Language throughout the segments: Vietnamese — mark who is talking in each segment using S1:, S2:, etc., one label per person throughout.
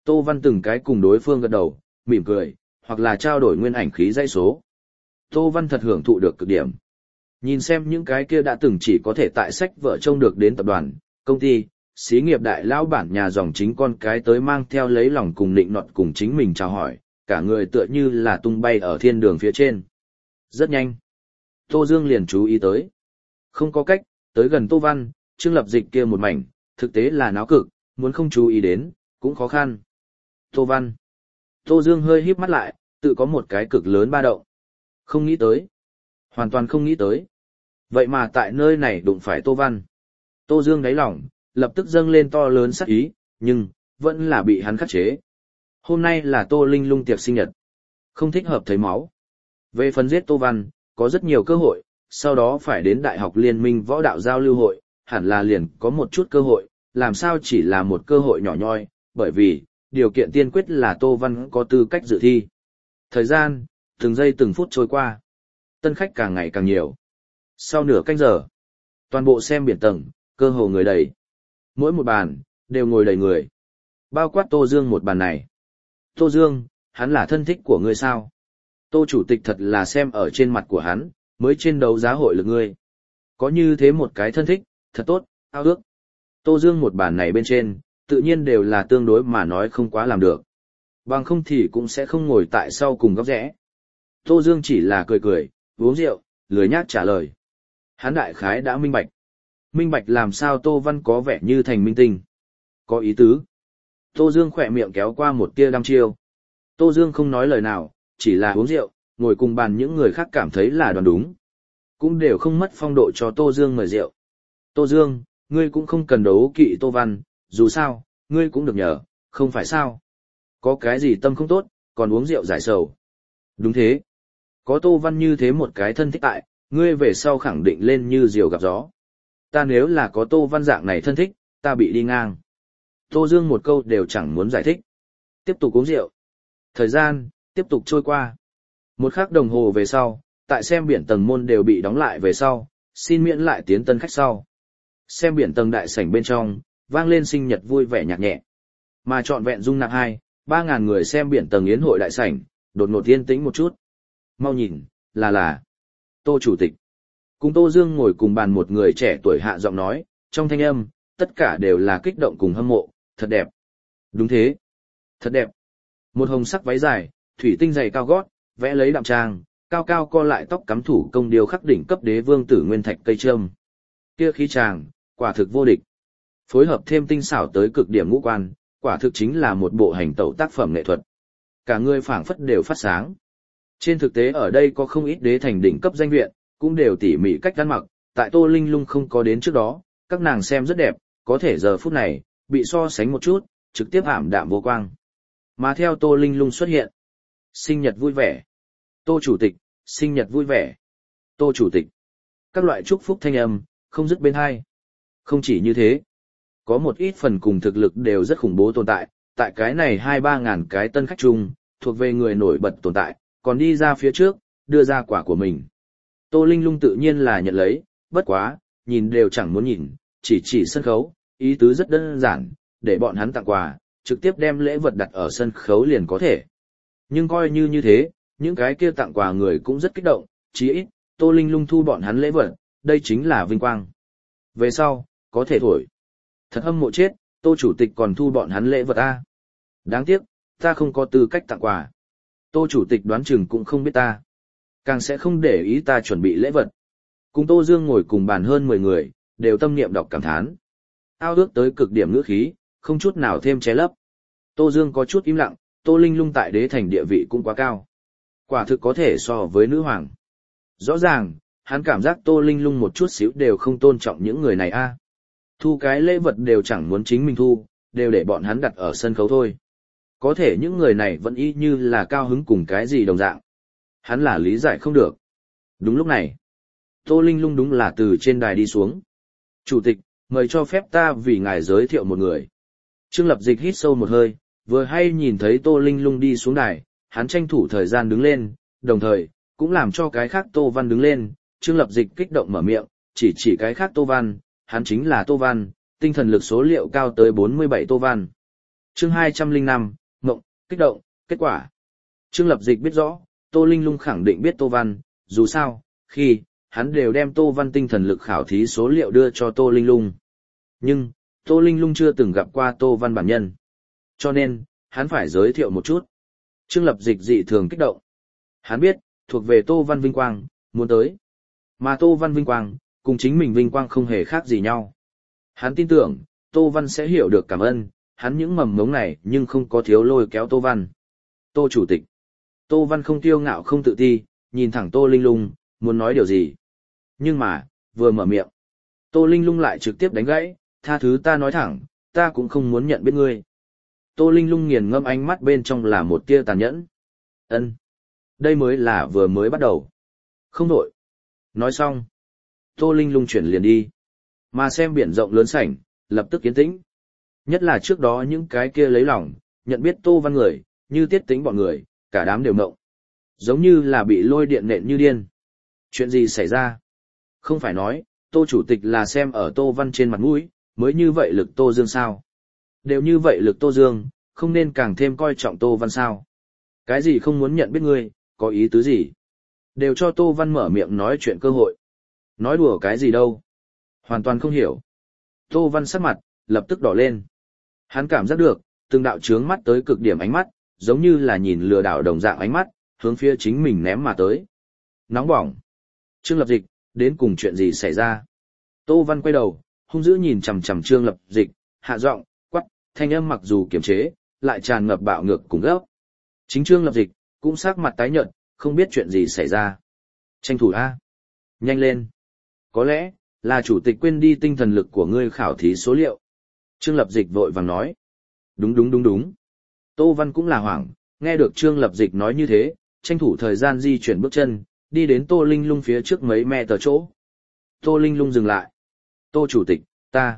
S1: Tô Văn từng cái cùng đối phương gật đầu, mỉm cười, hoặc là trao đổi nguyên ảnh khí dãy số. Tô Văn thật hưởng thụ được cực điểm. Nhìn xem những cái kia đã từng chỉ có thể tại sách vợ trông được đến tập đoàn, công ty, xí nghiệp đại lão bản nhà dòng chính con cái tới mang theo lấy lòng cùng nịnh nọt cùng chính mình chào hỏi, cả người tựa như là tung bay ở thiên đường phía trên. Rất nhanh. Tô Dương liền chú ý tới. Không có cách, tới gần Tô Văn, Trương Lập Dịch kia một mảnh, thực tế là náo cực, muốn không chú ý đến, cũng khó khăn. Tô Văn. Tô Dương hơi híp mắt lại, tự có một cái cực lớn ba động. Không nghĩ tới. Hoàn toàn không nghĩ tới. Vậy mà tại nơi này đụng phải Tô Văn. Tô Dương đáy lòng, lập tức dâng lên to lớn sắc ý, nhưng, vẫn là bị hắn khắc chế. Hôm nay là Tô Linh Lung tiệc sinh nhật. Không thích hợp thấy máu. Về phần giết Tô Văn, có rất nhiều cơ hội, sau đó phải đến Đại học Liên minh Võ đạo Giao lưu hội, hẳn là liền có một chút cơ hội, làm sao chỉ là một cơ hội nhỏ nhoi, bởi vì, điều kiện tiên quyết là Tô Văn có tư cách dự thi. Thời gian, từng giây từng phút trôi qua. Tân khách càng ngày càng nhiều. Sau nửa canh giờ, toàn bộ xem biển tầng, cơ hồ người đầy. Mỗi một bàn, đều ngồi đầy người. Bao quát Tô Dương một bàn này. Tô Dương, hắn là thân thích của ngươi sao? Tô chủ tịch thật là xem ở trên mặt của hắn, mới trên đấu giá hội lực ngươi. Có như thế một cái thân thích, thật tốt, ao ước. Tô Dương một bàn này bên trên, tự nhiên đều là tương đối mà nói không quá làm được. Bằng không thì cũng sẽ không ngồi tại sau cùng góc rẽ. Tô Dương chỉ là cười cười, uống rượu, lười nhác trả lời. Hắn đại khái đã minh bạch. Minh bạch làm sao Tô Văn có vẻ như thành minh tinh. Có ý tứ. Tô Dương khỏe miệng kéo qua một tia đăm chiêu. Tô Dương không nói lời nào, chỉ là uống rượu, ngồi cùng bàn những người khác cảm thấy là đoán đúng. Cũng đều không mất phong độ cho Tô Dương mời rượu. Tô Dương, ngươi cũng không cần đấu kỵ Tô Văn, dù sao, ngươi cũng được nhờ, không phải sao. Có cái gì tâm không tốt, còn uống rượu giải sầu. Đúng thế. Có Tô Văn như thế một cái thân thích tại, ngươi về sau khẳng định lên như diều gặp gió. Ta nếu là có Tô Văn dạng này thân thích, ta bị đi ngang. Tô Dương một câu đều chẳng muốn giải thích. Tiếp tục uống rượu. Thời gian, tiếp tục trôi qua. Một khắc đồng hồ về sau, tại xem biển tầng môn đều bị đóng lại về sau, xin miễn lại tiến tân khách sau. Xem biển tầng đại sảnh bên trong, vang lên sinh nhật vui vẻ nhạc nhẹ. Mà trọn vẹn dung nạp 2-3 ngàn người xem biển tầng yến hội đại sảnh, đột ngột yên tĩnh một chút. Mau nhìn, là Tô chủ tịch. Cùng Tô Dương ngồi cùng bàn một người trẻ tuổi hạ giọng nói, trong thanh âm, tất cả đều là kích động cùng hâm mộ, thật đẹp. Đúng thế, thật đẹp. Một hồng sắc váy dài, thủy tinh dày cao gót, vẽ lấy đạm trang, cao cao co lại tóc cắm thủ công điêu khắc đỉnh cấp đế vương tử nguyên thạch cây trâm. Kia khí chàng, quả thực vô địch. Phối hợp thêm tinh xảo tới cực điểm ngũ quan, quả thực chính là một bộ hành tẩu tác phẩm nghệ thuật. Cả người phảng phất đều phát sáng. Trên thực tế ở đây có không ít đế thành đỉnh cấp danh viện, cũng đều tỉ mỉ cách ăn mặc, tại Tô Linh Lung không có đến trước đó, các nàng xem rất đẹp, có thể giờ phút này, bị so sánh một chút, trực tiếp ảm đạm vô quang. Mà theo Tô Linh Lung xuất hiện, sinh nhật vui vẻ. Tô chủ tịch, sinh nhật vui vẻ. Tô chủ tịch. Các loại chúc phúc thanh âm, không dứt bên hai. Không chỉ như thế, có một ít phần cùng thực lực đều rất khủng bố tồn tại cái này 2-3 ngàn cái tân khách chung, thuộc về người nổi bật tồn tại, còn đi ra phía trước, đưa ra quả của mình. Tô Linh Lung tự nhiên là nhận lấy, bất quá, nhìn đều chẳng muốn nhìn, chỉ sân khấu, ý tứ rất đơn giản, để bọn hắn tặng quà, trực tiếp đem lễ vật đặt ở sân khấu liền có thể. Nhưng coi như thế, những cái kia tặng quà người cũng rất kích động, chí ít, Tô Linh Lung thu bọn hắn lễ vật, đây chính là vinh quang. Về sau, có thể thổi. Thật hâm mộ chết, Tô chủ tịch còn thu bọn hắn lễ vật a. Đáng tiếc, ta không có tư cách tặng quà. Tô chủ tịch đoán chừng cũng không biết ta. Càng sẽ không để ý ta chuẩn bị lễ vật. Cùng Tô Dương ngồi cùng bàn hơn 10 người, đều tâm niệm đọc cảm thán. Ao ước tới cực điểm ngữ khí, không chút nào thêm che lấp. Tô Dương có chút im lặng, Tô Linh Lung tại đế thành địa vị cũng quá cao. Quả thực có thể so với nữ hoàng. Rõ ràng, hắn cảm giác Tô Linh Lung một chút xíu đều không tôn trọng những người này a. Thu cái lễ vật đều chẳng muốn chính mình thu, đều để bọn hắn đặt ở sân khấu thôi. Có thể những người này vẫn y như là cao hứng cùng cái gì đồng dạng. Hắn là lý giải không được. Đúng lúc này, Tô Linh Lung đúng là từ trên đài đi xuống. Chủ tịch, mời cho phép ta vì ngài giới thiệu một người. Trương Lập Dịch hít sâu một hơi, vừa hay nhìn thấy Tô Linh Lung đi xuống đài, hắn tranh thủ thời gian đứng lên, đồng thời, cũng làm cho cái khác Tô Văn đứng lên. Trương Lập Dịch kích động mở miệng, chỉ cái khác Tô Văn, hắn chính là Tô Văn, tinh thần lực số liệu cao tới 47 Tô Văn. Chương 205, Mộng, kích động, kết quả. Trương Lập Dịch biết rõ, Tô Linh Lung khẳng định biết Tô Văn, dù sao, khi hắn đều đem Tô Văn tinh thần lực khảo thí số liệu đưa cho Tô Linh Lung. Nhưng, Tô Linh Lung chưa từng gặp qua Tô Văn bản nhân. Cho nên, hắn phải giới thiệu một chút. Trương Lập Dịch dị thường kích động. Hắn biết, thuộc về Tô Văn vinh quang, muốn tới. Mà Tô Văn vinh quang, cùng chính mình vinh quang không hề khác gì nhau. Hắn tin tưởng, Tô Văn sẽ hiểu được cảm ơn, hắn những mầm mống này nhưng không có thiếu lôi kéo Tô Văn. Tô Chủ tịch. Tô Văn không kiêu ngạo không tự ti, nhìn thẳng Tô Linh Lung, muốn nói điều gì. Nhưng mà, vừa mở miệng. Tô Linh Lung lại trực tiếp đánh gãy, tha thứ ta nói thẳng, ta cũng không muốn nhận biết ngươi. Tô Linh Lung nghiền ngâm ánh mắt bên trong là một tia tàn nhẫn. Ân, đây mới là vừa mới bắt đầu. Không đổi. Nói xong. Tô Linh Lung chuyển liền đi. Mà xem biển rộng lớn sảnh, lập tức yên tĩnh. Nhất là trước đó những cái kia lấy lòng, nhận biết Tô Văn người, như Tiết Tĩnh bọn người, cả đám đều mộng. Giống như là bị lôi điện nện như điên. Chuyện gì xảy ra? Không phải nói, Tô Chủ tịch là xem ở Tô Văn trên mặt mũi, mới như vậy lực Tô Dương sao? Đều như vậy lực Tô Dương, không nên càng thêm coi trọng Tô Văn sao? Cái gì không muốn nhận biết ngươi, có ý tứ gì? Đều cho Tô Văn mở miệng nói chuyện cơ hội. Nói đùa cái gì đâu? Hoàn toàn không hiểu. Tô Văn sắc mặt, lập tức đỏ lên. Hắn cảm giác được, từng đạo trướng mắt tới cực điểm ánh mắt, giống như là nhìn lừa đảo đồng dạng ánh mắt, hướng phía chính mình ném mà tới. Nóng bỏng. Trương Lập Dịch, đến cùng chuyện gì xảy ra? Tô Văn quay đầu, hung dữ nhìn chằm chằm Trương Lập Dịch, hạ giọng, quắc, thanh âm mặc dù kiềm chế, lại tràn ngập bạo ngược cùng gấp. Chính Trương Lập Dịch, cũng sắc mặt tái nhợt, không biết chuyện gì xảy ra. Tranh thủ A. Nhanh lên. Có lẽ, là chủ tịch quên đi tinh thần lực của ngươi khảo thí số liệu. Trương Lập Dịch vội vàng nói. Đúng. Tô Văn cũng là hoảng, nghe được Trương Lập Dịch nói như thế, tranh thủ thời gian di chuyển bước chân, đi đến Tô Linh Lung phía trước mấy mét tờ chỗ. Tô Linh Lung dừng lại. Tô Chủ tịch,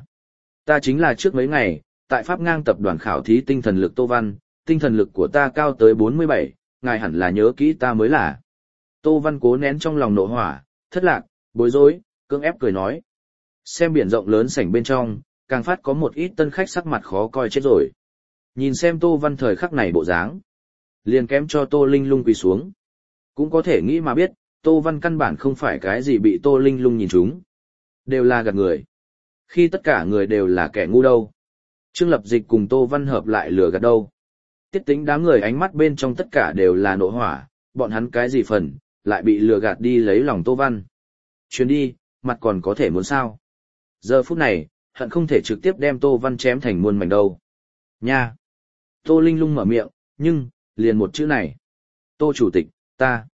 S1: ta chính là trước mấy ngày, tại Pháp Ngang tập đoàn khảo thí tinh thần lực Tô Văn, tinh thần lực của ta cao tới 47, ngài hẳn là nhớ kỹ ta mới là. Tô Văn cố nén trong lòng nộ hỏa, thất lạc, bối rối, cưỡng ép cười nói. Xem biển rộng lớn sảnh bên trong, càng phát có một ít tân khách sắc mặt khó coi chết rồi. Nhìn xem Tô Văn thời khắc này bộ dáng, liền kém cho Tô Linh Lung quỳ xuống. Cũng có thể nghĩ mà biết, Tô Văn căn bản không phải cái gì bị Tô Linh Lung nhìn trúng. Đều là gạt người. Khi tất cả người đều là kẻ ngu đâu. Trương Lập Dịch cùng Tô Văn hợp lại lừa gạt đâu. Tiết Tĩnh đám người ánh mắt bên trong tất cả đều là nộ hỏa, bọn hắn cái gì phần, lại bị lừa gạt đi lấy lòng Tô Văn. Chuyến đi, mặt còn có thể muốn sao. Giờ phút này, hận không thể trực tiếp đem Tô Văn chém thành muôn mảnh đâu. Nha! Tô Linh Lung mở miệng, nhưng, liền một chữ này. Tô Chủ tịch, ta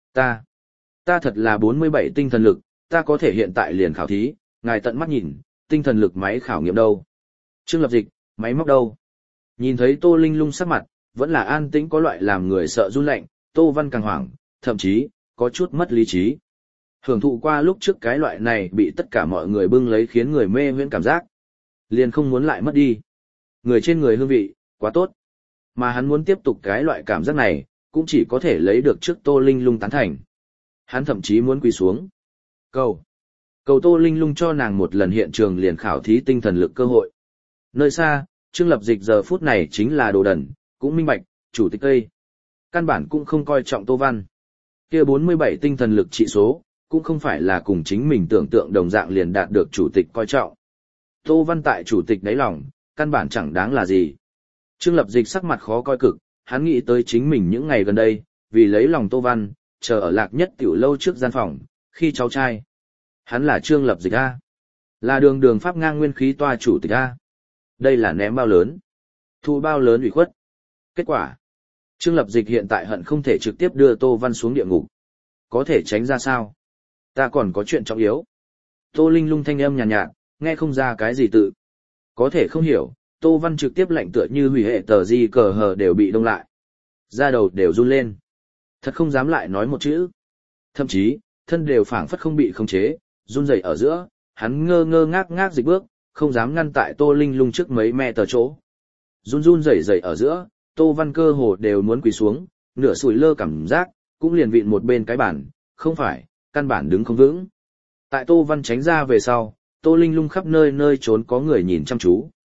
S1: thật là 47 tinh thần lực, ta có thể hiện tại liền khảo thí, ngài tận mắt nhìn, tinh thần lực máy khảo nghiệm đâu. Trương Lập Dịch, máy móc đâu. Nhìn thấy Tô Linh Lung sắc mặt, vẫn là an tĩnh có loại làm người sợ run lạnh, Tô Văn càng hoảng, thậm chí, có chút mất lý trí. Hưởng thụ qua lúc trước cái loại này bị tất cả mọi người bưng lấy khiến người mê huyễn cảm giác. Liền không muốn lại mất đi. Người trên người hương vị, quá tốt. Mà hắn muốn tiếp tục cái loại cảm giác này, cũng chỉ có thể lấy được trước Tô Linh Lung tán thành. Hắn thậm chí muốn quỳ xuống. Cầu Tô Linh Lung cho nàng một lần hiện trường liền khảo thí tinh thần lực cơ hội. Nơi xa, Trương Lập Dịch giờ phút này chính là đồ đần, cũng minh bạch, chủ tịch Tây. Căn bản cũng không coi trọng Tô Văn. Kia 47 tinh thần lực trị số, cũng không phải là cùng chính mình tưởng tượng đồng dạng liền đạt được chủ tịch coi trọng. Tô Văn tại chủ tịch đáy lòng, căn bản chẳng đáng là gì. Trương Lập Dịch sắc mặt khó coi cực, hắn nghĩ tới chính mình những ngày gần đây, vì lấy lòng Tô Văn, chờ ở Lạc Nhất tiểu lâu trước gian phòng, khi cháu trai. Hắn là Trương Lập Dịch A. Là đường Pháp Ngang nguyên khí toa chủ tịch A. Đây là ném bao lớn. Thu bao lớn ủy khuất. Kết quả. Trương Lập Dịch hiện tại hận không thể trực tiếp đưa Tô Văn xuống địa ngục. Có thể tránh ra sao? Ta còn có chuyện trọng yếu. Tô Linh Lung thanh âm nhàn nhạt, nghe không ra cái gì tự. Có thể không hiểu, Tô Văn trực tiếp lạnh tựa như hủy hệ tờ di cờ hờ đều bị đông lại. Da đầu đều run lên. Thật không dám lại nói một chữ. Thậm chí, thân đều phảng phất không bị khống chế, run rẩy ở giữa, hắn ngơ ngác dịch bước, không dám ngăn tại Tô Linh Lung trước mấy mẹ tờ chỗ. Run rẩy ở giữa, Tô Văn cơ hồ đều muốn quỳ xuống, nửa sùi lơ cảm giác, cũng liền vịn một bên cái bàn, không phải, căn bản đứng không vững. Tại Tô Văn tránh ra về sau, Tô Linh Lung khắp nơi trốn có người nhìn chăm chú.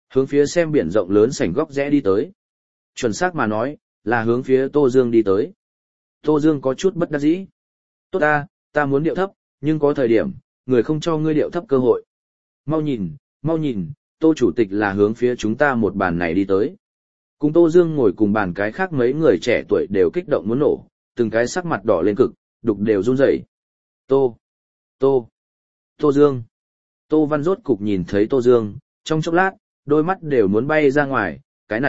S1: Hướng phía xem biển rộng lớn sảnh góc rẽ đi tới. Chuẩn xác mà nói, là hướng phía Tô Dương đi tới. Tô Dương có chút bất đắc dĩ. Tốt ta muốn điệu thấp, nhưng có thời điểm, người không cho ngươi điệu thấp cơ hội. Mau nhìn, Tô Chủ tịch là hướng phía chúng ta một bàn này đi tới. Cùng Tô Dương ngồi cùng bàn cái khác mấy người trẻ tuổi đều kích động muốn nổ, từng cái sắc mặt đỏ lên cực, đục đều run rẩy. Tô Dương. Tô Văn rốt cục nhìn thấy Tô Dương, trong chốc lát, đôi mắt đều muốn bay ra ngoài,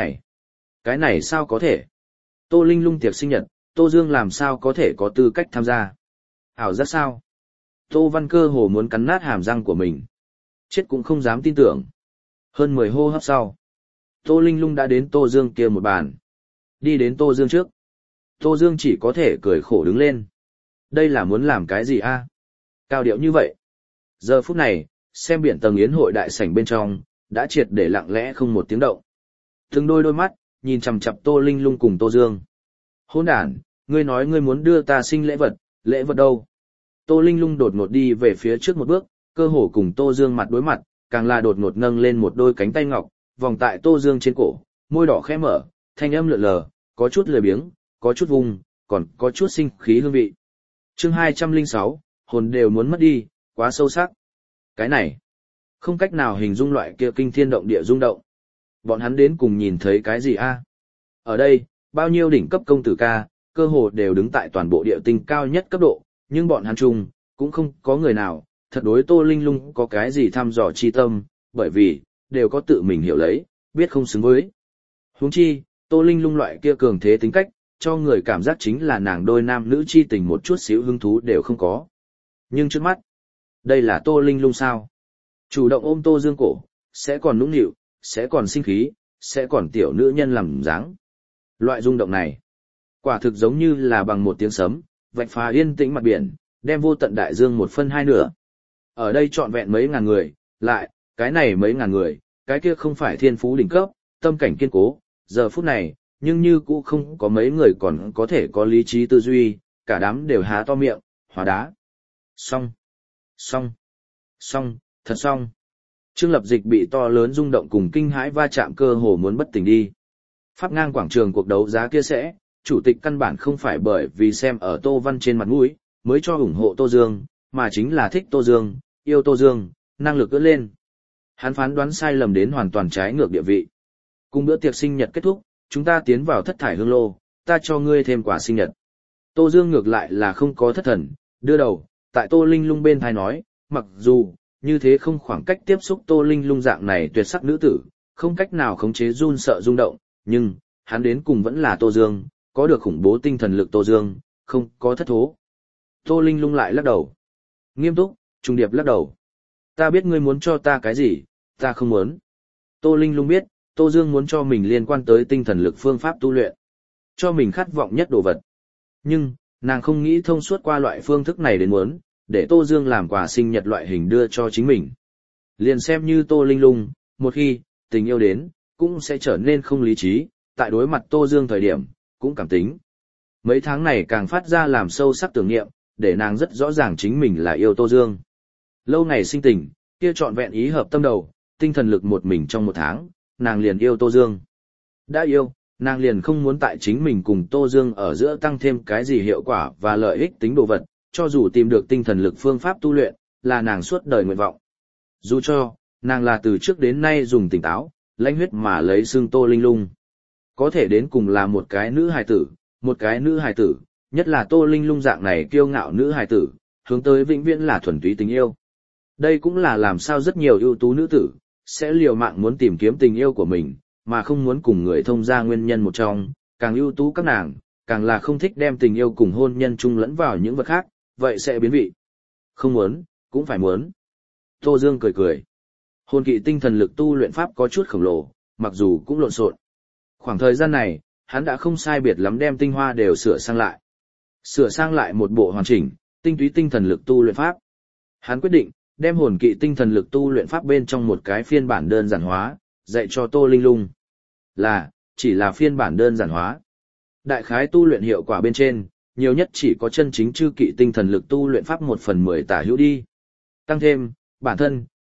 S1: cái này sao có thể? Tô Linh Lung tiệc sinh nhật, Tô Dương làm sao có thể có tư cách tham gia? Ảo giác sao? Tô Văn cơ hồ muốn cắn nát hàm răng của mình. Chết cũng không dám tin tưởng. Hơn 10 hô hấp sau, Tô Linh Lung đã đến Tô Dương kia một bàn. Đi đến Tô Dương trước. Tô Dương chỉ có thể cười khổ đứng lên. Đây là muốn làm cái gì a? Cao điệu như vậy. Giờ phút này, xem biển tầng yến hội đại sảnh bên trong, đã triệt để lặng lẽ không một tiếng động. Từng đôi mắt, nhìn chằm chằm Tô Linh Lung cùng Tô Dương. Hỗn đản, ngươi nói ngươi muốn đưa ta sinh lễ vật đâu? Tô Linh Lung đột ngột đi về phía trước một bước, cơ hồ cùng Tô Dương mặt đối mặt, càng là đột ngột nâng lên một đôi cánh tay ngọc, vòng tại Tô Dương trên cổ, môi đỏ khẽ mở, thanh âm lượn lờ, có chút lười biếng, có chút vùng, còn có chút sinh khí hương vị. Chương 206, hồn đều muốn mất đi, quá sâu sắc. Cái này, không cách nào hình dung loại kia kinh thiên động địa rung động. Bọn hắn đến cùng nhìn thấy cái gì a? Ở đây, bao nhiêu đỉnh cấp công tử ca, cơ hồ đều đứng tại toàn bộ địa tinh cao nhất cấp độ, nhưng bọn hắn chung, cũng không có người nào, thật đối Tô Linh Lung có cái gì thăm dò chi tâm, bởi vì, đều có tự mình hiểu lấy, biết không xứng với. Huống chi, Tô Linh Lung loại kia cường thế tính cách, cho người cảm giác chính là nàng đôi nam nữ chi tình một chút xíu hứng thú đều không có. Nhưng trước mắt, đây là Tô Linh Lung sao? Chủ động ôm Tô Dương cổ, sẽ còn nũng nịu, sẽ còn sinh khí, sẽ còn tiểu nữ nhân làm dáng. Loại rung động này, quả thực giống như là bằng một tiếng sấm, vạch phá yên tĩnh mặt biển, đem vô tận đại dương một phân hai nửa. Ở đây trọn vẹn mấy ngàn người, lại, cái này mấy ngàn người, cái kia không phải thiên phú đỉnh cấp, tâm cảnh kiên cố, giờ phút này, nhưng như cũ không có mấy người còn có thể có lý trí tư duy, cả đám đều há to miệng, hóa đá. Xong, thật xong. Trương Lập Dịch bị to lớn rung động cùng kinh hãi va chạm cơ hồ muốn bất tỉnh đi. Pháp ngang quảng trường cuộc đấu giá kia sẽ, chủ tịch căn bản không phải bởi vì xem ở Tô Văn trên mặt mũi, mới cho ủng hộ Tô Dương, mà chính là thích Tô Dương, yêu Tô Dương, năng lực ưỡn lên. Hắn phán đoán sai lầm đến hoàn toàn trái ngược địa vị. Cùng bữa tiệc sinh nhật kết thúc, chúng ta tiến vào thất thải hương lô, ta cho ngươi thêm quà sinh nhật. Tô Dương ngược lại là không có thất thần, đưa đầu, tại Tô Linh Lung bên thai nói, mặc dù, như thế không khoảng cách tiếp xúc Tô Linh Lung dạng này tuyệt sắc nữ tử, không cách nào khống chế run sợ rung động, nhưng, hắn đến cùng vẫn là Tô Dương, có được khủng bố tinh thần lực Tô Dương, không có thất thố. Tô Linh Lung lại lắc đầu. Nghiêm túc, trùng điệp lắc đầu. Ta biết ngươi muốn cho ta cái gì, ta không muốn. Tô Linh Lung biết, Tô Dương muốn cho mình liên quan tới tinh thần lực phương pháp tu luyện. Cho mình khát vọng nhất đồ vật. Nhưng, nàng không nghĩ thông suốt qua loại phương thức này đến muốn, để Tô Dương làm quà sinh nhật loại hình đưa cho chính mình. Liền xem như Tô Linh Lung, một khi, tình yêu đến, cũng sẽ trở nên không lý trí, tại đối mặt Tô Dương thời điểm, cũng cảm tính. Mấy tháng này càng phát ra làm sâu sắc tưởng niệm, để nàng rất rõ ràng chính mình là yêu Tô Dương. Lâu ngày sinh tình, kia trọn vẹn ý hợp tâm đầu, tinh thần lực một mình trong một tháng, nàng liền yêu Tô Dương. Đã yêu, nàng liền không muốn tại chính mình cùng Tô Dương ở giữa tăng thêm cái gì hiệu quả và lợi ích tính đồ vật, cho dù tìm được tinh thần lực phương pháp tu luyện, là nàng suốt đời nguyện vọng. Dù cho, nàng là từ trước đến nay dùng tỉnh táo, lãnh huyết mà lấy xương Tô Linh Lung. Có thể đến cùng là một cái nữ hài tử, nhất là Tô Linh Lung dạng này kiêu ngạo nữ hài tử, hướng tới vĩnh viễn là thuần túy tình yêu. Đây cũng là làm sao rất nhiều ưu tú nữ tử, sẽ liều mạng muốn tìm kiếm tình yêu của mình, mà không muốn cùng người thông gia nguyên nhân một trong, càng ưu tú các nàng, càng là không thích đem tình yêu cùng hôn nhân chung lẫn vào những vật khác, vậy sẽ biến vị. Không muốn, cũng phải muốn. Tô Dương cười cười. Hồn kỵ tinh thần lực tu luyện pháp có chút khổng lồ, mặc dù cũng lộn xộn. Khoảng thời gian này, hắn đã không sai biệt lắm đem tinh hoa đều sửa sang lại. Sửa sang lại một bộ hoàn chỉnh, tinh túy tinh thần lực tu luyện pháp. Hắn quyết định, đem hồn kỵ tinh thần lực tu luyện pháp bên trong một cái phiên bản đơn giản hóa, dạy cho Tô Linh Lung. Chỉ là phiên bản đơn giản hóa. Đại khái tu luyện hiệu quả bên trên, nhiều nhất chỉ có chân chính chư kỵ tinh thần lực tu luyện pháp 1/10 tả hữu đi. Tăng thêm, bản thân,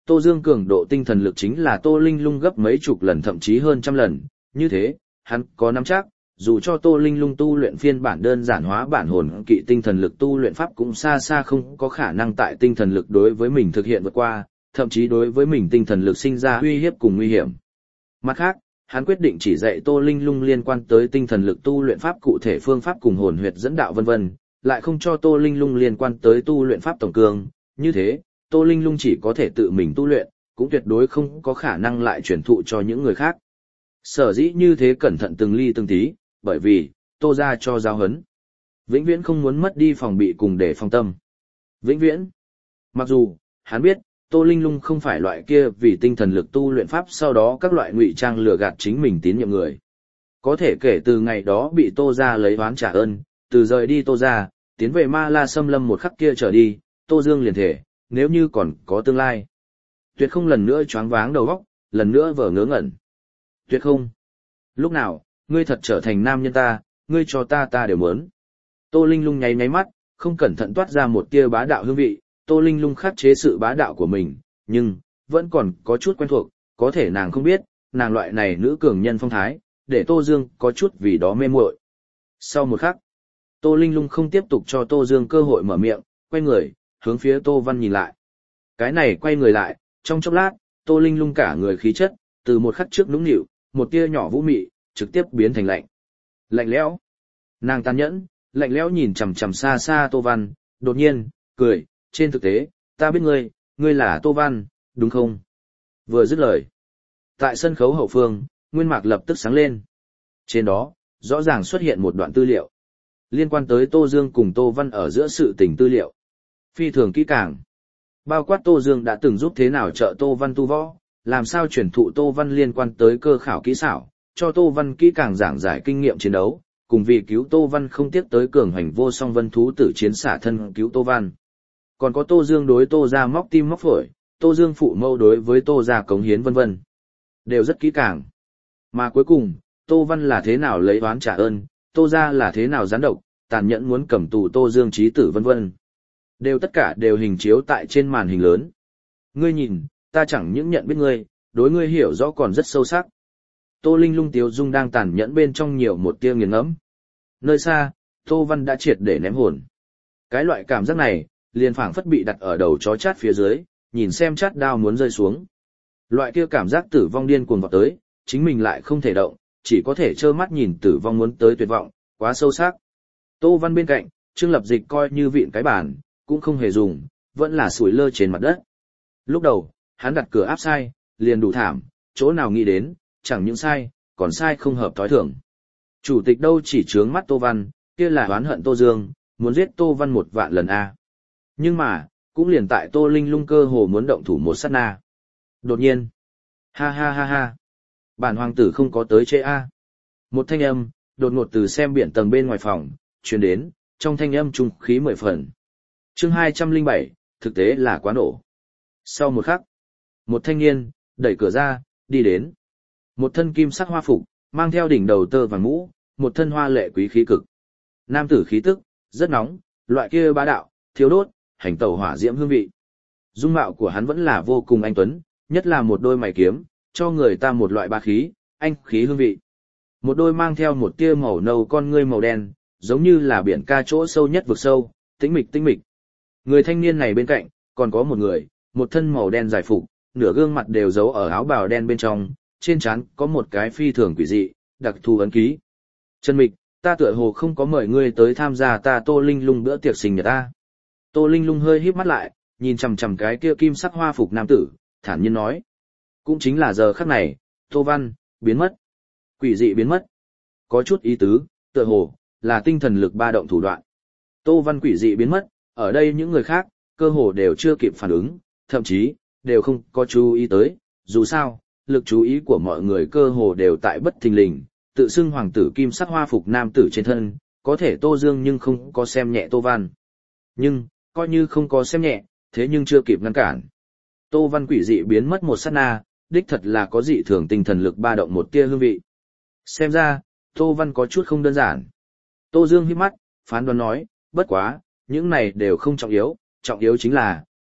S1: Tô Dương cường độ tinh thần lực chính là Tô Linh Lung gấp mấy chục lần thậm chí hơn trăm lần, như thế, hắn có nắm chắc, dù cho Tô Linh Lung tu luyện phiên bản đơn giản hóa bản hồn kỵ tinh thần lực tu luyện pháp cũng xa xa không có khả năng tại tinh thần lực đối với mình thực hiện vượt qua, thậm chí đối với mình tinh thần lực sinh ra uy hiếp cùng nguy hiểm. Mặt khác, hắn quyết định chỉ dạy Tô Linh Lung liên quan tới tinh thần lực tu luyện pháp cụ thể phương pháp cùng hồn huyệt dẫn đạo vân vân, lại không cho Tô Linh Lung liên quan tới tu luyện pháp tổng cương, như thế, Tô Linh Lung chỉ có thể tự mình tu luyện, cũng tuyệt đối không có khả năng lại truyền thụ cho những người khác. Sở dĩ như thế cẩn thận từng ly từng tí, bởi vì, Tô ra cho giáo huấn. Vĩnh viễn không muốn mất đi phòng bị cùng để phòng tâm. Vĩnh viễn. Mặc dù, hắn biết, Tô Linh Lung không phải loại kia vì tinh thần lực tu luyện pháp sau đó các loại ngụy trang lừa gạt chính mình tín nhiệm người. Có thể kể từ ngày đó bị Tô ra lấy oán trả ơn, từ rời đi Tô ra, tiến về Ma La Xâm Lâm một khắc kia trở đi, Tô Dương liền thể, nếu như còn có tương lai. Tuyệt không lần nữa choáng váng đầu óc, lần nữa vờ ngớ ngẩn. Tuyệt không. Lúc nào, ngươi thật trở thành nam nhân ta, ngươi cho ta đều muốn. Tô Linh Lung nháy mắt, không cẩn thận toát ra một tia bá đạo hương vị, Tô Linh Lung khắc chế sự bá đạo của mình, nhưng, vẫn còn có chút quen thuộc, có thể nàng không biết, nàng loại này nữ cường nhân phong thái, để Tô Dương có chút vì đó mê muội. Sau một khắc, Tô Linh Lung không tiếp tục cho Tô Dương cơ hội mở miệng, quay người, hướng phía Tô Văn nhìn lại. Cái này quay người lại, trong chốc lát, Tô Linh Lung cả người khí chất, từ một khắc trước nũng nịu, một tia nhỏ vũ mị, trực tiếp biến thành lạnh. Lạnh lẽo. Nàng tàn nhẫn, lạnh lẽo nhìn chằm chằm xa xa Tô Văn, đột nhiên, cười, trên thực tế, ta biết ngươi là Tô Văn, đúng không? Vừa dứt lời. Tại sân khấu hậu phương, nguyên mạc lập tức sáng lên. Trên đó, rõ ràng xuất hiện một đoạn tư liệu. Liên quan tới Tô Dương cùng Tô Văn ở giữa sự tình tư liệu. Phi thường kỹ càng. Bao quát Tô Dương đã từng giúp thế nào trợ Tô Văn tu võ, làm sao truyền thụ Tô Văn liên quan tới cơ khảo kỹ xảo, cho Tô Văn kỹ càng giảng giải kinh nghiệm chiến đấu, cùng vì cứu Tô Văn không tiếc tới cường hành vô song vân thú tử chiến xả thân cứu Tô Văn. Còn có Tô Dương đối Tô ra móc tim móc phổi, Tô Dương phụ mâu đối với Tô ra cống hiến vân vân. Đều rất kỹ càng. Mà cuối cùng, Tô Văn là thế nào lấy oán trả ơn, Tô ra là thế nào gián độc, tàn nhẫn muốn cầm tù Tô Dương chí tử vân vân. Đều tất cả đều hình chiếu tại trên màn hình lớn. Ngươi nhìn, ta chẳng những nhận biết ngươi, đối ngươi hiểu rõ còn rất sâu sắc. Tô Linh Lung tiếu dung đang tàn nhẫn bên trong nhiều một tia nghiền ngẫm. Nơi xa, Tô Văn đã triệt để ném hồn. Cái loại cảm giác này, liền phảng phất bị đặt ở đầu chó chát phía dưới, nhìn xem chát đao muốn rơi xuống. Loại kia cảm giác tử vong điên cuồng vọt tới, chính mình lại không thể động, chỉ có thể trơ mắt nhìn tử vong muốn tới tuyệt vọng, quá sâu sắc. Tô Văn bên cạnh, Trương Lập Dịch coi như vịn cái bàn, cũng không hề dùng, vẫn là sủi lơ trên mặt đất. Lúc đầu, hắn đặt cửa áp sai, liền đủ thảm, chỗ nào nghĩ đến, chẳng những sai, còn sai không hợp thói thường. Chủ tịch đâu chỉ trướng mắt Tô Văn, kia là oán hận Tô Dương, muốn giết Tô Văn 1.000.000 lần a. Nhưng mà, cũng liền tại Tô Linh Lung cơ hồ muốn động thủ một sát na. Đột nhiên, ha ha ha ha, bản hoàng tử không có tới chế a. Một thanh âm, đột ngột từ xem biển tầng bên ngoài phòng, truyền đến, trong thanh âm trung khí 10 phần. Chương 207, thực tế là quá nổ. Sau một khắc, một thanh niên, đẩy cửa ra, đi đến. Một thân kim sắc hoa phục, mang theo đỉnh đầu tơ vàng mũ, một thân hoa lệ quý khí cực. Nam tử khí tức, rất nóng, loại kia bá đạo, thiếu đốt, hành tẩu hỏa diễm hương vị. Dung mạo của hắn vẫn là vô cùng anh tuấn, nhất là một đôi mày kiếm, cho người ta một loại bá khí, anh khí hương vị. Một đôi mang theo một tia màu nâu con ngươi màu đen, giống như là biển ca chỗ sâu nhất vực sâu, tĩnh mịch tĩnh mịch. Người thanh niên này bên cạnh, còn có một người, một thân màu đen dài phục, nửa gương mặt đều giấu ở áo bào đen bên trong, trên trán có một cái phi thường quỷ dị, đặc thù ấn ký. Trần Mịch, ta tựa hồ không có mời ngươi tới tham gia ta Tô Linh Lung bữa tiệc sinh nhật ta. Tô Linh Lung hơi híp mắt lại, nhìn chằm chằm cái kia kim sắc hoa phục nam tử, thản nhiên nói. Cũng chính là giờ khắc này, Tô Văn, biến mất. Quỷ dị biến mất. Có chút ý tứ, tựa hồ, là tinh thần lực ba động thủ đoạn. Tô Văn quỷ dị biến mất, ở đây những người khác, cơ hồ đều chưa kịp phản ứng, thậm chí, đều không có chú ý tới, dù sao, lực chú ý của mọi người cơ hồ đều tại bất thình lình, tự xưng hoàng tử kim sắc hoa phục nam tử trên thân, có thể Tô Dương nhưng không có xem nhẹ Tô Văn. Nhưng, coi như không có xem nhẹ, thế nhưng chưa kịp ngăn cản. Tô Văn quỷ dị biến mất một sát na, đích thật là có dị thường tinh thần lực ba động một tia hương vị. Xem ra, Tô Văn có chút không đơn giản. Tô Dương híp mắt, phán đoán nói, bất quá, những này đều không trọng yếu chính là,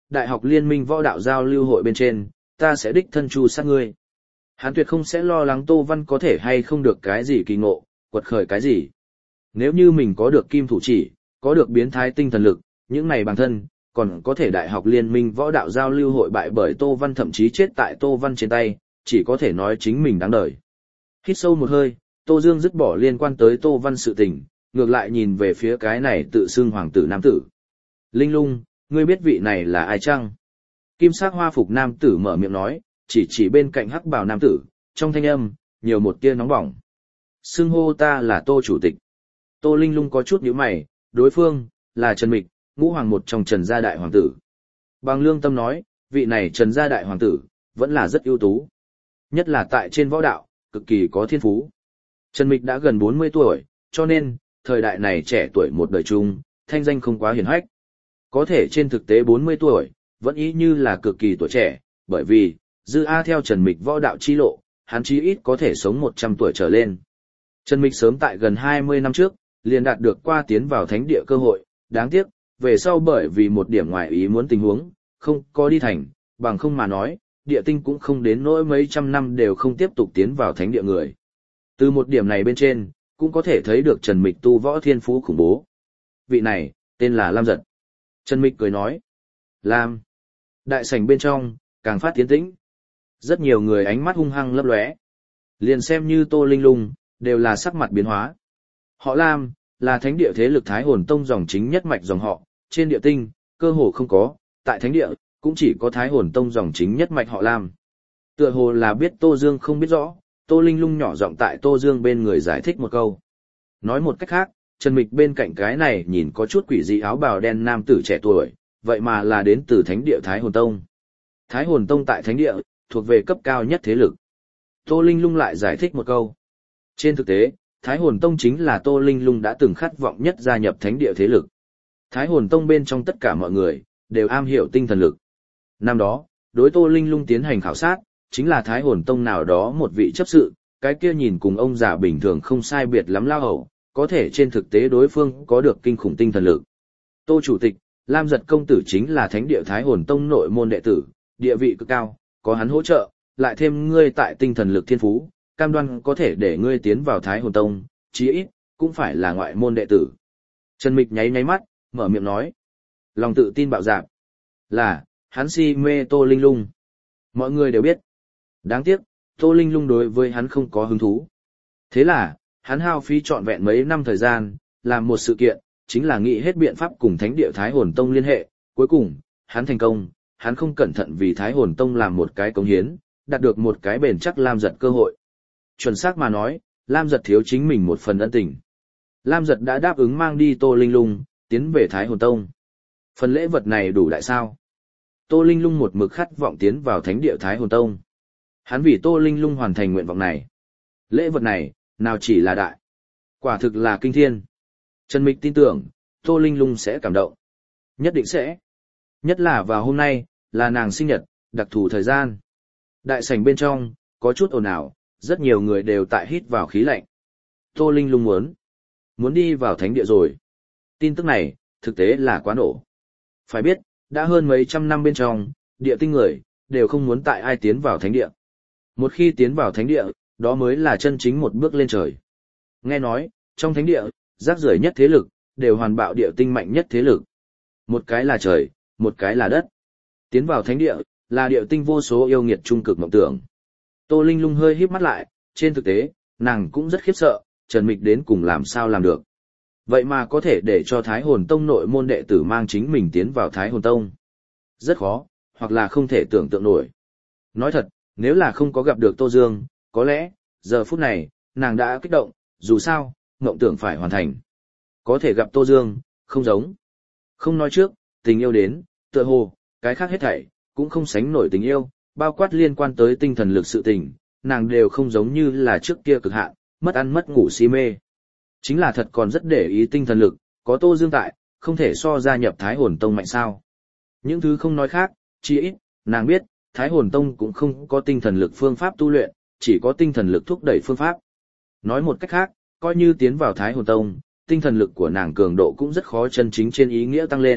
S1: Đại học Liên minh võ đạo giao lưu hội bên trên, ta sẽ đích thân chu sát ngươi. Hắn tuyệt không sẽ lo lắng Tô Văn có thể hay không được cái gì kỳ ngộ, quật khởi cái gì. Nếu như mình có được kim thủ chỉ, có được biến thái tinh thần lực, những này bản thân, còn có thể Đại học Liên minh võ đạo giao lưu hội bại bởi Tô Văn thậm chí chết tại Tô Văn trên tay, chỉ có thể nói chính mình đáng đời. Hít sâu một hơi, Tô Dương dứt bỏ liên quan tới Tô Văn sự tình, ngược lại nhìn về phía cái này tự xưng hoàng tử nam tử. Linh Lung, ngươi biết vị này là ai chăng? Kim sắc hoa phục nam tử mở miệng nói, chỉ bên cạnh hắc bào nam tử, trong thanh âm, nhiều một tia nóng bỏng. Xưng hô ta là Tô chủ tịch. Tô Linh Lung có chút nhíu mày, đối phương, là Trần Mịch, ngũ hoàng một trong Trần gia đại hoàng tử. Bằng lương tâm nói, vị này Trần gia đại hoàng tử, vẫn là rất ưu tú. Nhất là tại trên võ đạo, cực kỳ có thiên phú. Trần Mịch đã gần 40 tuổi, cho nên, thời đại này trẻ tuổi một đời chung, thanh danh không quá hiển hách. Có thể trên thực tế 40 tuổi, vẫn ý như là cực kỳ tuổi trẻ, bởi vì, Dư A theo Trần Mịch võ đạo chi lộ, hắn chí ít có thể sống 100 tuổi trở lên. Trần Mịch sớm tại gần 20 năm trước, liền đạt được qua tiến vào thánh địa cơ hội, đáng tiếc, về sau bởi vì một điểm ngoài ý muốn tình huống, không có đi thành, bằng không mà nói, địa tinh cũng không đến nỗi mấy trăm năm đều không tiếp tục tiến vào thánh địa người. Từ một điểm này bên trên, cũng có thể thấy được Trần Mịch tu võ thiên phú khủng bố. Vị này, tên là Lam Giật. Trần Mịch cười nói, Lam. Đại sảnh bên trong, càng phát tiến tĩnh. Rất nhiều người ánh mắt hung hăng lấp lóe. Liền xem như Tô Linh Lung, đều là sắc mặt biến hóa. Họ Lam, là thánh địa thế lực Thái Hồn Tông dòng chính nhất mạch dòng họ, trên địa tinh, cơ hồ không có, tại thánh địa, cũng chỉ có Thái Hồn Tông dòng chính nhất mạch họ Lam. Tựa hồ là biết Tô Dương không biết rõ, Tô Linh Lung nhỏ giọng tại Tô Dương bên người giải thích một câu. Nói một cách khác, Trần Mịch bên cạnh cái này nhìn có chút quỷ dị áo bào đen nam tử trẻ tuổi, vậy mà là đến từ thánh địa Thái Hồn Tông. Thái Hồn Tông tại thánh địa, thuộc về cấp cao nhất thế lực. Tô Linh Lung lại giải thích một câu. Trên thực tế, Thái Hồn Tông chính là Tô Linh Lung đã từng khát vọng nhất gia nhập thánh địa thế lực. Thái Hồn Tông bên trong tất cả mọi người, đều am hiểu tinh thần lực. Năm đó, đối Tô Linh Lung tiến hành khảo sát, chính là Thái Hồn Tông nào đó một vị chấp sự, cái kia nhìn cùng ông già bình thường không sai biệt lắm lao hầu, có thể trên thực tế đối phương có được kinh khủng tinh thần lực. Tô chủ tịch, Lam Giật công tử chính là thánh địa Thái Hồn Tông nội môn đệ tử, địa vị cực cao, có hắn hỗ trợ, lại thêm ngươi tại tinh thần lực thiên phú, cam đoan có thể để ngươi tiến vào Thái Hồn Tông, chí ít, cũng phải là ngoại môn đệ tử. Trần Mịch nháy nháy mắt, mở miệng nói. Lòng tự tin bạo dạn. Là, hắn si mê Tô Linh Lung. Mọi người đều biết. Đáng tiếc, Tô Linh Lung đối với hắn không có hứng thú. Thế là, hắn hao phí trọn vẹn mấy năm thời gian, làm một sự kiện, chính là nghĩ hết biện pháp cùng thánh địa Thái Hồn Tông liên hệ. Cuối cùng, hắn thành công, hắn không cẩn thận vì Thái Hồn Tông làm một cái cống hiến, đạt được một cái bền chắc Lam Giật cơ hội. Chuẩn xác mà nói, Lam Giật thiếu chính mình một phần ân tình. Lam Giật đã đáp ứng mang đi Tô Linh Lung, tiến về Thái Hồn Tông. Phần lễ vật này đủ đại sao? Tô Linh Lung một mực khát vọng tiến vào thánh địa Thái Hồn Tông. Hắn vì Tô Linh Lung hoàn thành nguyện vọng này. Lễ vật này, nào chỉ là đại. Quả thực là kinh thiên. Trần Mịch tin tưởng, Tô Linh Lung sẽ cảm động. Nhất định sẽ. Nhất là vào hôm nay, là nàng sinh nhật, đặc thù thời gian. Đại sảnh bên trong, có chút ồn ào, rất nhiều người đều tại hít vào khí lạnh. Tô Linh Lung muốn đi vào thánh địa rồi. Tin tức này, thực tế là quá nổ. Phải biết, đã hơn mấy trăm năm bên trong, địa tinh người, đều không muốn tại ai tiến vào thánh địa. Một khi tiến vào thánh địa, đó mới là chân chính một bước lên trời. Nghe nói, trong thánh địa, rác rưởi nhất thế lực, đều hoàn bạo địa tinh mạnh nhất thế lực. Một cái là trời, một cái là đất. Tiến vào thánh địa, là địa tinh vô số yêu nghiệt trung cực mộng tưởng. Tô Linh Lung hơi híp mắt lại, trên thực tế, nàng cũng rất khiếp sợ, Trần Mịch đến cùng làm sao làm được. Vậy mà có thể để cho Thái Hồn Tông nội môn đệ tử mang chính mình tiến vào Thái Hồn Tông. Rất khó, hoặc là không thể tưởng tượng nổi. Nói thật, nếu là không có gặp được Tô Dương, có lẽ, giờ phút này, nàng đã kích động, dù sao, mộng tưởng phải hoàn thành. Có thể gặp Tô Dương, không giống. Không nói trước, tình yêu đến, tựa hồ, cái khác hết thảy, cũng không sánh nổi tình yêu, bao quát liên quan tới tinh thần lực sự tình, nàng đều không giống như là trước kia cực hạn, mất ăn mất ngủ si mê. Chính là thật còn rất để ý tinh thần lực, có Tô Dương tại, không thể so gia nhập Thái Hồn Tông mạnh sao. Những thứ không nói khác, chỉ ít, nàng biết, Thái Hồn Tông cũng không có tinh thần lực phương pháp tu luyện, chỉ có tinh thần lực thúc đẩy phương pháp. Nói một cách khác, coi như tiến vào Thái Hồn Tông, tinh thần lực của nàng cường độ cũng rất khó chân chính trên ý nghĩa tăng lên,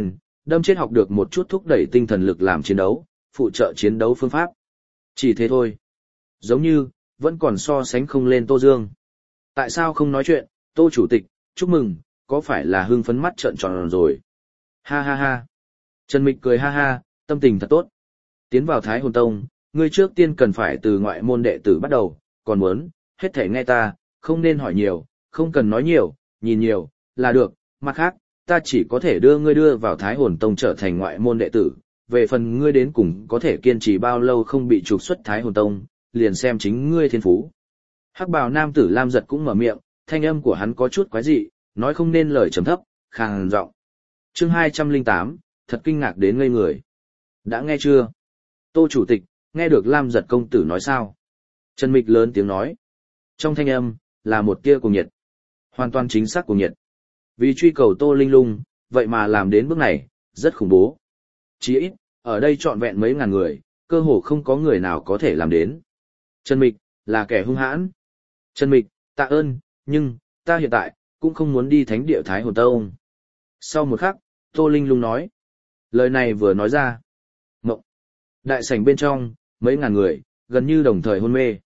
S1: đâm chết học được một chút thúc đẩy tinh thần lực làm chiến đấu, phụ trợ chiến đấu phương pháp. Chỉ thế thôi. Giống như, vẫn còn so sánh không lên Tô Dương. Tại sao không nói chuyện, Tô Chủ tịch, chúc mừng, có phải là hưng phấn mắt trợn tròn rồi. Ha ha ha. Trần Mịch cười ha ha, tâm tình thật tốt. Tiến vào Thái Hồn Tông, ngươi trước tiên cần phải từ ngoại môn đệ tử bắt đầu, còn muốn, hết thể nghe ta, không nên hỏi nhiều, không cần nói nhiều, nhìn nhiều, là được, mặt khác, ta chỉ có thể đưa vào Thái Hồn Tông trở thành ngoại môn đệ tử, về phần ngươi đến cùng có thể kiên trì bao lâu không bị trục xuất Thái Hồn Tông, liền xem chính ngươi thiên phú. Hắc bào nam tử Lam Giật cũng mở miệng, thanh âm của hắn có chút quái dị, nói không nên lời trầm thấp, khàn giọng. Chương 208, thật kinh ngạc đến ngây người. Đã nghe chưa? Tô Chủ tịch, nghe được Lam Giật công tử nói sao? Trần Mịch lớn tiếng nói. Trong thanh âm, là một tia cuồng nhiệt. Hoàn toàn chính xác cuồng nhiệt. Vì truy cầu Tô Linh Lung, vậy mà làm đến bước này, rất khủng bố. Chỉ ít, ở đây trọn vẹn mấy ngàn người, cơ hồ không có người nào có thể làm đến. Trần Mịch, là kẻ hung hãn. Trần Mịch, tạ ơn, nhưng, ta hiện tại, cũng không muốn đi thánh địa Thái Hồn Tông. Sau một khắc, Tô Linh Lung nói. Lời này vừa nói ra. Ngộng. Đại sảnh bên trong, mấy ngàn người, gần như đồng thời hôn mê.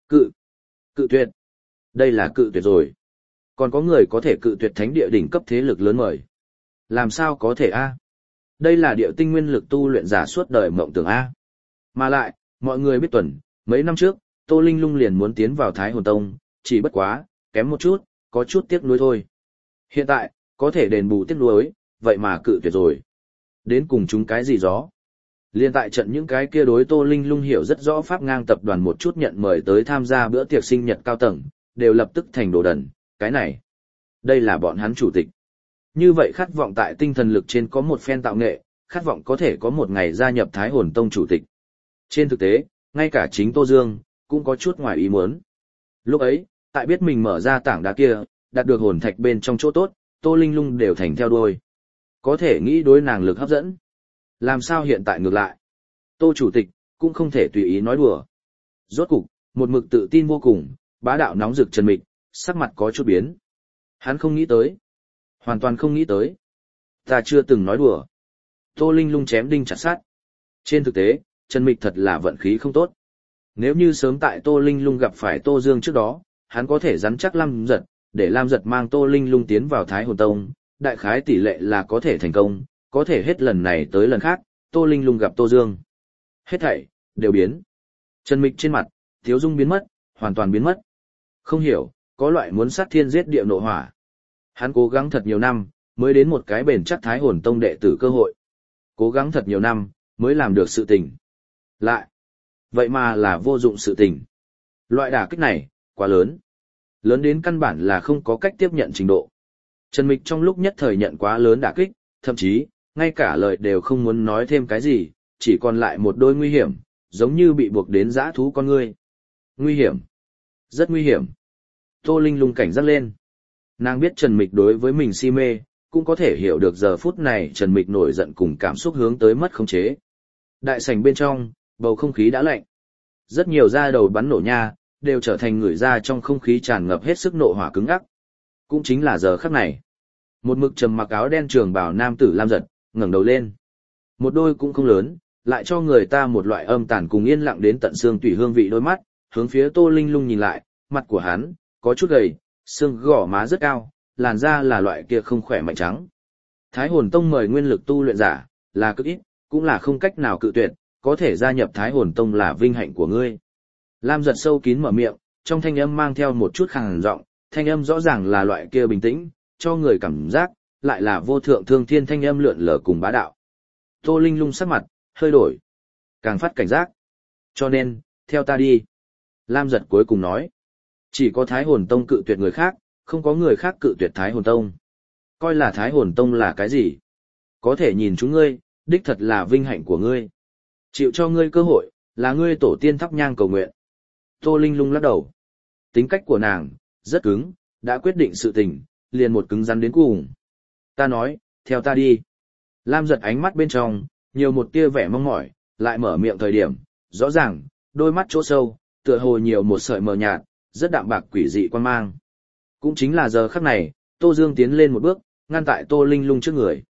S1: Cự tuyệt. Đây là cự tuyệt rồi. Còn có người có thể cự tuyệt thánh địa đỉnh cấp thế lực lớn mời. Làm sao có thể a? Đây là địa tinh nguyên lực tu luyện giả suốt đời mộng tưởng a. Mà lại, mọi người biết tuần, mấy năm trước, Tô Linh Lung liền muốn tiến vào Thái Hồn Tông, chỉ bất quá, kém một chút, có chút tiếc nuối thôi. Hiện tại, có thể đền bù tiếc nuối, vậy mà cự tuyệt rồi. Đến cùng chúng cái gì gió? Liên tại trận những cái kia đối Tô Linh Lung hiểu rất rõ pháp ngang tập đoàn một chút nhận mời tới tham gia bữa tiệc sinh nhật cao tầng, đều lập tức thành đồ đần, cái này. Đây là bọn hắn chủ tịch. Như vậy khát vọng tại tinh thần lực trên có một phen tạo nghệ, khát vọng có thể có một ngày gia nhập Thái Hồn Tông chủ tịch. Trên thực tế, ngay cả chính Tô Dương, cũng có chút ngoài ý muốn. Lúc ấy, tại biết mình mở ra tảng đá kia, đạt được hồn thạch bên trong chỗ tốt, Tô Linh Lung đều thành theo đuôi. Có thể nghĩ đối nàng lực hấp dẫn. Làm sao hiện tại ngược lại? Tô chủ tịch, cũng không thể tùy ý nói đùa. Rốt cục, một mực tự tin vô cùng, bá đạo nóng rực Trần Mịch, sắc mặt có chút biến. Hắn không nghĩ tới. Hoàn toàn không nghĩ tới. Ta chưa từng nói đùa. Tô Linh Lung chém đinh chặt sắt. Trên thực tế, Trần Mịch thật là vận khí không tốt. Nếu như sớm tại Tô Linh Lung gặp phải Tô Dương trước đó, hắn có thể rắn chắc Lam Giật, để Lam Giật mang Tô Linh Lung tiến vào Thái Hồn Tông, đại khái tỷ lệ là có thể thành công, có thể hết lần này tới lần khác, Tô Linh Lung gặp Tô Dương. Hết thảy, đều biến. Trần Mịch trên mặt, tiếu dung biến mất, hoàn toàn biến mất. Không hiểu, có loại muốn sát thiên giết địa nộ hỏa. Hắn cố gắng thật nhiều năm, mới đến một cái bền chắc Thái Hồn Tông đệ tử cơ hội. Cố gắng thật nhiều năm, mới làm được sự tình. Lại, vậy mà là vô dụng sự tình. Loại đả kích này, quá lớn. Lớn đến căn bản là không có cách tiếp nhận trình độ. Trần Mịch trong lúc nhất thời nhận quá lớn đả kích, thậm chí, ngay cả lời đều không muốn nói thêm cái gì, chỉ còn lại một đôi nguy hiểm, giống như bị buộc đến dã thú con ngươi. Nguy hiểm. Rất nguy hiểm. Tô Linh Lung cảnh giác lên. Nàng biết Trần Mịch đối với mình si mê, cũng có thể hiểu được giờ phút này Trần Mịch nổi giận cùng cảm xúc hướng tới mất khống chế. Đại sảnh bên trong, bầu không khí đã lạnh. Rất nhiều da đầu bắn nổ nha, đều trở thành người da trong không khí tràn ngập hết sức nộ hỏa cứng ngắc. Cũng chính là giờ khắc này. Một mực trầm mặc áo đen trường bào nam tử Lam Giật, ngẩng đầu lên. Một đôi cũng không lớn, lại cho người ta một loại âm tàn cùng yên lặng đến tận xương tủy hương vị đôi mắt, hướng phía Tô Linh Lung nhìn lại, mặt của hắn, có chút gầy, xương gò má rất cao, làn da là loại kia không khỏe mạnh trắng. Thái Hồn Tông mời nguyên lực tu luyện giả, là cực ít, cũng là không cách nào cự tuyệt, có thể gia nhập Thái Hồn Tông là vinh hạnh của ngươi. Lam Giật sâu kín mở miệng, trong thanh âm mang theo một chút khàn giọng, thanh âm rõ ràng là loại kia bình tĩnh, cho người cảm giác, lại là vô thượng thương thiên thanh âm lượn lờ cùng bá đạo. Tô Linh Lung sắc mặt, hơi đổi. Càng phát cảnh giác. Cho nên, theo ta đi. Lam Giật cuối cùng nói. Chỉ có Thái Hồn Tông cự tuyệt người khác, không có người khác cự tuyệt Thái Hồn Tông. Coi là Thái Hồn Tông là cái gì? Có thể nhìn chúng ngươi, đích thật là vinh hạnh của ngươi. Chịu cho ngươi cơ hội, là ngươi tổ tiên thắp nhang cầu nguyện. Tô Linh Lung lắc đầu. Tính cách của nàng, rất cứng, đã quyết định sự tình, liền một cứng rắn đến cùng. Ta nói, theo ta đi. Lam Giật ánh mắt bên trong, nhiều một tia vẻ mong mỏi, lại mở miệng thời điểm, rõ ràng, đôi mắt chỗ sâu, tựa hồ nhiều một sợi mờ nhạt, rất đạm bạc quỷ dị quan mang. Cũng chính là giờ khắc này, Tô Dương tiến lên một bước, ngăn tại Tô Linh Lung trước người.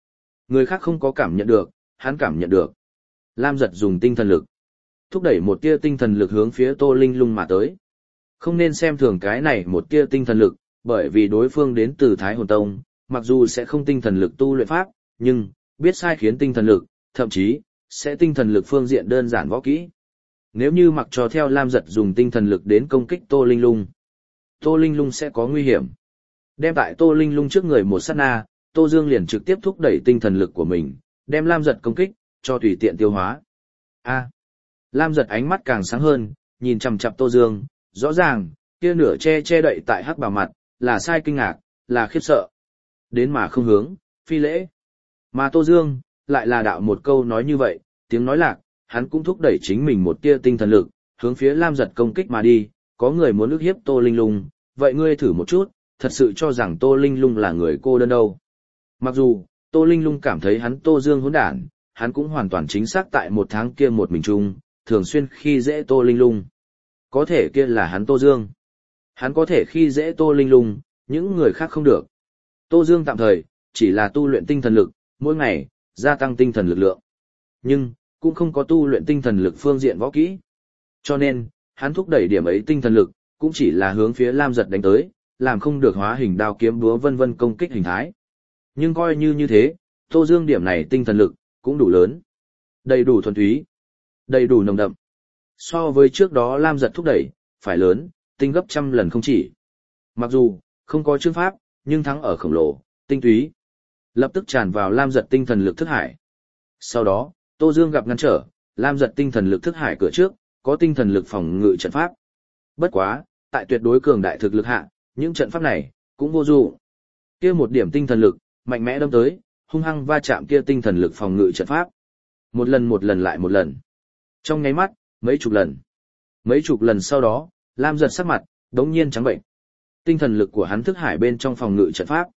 S1: Người khác không có cảm nhận được, hắn cảm nhận được. Lam Giật dùng tinh thần lực, thúc đẩy một tia tinh thần lực hướng phía Tô Linh Lung mà tới. Không nên xem thường cái này một tia tinh thần lực, bởi vì đối phương đến từ Thái Hồn Tông, mặc dù sẽ không tinh thần lực tu luyện pháp, nhưng biết sai khiến tinh thần lực, thậm chí sẽ tinh thần lực phương diện đơn giản võ kỹ. Nếu như mặc cho theo Lam Giật dùng tinh thần lực đến công kích Tô Linh Lung sẽ có nguy hiểm. Đem tại Tô Linh Lung trước người một sát na, Tô Dương liền trực tiếp thúc đẩy tinh thần lực của mình, đem Lam Giật công kích, cho tùy tiện tiêu hóa. Lam Giật ánh mắt càng sáng hơn, nhìn chằm chằm Tô Dương, rõ ràng, kia nửa che đậy tại hắc bào mặt, là sai kinh ngạc, là khiếp sợ. Đến mà không hướng, phi lễ. Mà Tô Dương, lại là đạo một câu nói như vậy, tiếng nói lạc, hắn cũng thúc đẩy chính mình một tia tinh thần lực, hướng phía Lam Giật công kích mà đi, có người muốn ức hiếp Tô Linh Lung, vậy ngươi thử một chút, thật sự cho rằng Tô Linh Lung là người cô đơn đâu. Mặc dù, Tô Linh Lung cảm thấy hắn Tô Dương hỗn đản, hắn cũng hoàn toàn chính xác tại một tháng kia một mình chung, thường xuyên khi dễ Tô Linh Lung. Có thể kia là hắn Tô Dương. Hắn có thể khi dễ Tô Linh Lung, những người khác không được. Tô Dương tạm thời, chỉ là tu luyện tinh thần lực, mỗi ngày, gia tăng tinh thần lực lượng. Nhưng, cũng không có tu luyện tinh thần lực phương diện võ kỹ. Cho nên, hắn thúc đẩy điểm ấy tinh thần lực, cũng chỉ là hướng phía Lam Giật đánh tới, làm không được hóa hình đao kiếm búa vân vân công kích hình thái. Nhưng coi như thế, Tô Dương điểm này tinh thần lực, cũng đủ lớn. Đầy đủ thuần túy, đầy đủ nồng đậm. So với trước đó Lam Giật thúc đẩy, phải lớn, tinh gấp trăm lần không chỉ. Mặc dù, không có chương pháp, nhưng thắng ở khổng lồ, tinh túy. Lập tức tràn vào Lam Giật tinh thần lực thức hải. Sau đó, Tô Dương gặp ngăn trở, Lam Giật tinh thần lực thức hải cửa trước, có tinh thần lực phòng ngự trận pháp. Bất quá, tại tuyệt đối cường đại thực lực hạ, những trận pháp này, cũng vô dụng. Kia một điểm tinh thần lực, mạnh mẽ đâm tới, hung hăng va chạm kia tinh thần lực phòng ngự trận pháp. Một lần lại một lần. Trong nháy mắt, mấy chục lần. Mấy chục lần sau đó, Lam Giật sắc mặt, đống nhiên trắng bệnh. Tinh thần lực của hắn thức hải bên trong phòng ngự trận pháp,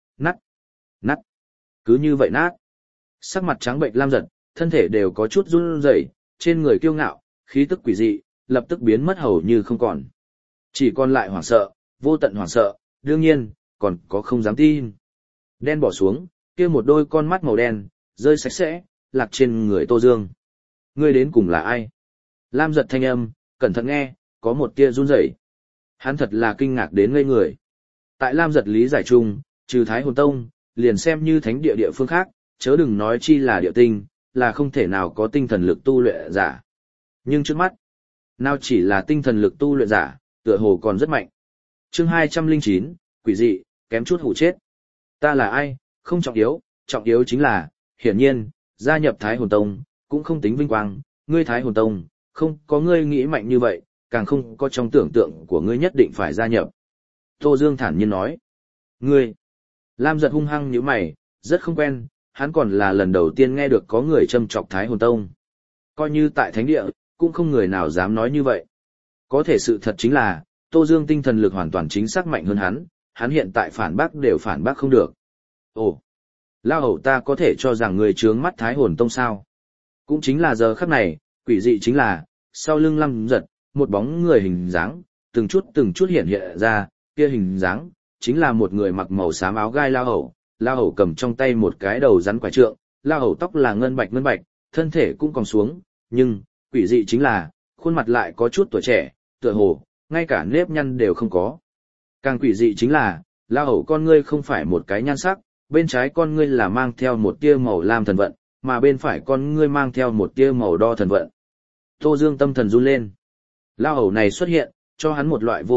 S1: nát. Cứ như vậy nát. Sắc mặt trắng bệnh Lam Giật, thân thể đều có chút run rẩy, trên người kiêu ngạo, khí tức quỷ dị, lập tức biến mất hầu như không còn. Chỉ còn lại hoảng sợ, vô tận hoảng sợ, đương nhiên, còn có không dám tin. Đen bỏ xuống, kia một đôi con mắt màu đen, rơi sạch sẽ, lạc trên người Tô Dương. Ngươi đến cùng là ai? Lam Giật thanh âm, cẩn thận nghe, có một tia run rẩy. Hắn thật là kinh ngạc đến ngây người. Tại Lam Giật lý giải chung, trừ Thái Hồn Tông, liền xem như thánh địa địa phương khác, chớ đừng nói chi là địa tinh, là không thể nào có tinh thần lực tu luyện giả. Nhưng trước mắt, nào chỉ là tinh thần lực tu luyện giả, tựa hồ còn rất mạnh. Chương 209, quỷ dị, kém chút hủ chết. Ta là ai, không trọng yếu chính là, hiển nhiên, gia nhập Thái Hồn Tông, cũng không tính vinh quang, ngươi Thái Hồn Tông, không có ngươi nghĩ mạnh như vậy, càng không có trong tưởng tượng của ngươi nhất định phải gia nhập. Tô Dương thản nhiên nói. Ngươi, Lam Giật hung hăng nhíu mày, rất không quen, hắn còn là lần đầu tiên nghe được có người châm chọc Thái Hồn Tông. Coi như tại thánh địa, cũng không người nào dám nói như vậy. Có thể sự thật chính là, Tô Dương tinh thần lực hoàn toàn chính xác mạnh hơn hắn hiện tại phản bác đều phản bác không được. Ồ, lao hầu ta có thể cho rằng người trướng mắt Thái Hồn Tông sao? Cũng chính là giờ khắc này, quỷ dị chính là, sau lưng Lam Giật, một bóng người hình dáng, từng chút hiện hiện ra, kia hình dáng, chính là một người mặc màu xám áo gai lao hầu cầm trong tay một cái đầu rắn quải trượng, lao hầu tóc là ngân bạch, thân thể cũng còn xuống, nhưng, quỷ dị chính là, khuôn mặt lại có chút tuổi trẻ, tựa hồ, ngay cả nếp nhăn đều không có. Càng quỷ dị chính là, lao hầu con ngươi không phải một cái nhan sắc, bên trái con ngươi là mang theo một tia màu lam thần vận, mà bên phải con ngươi mang theo một tia màu đo thần vận. Tô Dương tâm thần run lên. Lao hầu này xuất hiện, cho hắn một loại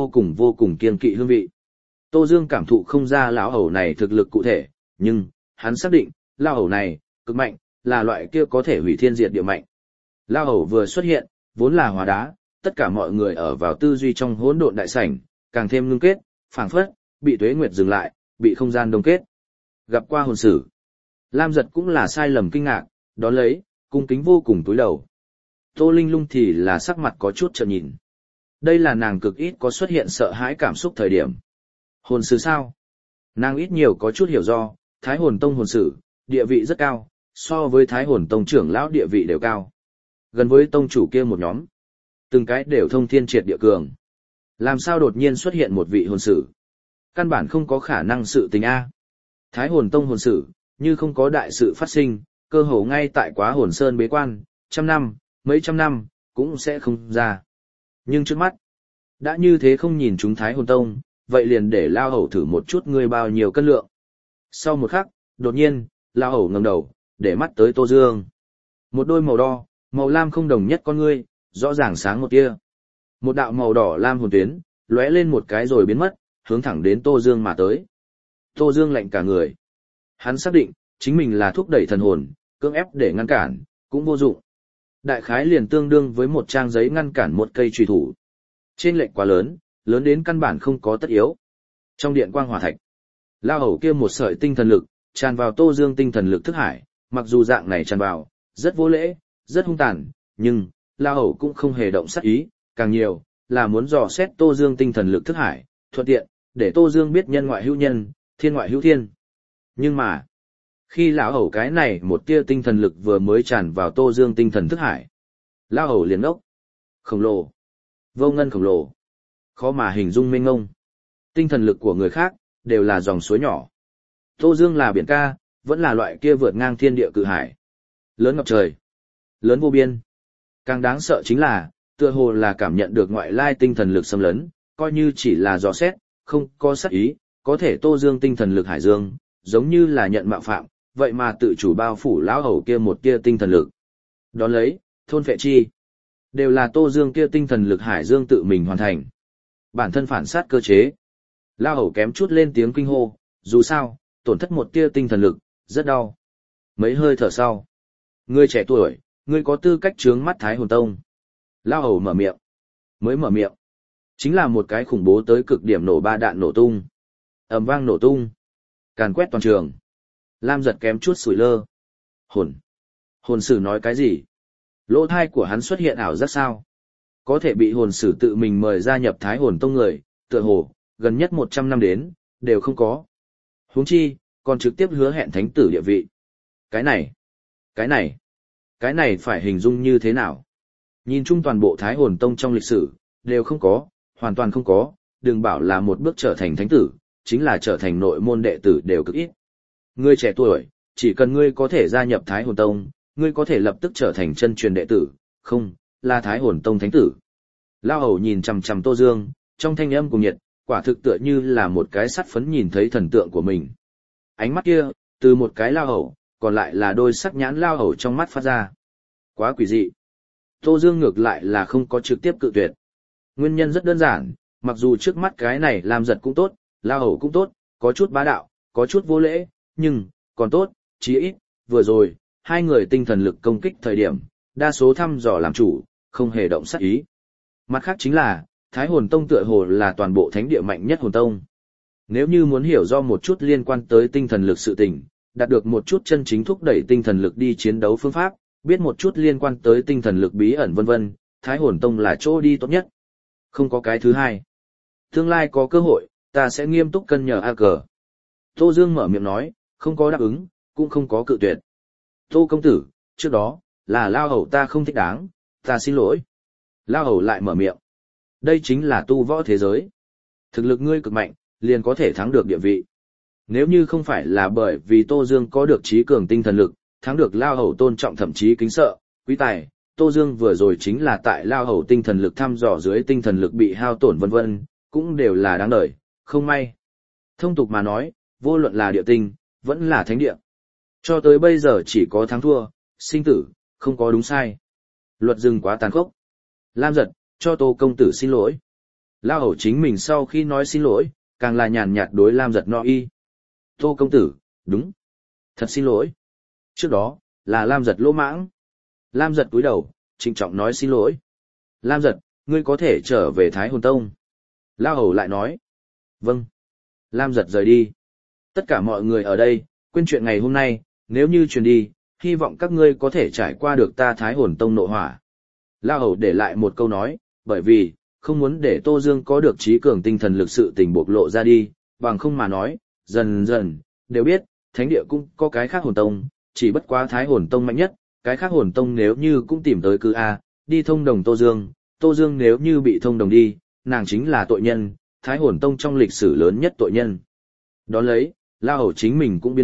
S1: vô cùng kiêng kỵ hương vị. Tô Dương cảm thụ không ra lão hầu này thực lực cụ thể, nhưng, hắn xác định, lao hầu này, cực mạnh, là loại kia có thể hủy thiên diệt địa mạnh. Lao hầu vừa xuất hiện, vốn là hóa đá, tất cả mọi người ở vào tư duy trong hỗn độn đại sảnh, càng thêm ngưng kết, phảng phất, bị tuế nguyệt dừng lại, bị không gian đông kết. Gặp qua hồn sử. Lam Giật cũng là sai lầm kinh ngạc, đón lấy, cung kính vô cùng túi đầu. Tô Linh Lung thì là sắc mặt có chút trợn nhìn. Đây là nàng cực ít có xuất hiện sợ hãi cảm xúc thời điểm. Hồn sử sao? Nàng ít nhiều có chút hiểu do, Thái Hồn Tông hồn sử, địa vị rất cao, so với Thái Hồn Tông trưởng lão địa vị đều cao. Gần với tông chủ kia một nhóm. Từng cái đều thông thiên triệt địa cường. Làm sao đột nhiên xuất hiện một vị hồn sử? Căn bản không có khả năng sự tình A. Thái Hồn Tông hồn sử, Như không có đại sự phát sinh, cơ hồ ngay tại Quá Hồn Sơn bế quan, trăm năm, mấy trăm năm, cũng sẽ không ra. Nhưng trước mắt, đã như thế không nhìn chúng Thái Hồn Tông, vậy liền để Lao Hầu thử một chút ngươi bao nhiêu cân lượng. Sau một khắc, đột nhiên, Lao Hầu ngẩng đầu, để mắt tới Tô Dương. Một đôi màu đo, màu lam không đồng nhất con ngươi, rõ ràng sáng một tia. Một đạo màu đỏ lam hồn tuyến, lóe lên một cái rồi biến mất, hướng thẳng đến Tô Dương mà tới. Tô Dương lạnh cả người. Hắn xác định, chính mình là thúc đẩy thần hồn, cưỡng ép để ngăn cản, cũng vô dụng. Đại khái liền tương đương với một trang giấy ngăn cản một cây chùy thủ. Trên lệnh quá lớn, lớn đến căn bản không có tất yếu. Trong điện quang hỏa thạch, Lao Hầu kia một sợi tinh thần lực, tràn vào Tô Dương tinh thần lực thức hải, mặc dù dạng này tràn vào, rất vô lễ, rất hung tàn, nhưng, Lao Hầu cũng không hề động sát ý, càng nhiều, là muốn dò xét Tô Dương tinh thần lực thức hải, thuận tiện, để Tô Dương biết nhân ngoại hữu nhân, thiên ngoại hữu thiên. Nhưng mà, khi lão hầu cái này một tia tinh thần lực vừa mới tràn vào Tô Dương tinh thần thức hải, lão hầu liền ngốc. Khổng lồ, vô ngân khổng lồ, khó mà hình dung mênh ngông. Tinh thần lực của người khác, đều là dòng suối nhỏ. Tô Dương là biển ca, vẫn là loại kia vượt ngang thiên địa cự hải. Lớn ngập trời, lớn vô biên. Càng đáng sợ chính là, tựa hồ là cảm nhận được ngoại lai tinh thần lực xâm lấn, coi như chỉ là dò xét, không có sát ý, có thể Tô Dương tinh thần lực hải dương, giống như là nhận mạo phạm, vậy mà tự chủ bao phủ lão hầu kia một tia tinh thần lực. Đón lấy, thôn phệ chi, đều là Tô Dương kia tinh thần lực hải dương tự mình hoàn thành. Bản thân phản sát cơ chế. Lão hầu kém chút lên tiếng kinh hô, dù sao, tổn thất một tia tinh thần lực, rất đau. Mấy hơi thở sau, ngươi trẻ tuổi, ngươi có tư cách trướng mắt Thái Hồn Tông. Lão hầu mở miệng. Mới mở miệng, chính là một cái khủng bố tới cực điểm nổ ba đạn nổ tung. Ầm vang nổ tung, càn quét toàn trường. Lam Giật kém chút sủi lơ. Hồn sử nói cái gì? Lỗ thai của hắn xuất hiện ảo giác sao? Có thể bị hồn sử tự mình mời gia nhập Thái Hồn Tông người, tựa hồ, gần nhất 100 năm đến, đều không có. Huống chi, còn trực tiếp hứa hẹn thánh tử địa vị. Cái này phải hình dung như thế nào? Nhìn chung toàn bộ Thái Hồn Tông trong lịch sử, đều không có, hoàn toàn không có, đừng bảo là một bước trở thành thánh tử, chính là trở thành nội môn đệ tử đều cực ít. Ngươi trẻ tuổi, chỉ cần ngươi có thể gia nhập Thái Hồn Tông, ngươi có thể lập tức trở thành chân truyền đệ tử, không, là Thái Hồn Tông thánh tử. Lao hầu nhìn chằm chằm Tô Dương, trong thanh âm cùng nhiệt, quả thực tựa như là một cái sắt phấn nhìn thấy thần tượng của mình. Ánh mắt kia, từ một cái lao hầu, còn lại là đôi sắc nhãn lao hầu trong mắt phát ra. Quá quỷ dị. Tô Dương ngược lại là không có trực tiếp cự tuyệt. Nguyên nhân rất đơn giản, mặc dù trước mắt cái này Lam Giật cũng tốt, lao hầu cũng tốt, có chút bá đạo, có chút vô lễ, nhưng, còn tốt, chí ít, vừa rồi, hai người tinh thần lực công kích thời điểm, đa số thăm dò làm chủ, không hề động sát ý. Mặt khác chính là, Thái Hồn Tông tựa hồ là toàn bộ thánh địa mạnh nhất hồn tông. Nếu như muốn hiểu do một chút liên quan tới tinh thần lực sự tình, đạt được một chút chân chính thúc đẩy tinh thần lực đi chiến đấu phương pháp, biết một chút liên quan tới tinh thần lực bí ẩn vân vân, Thái Hồn Tông là chỗ đi tốt nhất. Không có cái thứ hai. Tương lai có cơ hội, ta sẽ nghiêm túc cân nhờ A cờ. Tô Dương mở miệng nói, không có đáp ứng, cũng không có cự tuyệt. Tô công tử, trước đó, là lao hầu ta không thích đáng, ta xin lỗi. Lao hầu lại mở miệng. Đây chính là tu võ thế giới. Thực lực ngươi cực mạnh, liền có thể thắng được địa vị. Nếu như không phải là bởi vì Tô Dương có được trí cường tinh thần lực, thắng được lao hầu tôn trọng thậm chí kính sợ, quý tài, Tô Dương vừa rồi chính là tại lao hầu tinh thần lực thăm dò dưới tinh thần lực bị hao tổn vân vân, cũng đều là đáng đời, không may. Thông tục mà nói, vô luận là địa tinh, vẫn là thánh địa. Cho tới bây giờ chỉ có thắng thua, sinh tử, không có đúng sai. Luật rừng quá tàn khốc. Lam Giật, cho Tô công tử xin lỗi. Lao hầu chính mình sau khi nói xin lỗi, càng là nhàn nhạt đối Lam Giật no y. Tô công tử, đúng. Thật xin lỗi. Trước đó, là Lam Giật lỗ mãng. Lam Giật cúi đầu, trịnh trọng nói xin lỗi. Lam Giật, ngươi có thể trở về Thái Hồn Tông. Lao hầu lại nói. Vâng. Lam Giật rời đi. Tất cả mọi người ở đây, quên chuyện ngày hôm nay, nếu như truyền đi, hy vọng các ngươi có thể trải qua được ta Thái Hồn Tông nộ hỏa. Lao hầu để lại một câu nói, bởi vì, không muốn để Tô Dương có được trí cường tinh thần lực sự tình bộc lộ ra đi, bằng không mà nói, dần dần, đều biết, thánh địa cũng có cái khác hồn tông, chỉ bất quá Thái Hồn Tông mạnh nhất, cái khác hồn tông nếu như cũng tìm tới cứ A, đi thông đồng Tô Dương nếu như bị thông đồng đi, nàng chính là tội nhân, Thái Hồn Tông trong lịch sử lớn nhất tội nhân. Đón lấy, Lao hầu chính mình cũng biến mất,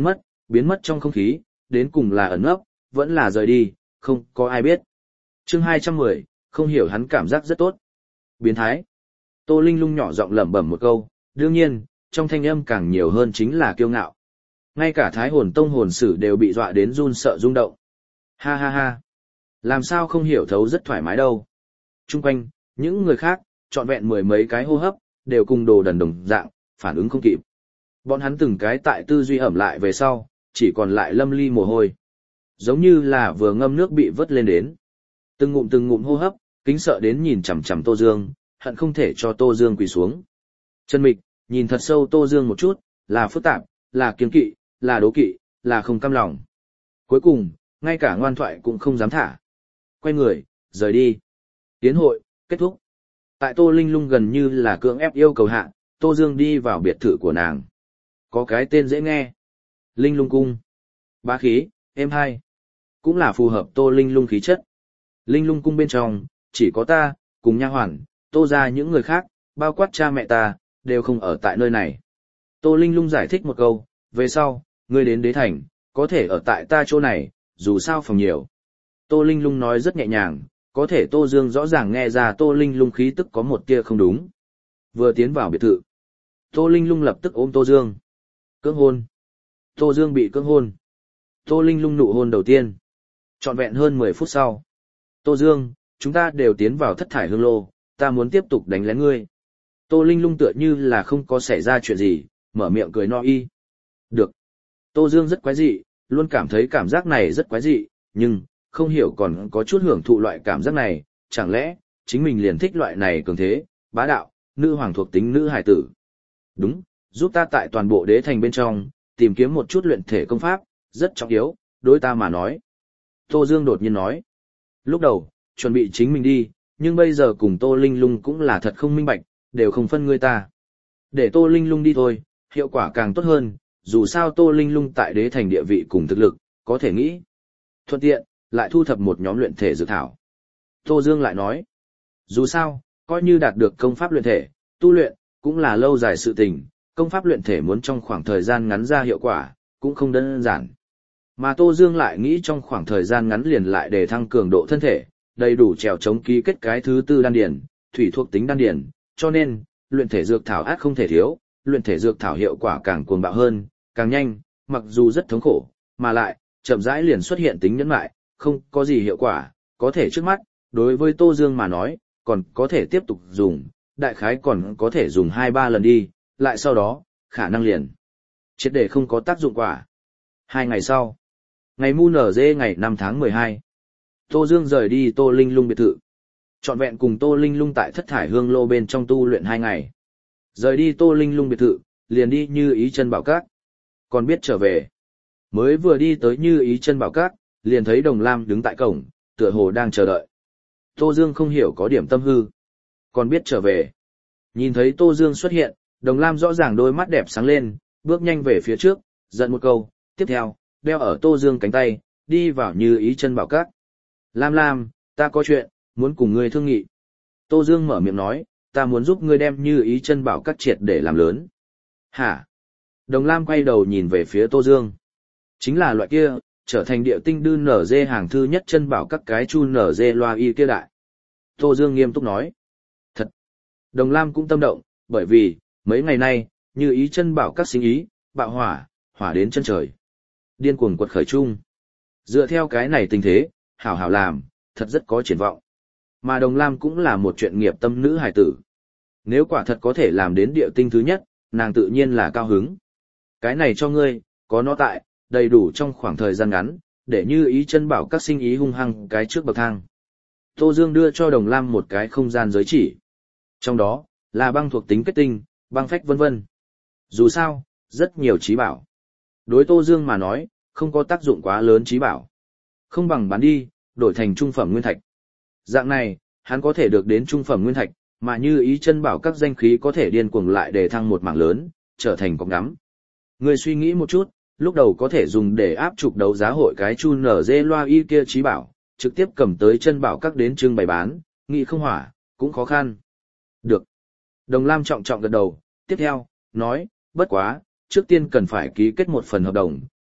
S1: biến mất trong không khí, đến cùng là ẩn nấp, vẫn là rời đi, không có ai biết. Chương 210, không hiểu hắn cảm giác rất tốt. Biến thái. Tô Linh Lung nhỏ giọng lẩm bẩm một câu, đương nhiên, trong thanh âm càng nhiều hơn chính là kiêu ngạo. Ngay cả Thái Hồn Tông hồn sử đều bị dọa đến run sợ rung động. Ha ha ha. Làm sao không hiểu thấu rất thoải mái đâu. Trung quanh, những người khác, trọn vẹn mười mấy cái hô hấp, đều cùng đồ đần đồng dạng, phản ứng không kịp. Bọn hắn từng cái tại tư duy ẩm lại về sau, chỉ còn lại lâm ly mồ hôi. Giống như là vừa ngâm nước bị vớt lên đến. Từng ngụm hô hấp, kính sợ đến nhìn chằm chằm Tô Dương, hận không thể cho Tô Dương quỳ xuống. Trần Mịch, nhìn thật sâu Tô Dương một chút, là phức tạp, là kiêng kỵ, là đố kỵ, là không cam lòng. Cuối cùng, ngay cả ngoan thoại cũng không dám thả. Quay người, rời đi. Tiến hội, kết thúc. Tại Tô Linh Lung gần như là cưỡng ép yêu cầu hạ, Tô Dương đi vào biệt thự của nàng. Có cái tên dễ nghe. Linh Lung Cung. Bá khí, êm hai. Cũng là phù hợp Tô Linh Lung khí chất. Linh Lung Cung bên trong, chỉ có ta, cùng nha hoàn, Tô ra những người khác, bao quát cha mẹ ta, đều không ở tại nơi này. Tô Linh Lung giải thích một câu, về sau, ngươi đến đế thành, có thể ở tại ta chỗ này, dù sao phòng nhiều. Tô Linh Lung nói rất nhẹ nhàng, có thể Tô Dương rõ ràng nghe ra Tô Linh Lung khí tức có một tia không đúng. Vừa tiến vào biệt thự, Tô Linh Lung lập tức ôm Tô Dương. Cưỡng hôn. Tô Dương bị cưỡng hôn. Tô Linh Lung nụ hôn đầu tiên. Trọn vẹn hơn 10 phút sau. Tô Dương, chúng ta đều tiến vào thất thải hương lô, ta muốn tiếp tục đánh lén ngươi. Tô Linh Lung tựa như là không có xảy ra chuyện gì, mở miệng cười no y. Được. Tô Dương rất quái dị, luôn cảm thấy cảm giác này rất quái dị, nhưng, không hiểu còn có chút hưởng thụ loại cảm giác này, chẳng lẽ, chính mình liền thích loại này cường thế, bá đạo, nữ hoàng thuộc tính nữ hải tử. Đúng, giúp ta tại toàn bộ đế thành bên trong, tìm kiếm một chút luyện thể công pháp, rất trọng yếu, đối ta mà nói. Tô Dương đột nhiên nói. Lúc đầu, chuẩn bị chính mình đi, nhưng bây giờ cùng Tô Linh Lung cũng là thật không minh bạch, đều không phân người ta. Để Tô Linh Lung đi thôi, hiệu quả càng tốt hơn, dù sao Tô Linh Lung tại đế thành địa vị cùng thực lực, có thể nghĩ. Thuận tiện, lại thu thập một nhóm luyện thể dược thảo. Tô Dương lại nói, dù sao, coi như đạt được công pháp luyện thể, tu luyện, cũng là lâu dài sự tình, công pháp luyện thể muốn trong khoảng thời gian ngắn ra hiệu quả, cũng không đơn giản. Mà Tô Dương lại nghĩ trong khoảng thời gian ngắn liền lại để thăng cường độ thân thể, đầy đủ trèo chống ký kết cái thứ tư đan điển, thủy thuộc tính đan điển, cho nên, luyện thể dược thảo át không thể thiếu, luyện thể dược thảo hiệu quả càng cuồng bạo hơn, càng nhanh, mặc dù rất thống khổ, mà lại, chậm rãi liền xuất hiện tính nhẫn mại, không có gì hiệu quả, có thể trước mắt, đối với Tô Dương mà nói, còn có thể tiếp tục dùng, đại khái còn có thể dùng 2-3 lần đi, lại sau đó, khả năng liền triệt để không có tác dụng quả. 2 ngày sau, ngày mu nở dê ngày 5 tháng 12, Tô Dương rời đi Tô Linh Lung biệt thự. Trọn vẹn cùng Tô Linh Lung tại thất thải hương lô bên trong tu luyện 2 ngày. Rời đi Tô Linh Lung biệt thự, liền đi Như Ý Chân Bảo Các. Còn biết trở về. Mới vừa đi tới Như Ý Chân Bảo Các, liền thấy Đồng Lam đứng tại cổng, tựa hồ đang chờ đợi. Tô Dương không hiểu có điểm tâm hư. Còn biết trở về. Nhìn thấy Tô Dương xuất hiện, Đồng Lam rõ ràng đôi mắt đẹp sáng lên, bước nhanh về phía trước, giận một câu, tiếp theo, đeo ở Tô Dương cánh tay, đi vào Như Ý Chân Bảo Các. Lam Lam, ta có chuyện, muốn cùng ngươi thương nghị. Tô Dương mở miệng nói, ta muốn giúp ngươi đem Như Ý Chân Bảo Các triệt để làm lớn. Hả? Đồng Lam quay đầu nhìn về phía Tô Dương. Chính là loại kia, trở thành địa tinh đư nở dê hàng thư nhất chân bảo các cái chu nở dê loa y kia đại. Tô Dương nghiêm túc nói. Thật. Đồng Lam cũng tâm động, bởi vì, mấy ngày nay, Như Ý Chân Bảo Các sinh ý, bạo hỏa, hỏa đến chân trời. Điên cuồng quật khởi chung. Dựa theo cái này tình thế, hảo hảo làm, thật rất có triển vọng. Mà Đồng Lam cũng là một chuyện nghiệp tâm nữ hài tử. Nếu quả thật có thể làm đến địa tinh thứ nhất, nàng tự nhiên là cao hứng. Cái này cho ngươi, có nó tại, đầy đủ trong khoảng thời gian ngắn, để Như Ý Chân Bảo Các sinh ý hung hăng cái trước bậc thang. Tô Dương đưa cho Đồng Lam một cái không gian giới chỉ. Trong đó, là băng thuộc tính kết tinh, băng phách vân vân. Dù sao, rất nhiều trí bảo. Đối Tô Dương mà nói, không có tác dụng quá lớn trí bảo. Không bằng bán đi, đổi thành trung phẩm nguyên thạch. Dạng này, hắn có thể được đến trung phẩm nguyên thạch, mà Như Ý Chân Bảo Các danh khí có thể điên cuồng lại để thăng một mảng lớn, trở thành cọc ngắm. Ngươi suy nghĩ một chút, lúc đầu có thể dùng để áp trục đấu giá hội cái chu nở dê loa y kia trí bảo, trực tiếp cầm tới Chân Bảo Các đến trưng bày bán, nghĩ không hỏa, cũng khó khăn. Được. Đồng Lam trọng trọng gật đầu, tiếp theo, nói, bất quá, trước tiên cần phải ký kết một phần hợp đồng,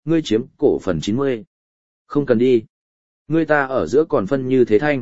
S1: ngươi chiếm cổ phần 90. Không cần đi. Ngươi ta ở giữa còn phân như thế thanh.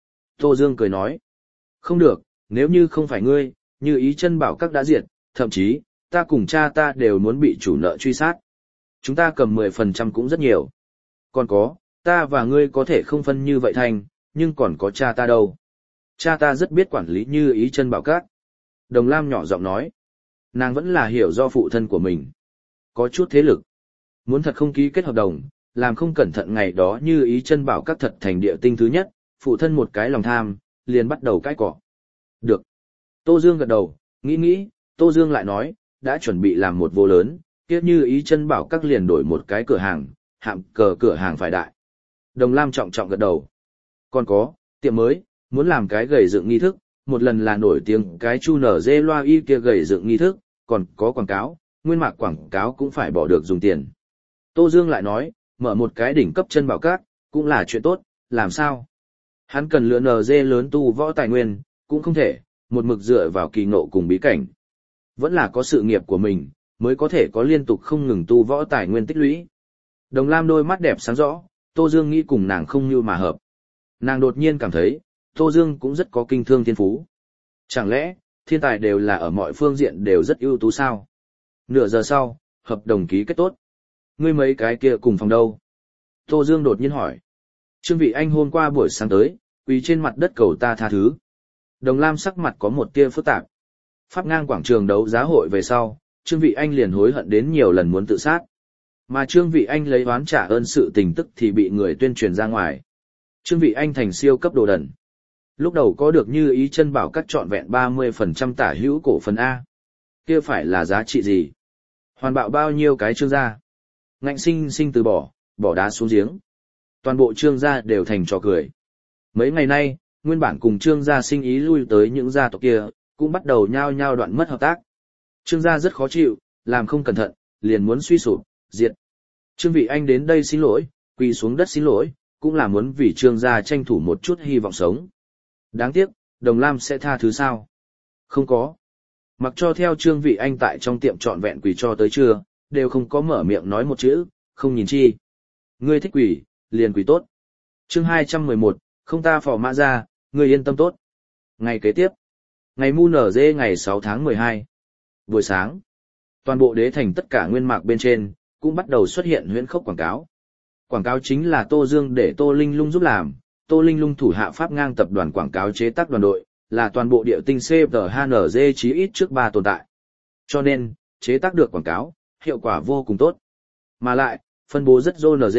S1: Tô Dương cười nói. Không được, nếu như không phải ngươi, Như Ý Chân Bảo Các đã diệt, thậm chí, ta cùng cha ta đều muốn bị chủ nợ truy sát. Chúng ta cầm 10% cũng rất nhiều. Còn có, ta và ngươi có thể không phân như vậy thanh, nhưng còn có cha ta đâu. Cha ta rất biết quản lý Như Ý Chân Bảo Các. Đồng Lam nhỏ giọng nói. Nàng vẫn là hiểu do phụ thân của mình. Có chút thế lực. Muốn thật không ký kết hợp đồng, làm không cẩn thận ngày đó Như Ý Chân Bảo Các thật thành địa tinh thứ nhất, phụ thân một cái lòng tham, liền bắt đầu cãi cọ. Được. Tô Dương gật đầu, nghĩ, Tô Dương lại nói, đã chuẩn bị làm một vô lớn, kia Như Ý Chân Bảo Các liền đổi một cái cửa hàng, hạng cờ cửa hàng phải đại. Đồng Lam trọng trọng gật đầu. Còn có, tiệm mới, muốn làm cái gầy dựng nghi thức, một lần là nổi tiếng cái chu nở dê loa y kia gầy dựng nghi thức, còn có quảng cáo, nguyên mạc quảng cáo cũng phải bỏ được dùng tiền. Tô Dương lại nói, mở một cái đỉnh cấp chân bảo các, cũng là chuyện tốt, làm sao? Hắn cần lựa NG lớn tu võ tài nguyên, cũng không thể, một mực dựa vào kỳ ngộ cùng bí cảnh. Vẫn là có sự nghiệp của mình, mới có thể có liên tục không ngừng tu võ tài nguyên tích lũy. Đồng Lam đôi mắt đẹp sáng rõ, Tô Dương nghĩ cùng nàng không như mà hợp. Nàng đột nhiên cảm thấy, Tô Dương cũng rất có kinh thương thiên phú. Chẳng lẽ, thiên tài đều là ở mọi phương diện đều rất ưu tú sao? Nửa giờ sau, hợp đồng ký kết tốt. Ngươi mấy cái kia cùng phòng đâu? Tô Dương đột nhiên hỏi. Trương Vị Anh hôm qua buổi sáng tới, quỳ trên mặt đất cầu ta tha thứ. Đồng Lam sắc mặt có một tia phức tạp. Pháp ngang quảng trường đấu giá hội về sau, Trương Vị Anh liền hối hận đến nhiều lần muốn tự sát. Mà Trương Vị Anh lấy oán trả ơn sự tình tức thì bị người tuyên truyền ra ngoài. Trương Vị Anh thành siêu cấp đồ đần. Lúc đầu có được Như Ý Chân Bảo Các trọn vẹn 30% tả hữu cổ phần A. Kia phải là giá trị gì? Hoàn bạo bao nhiêu cái Trương gia? Ngạnh sinh từ bỏ đá xuống giếng. Toàn bộ Trương gia đều thành trò cười. Mấy ngày nay, nguyên bản cùng Trương gia sinh ý lui tới những gia tộc kia, cũng bắt đầu nhao nhao đoạn mất hợp tác. Trương gia rất khó chịu, làm không cẩn thận, liền muốn suy sụp, diệt. Trương Vị Anh đến đây xin lỗi, quỳ xuống đất xin lỗi, cũng là muốn vì Trương gia tranh thủ một chút hy vọng sống. Đáng tiếc, Đồng Lam sẽ tha thứ sao? Không có. Mặc cho theo Trương Vị Anh tại trong tiệm trọn vẹn quỳ cho tới trưa, đều không có mở miệng nói một chữ, không nhìn chi. Ngươi thích quỳ, liền quỳ tốt. Chương 211, không ta phò mã ra, ngươi yên tâm tốt. Ngày kế tiếp, ngày mu nở dê ngày 6 tháng 12. Buổi sáng, toàn bộ đế thành tất cả nguyên mạc bên trên, cũng bắt đầu xuất hiện huyễn khốc quảng cáo. Quảng cáo chính là Tô Dương để Tô Linh Lung giúp làm, Tô Linh Lung thủ hạ Pháp ngang tập đoàn quảng cáo chế tác đoàn đội, là toàn bộ địa tinh CFHNZ chí ít trước 3 tồn tại. Cho nên, chế tác được quảng cáo, hiệu quả vô cùng tốt. Mà lại, phân bố rất NG.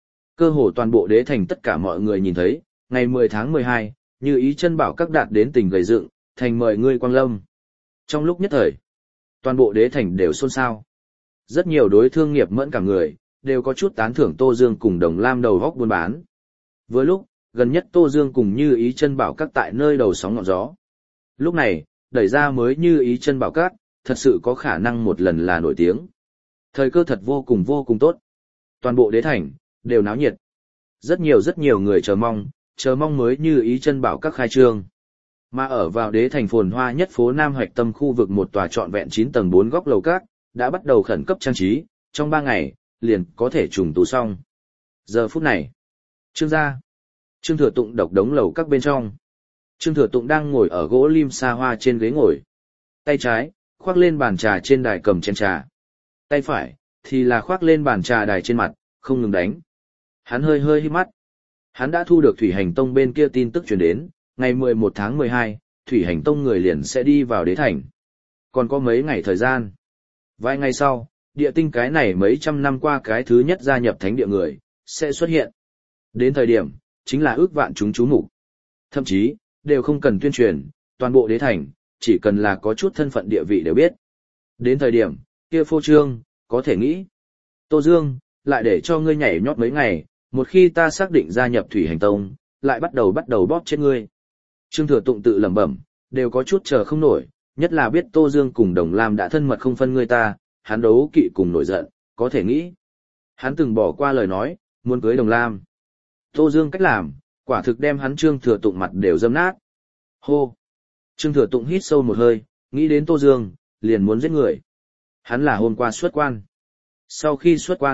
S1: Cơ hồ toàn bộ đế thành tất cả mọi người nhìn thấy, ngày 10 tháng 12, Như Ý Chân Bảo Các đạt đến tỉnh gầy dựng, thành mời ngươi quang lâm. Trong lúc nhất thời, toàn bộ đế thành đều xôn xao. Rất nhiều đối thương nghiệp mẫn cả người, đều có chút tán thưởng Tô Dương cùng Đồng Lam đầu góc buôn bán. Với lúc, gần nhất Tô Dương cùng Như Ý Chân Bảo Các tại nơi đầu sóng ngọn gió. Lúc này, đẩy ra mới Như Ý Chân Bảo Các, thật sự có khả năng một lần là nổi tiếng. Thời cơ thật vô cùng tốt. Toàn bộ đế thành, đều náo nhiệt. Rất nhiều người chờ mong mới Như Ý Chân Bảo Các khai trương. Mà ở vào đế thành phồn hoa nhất phố Nam Hoạch Tâm khu vực một tòa trọn vẹn 9 tầng 4 góc lầu các, đã bắt đầu khẩn cấp trang trí, trong 3 ngày, liền có thể trùng tu xong. Giờ phút này, Trương Thừa Tụng độc đống lầu các bên trong. Trương Thừa Tụng đang ngồi ở gỗ lim sa hoa trên ghế ngồi. Tay trái, khoác lên bàn trà trên đài cầm chén trà. Tay phải, thì là khoác lên bàn trà đài trên mặt, không ngừng đánh. Hắn hơi híp mắt. Hắn đã thu được Thủy Hành Tông bên kia tin tức truyền đến, ngày 11 tháng 12, Thủy Hành Tông người liền sẽ đi vào đế thành. Còn có mấy ngày thời gian. Vài ngày sau, địa tinh cái này mấy trăm năm qua cái thứ nhất gia nhập thánh địa người, sẽ xuất hiện. Đến thời điểm, chính là ước vạn chúng chú mục. Thậm chí, đều không cần tuyên truyền, toàn bộ đế thành, chỉ cần là có chút thân phận địa vị đều biết. Đến thời điểm, kia phô trương, có thể nghĩ. Tô Dương, lại để cho ngươi nhảy nhót mấy ngày, một khi ta xác định gia nhập Thủy Hành Tông, lại bắt đầu bóp chết ngươi. Trương Thừa Tụng tự lẩm bẩm, đều có chút chờ không nổi, nhất là biết Tô Dương cùng Đồng Lam đã thân mật không phân ngươi ta, hắn đấu kỵ cùng nổi giận, có thể nghĩ. Hắn từng bỏ qua lời nói, muốn cưới Đồng Lam. Tô Dương cách làm, quả thực đem hắn Trương Thừa Tụng mặt đều dâm nát. Hô! Trương Thừa Tụng hít sâu một hơi, nghĩ đến Tô Dương, liền muốn giết người. Hắn là hôm qua xuất quan. Sau khi xuất quan,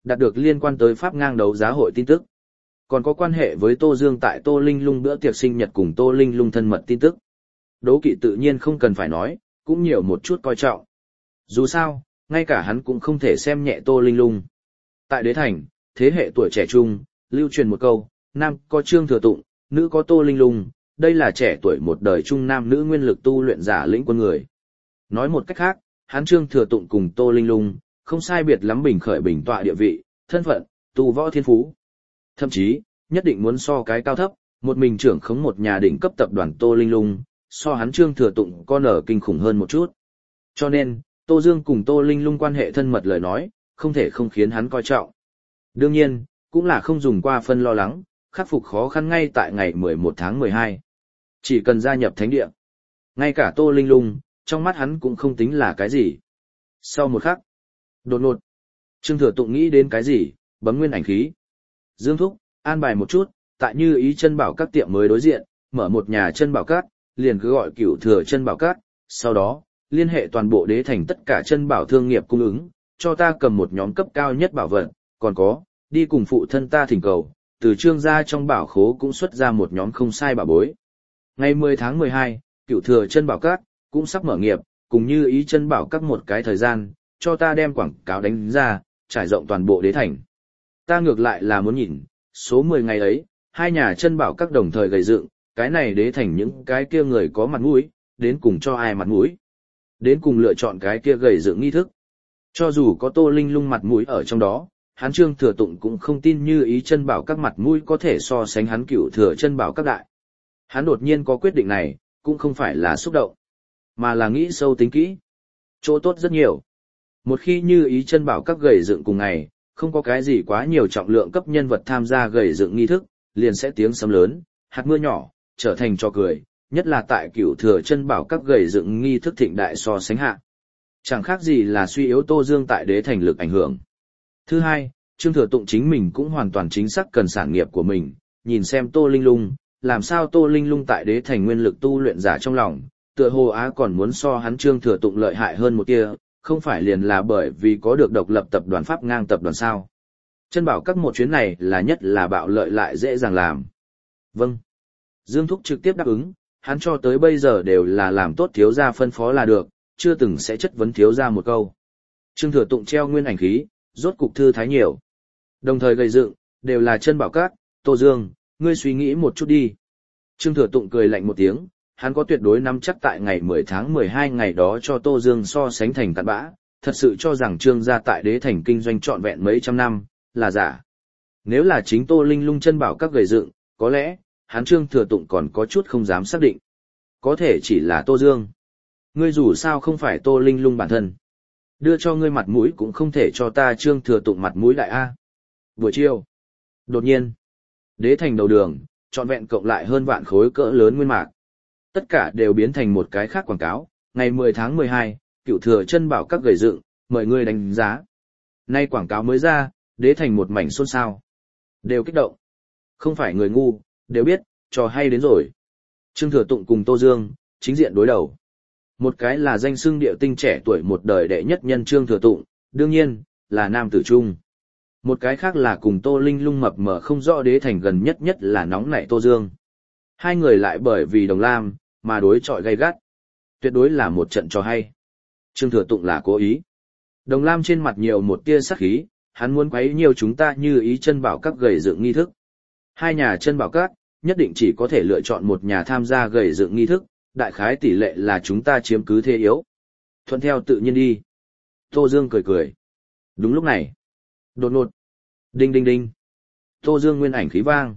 S1: đạt được liên quan tới Pháp ngang đấu giá hội tin tức. Còn có quan hệ với Tô Dương tại Tô Linh Lung bữa tiệc sinh nhật cùng Tô Linh Lung thân mật tin tức. Đố Kỵ tự nhiên không cần phải nói, cũng nhiều một chút coi trọng. Dù sao, ngay cả hắn cũng không thể xem nhẹ Tô Linh Lung. Tại Đế Thành, thế hệ tuổi trẻ trung, lưu truyền một câu, nam có Trương Thừa Tụng, nữ có Tô Linh Lung, đây là trẻ tuổi một đời trung nam nữ nguyên lực tu luyện giả lĩnh quân người. Nói một cách khác, hắn Trương Thừa Tụng cùng Tô Linh Lung, không sai biệt lắm bình khởi bình tọa địa vị, thân phận, tu võ thiên phú. Thậm chí, nhất định muốn so cái cao thấp, một mình trưởng khống một nhà đỉnh cấp tập đoàn Tô Linh Lung, so hắn Trương Thừa Tụng có nở kinh khủng hơn một chút. Cho nên, Tô Dương cùng Tô Linh Lung quan hệ thân mật lời nói, không thể không khiến hắn coi trọng. Đương nhiên, cũng là không dùng qua phân lo lắng, khắc phục khó khăn ngay tại ngày 11 tháng 12. Chỉ cần gia nhập thánh địa. Ngay cả Tô Linh Lung, trong mắt hắn cũng không tính là cái gì. Sau một khắc, đột ngột, Trương Thừa Tụng nghĩ đến cái gì, bấm nguyên ảnh khí. Dương thúc, an bài một chút, tại Như Ý chân bảo các tiệm mới đối diện, mở một nhà chân bảo cát, liền cứ gọi Cửu Thừa chân bảo cát, sau đó, liên hệ toàn bộ Đế Thành tất cả chân bảo thương nghiệp cung ứng, cho ta cầm một nhóm cấp cao nhất bảo vật, còn có, đi cùng phụ thân ta thỉnh cầu, từ Trương gia trong bảo khố cũng xuất ra một nhóm không sai bảo bối. Ngày 10 tháng 12, Cửu Thừa chân bảo cát cũng sắp mở nghiệp, cùng Như Ý chân bảo các một cái thời gian, cho ta đem quảng cáo đánh ra, trải rộng toàn bộ Đế Thành. Ta ngược lại là muốn nhìn, số 10 ngày ấy, hai nhà chân bảo các đồng thời gầy dựng, cái này Đế Thành những cái kia người có mặt mũi, đến cùng cho ai mặt mũi. Đến cùng lựa chọn cái kia gầy dựng nghi thức. Cho dù có Tô Linh Lung mặt mũi ở trong đó, hắn Trương Thừa Tụng cũng không tin Như Ý chân bảo các mặt mũi có thể so sánh hắn Cửu Thừa chân bảo các đại. Hắn đột nhiên có quyết định này, cũng không phải là xúc động, mà là nghĩ sâu tính kỹ. Chỗ tốt rất nhiều. Một khi Như Ý chân bảo các gầy dựng cùng ngày, không có cái gì quá nhiều trọng lượng cấp nhân vật tham gia gầy dựng nghi thức, liền sẽ tiếng sấm lớn, hạt mưa nhỏ, trở thành trò cười, nhất là tại Cửu Thừa chân bảo các gầy dựng nghi thức thịnh đại so sánh hạ. Chẳng khác gì là suy yếu Tô Dương tại Đế Thành lực ảnh hưởng. Thứ hai, Trương Thừa Tụng chính mình cũng hoàn toàn chính xác cần sản nghiệp của mình, nhìn xem Tô Linh Lung, làm sao Tô Linh Lung tại Đế Thành nguyên lực tu luyện giả trong lòng, tựa hồ á còn muốn so hắn Trương Thừa Tụng lợi hại hơn một tia, không phải liền là bởi vì có được độc lập tập đoàn Pháp ngang tập đoàn sao. Chân bảo các một chuyến này là nhất là bạo lợi lại dễ dàng làm. Vâng. Dương Thúc trực tiếp đáp ứng, hắn cho tới bây giờ đều là làm tốt thiếu gia phân phó là được, chưa từng sẽ chất vấn thiếu gia một câu. Trương Thừa Tụng treo nguyên ảnh khí, rốt cục thư thái nhiều. Đồng thời gầy dựng, đều là chân bảo các, Tô Dương, ngươi suy nghĩ một chút đi. Trương Thừa Tụng cười lạnh một tiếng, hắn có tuyệt đối nắm chắc tại ngày 10 tháng 12 ngày đó cho Tô Dương so sánh thành cặn bã, thật sự cho rằng Trương gia tại Đế Thành kinh doanh trọn vẹn mấy trăm năm, là giả. Nếu là chính Tô Linh Lung chân bảo các gầy dựng, có lẽ, hắn Trương Thừa Tụng còn có chút không dám xác định. Có thể chỉ là Tô Dương. Ngươi dù sao không phải Tô Linh Lung bản thân. Đưa cho ngươi mặt mũi cũng không thể cho ta Trương Thừa Tụng mặt mũi đại a. Buổi chiều. Đột nhiên. Đế Thành đầu đường, trọn vẹn cộng lại hơn vạn khối cỡ lớn nguyên mạc. Tất cả đều biến thành một cái khác quảng cáo. Ngày 10 tháng 12, Cửu Thừa chân bảo các gầy dựng, mời ngươi đánh giá. Nay quảng cáo mới ra, Đế Thành một mảnh xôn xao. Đều kích động. Không phải người ngu, đều biết, trò hay đến rồi. Trương Thừa Tụng cùng Tô Dương, chính diện đối đầu. Một cái là danh xưng địa tinh trẻ tuổi một đời đệ nhất nhân Trương Thừa Tụng, đương nhiên, là nam tử trung. Một cái khác là cùng Tô Linh Lung mập mờ không rõ Đế Thành gần nhất nhất là nóng nảy Tô Dương. Hai người lại bởi vì đồng lam, mà đối chọi gay gắt. Tuyệt đối là một trận trò hay. Trương Thừa Tụng là cố ý. Đồng lam trên mặt nhiều một tia sắc khí, hắn muốn quấy nhiều chúng ta Như Ý chân bảo các gầy dựng nghi thức. Hai nhà chân bảo các, nhất định chỉ có thể lựa chọn một nhà tham gia gầy dựng nghi thức, đại khái tỷ lệ là chúng ta chiếm cứ thế yếu. Thuận theo tự nhiên đi. Tô Dương cười cười. Đúng lúc này. Đột ngột. Đinh đinh đinh. Tô Dương nguyên ảnh khí vang.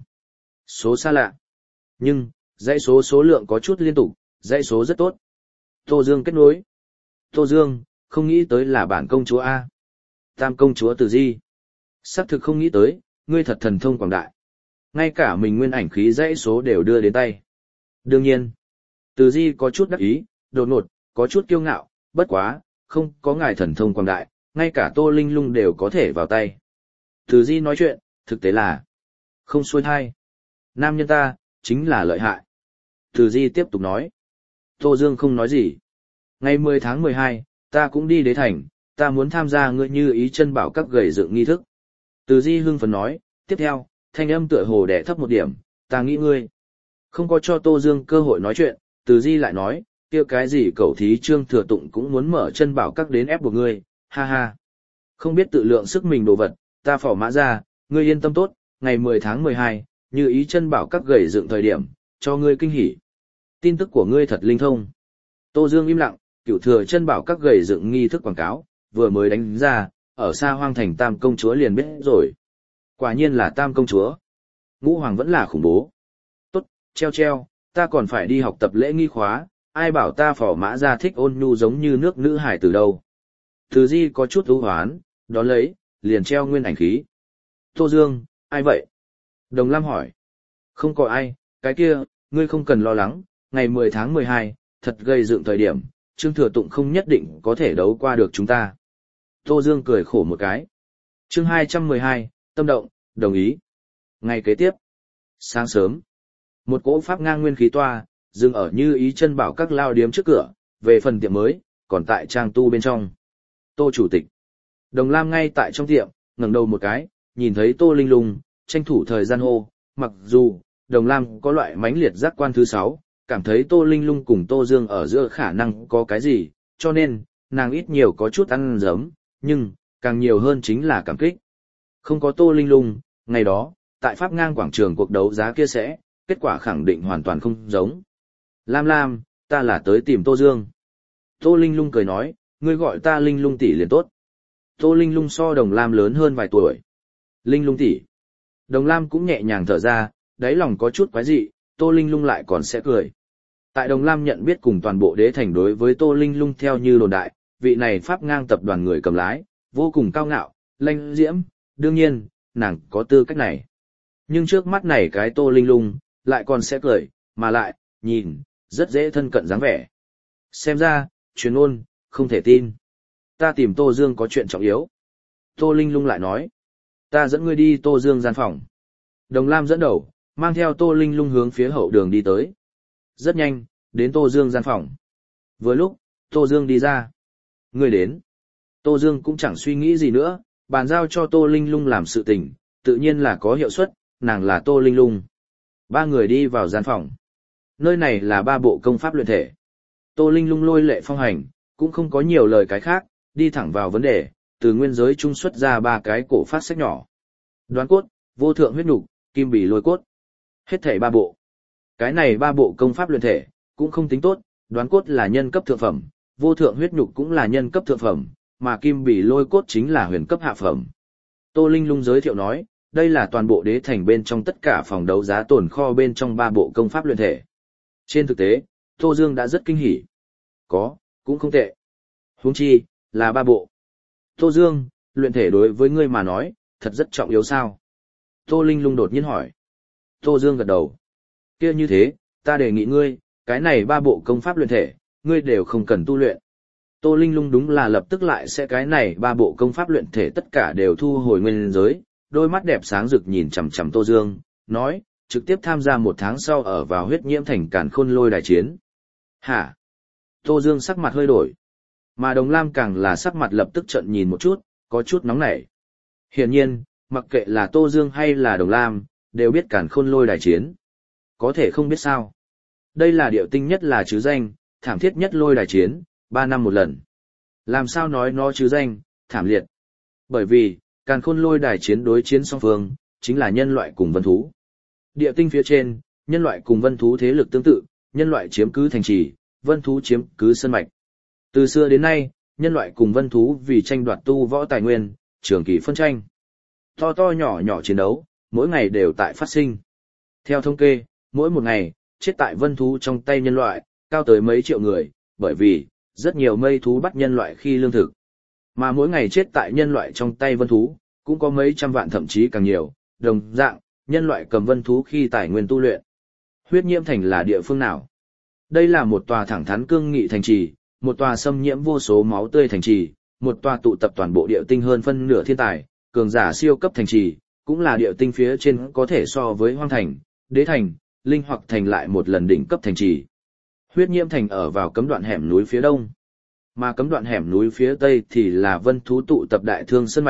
S1: Số xa lạ. Nhưng, dãy số lượng có chút liên tục, dãy số rất tốt. Tô Dương kết nối. Tô Dương, không nghĩ tới là bản công chúa A. Tam công chúa Từ Di. Xác thực không nghĩ tới, ngươi thật thần thông quảng đại. Ngay cả mình nguyên ảnh khí dãy số đều đưa đến tay. Đương nhiên, Từ Di có chút đắc ý, đột ngột, có chút kiêu ngạo, bất quá, không có ngài thần thông quảng đại, ngay cả Tô Linh Lung đều có thể vào tay. Từ Di nói chuyện, thực tế là không xuôi thai. Nam nhân ta, chính là lợi hại. Từ Di tiếp tục nói. Tô Dương không nói gì. Ngày 10 tháng 12, ta cũng đi Đế Thành, ta muốn tham gia ngươi Như Ý chân bảo các gầy dựng nghi thức. Từ Di hưng phấn nói, tiếp theo, thanh âm tựa hồ đẻ thấp một điểm, ta nghĩ ngươi. Không có cho Tô Dương cơ hội nói chuyện, Từ Di lại nói, kia cái gì cậu thí Trương Thừa Tụng cũng muốn mở chân bảo các đến ép buộc ngươi, ha ha. Không biết tự lượng sức mình đồ vật, ta phỏ mã ra, ngươi yên tâm tốt, ngày 10 tháng 12, như ý chân bảo các gầy dựng thời điểm, cho ngươi kinh hỉ. Tin tức của ngươi thật linh thông. Tô Dương im lặng, cửu thừa chân bảo các gầy dựng nghi thức quảng cáo, vừa mới đánh ra, ở xa hoang thành Tam công chúa liền biết rồi. Quả nhiên là Tam công chúa. Ngũ hoàng vẫn là khủng bố. Tốt, treo treo, ta còn phải đi học tập lễ nghi khóa, ai bảo ta phỏ mã ra thích ôn nhu giống như nước nữ hải từ đâu. Từ Di có chút ưu hoán, đón lấy, liền treo nguyên ảnh khí. Tô Dương, ai vậy? Đồng Lam hỏi. Không có ai, cái kia, ngươi không cần lo lắng, ngày 10 tháng 12, thật gây dựng thời điểm, Trương Thừa Tụng không nhất định có thể đấu qua được chúng ta. Tô Dương cười khổ một cái. Chương 212, tâm động, đồng ý. Ngày kế tiếp, sáng sớm, một cỗ pháp ngang nguyên khí toa, dừng ở như ý chân bảo các lao điếm trước cửa, về phần tiệm mới, còn tại trang tu bên trong. Tô Chủ tịch. Đồng Lam ngay tại trong tiệm, ngẩng đầu một cái, nhìn thấy Tô Linh Lung, tranh thủ thời gian hô, mặc dù, Đồng Lam có loại mãnh liệt giác quan thứ 6, cảm thấy Tô Linh Lung cùng Tô Dương ở giữa khả năng có cái gì, cho nên, nàng ít nhiều có chút ăn dấm, nhưng, càng nhiều hơn chính là cảm kích. Không có Tô Linh Lung, ngày đó, tại Pháp ngang quảng trường cuộc đấu giá kia sẽ, kết quả khẳng định hoàn toàn không giống. Lam, ta là tới tìm Tô Dương. Tô Linh Lung cười nói, ngươi gọi ta Linh Lung tỷ liền tốt. Tô Linh Lung so Đồng Lam lớn hơn vài tuổi. Linh Lung tỷ. Đồng Lam cũng nhẹ nhàng thở ra, đáy lòng có chút quái dị, Tô Linh Lung lại còn sẽ cười. Tại Đồng Lam nhận biết cùng toàn bộ đế thành đối với Tô Linh Lung theo như đồn đại, vị này Pháp ngang tập đoàn người cầm lái, vô cùng cao ngạo, lanh diễm, đương nhiên, nàng có tư cách này. Nhưng trước mắt này cái Tô Linh Lung, lại còn sẽ cười, mà lại, nhìn, rất dễ thân cận dáng vẻ. Xem ra, truyền ôn, không thể tin. Ta tìm Tô Dương có chuyện trọng yếu. Tô Linh Lung lại nói, ta dẫn ngươi đi Tô Dương gian phòng. Đồng Lam dẫn đầu, mang theo Tô Linh Lung hướng phía hậu đường đi tới. Rất nhanh, đến Tô Dương gian phòng. Vừa lúc, Tô Dương đi ra. Ngươi đến. Tô Dương cũng chẳng suy nghĩ gì nữa, bàn giao cho Tô Linh Lung làm sự tình, tự nhiên là có hiệu suất, nàng là Tô Linh Lung. Ba người đi vào gian phòng. Nơi này là ba bộ công pháp luyện thể. Tô Linh Lung lôi lệ phong hành, cũng không có nhiều lời cái khác, đi thẳng vào vấn đề, từ nguyên giới trung xuất ra ba cái cổ phát sách nhỏ. Đoán cốt, vô thượng huyết nhục, kim bì lôi cốt. Hết thảy ba bộ. Cái này ba bộ công pháp luyện thể, cũng không tính tốt, đoán cốt là nhân cấp thượng phẩm, vô thượng huyết nhục cũng là nhân cấp thượng phẩm, mà kim bì lôi cốt chính là huyền cấp hạ phẩm. Tô Linh Lung giới thiệu nói, đây là toàn bộ đế thành bên trong tất cả phòng đấu giá tồn kho bên trong ba bộ công pháp luyện thể. Trên thực tế, Tô Dương đã rất kinh hỉ. Cũng không tệ. Huống chi, là ba bộ. Tô Dương, luyện thể đối với ngươi mà nói, thật rất trọng yếu sao? Tô Linh Lung đột nhiên hỏi. Tô Dương gật đầu. Kia như thế, ta đề nghị ngươi, cái này ba bộ công pháp luyện thể, ngươi đều không cần tu luyện. Tô Linh Lung đúng là lập tức lại sẽ cái này ba bộ công pháp luyện thể tất cả đều thu hồi nguyên giới, đôi mắt đẹp sáng rực nhìn chằm chằm Tô Dương, nói, trực tiếp tham gia 1 tháng sau ở vào huyết nhiễm thành Càn Khôn Lôi đài chiến. Hả? Tô Dương sắc mặt hơi đổi. Mà Đồng Lam càng là sắc mặt lập tức trợn nhìn một chút, có chút nóng nảy. Hiển nhiên, mặc kệ là Tô Dương hay là Đồng Lam, đều biết Càn Khôn Lôi đài chiến. Có thể không biết sao. Đây là điệu tinh nhất là chứ danh, thảm thiết nhất lôi đài chiến, 3 năm một lần. Làm sao nói nó chứ danh, thảm liệt. Bởi vì, Càn Khôn Lôi đài chiến đối chiến song phương, chính là nhân loại cùng vân thú. Địa tinh phía trên, nhân loại cùng vân thú thế lực tương tự, nhân loại chiếm cứ thành trì, vân thú chiếm cứ sơn mạch. Từ xưa đến nay, nhân loại cùng vân thú vì tranh đoạt tu võ tài nguyên, trường kỳ phân tranh. To to nhỏ nhỏ chiến đấu, mỗi ngày đều tại phát sinh. Theo thống kê, mỗi một ngày, chết tại vân thú trong tay nhân loại, cao tới mấy triệu người, bởi vì, rất nhiều mây thú bắt nhân loại khi lương thực. Mà mỗi ngày chết tại nhân loại trong tay vân thú, cũng có mấy trăm vạn thậm chí càng nhiều, đồng dạng, nhân loại cầm vân thú khi tài nguyên tu luyện. Huyết nhiễm thành là địa phương nào? Đây là một tòa thẳng thắn cương nghị thành trì, một tòa xâm nhiễm vô số máu tươi thành trì, một tòa tụ tập toàn bộ địa tinh hơn phân nửa thiên tài, cường giả siêu cấp thành trì, cũng là địa tinh phía trên có thể so với hoang thành, đế thành, linh hoặc thành lại một lần đỉnh cấp thành trì. Huyết nhiễm thành ở vào cấm đoạn hẻm núi phía đông, mà cấm đoạn hẻm núi phía tây thì là vân thú tụ tập đại thương sơn mạch,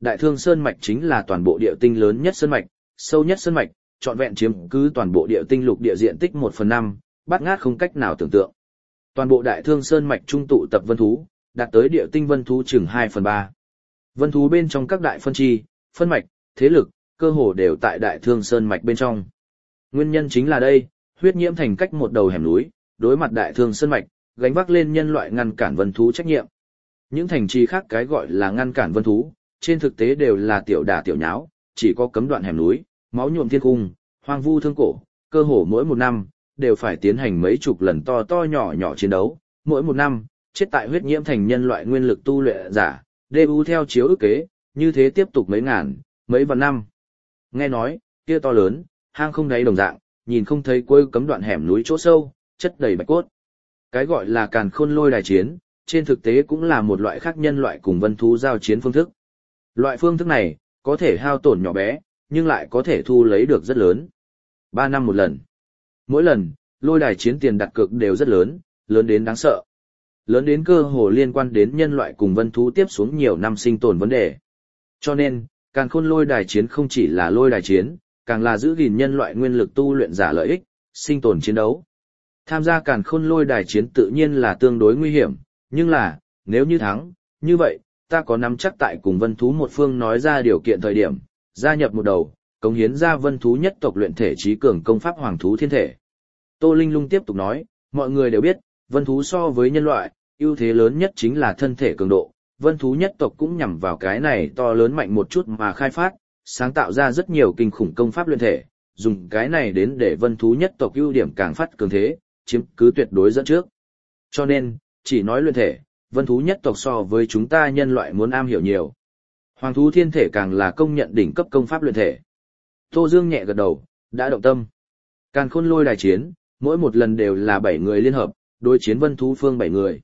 S1: Đại Thương Sơn mạch chính là toàn bộ địa tinh lớn nhất sơn mạch, sâu nhất sơn mạch, trọn vẹn chiếm cứ toàn bộ địa tinh lục địa diện tích 1/5, bát ngát không cách nào tưởng tượng. Toàn bộ Đại Thương Sơn mạch trung tụ tập vân thú, đạt tới địa tinh vân thú chừng 2/3. Vân thú bên trong các đại phân chi, phân mạch, thế lực, cơ hồ đều tại Đại Thương Sơn mạch bên trong. Nguyên nhân chính là đây, huyết nhiễm thành cách một đầu hẻm núi, đối mặt Đại Thương Sơn mạch, gánh vác lên nhân loại ngăn cản vân thú trách nhiệm. Những thành trì khác cái gọi là ngăn cản vân thú, trên thực tế đều là tiểu đả tiểu nháo, chỉ có cấm đoạn hẻm núi, máu nhuộm thiên cung, hoang vu thương cổ, cơ hồ mỗi một năm đều phải tiến hành mấy chục lần to to nhỏ nhỏ chiến đấu, mỗi một năm chết tại huyết nhiễm thành nhân loại nguyên lực tu luyện giả, DU theo chiếu ức kế, như thế tiếp tục mấy ngàn, mấy vạn năm. Nghe nói, kia to lớn, hang không đáy đồng dạng, nhìn không thấy cuối cấm đoạn hẻm núi chỗ sâu, chất đầy bạch cốt. Cái gọi là càn khôn lôi đài chiến, trên thực tế cũng là một loại khác nhân loại cùng vân thú giao chiến phương thức. Loại phương thức này, có thể hao tổn nhỏ bé, nhưng lại có thể thu lấy được rất lớn. 3 năm một lần. Mỗi lần, lôi đài chiến tiền đặt cược đều rất lớn, lớn đến đáng sợ. Lớn đến cơ hồ liên quan đến nhân loại cùng vân thú tiếp xuống nhiều năm sinh tồn vấn đề. Cho nên, càn khôn lôi đài chiến không chỉ là lôi đài chiến, càng là giữ gìn nhân loại nguyên lực tu luyện giả lợi ích, sinh tồn chiến đấu. Tham gia càn khôn lôi đài chiến tự nhiên là tương đối nguy hiểm, nhưng là, nếu như thắng, như vậy, ta có nắm chắc tại cùng vân thú một phương nói ra điều kiện thời điểm, gia nhập một đầu, cống hiến ra vân thú nhất tộc luyện thể trí cường công pháp hoàng thú thiên thể. Tô Linh Lung tiếp tục nói, mọi người đều biết, vân thú so với nhân loại, ưu thế lớn nhất chính là thân thể cường độ, vân thú nhất tộc cũng nhằm vào cái này to lớn mạnh một chút mà khai phát, sáng tạo ra rất nhiều kinh khủng công pháp luyện thể, dùng cái này đến để vân thú nhất tộc ưu điểm càng phát cường thế, chiếm cứ tuyệt đối dẫn trước. Cho nên, chỉ nói luyện thể, vân thú nhất tộc so với chúng ta nhân loại muốn am hiểu nhiều. Hoàng thú thiên thể càng là công nhận đỉnh cấp công pháp luyện thể. Tô Dương nhẹ gật đầu, đã động tâm. Càn khôn lôi đài chiến, mỗi một lần đều là 7 người liên hợp, đối chiến vân thú phương 7 người.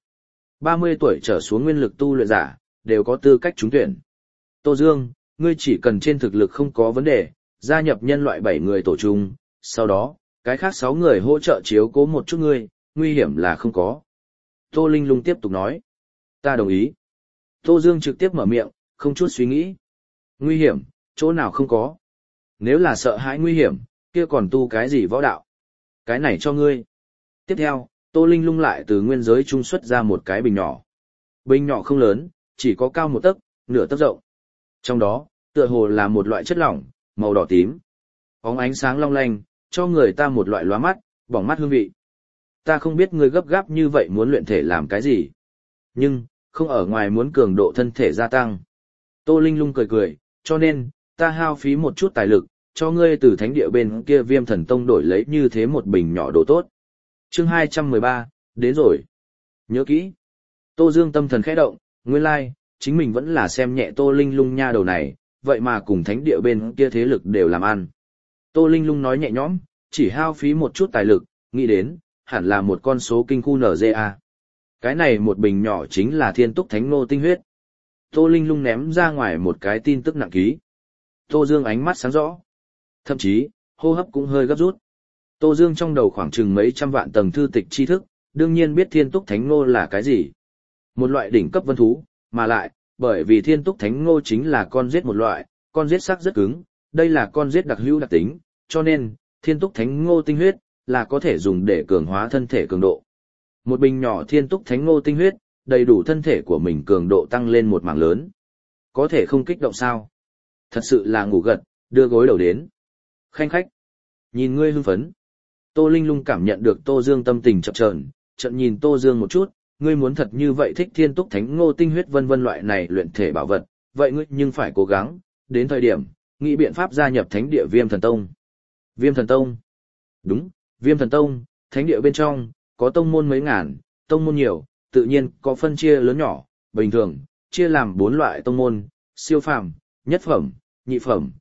S1: 30 tuổi trở xuống nguyên lực tu luyện giả, đều có tư cách trúng tuyển. Tô Dương, ngươi chỉ cần trên thực lực không có vấn đề, gia nhập nhân loại 7 người tổ chung, sau đó, cái khác 6 người hỗ trợ chiếu cố một chút ngươi, nguy hiểm là không có. Tô Linh Lung tiếp tục nói. Ta đồng ý. Tô Dương trực tiếp mở miệng, không chút suy nghĩ. Nguy hiểm, chỗ nào không có. Nếu là sợ hãi nguy hiểm, kia còn tu cái gì võ đạo. Cái này cho ngươi. Tiếp theo, Tô Linh Lung lại từ nguyên giới trung xuất ra một cái bình nhỏ. Bình nhỏ không lớn, chỉ có cao 1 tấc, nửa tấc rộng. Trong đó, tựa hồ là một loại chất lỏng, màu đỏ tím. Bóng ánh sáng long lanh, cho người ta một loại lóa mắt, bỏng mắt hương vị. Ta không biết ngươi gấp gáp như vậy muốn luyện thể làm cái gì. Nhưng, không ở ngoài muốn cường độ thân thể gia tăng. Tô Linh Lung cười cười, cho nên, ta hao phí một chút tài lực, cho ngươi từ thánh địa bên kia Viêm Thần Tông đổi lấy như thế một bình nhỏ đồ tốt. Chương 213, đến rồi. Nhớ kỹ. Tô Dương tâm thần khẽ động, nguyên lai, chính mình vẫn là xem nhẹ Tô Linh Lung nha đầu này, vậy mà cùng thánh địa bên kia thế lực đều làm ăn. Tô Linh Lung nói nhẹ nhõm, chỉ hao phí một chút tài lực, nghĩ đến, hẳn là một con số kinh khu NGA. Cái này một bình nhỏ chính là Thiên Túc Thánh Nô tinh huyết. Tô Linh Lung ném ra ngoài một cái tin tức nặng ký. Tô Dương ánh mắt sáng rõ. Thậm chí, hô hấp cũng hơi gấp rút. Tô Dương trong đầu khoảng chừng mấy trăm vạn tầng thư tịch tri thức, đương nhiên biết Thiên Túc Thánh Nô là cái gì. Một loại đỉnh cấp vân thú, mà lại, bởi vì Thiên Túc Thánh Nô chính là con giết một loại, con giết sắc rất cứng, đây là con giết đặc hữu đặc tính, cho nên, Thiên Túc Thánh Nô tinh huyết, là có thể dùng để cường hóa thân thể cường độ. Một bình nhỏ Thiên Túc Thánh Nô tinh huyết, đầy đủ thân thể của mình cường độ tăng lên một mảng lớn. Có thể không kích động sao? Thật sự là ngủ gật, đưa gối đầu đến. Khanh khách. Nhìn ngươi hưng phấn. Tô Linh Lung cảm nhận được Tô Dương tâm tình chập chờn, chợt nhìn Tô Dương một chút, ngươi muốn thật như vậy thích Thiên Túc Thánh Ngô tinh huyết vân vân loại này luyện thể bảo vật, vậy ngươi nhưng phải cố gắng, đến thời điểm, nghĩ biện pháp gia nhập thánh địa Viêm Thần Tông. Viêm Thần Tông? Đúng, Viêm Thần Tông, thánh địa bên trong, có tông môn mấy ngàn, tông môn nhiều, tự nhiên có phân chia lớn nhỏ, bình thường, chia làm 4 loại tông môn, siêu phàm, nhất phẩm, nhị phẩm,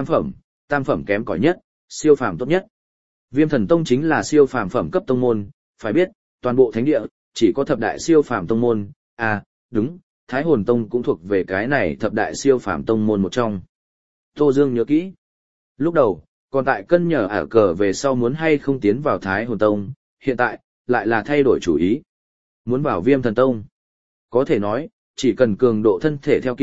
S1: tam phẩm kém cỏi nhất, siêu phàm tốt nhất. Viêm Thần Tông chính là siêu phàm phẩm cấp tông môn, phải biết, toàn bộ thánh địa, chỉ có thập đại siêu phàm tông môn, à, đúng, Thái Hồn Tông cũng thuộc về cái này thập đại siêu phàm tông môn một trong. Tô Dương nhớ kỹ. Lúc đầu, còn tại cân nhở ả cờ về sau muốn hay không tiến vào Thái Hồn Tông, hiện tại, lại là thay đổi chủ ý. Muốn vào Viêm Thần Tông. Có thể nói, chỉ cần cường độ thân thể theo kịp,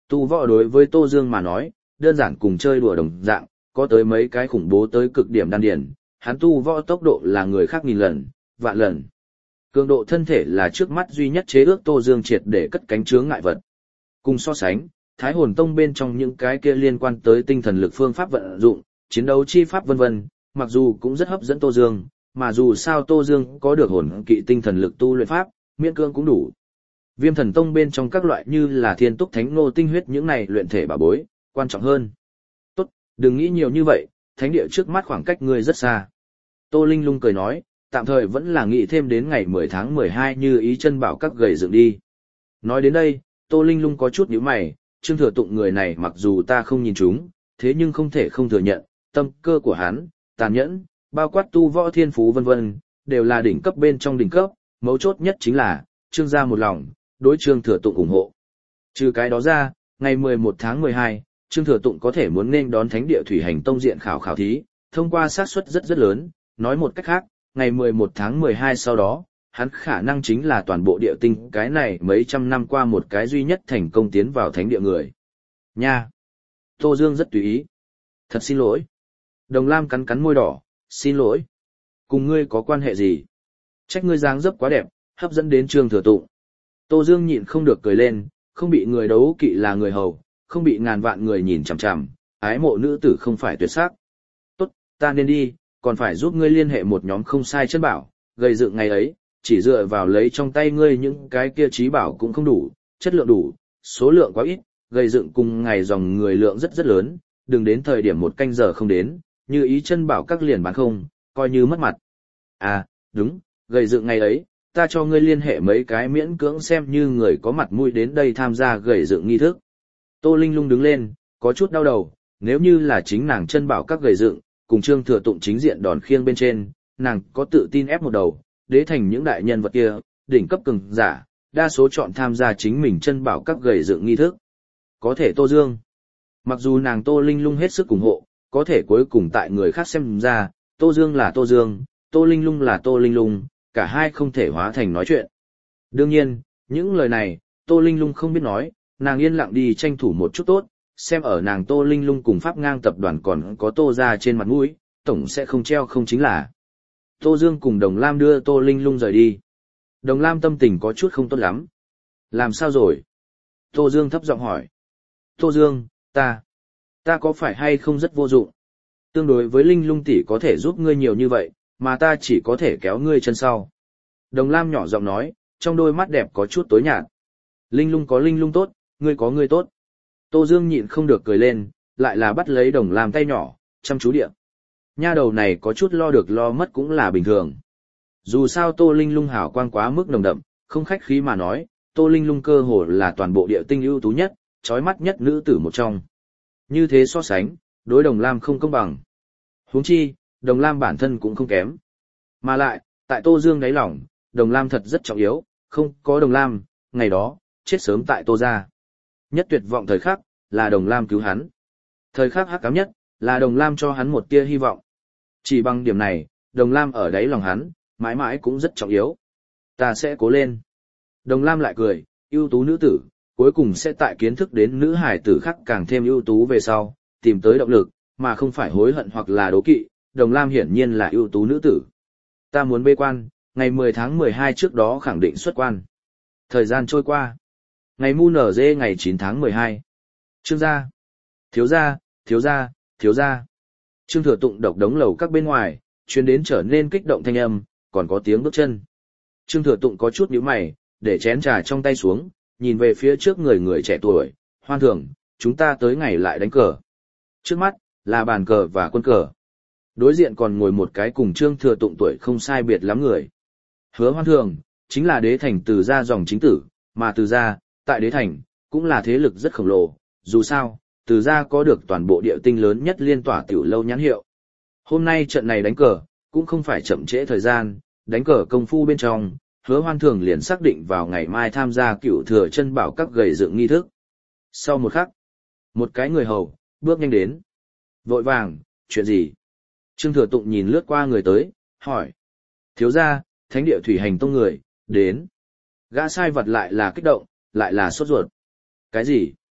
S1: Tu võ đối với Tô Dương mà nói, đơn giản cùng chơi đùa đồng dạng, có tới mấy cái khủng bố tới cực điểm đan điền, hắn tu võ tốc độ là người khác nghìn lần, vạn lần. Cường độ thân thể là trước mắt duy nhất chế ước Tô Dương triệt để cất cánh chướng ngại vật. Cùng so sánh, Thái Hồn Tông bên trong những cái kia liên quan tới tinh thần lực phương pháp vận dụng, chiến đấu chi pháp vân vân, mặc dù cũng rất hấp dẫn Tô Dương, mà dù sao Tô Dương có được hồn kỵ tinh thần lực tu luyện pháp, miễn cưỡng cũng đủ. Viêm Thần Tông bên trong các loại như là Thiên Túc Thánh Nô tinh huyết những này luyện thể bảo bối, quan trọng hơn. Tốt, đừng nghĩ nhiều như vậy, thánh địa trước mắt khoảng cách ngươi rất xa. Tô Linh Lung cười nói, tạm thời vẫn là nghĩ thêm đến ngày 10 tháng 12 như ý chân bảo các gầy dựng đi. Nói đến đây, Tô Linh Lung có chút nhíu mày, Trương Thừa Tụng người này mặc dù ta không nhìn chúng, thế nhưng không thể không thừa nhận, tâm cơ của hắn, tàn nhẫn, bao quát tu võ thiên phú vân vân, đều là đỉnh cấp bên trong đỉnh cấp, mấu chốt nhất chính là, Trương gia một lòng, đối Trương Thừa Tụng ủng hộ. Trừ cái đó ra, ngày 11 tháng 12, Trương Thừa Tụng có thể muốn nên đón Thánh địa Thủy Hành Tông diện khảo thí, thông qua xác suất rất lớn, nói một cách khác, ngày 11 tháng 12 sau đó, hắn khả năng chính là toàn bộ địa tinh cái này mấy trăm năm qua một cái duy nhất thành công tiến vào thánh địa người. Nha! Tô Dương rất tùy ý. Thật xin lỗi. Đồng Lam cắn cắn môi đỏ, xin lỗi. Cùng ngươi có quan hệ gì? Trách ngươi dáng dấp quá đẹp, hấp dẫn đến Trương Thừa Tụng. Tô Dương nhịn không được cười lên, không bị người đấu kỵ là người hầu, không bị ngàn vạn người nhìn chằm chằm, ái mộ nữ tử không phải tuyệt sắc. Tốt, ta nên đi, còn phải giúp ngươi liên hệ một nhóm không sai chân bảo, gây dựng ngày ấy, chỉ dựa vào lấy trong tay ngươi những cái kia trí bảo cũng không đủ, chất lượng đủ, số lượng quá ít, gây dựng cùng ngày dòng người lượng rất lớn, đừng đến thời điểm một canh giờ không đến, như ý chân bảo các liền bán không, coi như mất mặt. À, đúng, gây dựng ngày ấy, ta cho ngươi liên hệ mấy cái miễn cưỡng xem như người có mặt mũi đến đây tham gia gầy dựng nghi thức. Tô Linh Lung đứng lên, có chút đau đầu, nếu như là chính nàng chân bảo các gầy dựng, cùng Trương Thừa Tụng chính diện đòn khiêng bên trên, nàng có tự tin ép một đầu, đế thành những đại nhân vật kia, đỉnh cấp cường giả, đa số chọn tham gia chính mình chân bảo các gầy dựng nghi thức. Có thể Tô Dương. Mặc dù nàng Tô Linh Lung hết sức ủng hộ, có thể cuối cùng tại người khác xem ra, Tô Dương là Tô Dương, Tô Linh Lung là Tô Linh Lung, cả hai không thể hóa thành nói chuyện. Đương nhiên, những lời này, Tô Linh Lung không biết nói, nàng yên lặng đi tranh thủ một chút tốt, xem ở nàng Tô Linh Lung cùng Pháp Ngang tập đoàn còn có Tô ra trên mặt mũi, tổng sẽ không treo không chính là. Tô Dương cùng Đồng Lam đưa Tô Linh Lung rời đi. Đồng Lam tâm tình có chút không tốt lắm. Làm sao rồi? Tô Dương thấp giọng hỏi. Tô Dương, ta có phải hay không rất vô dụng? Tương đối với Linh Lung tỷ có thể giúp ngươi nhiều như vậy, mà ta chỉ có thể kéo ngươi chân sau. Đồng Lam nhỏ giọng nói, trong đôi mắt đẹp có chút tối nhạt. Linh Lung có Linh Lung tốt, ngươi có ngươi tốt. Tô Dương nhịn không được cười lên, lại là bắt lấy Đồng Lam tay nhỏ, chăm chú địa. Nha đầu này có chút lo được lo mất cũng là bình thường. Dù sao Tô Linh Lung hào quang quá mức nồng đậm, không khách khí mà nói, Tô Linh Lung cơ hồ là toàn bộ địa tinh ưu tú nhất, chói mắt nhất nữ tử một trong. Như thế so sánh, đối Đồng Lam không công bằng. Huống chi, Đồng Lam bản thân cũng không kém. Mà lại, tại Tô Dương đáy lòng, Đồng Lam thật rất trọng yếu, không có Đồng Lam, ngày đó, chết sớm tại Tô gia. Nhất tuyệt vọng thời khắc, là Đồng Lam cứu hắn. Thời khắc hắc ám nhất, là Đồng Lam cho hắn một tia hy vọng. Chỉ bằng điểm này, Đồng Lam ở đáy lòng hắn, mãi mãi cũng rất trọng yếu. Ta sẽ cố lên. Đồng Lam lại cười, ưu tú nữ tử, cuối cùng sẽ tại kiến thức đến nữ hải tử khác càng thêm ưu tú về sau, tìm tới động lực, mà không phải hối hận hoặc là đố kỵ. Đồng Lam hiển nhiên là ưu tú nữ tử. Ta muốn bế quan, ngày 10 tháng 12 trước đó khẳng định xuất quan. Thời gian trôi qua. Ngày mu nở dê ngày 9 tháng 12. Trương gia. Thiếu gia, thiếu gia, thiếu gia. Trương Thừa Tụng độc đống lầu các bên ngoài, truyền đến trở nên kích động thanh âm, còn có tiếng bước chân. Trương Thừa Tụng có chút nhíu mày, để chén trà trong tay xuống, nhìn về phía trước người trẻ tuổi, Hoan Thường, chúng ta tới ngày lại đánh cờ. Trước mắt, là bàn cờ và quân cờ. Đối diện còn ngồi một cái cùng Trương Thừa Tụng tuổi không sai biệt lắm người. Hứa Hoan Thường, chính là đế thành Từ gia dòng chính tử, mà Từ gia, tại đế thành, cũng là thế lực rất khổng lồ, dù sao, Từ gia có được toàn bộ địa tinh lớn nhất liên tỏa tiểu lâu nhãn hiệu. Hôm nay trận này đánh cờ, cũng không phải chậm trễ thời gian, đánh cờ công phu bên trong, Hứa Hoan Thường liền xác định vào ngày mai tham gia Cửu Thừa chân bảo các gầy dựng nghi thức. Sau một khắc, một cái người hầu bước nhanh đến. Vội vàng, chuyện gì? Trương Thừa Tụng nhìn lướt qua người tới, hỏi. Thiếu gia, Thánh địa Thủy Hành Tông người, đến. Gã sai vật lại là kích động, lại là sốt ruột. Cái gì?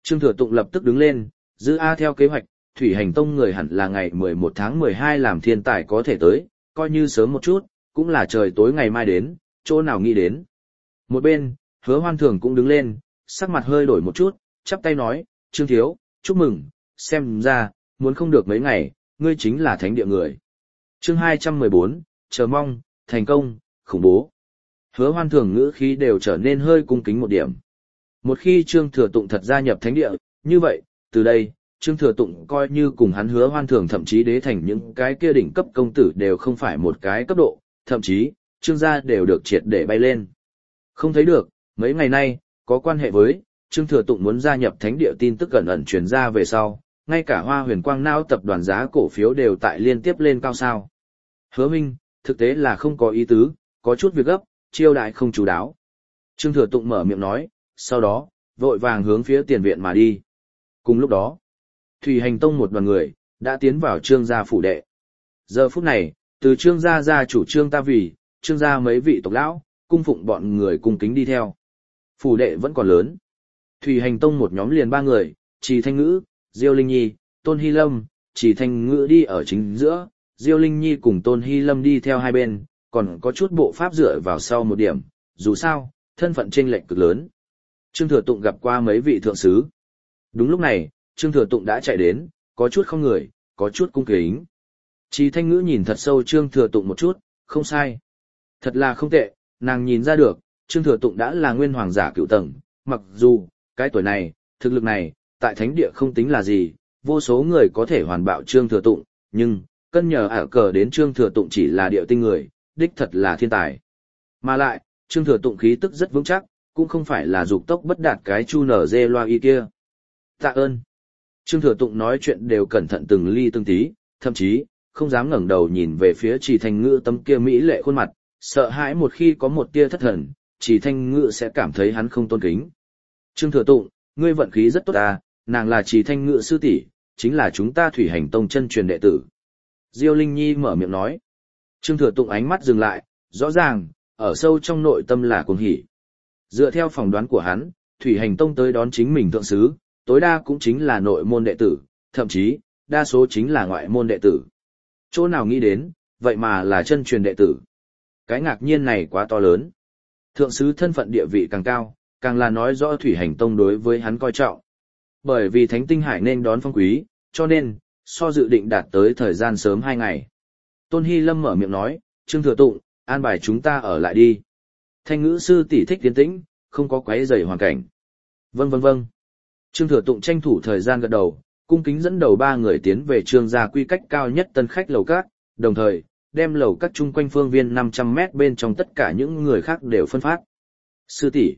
S1: Trương Thừa Tụng lập tức đứng lên, giữ A theo kế hoạch, Thủy Hành Tông người hẳn là ngày 11 tháng 12 làm thiên tài có thể tới, coi như sớm một chút, cũng là trời tối ngày mai đến, chỗ nào nghĩ đến. Một bên, Hứa Hoan Thường cũng đứng lên, sắc mặt hơi đổi một chút, chắp tay nói, Trương Thiếu, chúc mừng, xem ra, muốn không được mấy ngày, ngươi chính là thánh địa người. Chương 214, chờ mong, thành công, khủng bố. Hứa Hoan Thường ngữ khí đều trở nên hơi cung kính một điểm. Một khi Trương Thừa Tụng thật gia nhập thánh địa, như vậy, từ đây, Trương Thừa Tụng coi như cùng hắn Hứa Hoan Thường thậm chí đế thành những cái kia đỉnh cấp công tử đều không phải một cái cấp độ, thậm chí, Trương gia đều được triệt để bay lên. Không thấy được, mấy ngày nay, có quan hệ với, Trương Thừa Tụng muốn gia nhập thánh địa tin tức cẩn ẩn truyền ra về sau, ngay cả Hoa Huyền Quang Não tập đoàn giá cổ phiếu đều tại liên tiếp lên cao sao. Hứa Minh, thực tế là không có ý tứ, có chút việc gấp, chiêu đại không chú đáo. Trương Thừa Tụng mở miệng nói, sau đó, vội vàng hướng phía tiền viện mà đi. Cùng lúc đó, Thủy Hành Tông một đoàn người, đã tiến vào Trương gia phủ đệ. Giờ phút này, từ Trương gia gia chủ Trương Ta Vì, Trương gia mấy vị tộc lão, cung phụng bọn người cung kính đi theo. Phủ đệ vẫn còn lớn. Thủy Hành Tông một nhóm liền 3 người, Trì Thanh Ngữ, Diêu Linh Nhi, Tôn Hy Lâm, Trì Thanh Ngữ đi ở chính giữa, Diêu Linh Nhi cùng Tôn Hy Lâm đi theo hai bên, còn có chút bộ pháp dựa vào sau một điểm, dù sao, thân phận chênh lệch cực lớn. Trương Thừa Tụng gặp qua mấy vị thượng sứ. Đúng lúc này, Trương Thừa Tụng đã chạy đến, có chút không người, có chút cung kính. Trì Thanh Ngữ nhìn thật sâu Trương Thừa Tụng một chút, không sai. Thật là không tệ, nàng nhìn ra được, Trương Thừa Tụng đã là nguyên hoàng giả cựu tầng, mặc dù, cái tuổi này, thực lực này, tại thánh địa không tính là gì, vô số người có thể hoàn bạo Trương Thừa Tụng, nhưng, cân nhờ ả cờ đến Trương Thừa Tụng chỉ là địa tinh người, đích thật là thiên tài. Mà lại, Trương Thừa Tụng khí tức rất vững chắc, cũng không phải là dục tốc bất đạt cái chu nở dê loa y kia. Tạ ơn. Trương Thừa Tụng nói chuyện đều cẩn thận từng ly từng tí, thậm chí, không dám ngẩng đầu nhìn về phía Trì Thanh Ngữ tấm kia mỹ lệ khuôn mặt, sợ hãi một khi có một tia thất thần, Trì Thanh Ngữ sẽ cảm thấy hắn không tôn kính. Trương Thừa Tụng, ngươi vận khí rất tốt à, nàng là Trì Thanh Ngữ sư tỷ, chính là chúng ta Thủy Hành Tông chân truyền đệ tử. Diêu Linh Nhi mở miệng nói. Trương Thừa Tụng ánh mắt dừng lại, rõ ràng, ở sâu trong nội tâm là cuồng hỉ. Dựa theo phỏng đoán của hắn, Thủy Hành Tông tới đón chính mình thượng sứ, tối đa cũng chính là nội môn đệ tử, thậm chí, đa số chính là ngoại môn đệ tử. Chỗ nào nghĩ đến, vậy mà là chân truyền đệ tử. Cái ngạc nhiên này quá to lớn. Thượng sứ thân phận địa vị càng cao, càng là nói rõ Thủy Hành Tông đối với hắn coi trọng. Bởi vì Thánh Tinh Hải nên đón phong quý, cho nên, so dự định đạt tới thời gian sớm 2 ngày. Tôn Hy Lâm mở miệng nói, Trương Thừa Tụng, an bài chúng ta ở lại đi. Thanh Ngữ sư tỷ thích tiến tĩnh, không có quấy rầy hoàn cảnh. Vâng vâng vâng. Trương Thừa Tụng tranh thủ thời gian gật đầu, cung kính dẫn đầu 3 người tiến về Trương gia quy cách cao nhất tân khách lầu các, đồng thời, đem lầu các chung quanh phương viên 500 mét bên trong tất cả những người khác đều phân phát. Sư tỷ,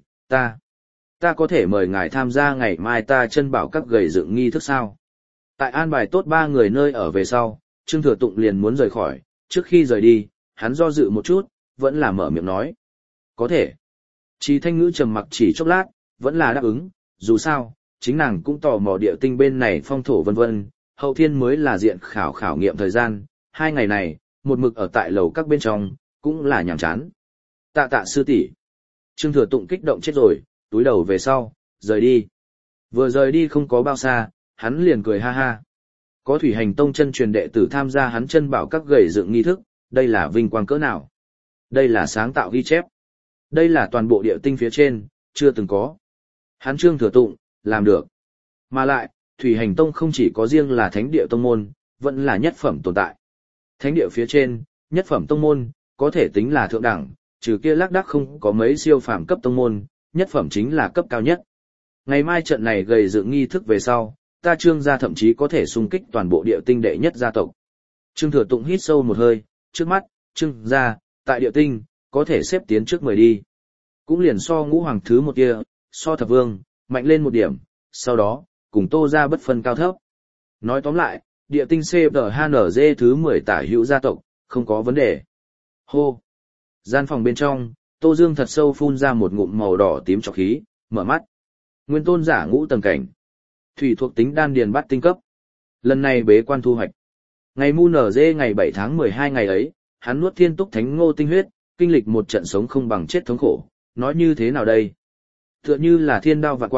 S1: ta có thể mời ngài tham gia ngày mai ta chân bảo các gầy dựng nghi thức sao? Tại an bài tốt 3 người nơi ở về sau, Trương Thừa Tụng liền muốn rời khỏi, trước khi rời đi, hắn do dự một chút, vẫn là mở miệng nói. Có thể. Trì Thanh Ngữ trầm mặc chỉ chốc lát, vẫn là đáp ứng, dù sao, chính nàng cũng tò mò địa tinh bên này phong thổ vân vân, hậu thiên mới là diện khảo nghiệm thời gian, 2 ngày này, một mực ở tại lầu các bên trong, cũng là nhàm chán. Tạ sư tỷ. Trương Thừa Tụng kích động chết rồi, túi đầu về sau, rời đi. Vừa rời đi không có bao xa, hắn liền cười ha ha. Có Thủy Hành Tông chân truyền đệ tử tham gia hắn chân bảo các gầy dựng nghi thức, đây là vinh quang cỡ nào. Đây là sáng tạo ghi chép. Đây là toàn bộ địa tinh phía trên, chưa từng có. Hắn Trương Thừa Tụng, làm được. Mà lại, Thủy Hành Tông không chỉ có riêng là thánh địa tông môn, vẫn là nhất phẩm tồn tại. Thánh địa phía trên, nhất phẩm tông môn, có thể tính là thượng đẳng, trừ kia lác đác không có mấy siêu phàm cấp tông môn, nhất phẩm chính là cấp cao nhất. Ngày mai trận này gầy dựng nghi thức về sau, ta Trương gia thậm chí có thể xung kích toàn bộ địa tinh đệ nhất gia tộc. Trương Thừa Tụng hít sâu một hơi, trước mắt, Trương gia, tại địa tinh, có thể xếp tiến trước 10 đi. Cũng liền so ngũ hoàng thứ một kia, so thập vương, mạnh lên một điểm, sau đó, cùng Tô gia bất phân cao thấp. Nói tóm lại, địa tinh CPHNZ thứ 10 tả hữu gia tộc, không có vấn đề. Hô! Gian phòng bên trong, Tô Dương thật sâu phun ra một ngụm màu đỏ tím trọc khí, mở mắt. Nguyên tôn giả ngũ tầng cảnh. Thủy thuộc tính đan điền bắt tinh cấp. Lần này bế quan thu hoạch. Ngày mu nở dê ngày 7 tháng 12 ngày ấy, hắn nuốt thiên túc thánh ngô tinh huyết, kinh lịch một trận sống không bằng chết thống khổ. Nói như thế nào đây? Tựa như là thiên đao vạn quả,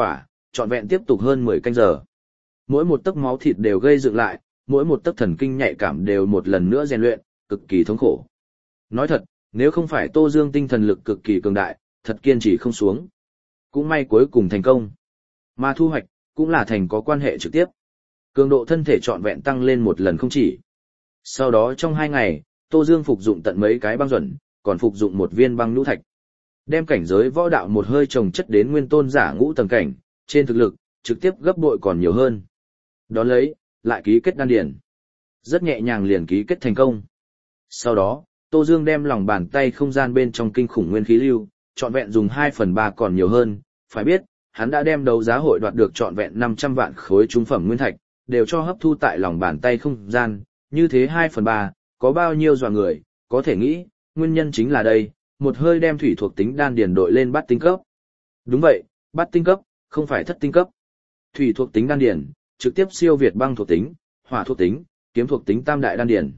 S1: trọn vẹn tiếp tục hơn 10 canh giờ. Mỗi một tấc máu thịt đều gây dựng lại, mỗi một tấc thần kinh nhạy cảm đều một lần nữa rèn luyện, cực kỳ thống khổ. Nói thật, nếu không phải Tô Dương tinh thần lực cực kỳ cường đại, thật kiên trì không xuống. Cũng may cuối cùng thành công. Mà thu hoạch, cũng là thành có quan hệ trực tiếp. Cường độ thân thể trọn vẹn tăng lên một lần không chỉ. Sau đó trong 2 ngày, Tô Dương phục dụng tận mấy cái băng duẩn, còn phục dụng một viên băng nhũ thạch. Đem cảnh giới võ đạo một hơi trồng chất đến nguyên tôn giả ngũ tầng cảnh, trên thực lực, trực tiếp gấp bội còn nhiều hơn. Đón lấy, lại ký kết đan điển. Rất nhẹ nhàng liền ký kết thành công. Sau đó, Tô Dương đem lòng bàn tay không gian bên trong kinh khủng nguyên khí lưu, trọn vẹn dùng 2/3 còn nhiều hơn, phải biết, hắn đã đem đấu giá hội đoạt được trọn vẹn 500 vạn khối trung phẩm nguyên thạch, đều cho hấp thu tại lòng bàn tay không gian, như thế 2/3, có bao nhiêu dọa người, có thể nghĩ, nguyên nhân chính là đây, một hơi đem thủy thuộc tính đan điền đội lên bát tinh cấp. Đúng vậy, bát tinh cấp, không phải thất tinh cấp. Thủy thuộc tính đan điền, trực tiếp siêu việt băng thuộc tính, hỏa thuộc tính, kiếm thuộc tính tam đại đan điền.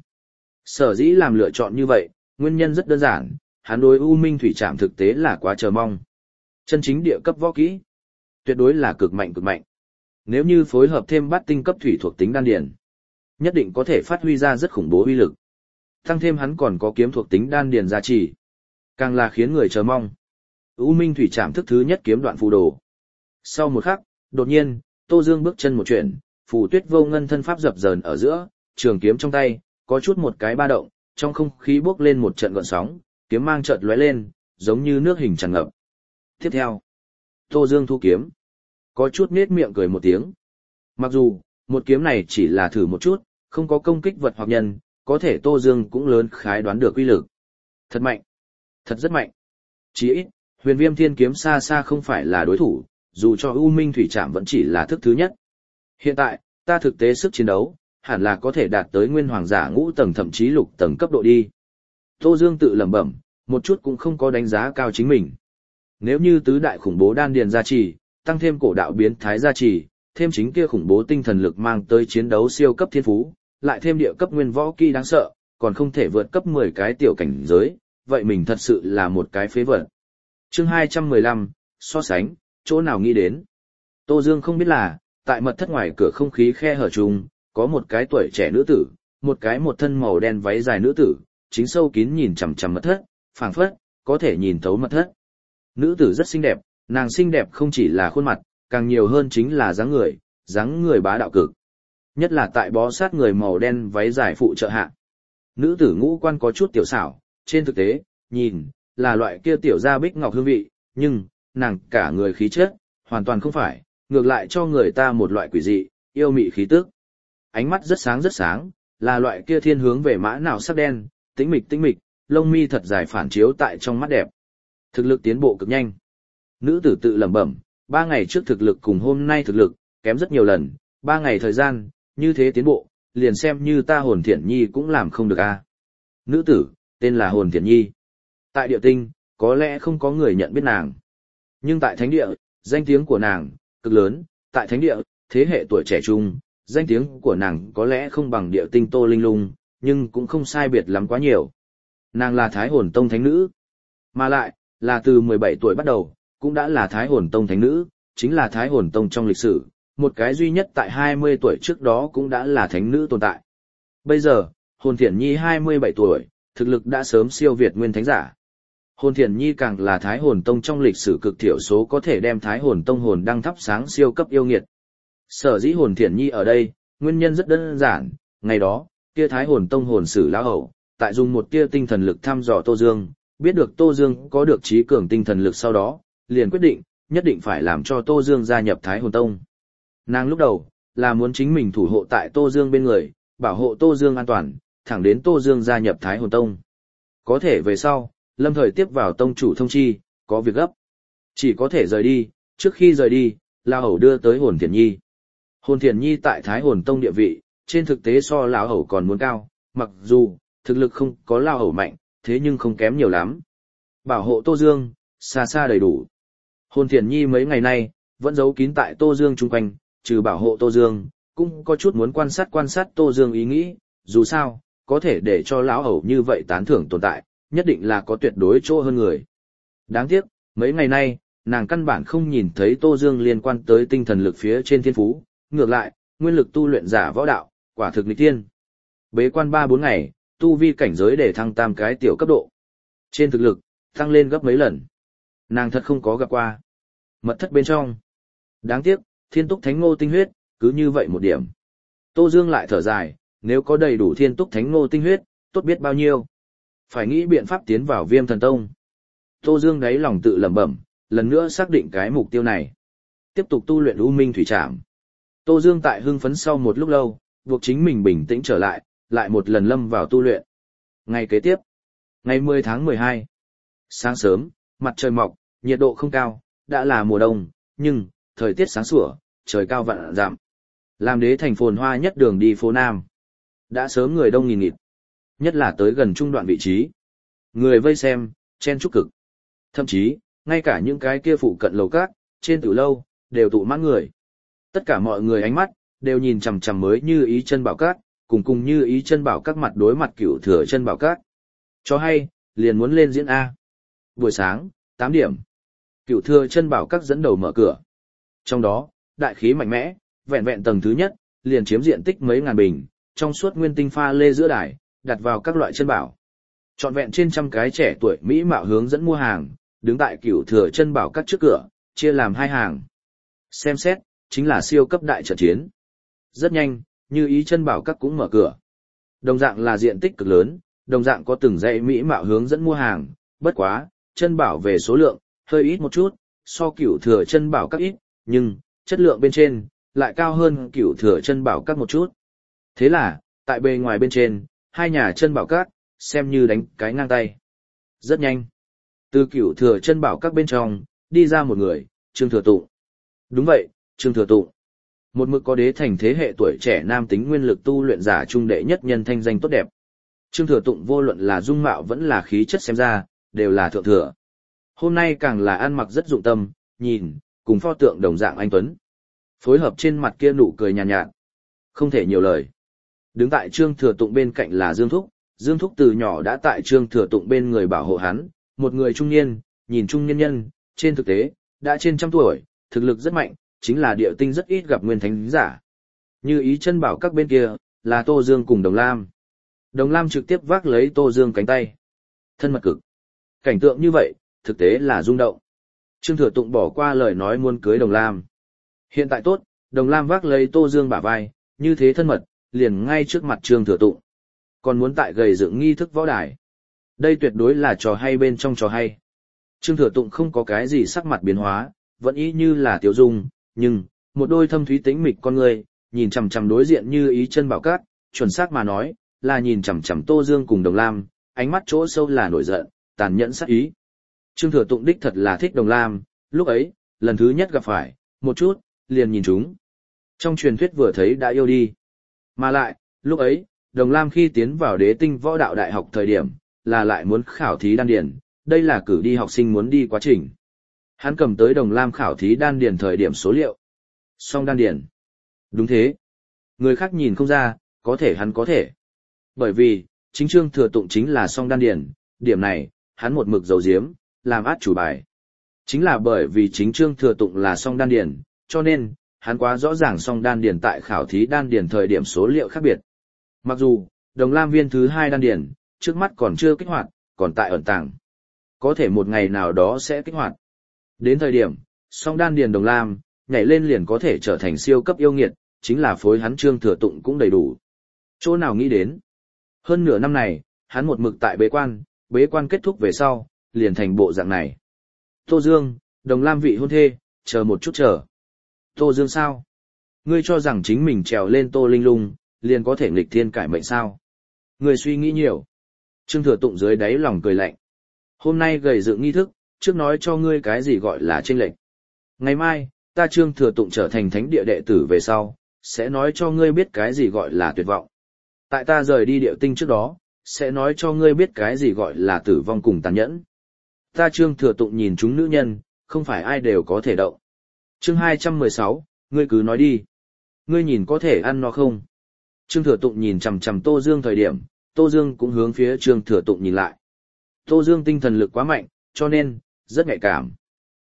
S1: Sở dĩ làm lựa chọn như vậy, nguyên nhân rất đơn giản, hắn đối U Minh thủy trảm thực tế là quá chờ mong. Chân chính địa cấp võ kỹ, tuyệt đối là cực mạnh cực mạnh. Nếu như phối hợp thêm bát tinh cấp thủy thuộc tính đan điền, nhất định có thể phát huy ra rất khủng bố uy lực. Tăng thêm hắn còn có kiếm thuộc tính đan điền gia trì, càng là khiến người chờ mong. U Minh thủy trảm thức thứ nhất kiếm đoạn phù đồ. Sau một khắc, đột nhiên, Tô Dương bước chân một chuyển, phù tuyết vô ngân thân pháp dập dờn ở giữa, trường kiếm trong tay, có chút một cái ba động, trong không khí bốc lên một trận gợn sóng, kiếm mang chợt lóe lên, giống như nước hình tràn ngập. Tiếp theo, Tô Dương thu kiếm, có chút nết miệng cười một tiếng. Mặc dù, một kiếm này chỉ là thử một chút, không có công kích vật hoặc nhân, có thể Tô Dương cũng lớn khái đoán được uy lực. Thật mạnh, thật rất mạnh. Chỉ ít, Huyền Viêm Thiên kiếm xa xa không phải là đối thủ, dù cho U Minh thủy trảm vẫn chỉ là thức thứ nhất. Hiện tại, ta thực tế sức chiến đấu, hẳn là có thể đạt tới nguyên hoàng giả ngũ tầng thậm chí lục tầng cấp độ đi. Tô Dương tự lẩm bẩm, một chút cũng không có đánh giá cao chính mình. Nếu như tứ đại khủng bố đan điền gia trì, tăng thêm cổ đạo biến thái gia trì, thêm chính kia khủng bố tinh thần lực mang tới chiến đấu siêu cấp thiên phú, lại thêm địa cấp nguyên võ kỹ đáng sợ, còn không thể vượt cấp 10 cái tiểu cảnh giới, vậy mình thật sự là một cái phế vật. Chương 215, so sánh, chỗ nào nghĩ đến. Tô Dương không biết là, tại mật thất ngoài cửa không khí khe hở chung, có một cái tuổi trẻ nữ tử, một cái một thân màu đen váy dài nữ tử, chính sâu kín nhìn chằm chằm mật thất, phảng phất có thể nhìn thấu mật thất. Nữ tử rất xinh đẹp, nàng xinh đẹp không chỉ là khuôn mặt, càng nhiều hơn chính là dáng người bá đạo cực. Nhất là tại bó sát người màu đen váy dài phụ trợ hạ. Nữ tử ngũ quan có chút tiểu xảo, trên thực tế, nhìn, là loại kia tiểu gia bích ngọc hương vị, nhưng, nàng cả người khí chất, hoàn toàn không phải, ngược lại cho người ta một loại quỷ dị, yêu mị khí tức. Ánh mắt rất sáng, là loại kia thiên hướng về mã não sắc đen, tĩnh mịch, lông mi thật dài phản chiếu tại trong mắt đẹp. Thực lực tiến bộ cực nhanh. Nữ tử tự lẩm bẩm, 3 ngày trước thực lực cùng hôm nay thực lực, kém rất nhiều lần, 3 ngày thời gian, như thế tiến bộ, liền xem như ta Hồn Thiển Nhi cũng làm không được a. Nữ tử, tên là Hồn Thiển Nhi. Tại địa tinh, có lẽ không có người nhận biết nàng. Nhưng tại thánh địa, danh tiếng của nàng, cực lớn, tại thánh địa, thế hệ tuổi trẻ trung, danh tiếng của nàng có lẽ không bằng địa tinh Tô Linh Lung, nhưng cũng không sai biệt lắm quá nhiều. Nàng là Thái Hồn Tông thánh nữ, mà lại, là từ 17 tuổi bắt đầu, cũng đã là Thái Hồn Tông thánh nữ, chính là Thái Hồn Tông trong lịch sử, một cái duy nhất tại 20 tuổi trước đó cũng đã là thánh nữ tồn tại. Bây giờ, Hồn Thiển Nhi 27 tuổi, thực lực đã sớm siêu việt nguyên thánh giả. Hồn Thiển Nhi càng là Thái Hồn Tông trong lịch sử cực thiểu số có thể đem Thái Hồn Tông hồn đăng thắp sáng siêu cấp yêu nghiệt. Sở dĩ Hồn Thiển Nhi ở đây, nguyên nhân rất đơn giản, ngày đó, kia Thái Hồn Tông hồn sử lão hậu, tại dùng một tia tinh thần lực thăm dò Tô Dương, biết được Tô Dương có được trí cường tinh thần lực sau đó, liền quyết định, nhất định phải làm cho Tô Dương gia nhập Thái Hồn Tông. Nàng lúc đầu, là muốn chính mình thủ hộ tại Tô Dương bên người, bảo hộ Tô Dương an toàn, thẳng đến Tô Dương gia nhập Thái Hồn Tông. Có thể về sau, lâm thời tiếp vào tông chủ thông chi, có việc gấp. Chỉ có thể rời đi, trước khi rời đi, Lão Hầu đưa tới Hồn Thiển Nhi. Hồn Thiển Nhi tại Thái Hồn Tông địa vị, trên thực tế so Lão Hầu còn muốn cao, mặc dù, thực lực không có Lão Hầu mạnh, thế nhưng không kém nhiều lắm. Bảo hộ Tô Dương, xa xa đầy đủ. Hồn Thiển Nhi mấy ngày nay, vẫn giấu kín tại Tô Dương chung quanh, trừ bảo hộ Tô Dương, cũng có chút muốn quan sát Tô Dương ý nghĩ, dù sao, có thể để cho Lão Hầu như vậy tán thưởng tồn tại, nhất định là có tuyệt đối chỗ hơn người. Đáng tiếc, mấy ngày nay, nàng căn bản không nhìn thấy Tô Dương liên quan tới tinh thần lực phía trên thiên phú, ngược lại, nguyên lực tu luyện giả võ đạo, quả thực nghịch thiên. Bế quan 3-4 ngày, tu vi cảnh giới để thăng tam cái tiểu cấp độ. Trên thực lực, tăng lên gấp mấy lần. Nàng thật không có gặp qua. Mật thất bên trong. Đáng tiếc, thiên túc thánh ngô tinh huyết, cứ như vậy một điểm. Tô Dương lại thở dài, nếu có đầy đủ thiên túc thánh ngô tinh huyết, tốt biết bao nhiêu. Phải nghĩ biện pháp tiến vào Viêm Thần Tông. Tô Dương đáy lòng tự lẩm bẩm, lần nữa xác định cái mục tiêu này. Tiếp tục tu luyện U Minh Thủy Trảm. Tô Dương tại hưng phấn sau một lúc lâu, buộc chính mình bình tĩnh trở lại một lần lâm vào tu luyện. Ngày kế tiếp, ngày 10 tháng 12. Sáng sớm, mặt trời mọc, nhiệt độ không cao, đã là mùa đông, nhưng, thời tiết sáng sủa, trời cao vạn dặm. Làm đế thành phồn hoa nhất đường đi phố Nam. Đã sớm người đông nghìn nghịt. Nhất là tới gần trung đoạn vị trí. Người vây xem, chen chúc cực. Thậm chí, ngay cả những cái kia phụ cận lầu cát, trên tử lâu, đều tụ mãn người. Tất cả mọi người ánh mắt, đều nhìn chằm chằm mới Như Ý Chân Bảo Các, cùng Như Ý Chân Bảo Các mặt đối mặt Cửu Thừa Chân Bảo Các. Cho hay, liền muốn lên diễn A. Buổi sáng, 8 điểm. Cửu Thừa Chân Bảo Các dẫn đầu mở cửa. Trong đó, đại khí mạnh mẽ, vẹn vẹn tầng thứ nhất, liền chiếm diện tích mấy ngàn bình, trong suốt nguyên tinh pha lê giữa đài, đặt vào các loại chân bảo. Trọn vẹn trên trăm cái trẻ tuổi mỹ mạo hướng dẫn mua hàng, đứng tại Cửu Thừa Chân Bảo Các trước cửa, chia làm 2 hàng. Xem xét, chính là siêu cấp đại trận chiến. Rất nhanh, Như Ý Chân Bảo Các cũng mở cửa. Đồng dạng là diện tích cực lớn, đồng dạng có từng dãy mỹ mạo hướng dẫn mua hàng, bất quá, chân bảo về số lượng, hơi ít một chút, so Cửu Thừa Chân Bảo Các ít, nhưng, chất lượng bên trên, lại cao hơn Cửu Thừa Chân Bảo Các một chút. Thế là, tại bề ngoài bên trên, hai nhà Chân Bảo Các, xem như đánh cái ngang tay. Rất nhanh. Từ Cửu Thừa Chân Bảo Các bên trong, đi ra một người, Trương Thừa Tụng. Đúng vậy, Trương Thừa Tụng. Một mực có đế thành thế hệ tuổi trẻ nam tính nguyên lực tu luyện giả trung đệ nhất nhân thanh danh tốt đẹp. Trương Thừa Tụng vô luận là dung mạo vẫn là khí chất xem ra, đều là thượng thừa. Hôm nay càng là ăn mặc rất dụng tâm, nhìn, cùng pho tượng đồng dạng anh tuấn. Phối hợp trên mặt kia nụ cười nhàn nhạt. Không thể nhiều lời. Đứng tại Trương Thừa Tụng bên cạnh là Dương Thúc. Dương Thúc từ nhỏ đã tại Trương Thừa Tụng bên người bảo hộ hắn, một người trung niên, nhìn trung niên nhân, trên thực tế, đã trên trăm tuổi, thực lực rất mạnh, chính là địa tinh rất ít gặp nguyên thánh giả. Như Ý Chân Bảo Các bên kia, là Tô Dương cùng Đồng Lam. Đồng Lam trực tiếp vác lấy Tô Dương cánh tay. Thân mật cực. Cảnh tượng như vậy, thực tế là rung động. Trương Thừa Tụng bỏ qua lời nói muốn cưới Đồng Lam. Hiện tại tốt, Đồng Lam vác lấy Tô Dương bả vai, như thế thân mật, liền ngay trước mặt Trương Thừa Tụng. Còn muốn tại gầy dựng nghi thức võ đài. Đây tuyệt đối là trò hay bên trong trò hay. Trương Thừa Tụng không có cái gì sắc mặt biến hóa, vẫn ý như là tiểu dung, nhưng, một đôi thâm thúy tĩnh mịch con người, nhìn chằm chằm đối diện Như Ý Chân Bảo Các, chuẩn xác mà nói, là nhìn chằm chằm Tô Dương cùng Đồng Lam, ánh mắt chỗ sâu là nổi giận, tàn nhẫn sát ý. Trương Thừa Tụng đích thật là thích Đồng Lam, lúc ấy, lần thứ nhất gặp phải, một chút, liền nhìn chúng. Trong truyền thuyết vừa thấy đã yêu đi. Mà lại, lúc ấy, Đồng Lam khi tiến vào Đế Tinh Võ Đạo Đại học thời điểm, là lại muốn khảo thí đan điền, đây là cử đi học sinh muốn đi quá trình. Hắn cầm tới Đồng Lam khảo thí đan điền thời điểm số liệu. Song đan điền. Đúng thế. Người khác nhìn không ra, có thể hắn có thể. Bởi vì, chính Trương Thừa Tụng chính là song đan điền, điểm này, hắn một mực giấu giếm, làm át chủ bài. Chính là bởi vì chính Trương Thừa Tụng là song đan điền, cho nên, hắn quá rõ ràng song đan điền tại khảo thí đan điền thời điểm số liệu khác biệt. Mặc dù, Đồng Lam viên thứ 2 đan điền, trước mắt còn chưa kích hoạt, còn tại ẩn tàng. Có thể một ngày nào đó sẽ kích hoạt. Đến thời điểm, song đan điền Đồng Lam, nhảy lên liền có thể trở thành siêu cấp yêu nghiệt, chính là phối hắn Trương Thừa Tụng cũng đầy đủ. Chỗ nào nghĩ đến. Hơn nửa năm này, hắn một mực tại bế quan kết thúc về sau, liền thành bộ dạng này. Tô Dương, Đồng Lam vị hôn thê, chờ một chút chờ. Tô Dương sao? Ngươi cho rằng chính mình trèo lên Tô Linh Lung, liền có thể nghịch thiên cải mệnh sao? Ngươi suy nghĩ nhiều. Trương Thừa Tụng dưới đáy lòng cười lạnh. Hôm nay gầy dựng nghi thức, trước nói cho ngươi cái gì gọi là chênh lệch. Ngày mai, ta Trương Thừa Tụng trở thành thánh địa đệ tử về sau, sẽ nói cho ngươi biết cái gì gọi là tuyệt vọng. Tại ta rời đi Điệu Tinh trước đó, sẽ nói cho ngươi biết cái gì gọi là tử vong cùng tàn nhẫn. Ta Trương Thừa Tụng nhìn chúng nữ nhân, không phải ai đều có thể động. Chương 216, ngươi cứ nói đi. Ngươi nhìn có thể ăn nó không? Trương Thừa Tụng nhìn chằm chằm Tô Dương thời điểm, Tô Dương cũng hướng phía Trương Thừa Tụng nhìn lại. Tô Dương tinh thần lực quá mạnh, cho nên, rất nhạy cảm.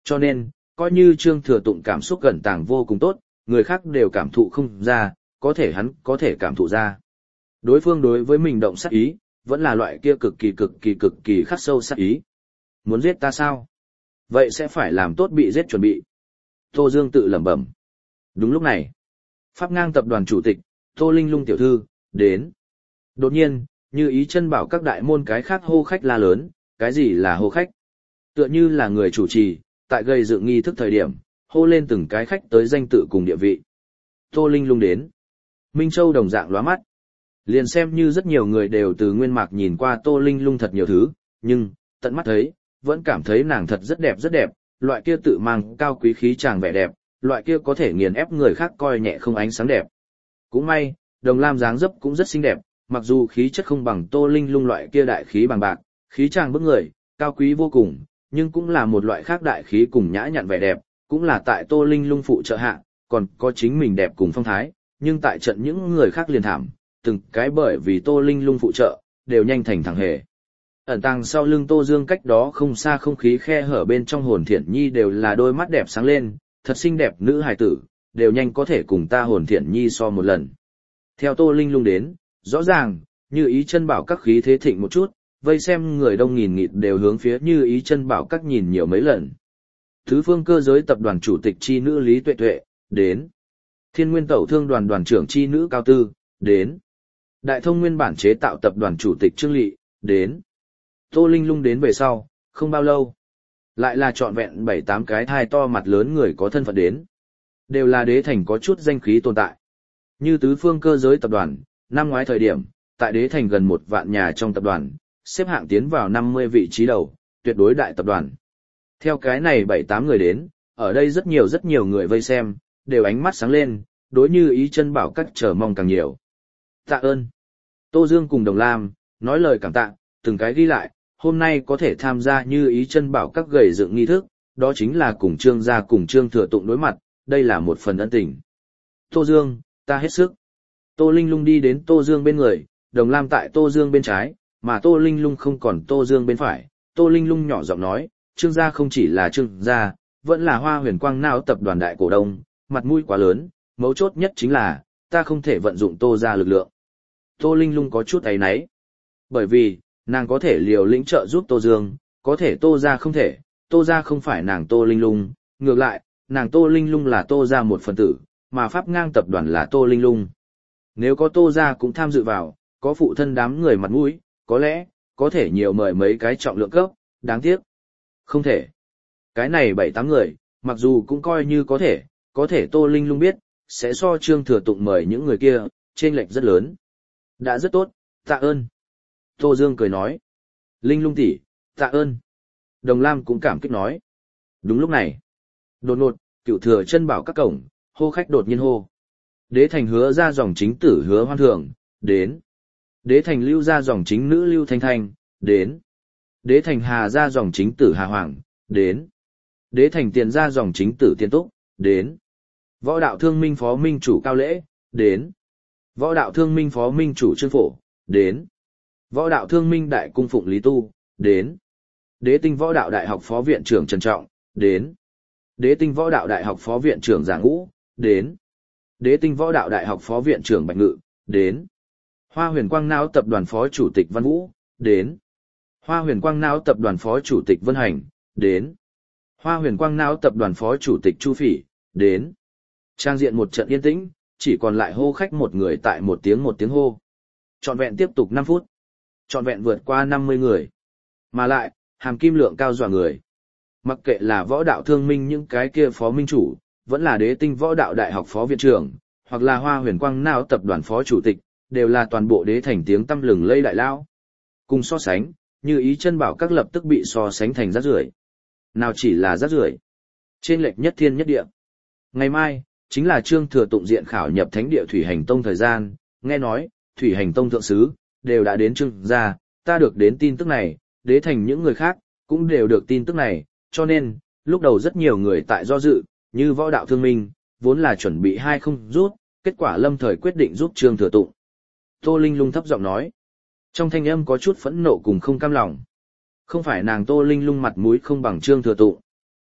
S1: Cho nên, coi như Trương Thừa Tụng cảm xúc gần tàng vô cùng tốt, người khác đều cảm thụ không ra, có thể hắn có thể cảm thụ ra. Đối phương đối với mình động sát ý, vẫn là loại kia cực kỳ khắc sâu sát ý. Muốn giết ta sao? Vậy sẽ phải làm tốt bị giết chuẩn bị. Tô Dương tự lẩm bẩm. Đúng lúc này, Pháp Ngang tập đoàn chủ tịch, Tô Linh Lung tiểu thư, đến. Đột nhiên, Như Ý Chân bảo các đại môn cái khác hô khách la lớn, cái gì là hô khách? Tựa như là người chủ trì, tại gây dựng nghi thức thời điểm, hô lên từng cái khách tới danh tự cùng địa vị. Tô Linh Lung đến. Minh Châu đồng dạng lóa mắt. Liền xem như rất nhiều người đều từ nguyên mạc nhìn qua Tô Linh Lung thật nhiều thứ, nhưng, tận mắt thấy, vẫn cảm thấy nàng thật rất đẹp, loại kia tự mang cao quý khí chàng vẻ đẹp, loại kia có thể nghiền ép người khác coi nhẹ không ánh sáng đẹp. Cũng may, Đồng Lam dáng dấp cũng rất xinh đẹp, mặc dù khí chất không bằng Tô Linh Lung loại kia đại khí bằng bạc, khí chàng bức người, cao quý vô cùng, nhưng cũng là một loại khác đại khí cùng nhã nhặn vẻ đẹp, cũng là tại Tô Linh Lung phụ trợ hạ, còn có chính mình đẹp cùng phong thái, nhưng tại trận những người khác liền thảm, từng cái bởi vì Tô Linh Lung phụ trợ, đều nhanh thành thằng hề. Ẩn tàng sau lưng Tô Dương cách đó không xa không khí khe hở bên trong Hồn Thiện Nhi đều là đôi mắt đẹp sáng lên, thật xinh đẹp nữ hài tử, đều nhanh có thể cùng ta Hồn Thiện Nhi so một lần. Theo Tô Linh Lung đến, rõ ràng, Như Ý Chân bảo các khí thế thịnh một chút, vây xem người đông nghìn nghịt đều hướng phía Như Ý Chân bảo các nhìn nhiều mấy lần. Thứ phương cơ giới tập đoàn chủ tịch chi nữ Lý Tuệ Tuệ, đến. Thiên Nguyên Tẩu Thương đoàn đoàn trưởng chi nữ Cao Tư, đến. Đại Thông Nguyên bản chế tạo tập đoàn chủ tịch Trương Lị, đến. Tô Linh Lung đến về sau, không bao lâu. Lại là trọn vẹn 7-8 cái thai to mặt lớn người có thân phận đến. Đều là đế thành có chút danh khí tồn tại. Như tứ phương cơ giới tập đoàn, năm ngoái thời điểm, tại đế thành gần 1 vạn nhà trong tập đoàn, xếp hạng tiến vào 50 vị trí đầu, tuyệt đối đại tập đoàn. Theo cái này 7-8 người đến, ở đây rất nhiều người vây xem, đều ánh mắt sáng lên, đối Như Ý Chân bảo các chờ mong càng nhiều. Tạ ơn. Tô Dương cùng Đồng Lam, nói lời cảm tạ, từng cái ghi lại, hôm nay có thể tham gia Như Ý Chân bảo các gầy dựng nghi thức, đó chính là cùng Trương gia cùng Trương Thừa Tụng đối mặt, đây là một phần ân tình. Tô Dương, ta hết sức. Tô Linh Lung đi đến Tô Dương bên người, Đồng Lam tại Tô Dương bên trái, mà Tô Linh Lung không còn Tô Dương bên phải. Tô Linh Lung nhỏ giọng nói, Trương gia không chỉ là Trương gia, vẫn là Hoa Huyền Quang Não tập đoàn đại cổ đông, mặt mũi quá lớn, mấu chốt nhất chính là, ta không thể vận dụng Tô gia lực lượng. Tô Linh Lung có chút áy náy. Bởi vì, nàng có thể liều lĩnh trợ giúp Tô Dương, có thể Tô gia không thể, Tô gia không phải nàng Tô Linh Lung, ngược lại, nàng Tô Linh Lung là Tô gia một phần tử, mà Pháp Ngang tập đoàn là Tô Linh Lung. Nếu có Tô gia cũng tham dự vào, có phụ thân đám người mặt mũi, có lẽ, có thể nhiều mời mấy cái trọng lượng cấp, đáng tiếc. Không thể. Cái này 7-8 người, mặc dù cũng coi như có thể Tô Linh Lung biết, sẽ so Trương Thừa Tụng mời những người kia, chênh lệch rất lớn. Đã rất tốt, tạ ơn. Tô Dương cười nói. Linh Lung tỷ, tạ ơn. Đồng Lam cũng cảm kích nói. Đúng lúc này. Đột ngột, Cựu Thừa Chân bảo các cổng, hô khách đột nhiên hô. Đế thành Hứa ra dòng chính tử Hứa Hoan Thường, đến. Đế thành Lưu ra dòng chính nữ Lưu Thanh Thanh, đến. Đế thành Hà ra dòng chính tử Hà Hoàng, đến. Đế thành Tiền ra dòng chính tử Tiên Túc, đến. Võ đạo thương minh phó minh chủ Cao Lễ, đến. Võ đạo thương minh phó minh chủ Trương Phổ, đến. Võ đạo thương minh đại cung phụng Lý Tu, đến. Đế tinh võ đạo đại học phó viện trưởng Trần Trọng, đến. Đế tinh võ đạo đại học phó viện trưởng Giảng Ngũ, đến. Đế tinh võ đạo đại học phó viện trưởng Bạch Ngự, đến. Hoa Huyền Quang Não tập đoàn phó chủ tịch Văn Vũ, đến. Hoa Huyền Quang Não tập đoàn phó chủ tịch Vân Hành, đến. Hoa Huyền Quang Não tập đoàn phó chủ tịch Chu Phỉ, đến. Trang diện một trận yên tĩnh, chỉ còn lại hô khách một người tại một tiếng hô. Trọn vẹn tiếp tục 5 phút. Trọn vẹn vượt qua 50 người. Mà lại, hàm kim lượng cao dọa người. Mặc kệ là võ đạo thương minh những cái kia phó minh chủ, vẫn là đế tinh võ đạo đại học phó viện trưởng, hoặc là Hoa Huyền Quang Não tập đoàn phó chủ tịch, đều là toàn bộ đế thành tiếng tăm lừng lây đại lao. Cùng so sánh, Như Ý Chân bảo các lập tức bị so sánh thành rác rưởi. Nào chỉ là rác rưởi, trên lệch nhất thiên nhất địa. Ngày mai, chính là Trương Thừa Tụng diện khảo nhập thánh địa Thủy Hành Tông thời gian, nghe nói, Thủy Hành Tông thượng sứ, đều đã đến Trương gia, ta được đến tin tức này, đế thành những người khác, cũng đều được tin tức này, cho nên, lúc đầu rất nhiều người tại do dự, như võ đạo thương minh, vốn là chuẩn bị hai không rút, kết quả lâm thời quyết định giúp Trương Thừa Tụng. Tô Linh Lung thấp giọng nói, trong thanh âm có chút phẫn nộ cùng không cam lòng. Không phải nàng Tô Linh Lung mặt mũi không bằng Trương Thừa Tụng,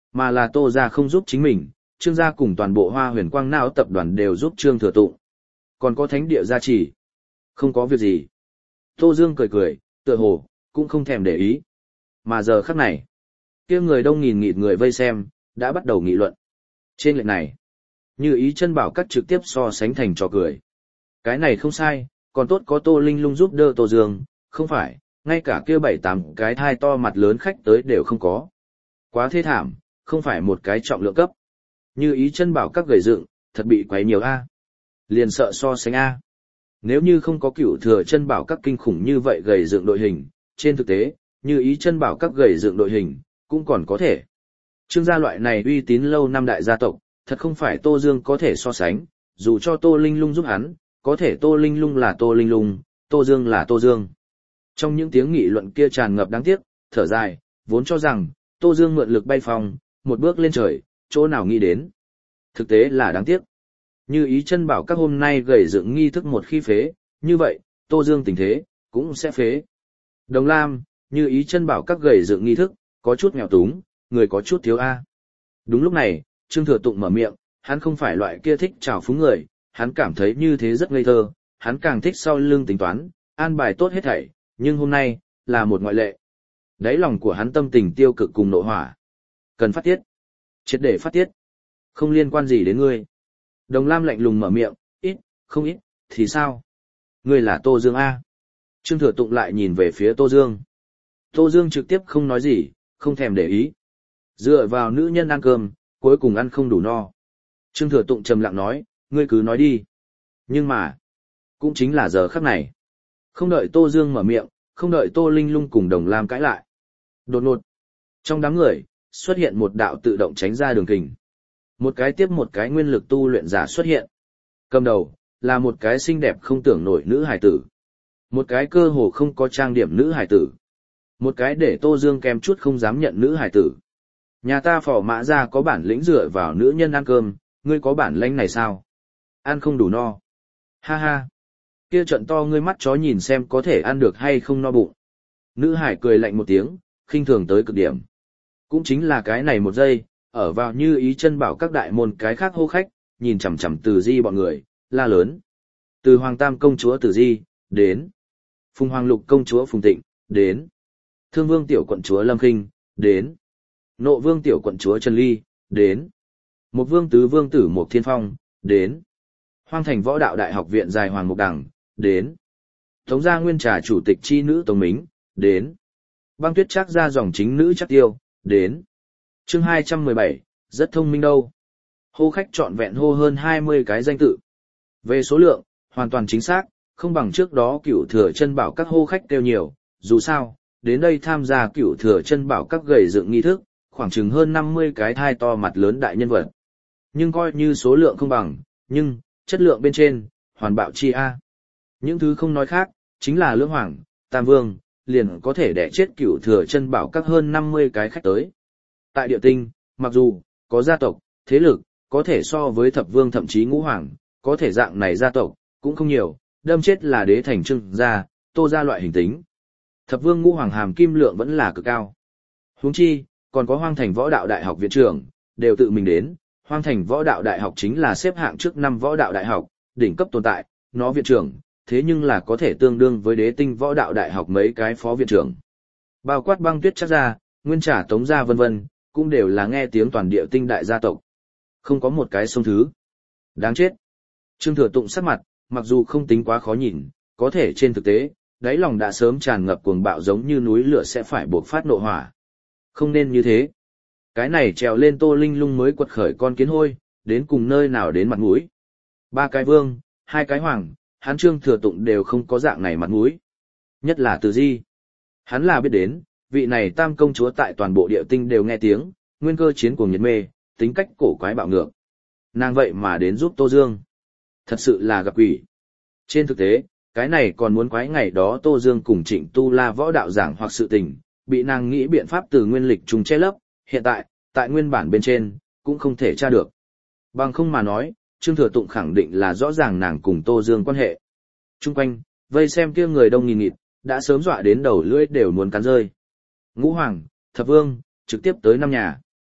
S1: Mà là Tô gia không giúp chính mình, Trương gia cùng toàn bộ Hoa Huyền Quang Não tập đoàn đều giúp Trương Thừa Tụng. Còn có thánh địa gia trì. Không có việc gì. Tô Dương cười cười, tựa hồ, cũng không thèm để ý. Mà giờ khắc này, kia người đông nghìn nghịt người vây xem, đã bắt đầu nghị luận. Trên lệnh này, Như Ý Chân Bảo Các trực tiếp so sánh thành trò cười. Cái này không sai, còn tốt có Tô Linh Lung giúp đỡ Tô Dương, không phải, ngay cả kia 7-8 cái thai to mặt lớn khách tới đều không có. Quá thê thảm, không phải một cái trọng lượng cấp. Như Ý Chân Bảo Các gầy dựng, thật bị quấy nhiều a. Liền sợ so sánh a. Nếu như không có Cửu Thừa Chân Bảo Các kinh khủng như vậy gầy dựng đội hình, trên thực tế, Như Ý Chân Bảo Các gầy dựng đội hình, cũng còn có thể. Trương gia loại này uy tín lâu năm đại gia tộc, thật không phải Tô Dương có thể so sánh, dù cho Tô Linh Lung giúp hắn, có thể Tô Linh Lung là Tô Linh Lung, Tô Dương là Tô Dương. Trong những tiếng nghị luận kia tràn ngập đáng tiếc, thở dài, vốn cho rằng, Tô Dương mượn lực bay phong, một bước lên trời, chỗ nào nghĩ đến. Thực tế là đáng tiếc. Như Ý Chân Bảo Các hôm nay gầy dựng nghi thức một khi phế, như vậy, Tô Dương tình thế, cũng sẽ phế. Đồng Lam, Như Ý Chân Bảo Các gầy dựng nghi thức, có chút nghèo túng, người có chút thiếu A. Đúng lúc này, Trương Thừa Tụng mở miệng, hắn không phải loại kia thích trào phúng người, hắn cảm thấy như thế rất ngây thơ, hắn càng thích sau lưng tính toán, an bài tốt hết thảy, nhưng hôm nay, là một ngoại lệ. Đáy lòng của hắn tâm tình tiêu cực cùng nộ hỏa. Cần phát tiết. Triệt để phát tiết. Không liên quan gì đến ngươi. Đồng Lam lạnh lùng mở miệng, ít, không ít, thì sao? Ngươi là Tô Dương A. Trương Thừa Tụng lại nhìn về phía Tô Dương. Tô Dương trực tiếp không nói gì, không thèm để ý. Dựa vào nữ nhân ăn cơm, cuối cùng ăn không đủ no. Trương Thừa Tụng trầm lặng nói, ngươi cứ nói đi. Nhưng mà, cũng chính là giờ khắc này. Không đợi Tô Dương mở miệng, không đợi Tô Linh Lung cùng Đồng Lam cãi lại. Đột ngột, trong đám người, xuất hiện một đạo tự động tránh ra đường kình. Một cái tiếp một cái nguyên lực tu luyện giả xuất hiện. Cầm đầu, là một cái xinh đẹp không tưởng nổi nữ hài tử. Một cái cơ hồ không có trang điểm nữ hài tử. Một cái để Tô Dương kèm chút không dám nhận nữ hài tử. Nhà ta Phò Mã Gia có bản lĩnh dựa vào nữ nhân ăn cơm, ngươi có bản lĩnh này sao? Ăn không đủ no. Ha ha. Kia trận to ngươi mắt chó nhìn xem có thể ăn được hay không no bụng. Nữ hải cười lạnh một tiếng, khinh thường tới cực điểm. Cũng chính là cái này một giây, ở vào Như Ý Chân Bảo Các đại môn cái khác hô khách, nhìn chằm chằm Từ Di bọn người, la lớn. Từ Hoàng Tam công chúa Từ Di, đến. Phùng Hoàng Lục công chúa Phùng Tịnh, đến. Thương Vương tiểu quận chúa Lâm Khinh, đến. Nộ Vương tiểu quận chúa Trần Ly, đến. Một Vương tứ vương tử Mục Thiên Phong, đến. Hoang Thành Võ Đạo Đại học viện dài Hoàng Mục Đằng, đến. Tống gia nguyên trà chủ tịch chi nữ Tống Mính, đến. Băng Tuyết Trác gia dòng chính nữ Trác Tiêu, đến. Chương 217, rất thông minh đâu. Hô khách trọn vẹn hô hơn 20 cái danh tự. Về số lượng, hoàn toàn chính xác, không bằng trước đó Cửu Thừa Chân Bảo Các hô khách kêu nhiều, dù sao, đến đây tham gia Cửu Thừa Chân Bảo Các gầy dựng nghi thức, khoảng chừng hơn 50 cái thai to mặt lớn đại nhân vật. Nhưng coi như số lượng không bằng, nhưng, chất lượng bên trên, hoàn bạo chi A. Những thứ không nói khác, chính là Lưỡng Hoàng, Tam Vương, liền có thể đẻ chết Cửu Thừa Chân Bảo Các hơn 50 cái khách tới. Tại địa tinh, mặc dù, có gia tộc, thế lực, có thể so với Thập Vương thậm chí Ngũ Hoàng, có thể dạng này gia tộc, cũng không nhiều, đâm chết là Đế Thành Trương gia, Tô gia loại hình tính. Thập Vương Ngũ Hoàng hàm kim lượng vẫn là cực cao. Huống chi, còn có Hoang Thành Võ Đạo Đại học viện trưởng, đều tự mình đến. Hoang Thành Võ Đạo Đại học chính là xếp hạng trước 5 võ đạo đại học, đỉnh cấp tồn tại, nó viện trưởng, thế nhưng là có thể tương đương với Đế Tinh Võ Đạo Đại học mấy cái phó viện trưởng. Bao quát Băng Tuyết Trác gia, Nguyên Trà Tống gia vân vân, cũng đều là nghe tiếng toàn địa tinh đại gia tộc. Không có một cái sông thứ. Đáng chết. Trương Thừa Tụng sắc mặt, mặc dù không tính quá khó nhìn, có thể trên thực tế, đáy lòng đã sớm tràn ngập cuồng bạo giống như núi lửa sẽ phải buộc phát nộ hỏa. Không nên như thế. Cái này trèo lên Tô Linh Lung mới quật khởi con kiến hôi, đến cùng nơi nào đến mặt mũi. 3 cái vương, 2 cái hoàng, hắn Trương Thừa Tụng đều không có dạng này mặt mũi. Nhất là Từ Di. Hắn là biết đến, vị này tam công chúa tại toàn bộ địa tinh đều nghe tiếng, nguyên cơ chiến cuồng nhiệt mê, tính cách cổ quái bạo ngược. Nàng vậy mà đến giúp Tô Dương. Thật sự là gặp quỷ. Trên thực tế, cái này còn muốn quái ngày đó Tô Dương cùng Trịnh Tu La võ đạo giảng hoặc sự tình, bị nàng nghĩ biện pháp từ nguyên lịch trùng che lấp, hiện tại, tại nguyên bản bên trên, cũng không thể tra được. Bằng không mà nói, Trương Thừa Tụng khẳng định là rõ ràng nàng cùng Tô Dương quan hệ. Trung quanh, vây xem kia người đông nghìn nghịt, đã sớm dọa đến đầu lưỡi đều muốn cắn rơi. Ngũ Hoàng, Thập Vương, trực tiếp tới 5 nhà.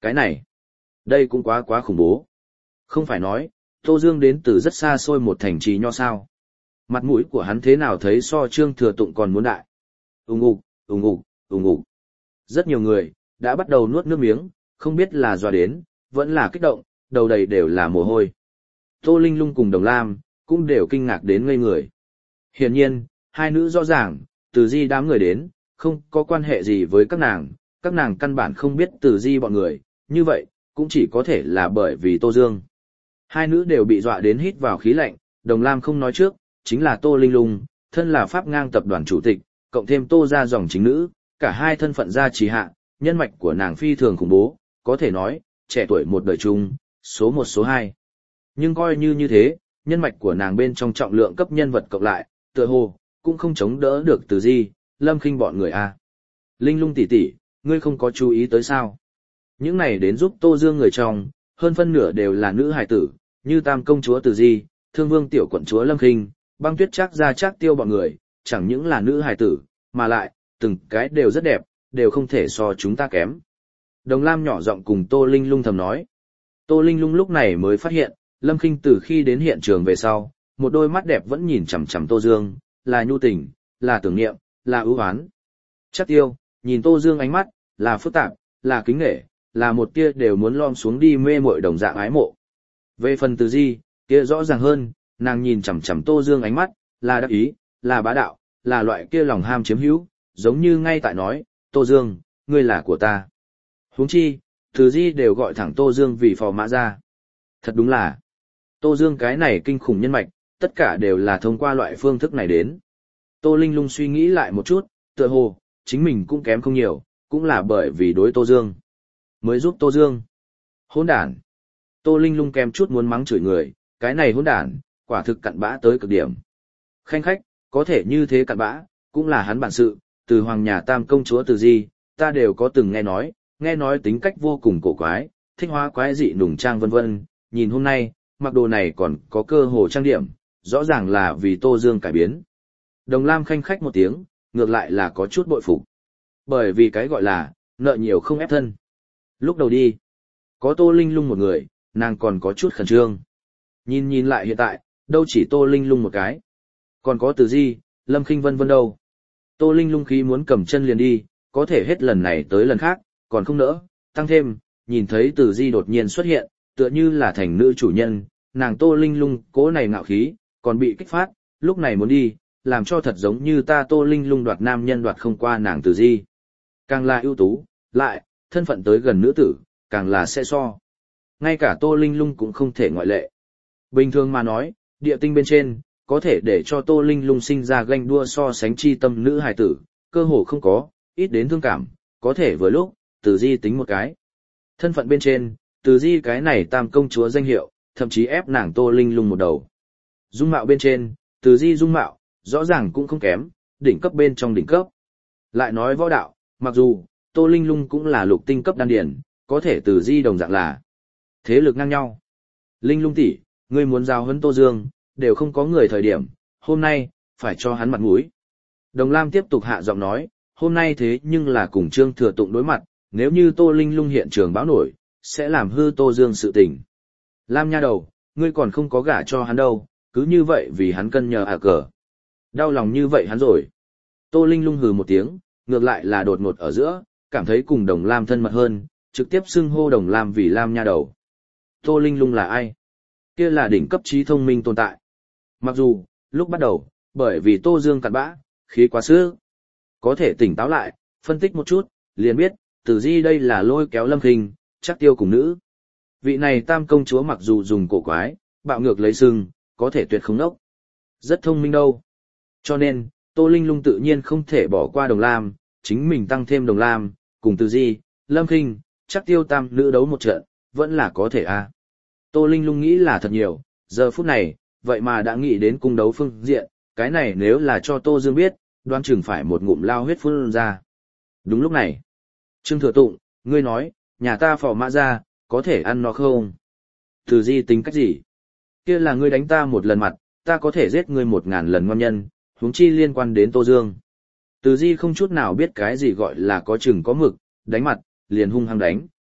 S1: Cái này, đây cũng quá quá khủng bố. Không phải nói, Tô Dương đến từ rất xa xôi một thành trì nho sao. Mặt mũi của hắn thế nào thấy so Trương Thừa Tụng còn muốn đại. Ùng ục, ùng ục, ùng ục. Rất nhiều người, đã bắt đầu nuốt nước miếng, không biết là dọa đến, vẫn là kích động, đầu đầy đều là mồ hôi. Tô Linh Lung cùng Đồng Lam, cũng đều kinh ngạc đến ngây người. Hiển nhiên, hai nữ rõ ràng, Từ Di đám người đến, không có quan hệ gì với các nàng căn bản không biết Từ Di bọn người, như vậy, cũng chỉ có thể là bởi vì Tô Dương. Hai nữ đều bị dọa đến hít vào khí lạnh, Đồng Lam không nói trước, chính là Tô Linh Lung, thân là Pháp Ngang tập đoàn chủ tịch, cộng thêm Tô gia dòng chính nữ, cả hai thân phận gia trì hạ, nhân mạch của nàng phi thường khủng bố, có thể nói, trẻ tuổi một đời chung, số một số hai. Nhưng coi như thế, nhân mạch của nàng bên trong trọng lượng cấp nhân vật cộng lại, tựa hồ cũng không chống đỡ được Từ Di, Lâm Khinh bọn người a. Linh Lung tỷ tỷ, ngươi không có chú ý tới sao? Những này đến giúp Tô Dương người trong, hơn phân nửa đều là nữ hài tử, như Tam công chúa Từ Di, Thương Vương tiểu quận chúa Lâm Khinh, Băng Tuyết Trác gia Trác Tiêu bọn người, chẳng những là nữ hài tử, mà lại, từng cái đều rất đẹp, đều không thể so chúng ta kém. Đồng Lam nhỏ giọng cùng Tô Linh Lung thầm nói. Tô Linh Lung lúc này mới phát hiện, Lâm Khinh từ khi đến hiện trường về sau, một đôi mắt đẹp vẫn nhìn chằm chằm Tô Dương, là nhu tình, là tưởng niệm, là ưu oán. Trác Tiêu, nhìn Tô Dương ánh mắt, là phức tạp, là kính nể, là một tia đều muốn lom xuống đi mê mội đồng dạng ái mộ. Về phần Từ Di, kia rõ ràng hơn, nàng nhìn chằm chằm Tô Dương ánh mắt, là đắc ý, là bá đạo, là loại kia lòng ham chiếm hữu, giống như ngay tại nói, Tô Dương, ngươi là của ta. Huống chi, Từ Di đều gọi thẳng Tô Dương vì phò mã ra. Thật đúng là, Tô Dương cái này kinh khủng nhân mạch, tất cả đều là thông qua loại phương thức này đến. Tô Linh Lung suy nghĩ lại một chút, tựa hồ, chính mình cũng kém không nhiều, cũng là bởi vì đối Tô Dương. Mới giúp Tô Dương. Hỗn đản. Tô Linh Lung kém chút muốn mắng chửi người, cái này hỗn đản, quả thực cặn bã tới cực điểm. Khanh khách, có thể như thế cặn bã, cũng là hắn bản sự, từ hoàng nhà Tam công chúa Từ Di, ta đều có từng nghe nói tính cách vô cùng cổ quái, thích hóa quái dị nùng trang vân vân, nhìn hôm nay, mặc đồ này còn có cơ hồ trang điểm, rõ ràng là vì Tô Dương cải biến. Đồng Lam khanh khách một tiếng, ngược lại là có chút bội phục. Bởi vì cái gọi là, nợ nhiều không ép thân. Lúc đầu đi, có Tô Linh Lung một người, nàng còn có chút khẩn trương. Nhìn lại hiện tại, đâu chỉ Tô Linh Lung một cái. Còn có Từ Di, Lâm Khinh vân vân đâu. Tô Linh Lung khí muốn cầm chân liền đi, có thể hết lần này tới lần khác, còn không nỡ, tăng thêm, nhìn thấy Từ Di đột nhiên xuất hiện, tựa như là thành nữ chủ nhân, nàng Tô Linh Lung cố này ngạo khí, còn bị kích phát, lúc này muốn đi, làm cho thật giống như ta Tô Linh Lung đoạt nam nhân đoạt không qua nàng Từ Di. Càng là ưu tú, lại, thân phận tới gần nữ tử, càng là sẽ so. Ngay cả Tô Linh Lung cũng không thể ngoại lệ. Bình thường mà nói, địa tinh bên trên, có thể để cho Tô Linh Lung sinh ra ganh đua so sánh chi tâm nữ hài tử, cơ hồ không có, ít đến thương cảm, có thể vừa lúc, Từ Di tính một cái. Thân phận bên trên, Từ Di cái này Tam công chúa danh hiệu, thậm chí ép nàng Tô Linh Lung một đầu. Dung mạo bên trên, Từ Di dung mạo, rõ ràng cũng không kém, đỉnh cấp bên trong đỉnh cấp. Lại nói võ đạo, mặc dù, Tô Linh Lung cũng là lục tinh cấp đan điển, có thể Từ Di đồng dạng là thế lực ngang nhau. Linh Lung tỷ, ngươi muốn giao huấn Tô Dương, đều không có người thời điểm, hôm nay, phải cho hắn mặt mũi. Đồng Lam tiếp tục hạ giọng nói, hôm nay thế nhưng là cùng Trương Thừa Tụng đối mặt, nếu như Tô Linh Lung hiện trường báo nổi, sẽ làm hư Tô Dương sự tình. Lam nha đầu, ngươi còn không có gả cho hắn đâu, cứ như vậy vì hắn cân nhờ cờ. Đau lòng như vậy hắn rồi. Tô Linh Lung hừ một tiếng, ngược lại là đột ngột ở giữa, cảm thấy cùng Đồng Lam thân mật hơn, trực tiếp xưng hô Đồng Lam vì Lam nha đầu. Tô Linh Lung là ai? Kia là đỉnh cấp trí thông minh tồn tại. Mặc dù, lúc bắt đầu, bởi vì Tô Dương cặn bã, khí quá sức, có thể tỉnh táo lại, phân tích một chút, liền biết, Từ Di đây là lôi kéo Lâm Khinh, Trác Tiêu cùng nữ. Vị này Tam công chúa mặc dù dùng cổ quái, bạo ngược lấy sừng, có thể tuyệt không nốc. Rất thông minh đâu. Cho nên, Tô Linh Lung tự nhiên không thể bỏ qua Đồng Lam, chính mình tăng thêm Đồng Lam, cùng Từ Di, Lâm Khinh, Trác Tiêu Tam nữ đấu một trận, vẫn là có thể a. Tô Linh Lung nghĩ là thật nhiều, giờ phút này, vậy mà đã nghĩ đến cung đấu phương diện, cái này nếu là cho Tô Dương biết, đoán chừng phải một ngụm lao huyết phun ra. Đúng lúc này, Trương Thừa Tụng, ngươi nói, nhà ta phò mã ra, có thể ăn nó không? Từ Di tính cách gì? Kia là ngươi đánh ta một lần mặt, ta có thể giết ngươi 1000 lần ngon nhân, huống chi liên quan đến Tô Dương. Từ Di không chút nào biết cái gì gọi là có chừng có mực, đánh mặt, liền hung hăng đánh.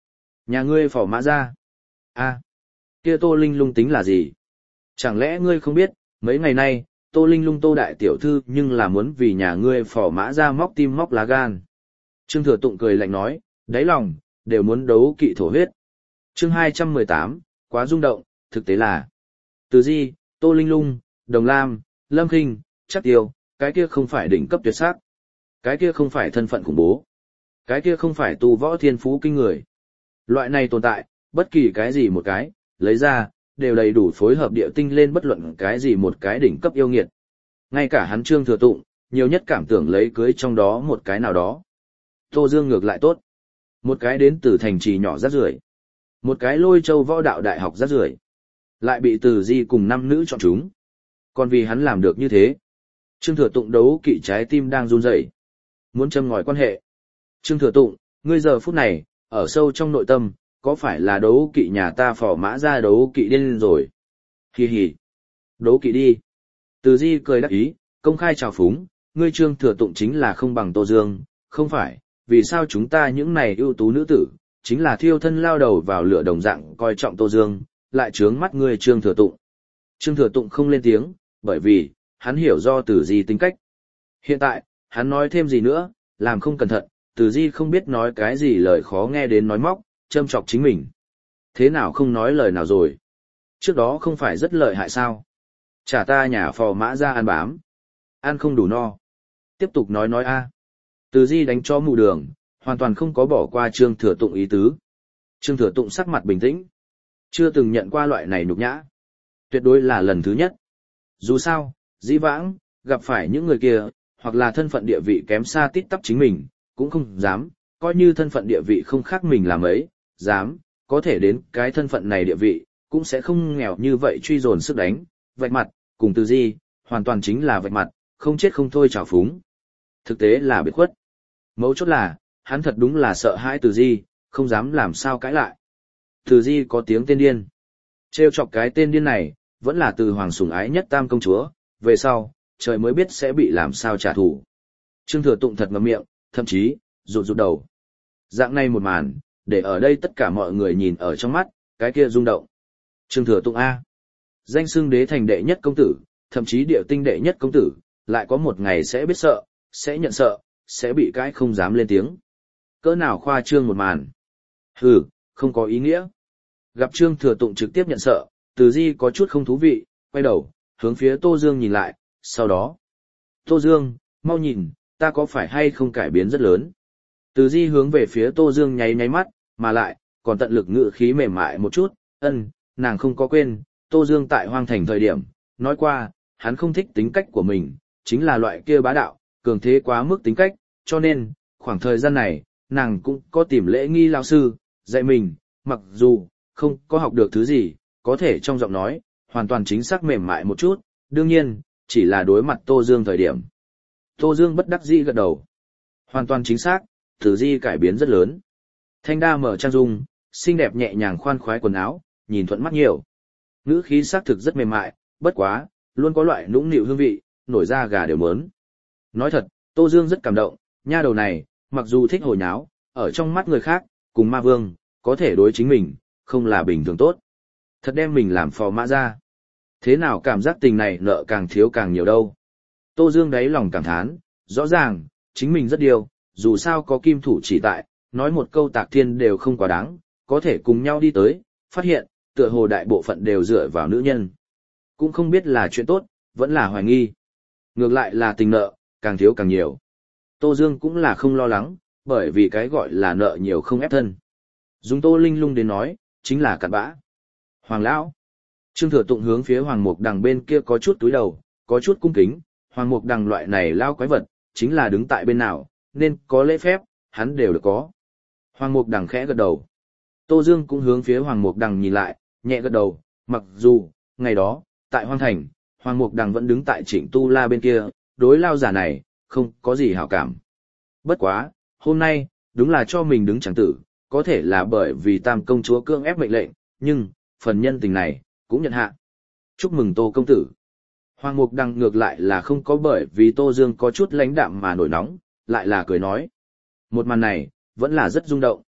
S1: Nhà ngươi phò mã ra. A, kia Tô Linh Lung tính là gì? Chẳng lẽ ngươi không biết, mấy ngày nay, Tô Linh Lung Tô đại tiểu thư nhưng là muốn vì nhà ngươi phò mã ra móc tim móc lá gan. Trương Thừa Tụng cười lạnh nói, đáy lòng, đều muốn đấu kỵ thổ huyết. Chương 218, quá rung động, thực tế là Từ Di, Tô Linh Lung, Đồng Lam, Lâm Kinh, Trắc Tiêu, cái kia không phải đỉnh cấp tuyệt sắc. Cái kia không phải thân phận khủng bố. Cái kia không phải tu võ thiên phú kinh người. Loại này tồn tại, bất kỳ cái gì một cái, lấy ra, đều đầy đủ phối hợp địa tinh lên bất luận cái gì một cái đỉnh cấp yêu nghiệt. Ngay cả hắn Trương Thừa Tụng, nhiều nhất cảm tưởng lấy cưới trong đó một cái nào đó. Tô Dương ngược lại tốt. Một cái đến từ thành trì nhỏ rác rưởi, một cái Lôi Châu võ đạo đại học rác rưởi, lại bị Từ Di cùng năm nữ chọn chúng. Còn vì hắn làm được như thế, Trương Thừa Tụng đấu kỵ trái tim đang run rẩy, muốn châm ngòi quan hệ. Trương Thừa Tụng, ngươi giờ phút này, ở sâu trong nội tâm, có phải là đấu kỵ nhà ta phò mã ra đấu kỵ điên rồi? Hì hì. Đấu kỵ đi. Từ Di cười đắc ý, công khai chào phúng, ngươi Trương Thừa Tụng chính là không bằng Tô Dương, không phải, vì sao chúng ta những này ưu tú nữ tử, chính là thiêu thân lao đầu vào lửa đồng dạng coi trọng Tô Dương, lại trướng mắt ngươi Trương Thừa Tụng. Trương Thừa Tụng không lên tiếng, bởi vì, hắn hiểu do Từ Di tính cách. Hiện tại, hắn nói thêm gì nữa, làm không cẩn thận, Từ Di không biết nói cái gì lời khó nghe đến nói móc, châm chọc chính mình. Thế nào không nói lời nào rồi? Trước đó không phải rất lợi hại sao? Trả ta nhà phò mã ra ăn bám. Ăn không đủ no. Tiếp tục nói a. Từ Di đánh cho mù đường, hoàn toàn không có bỏ qua Trương Thừa Tụng ý tứ. Trương Thừa Tụng sắc mặt bình tĩnh. Chưa từng nhận qua loại này nhục nhã. Tuyệt đối là lần thứ nhất. Dù sao, dĩ vãng, gặp phải những người kia, hoặc là thân phận địa vị kém xa tít tắp chính mình, cũng không dám, coi như thân phận địa vị không khác mình làm ấy, dám, có thể đến cái thân phận này địa vị, cũng sẽ không nghèo như vậy truy dồn sức đánh, vạch mặt, cùng Từ Di, hoàn toàn chính là vạch mặt, không chết không thôi trào phúng. Thực tế là biệt khuất. Mấu chốt là, hắn thật đúng là sợ hãi Từ Di, không dám làm sao cãi lại. Từ Di có tiếng tên điên. Trêu chọc cái tên điên này, vẫn là từ hoàng sủng ái nhất tam công chúa, về sau, trời mới biết sẽ bị làm sao trả thù. Trương Thừa Tụng thật ngậm miệng, thậm chí, rụt đầu. Dạng này một màn, để ở đây tất cả mọi người nhìn ở trong mắt, cái kia rung động. Trương Thừa Tụng A. Danh xưng đế thành đệ nhất công tử, thậm chí địa tinh đệ nhất công tử, lại có một ngày sẽ biết sợ, sẽ nhận sợ, sẽ bị cái không dám lên tiếng. Cỡ nào khoa trương một màn. Hừ, không có ý nghĩa. Gặp Trương Thừa Tụng trực tiếp nhận sợ, Từ Di có chút không thú vị, quay đầu, hướng phía Tô Dương nhìn lại, sau đó. Tô Dương, mau nhìn, ta có phải hay không cải biến rất lớn. Từ Di hướng về phía Tô Dương nháy nháy mắt, mà lại, còn tận lực ngự khí mềm mại một chút, nàng không có quên, Tô Dương tại hoang thành thời điểm, nói qua, hắn không thích tính cách của mình, chính là loại kia bá đạo, cường thế quá mức tính cách, cho nên, khoảng thời gian này, nàng cũng có tìm lễ nghi lao sư, dạy mình, mặc dù, không có học được thứ gì, có thể trong giọng nói, hoàn toàn chính xác mềm mại một chút, đương nhiên, chỉ là đối mặt Tô Dương thời điểm. Tô Dương bất đắc dĩ gật đầu. Hoàn toàn chính xác, Từ Di cải biến rất lớn. Thanh đa mở trang dung, xinh đẹp nhẹ nhàng khoan khoái quần áo, nhìn thuận mắt nhiều. Ngữ khí xác thực rất mềm mại, bất quá, luôn có loại nũng nịu hương vị, nổi da gà đều mớn. Nói thật, Tô Dương rất cảm động, nha đầu này, mặc dù thích hồi nháo, ở trong mắt người khác, cùng ma vương, có thể đối chính mình, không là bình thường tốt. Thật đem mình làm phò mã ra. Thế nào cảm giác tình này nợ càng thiếu càng nhiều đâu. Tô Dương đáy lòng cảm thán, rõ ràng, chính mình rất điều, dù sao có kim thủ chỉ tại, nói một câu tạc thiên đều không quá đáng, có thể cùng nhau đi tới, phát hiện, tựa hồ đại bộ phận đều dựa vào nữ nhân. Cũng không biết là chuyện tốt, vẫn là hoài nghi. Ngược lại là tình nợ, càng thiếu càng nhiều. Tô Dương cũng là không lo lắng, bởi vì cái gọi là nợ nhiều không ép thân. Dùng Tô Linh Lung đến nói, chính là cặn bã. Hoàng lão. Trương Thừa Tụng hướng phía Hoàng Mục Đằng bên kia có chút túi đầu, có chút cung kính, Hoàng Mục Đằng loại này lao quái vật, chính là đứng tại bên nào, nên có lễ phép, hắn đều được có. Hoàng Mục Đằng khẽ gật đầu. Tô Dương cũng hướng phía Hoàng Mục Đằng nhìn lại, nhẹ gật đầu, mặc dù, ngày đó, tại Hoang Thành, Hoàng Mục Đằng vẫn đứng tại Trịnh Tu La bên kia, đối lao giả này, không có gì hảo cảm. Bất quá, hôm nay, đúng là cho mình đứng chẳng tử, có thể là bởi vì Tam công chúa cưỡng ép mệnh lệnh, nhưng, phần nhân tình này, cũng nhận hạ. Chúc mừng Tô công tử. Hoàng Mục Đằng ngược lại là không có bởi vì Tô Dương có chút lãnh đạm mà nổi nóng, lại là cười nói. Một màn này, vẫn là rất rung động.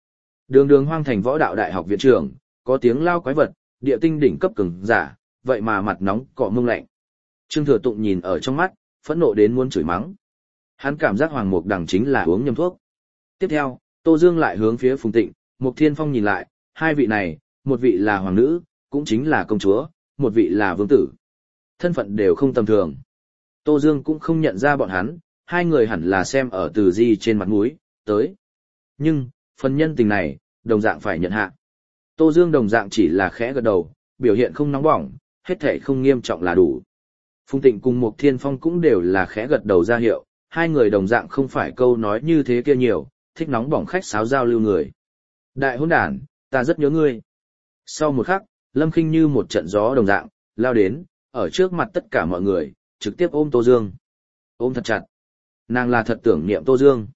S1: Đường đường hoang thành võ đạo đại học viện trưởng, có tiếng lao quái vật, địa tinh đỉnh cấp cường giả, vậy mà mặt nóng cọ mông lạnh. Trương Thừa Tụng nhìn ở trong mắt, phẫn nộ đến muốn chửi mắng. Hắn cảm giác Hoàng Mục Đằng chính là uống nhầm thuốc. Tiếp theo, Tô Dương lại hướng phía Phùng Tịnh, Mục Thiên Phong nhìn lại, hai vị này, một vị là hoàng nữ, cũng chính là công chúa, một vị là vương tử. Thân phận đều không tầm thường. Tô Dương cũng không nhận ra bọn hắn, hai người hẳn là xem ở Từ Di trên mặt mũi, tới. Nhưng, phần nhân tình này, đồng dạng phải nhận hạ. Tô Dương đồng dạng chỉ là khẽ gật đầu, biểu hiện không nóng bỏng, hết thể không nghiêm trọng là đủ. Phùng Tịnh cùng Mục Thiên Phong cũng đều là khẽ gật đầu ra hiệu, hai người đồng dạng không phải câu nói như thế kia nhiều, thích nóng bỏng khách sáo giao lưu người. Đại hỗn đản, ta rất nhớ ngươi. Sau một khắc, Lâm Khinh như một trận gió đồng dạng, lao đến, ở trước mặt tất cả mọi người, trực tiếp ôm Tô Dương. Ôm thật chặt. Nàng là thật tưởng niệm Tô Dương.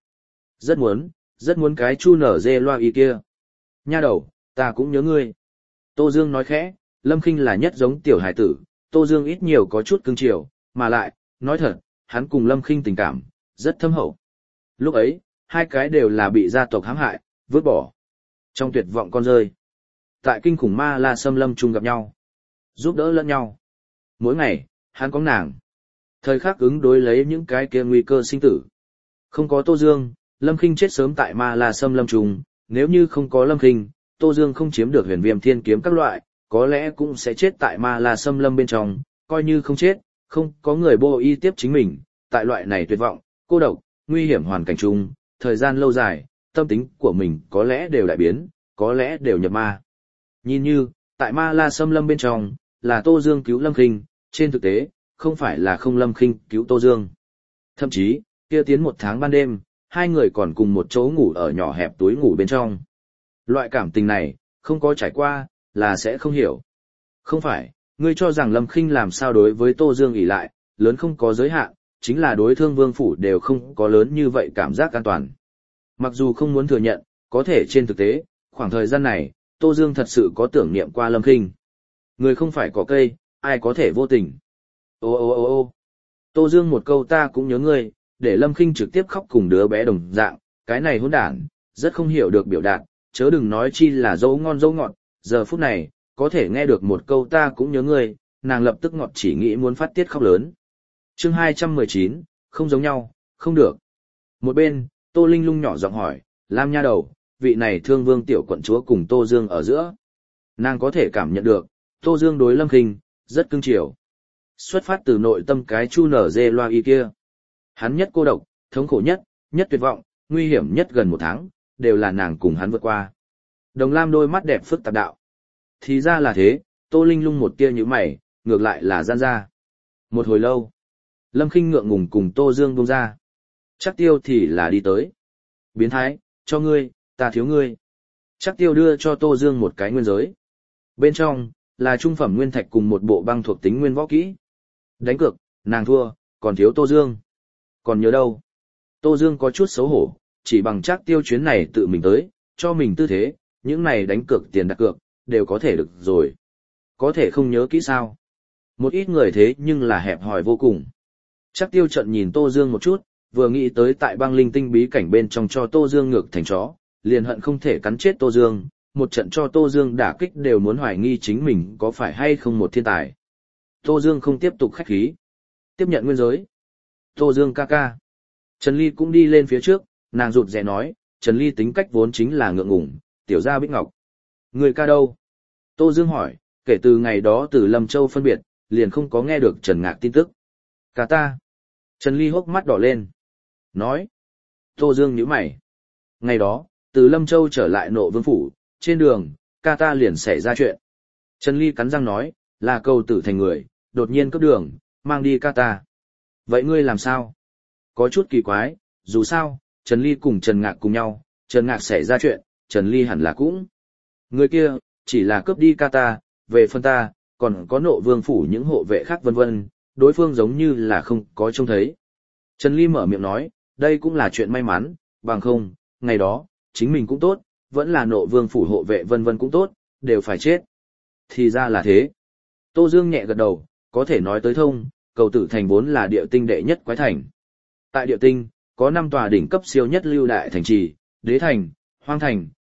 S1: Rất muốn cái chu nở dê loa y kia. Nha đầu, ta cũng nhớ ngươi. Tô Dương nói khẽ, Lâm Khinh là nhất giống tiểu hải tử, Tô Dương ít nhiều có chút cưng chiều, mà lại, nói thật, hắn cùng Lâm Khinh tình cảm, rất thâm hậu. Lúc ấy, hai cái đều là bị gia tộc hãm hại, vứt bỏ. Trong tuyệt vọng con rơi. Tại kinh khủng ma la xâm lâm chung gặp nhau. Giúp đỡ lẫn nhau. Mỗi ngày, hắn có nàng. Thời khắc ứng đối lấy những cái kia nguy cơ sinh tử. Không có Tô Dương, Lâm Khinh chết sớm tại ma la xâm lâm chung, nếu như không có Lâm Khinh, Tô Dương không chiếm được huyền viêm thiên kiếm các loại, có lẽ cũng sẽ chết tại ma la xâm lâm bên trong, coi như không chết, không có người bô y tiếp chính mình, tại loại này tuyệt vọng, cô độc, nguy hiểm hoàn cảnh chung, thời gian lâu dài, tâm tính của mình có lẽ đều đại biến, có lẽ đều nhập ma. Nhìn như, tại ma la xâm lâm bên trong, là Tô Dương cứu Lâm Khinh, trên thực tế, không phải là không Lâm Khinh cứu Tô Dương. Thậm chí, kia tiến một tháng ban đêm, hai người còn cùng một chỗ ngủ ở nhỏ hẹp túi ngủ bên trong. Loại cảm tình này, không có trải qua, là sẽ không hiểu. Không phải, ngươi cho rằng Lâm Khinh làm sao đối với Tô Dương ỷ lại, lớn không có giới hạn, chính là đối thương vương phủ đều không có lớn như vậy cảm giác an toàn. Mặc dù không muốn thừa nhận, có thể trên thực tế, khoảng thời gian này, Tô Dương thật sự có tưởng niệm qua Lâm Khinh. Người không phải có cây, ai có thể vô tình. Ô ô ô ô Tô Dương một câu ta cũng nhớ ngươi, để Lâm Khinh trực tiếp khóc cùng đứa bé đồng dạng, cái này hỗn đản, rất không hiểu được biểu đạt, chớ đừng nói chi là dấu ngon dấu ngọt, giờ phút này, có thể nghe được một câu ta cũng nhớ ngươi, nàng lập tức ngọt chỉ nghĩ muốn phát tiết khóc lớn. Chương 219, không giống nhau, không được. Một bên, Tô Linh Lung nhỏ giọng hỏi, Lam nha đầu, vị này thương vương tiểu quận chúa cùng Tô Dương ở giữa. Nàng có thể cảm nhận được, Tô Dương đối Lâm Khinh, rất cưng chiều. Xuất phát từ nội tâm cái chu nở dê loa y kia. Hắn nhất cô độc, thống khổ nhất, nhất tuyệt vọng, nguy hiểm nhất gần một tháng, đều là nàng cùng hắn vượt qua. Đồng Lam đôi mắt đẹp phức tạp đạo. Thì ra là thế, Tô Linh Lung một tia như mày, ngược lại là gian ra. Một hồi lâu, Lâm Khinh ngượng ngùng cùng Tô Dương buông ra. Chắc Tiêu thì là đi tới. Biến thái, cho ngươi, ta thiếu ngươi. Chắc Tiêu đưa cho Tô Dương một cái nguyên giới. Bên trong, là trung phẩm nguyên thạch cùng một bộ băng thuộc tính nguyên võ kỹ. Đánh cược, nàng thua, còn thiếu Tô Dương. Còn nhớ đâu? Tô Dương có chút xấu hổ, chỉ bằng Chắc Tiêu chuyến này tự mình tới, cho mình tư thế, những này đánh cược tiền đặt cược, đều có thể được rồi. Có thể không nhớ kỹ sao? Một ít người thế nhưng là hẹp hòi vô cùng. Chắc Tiêu trận nhìn Tô Dương một chút, vừa nghĩ tới tại băng linh tinh bí cảnh bên trong cho Tô Dương ngược thành chó, liền hận không thể cắn chết Tô Dương, một trận cho Tô Dương đả kích đều muốn hoài nghi chính mình có phải hay không một thiên tài. Tô Dương không tiếp tục khách khí. Tiếp nhận nguyên giới. Tô Dương ca ca. Trần Ly cũng đi lên phía trước, nàng rụt rè nói, Trần Ly tính cách vốn chính là ngượng ngùng, tiểu gia Bích Ngọc. Người ca đâu? Tô Dương hỏi, kể từ ngày đó từ Lâm Châu phân biệt, liền không có nghe được Trần Ngạc tin tức. Ca ta. Trần Ly hốc mắt đỏ lên. Nói. Tô Dương nhíu mày. Ngày đó, từ Lâm Châu trở lại Nộ Vương Phủ, trên đường, ca ta liền xảy ra chuyện. Trần Ly cắn răng nói, là cầu tử thành người, đột nhiên cướp đường, mang đi ca ta. Vậy ngươi làm sao? Có chút kỳ quái, dù sao, Trần Ly cùng Trần Ngạc cùng nhau, Trần Ngạc xảy ra chuyện, Trần Ly hẳn là cũng. Người kia, chỉ là cướp đi ca ta, về phần ta, còn có Nộ Vương Phủ những hộ vệ khác vân vân, đối phương giống như là không có trông thấy. Trần Ly mở miệng nói, đây cũng là chuyện may mắn, bằng không, ngày đó, chính mình cũng tốt, vẫn là Nộ Vương Phủ hộ vệ vân vân cũng tốt, đều phải chết. Thì ra là thế. Tô Dương nhẹ gật đầu, có thể nói tới thông, cầu tử thành vốn là địa tinh đệ nhất quái thành. Tại địa tinh, có 5 tòa đỉnh cấp siêu nhất lưu đại thành trì, đế thành, hoang thành,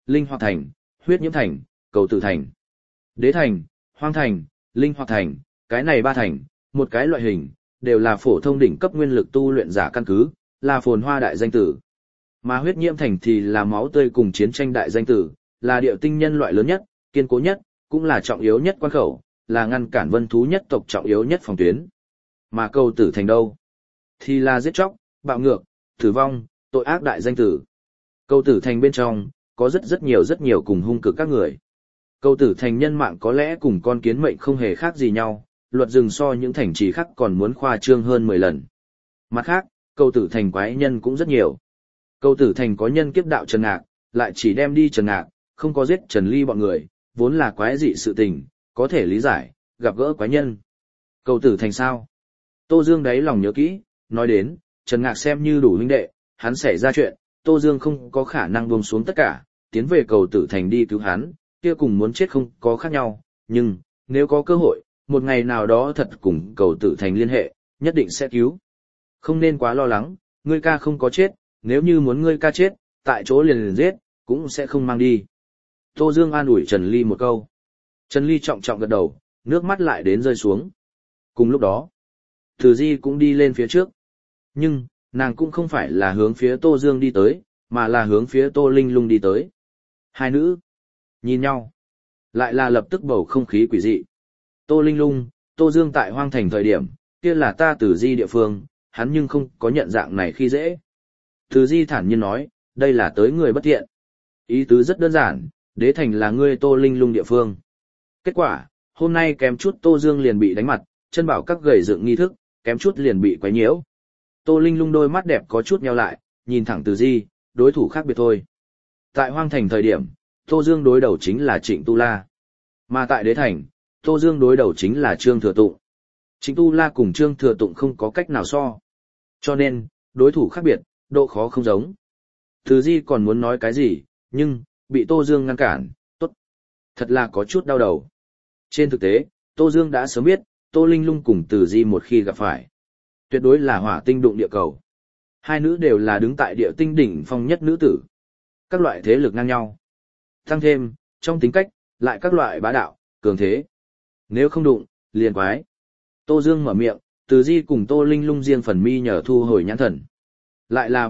S1: linh hoạt thành, huyết nhiễm thành, cầu tử thành. Đế thành, hoang thành, linh hoạt thành, cái này ba thành, một cái loại hình, đều là phổ thông đỉnh cấp nguyên lực tu luyện giả căn cứ, là phồn hoa đại danh tử. Mà huyết nhiễm thành thì là máu tươi cùng chiến tranh đại danh tử, là điệu tinh nhân loại lớn nhất, kiên cố nhất, cũng là trọng yếu nhất quan khẩu, là ngăn cản vân thú nhất tộc trọng yếu nhất phòng tuyến. Mà cầu tử thành đâu? Thì là giết chóc, bạo ngược, tử vong, tội ác đại danh tử. Cầu tử thành bên trong, có rất nhiều cùng hung cực các người. Cầu tử thành nhân mạng có lẽ cùng con kiến mệnh không hề khác gì nhau, luật rừng so những thành trì khác còn muốn khoa trương hơn 10 lần. Mặt khác, cầu tử thành quái nhân cũng rất nhiều. Cầu tử thành có nhân kiếp đạo Trần Ngạc, lại chỉ đem đi Trần Ngạc, không có giết Trần Ly bọn người, vốn là quái dị sự tình, có thể lý giải, gặp gỡ quái nhân. Cầu tử thành sao? Tô Dương đáy lòng nhớ kỹ, nói đến, Trần Ngạc xem như đủ huynh đệ, hắn xảy ra chuyện, Tô Dương không có khả năng buông xuống tất cả, tiến về cầu tử thành đi cứu hắn, kia cùng muốn chết không có khác nhau, nhưng, nếu có cơ hội, một ngày nào đó thật cùng cầu tử thành liên hệ, nhất định sẽ cứu. Không nên quá lo lắng, ngươi ca không có chết, nếu như muốn ngươi ca chết, tại chỗ liền giết, cũng sẽ không mang đi. Tô Dương an ủi Trần Ly một câu. Trần Ly trọng trọng gật đầu, nước mắt lại đến rơi xuống. Cùng lúc đó, Từ Di cũng đi lên phía trước. Nhưng, nàng cũng không phải là hướng phía Tô Dương đi tới, mà là hướng phía Tô Linh Lung đi tới. Hai nữ nhìn nhau, lại là lập tức bầu không khí quỷ dị. Tô Linh Lung, Tô Dương tại hoang thành thời điểm, kia là ta Từ Di địa phương, hắn nhưng không có nhận dạng này khi dễ. Từ Di thản nhiên nói, đây là tới người bất thiện. Ý tứ rất đơn giản, đế thành là ngươi Tô Linh Lung địa phương. Kết quả, hôm nay kém chút Tô Dương liền bị đánh mặt, chân bảo các gầy dựng nghi thức, kém chút liền bị quấy nhiễu. Tô Linh Lung đôi mắt đẹp có chút nheo lại, nhìn thẳng Từ Di, đối thủ khác biệt thôi. Tại hoang thành thời điểm, Tô Dương đối đầu chính là Trịnh Tu La. Mà tại đế thành, Tô Dương đối đầu chính là Trương Thừa Tụng. Trịnh Tu La cùng Trương Thừa Tụng không có cách nào so. Cho nên, đối thủ khác biệt, độ khó không giống. Từ Di còn muốn nói cái gì, nhưng, bị Tô Dương ngăn cản, tốt. Thật là có chút đau đầu. Trên thực tế, Tô Dương đã sớm biết, Tô Linh Lung cùng Từ Di một khi gặp phải, tuyệt đối là hỏa tinh đụng địa cầu. Hai nữ đều là đứng tại địa tinh đỉnh phong nhất nữ tử. Các loại thế lực ngang nhau. Tăng thêm, trong tính cách, lại các loại bá đạo, cường thế. Nếu không đụng, liền quái. Tô Dương mở miệng, Từ Di cùng Tô Linh Lung riêng phần mi nhờ thu hồi nhãn thần. Lại là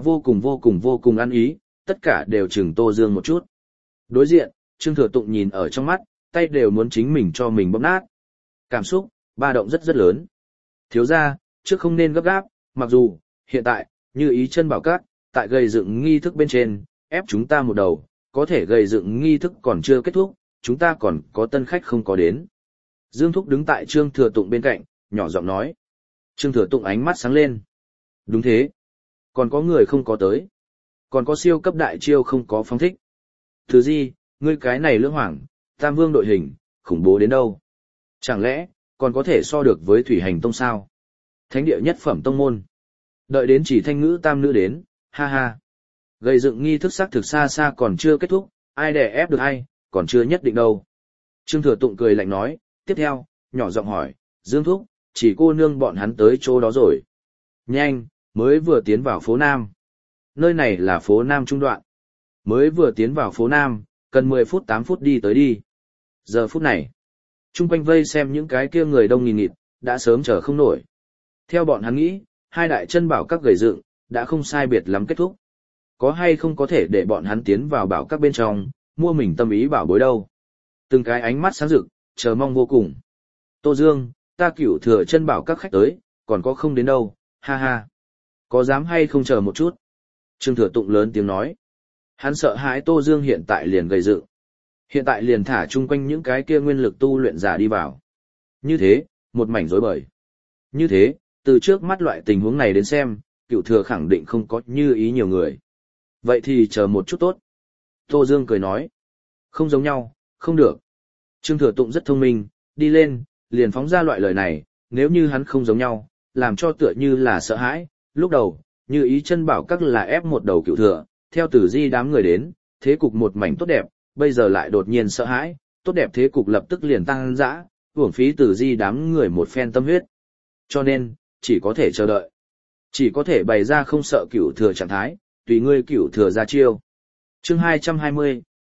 S1: vô cùng ăn ý, tất cả đều chừng Tô Dương một chút. Đối diện, Trương Thừa Tụng nhìn ở trong mắt, tay đều muốn chính mình cho mình bóp nát. Cảm xúc, ba động rất lớn. Thiếu ra, trước không nên gấp gáp, mặc dù, hiện tại, như ý chân bảo các, tại gây dựng nghi thức bên trên, ép chúng ta một đầu, có thể gây dựng nghi thức còn chưa kết thúc, chúng ta còn có tân khách không có đến. Dương Thúc đứng tại Trương Thừa Tụng bên cạnh, nhỏ giọng nói. Trương Thừa Tụng ánh mắt sáng lên. Đúng thế. Còn có người không có tới. Còn có siêu cấp đại chiêu không có phóng thích. Thứ gì, ngươi cái này lưỡng hoảng, tam vương đội hình, khủng bố đến đâu? Chẳng lẽ, còn có thể so được với thủy hành tông sao? Thánh địa nhất phẩm tông môn. Đợi đến chỉ thanh ngữ tam nữ đến, ha ha. Gây dựng nghi thức xác thực xa còn chưa kết thúc, ai đè ép được ai, còn chưa nhất định đâu. Trương Thừa Tụng cười lạnh nói, tiếp theo, nhỏ giọng hỏi, Dương Thúc, chỉ cô nương bọn hắn tới chỗ đó rồi. Nhanh, mới vừa tiến vào phố Nam. Nơi này là phố Nam trung đoạn. Mới vừa tiến vào phố Nam, cần 10 phút 8 phút đi tới đi. Giờ phút này, chung quanh vây xem những cái kia người đông nghìn nghịt, đã sớm chờ không nổi. Theo bọn hắn nghĩ, hai đại chân bảo các gầy dựng, đã không sai biệt lắm kết thúc. Có hay không có thể để bọn hắn tiến vào bảo các bên trong, mua mình tâm ý bảo bối đâu. Từng cái ánh mắt sáng rực, chờ mong vô cùng. Tô Dương, ta cửu thừa chân bảo các khách tới, còn có không đến đâu, ha ha. Có dám hay không chờ một chút? Trương Thừa Tụng lớn tiếng nói. Hắn sợ hãi Tô Dương hiện tại liền gầy dựng. Hiện tại liền thả chung quanh những cái kia nguyên lực tu luyện giả đi vào. Như thế, một mảnh rối bời. Như thế, từ trước mắt loại tình huống này đến xem, cửu thừa khẳng định không có như ý nhiều người. Vậy thì chờ một chút tốt. Tô Dương cười nói. Không giống nhau, không được. Trương Thừa Tụng rất thông minh, đi lên, liền phóng ra loại lời này, nếu như hắn không giống nhau, làm cho tựa như là sợ hãi. Lúc đầu, như ý chân bảo các là ép một đầu cửu thừa, theo Tử Di đám người đến, thế cục một mảnh tốt đẹp, bây giờ lại đột nhiên sợ hãi, tốt đẹp thế cục lập tức liền tăng dã, uổng phí Tử Di đám người một phen tâm huyết. Cho nên, chỉ có thể chờ đợi. Chỉ có thể bày ra không sợ cửu thừa trạng thái, tùy ngươi cửu thừa ra chiêu. Chương 220,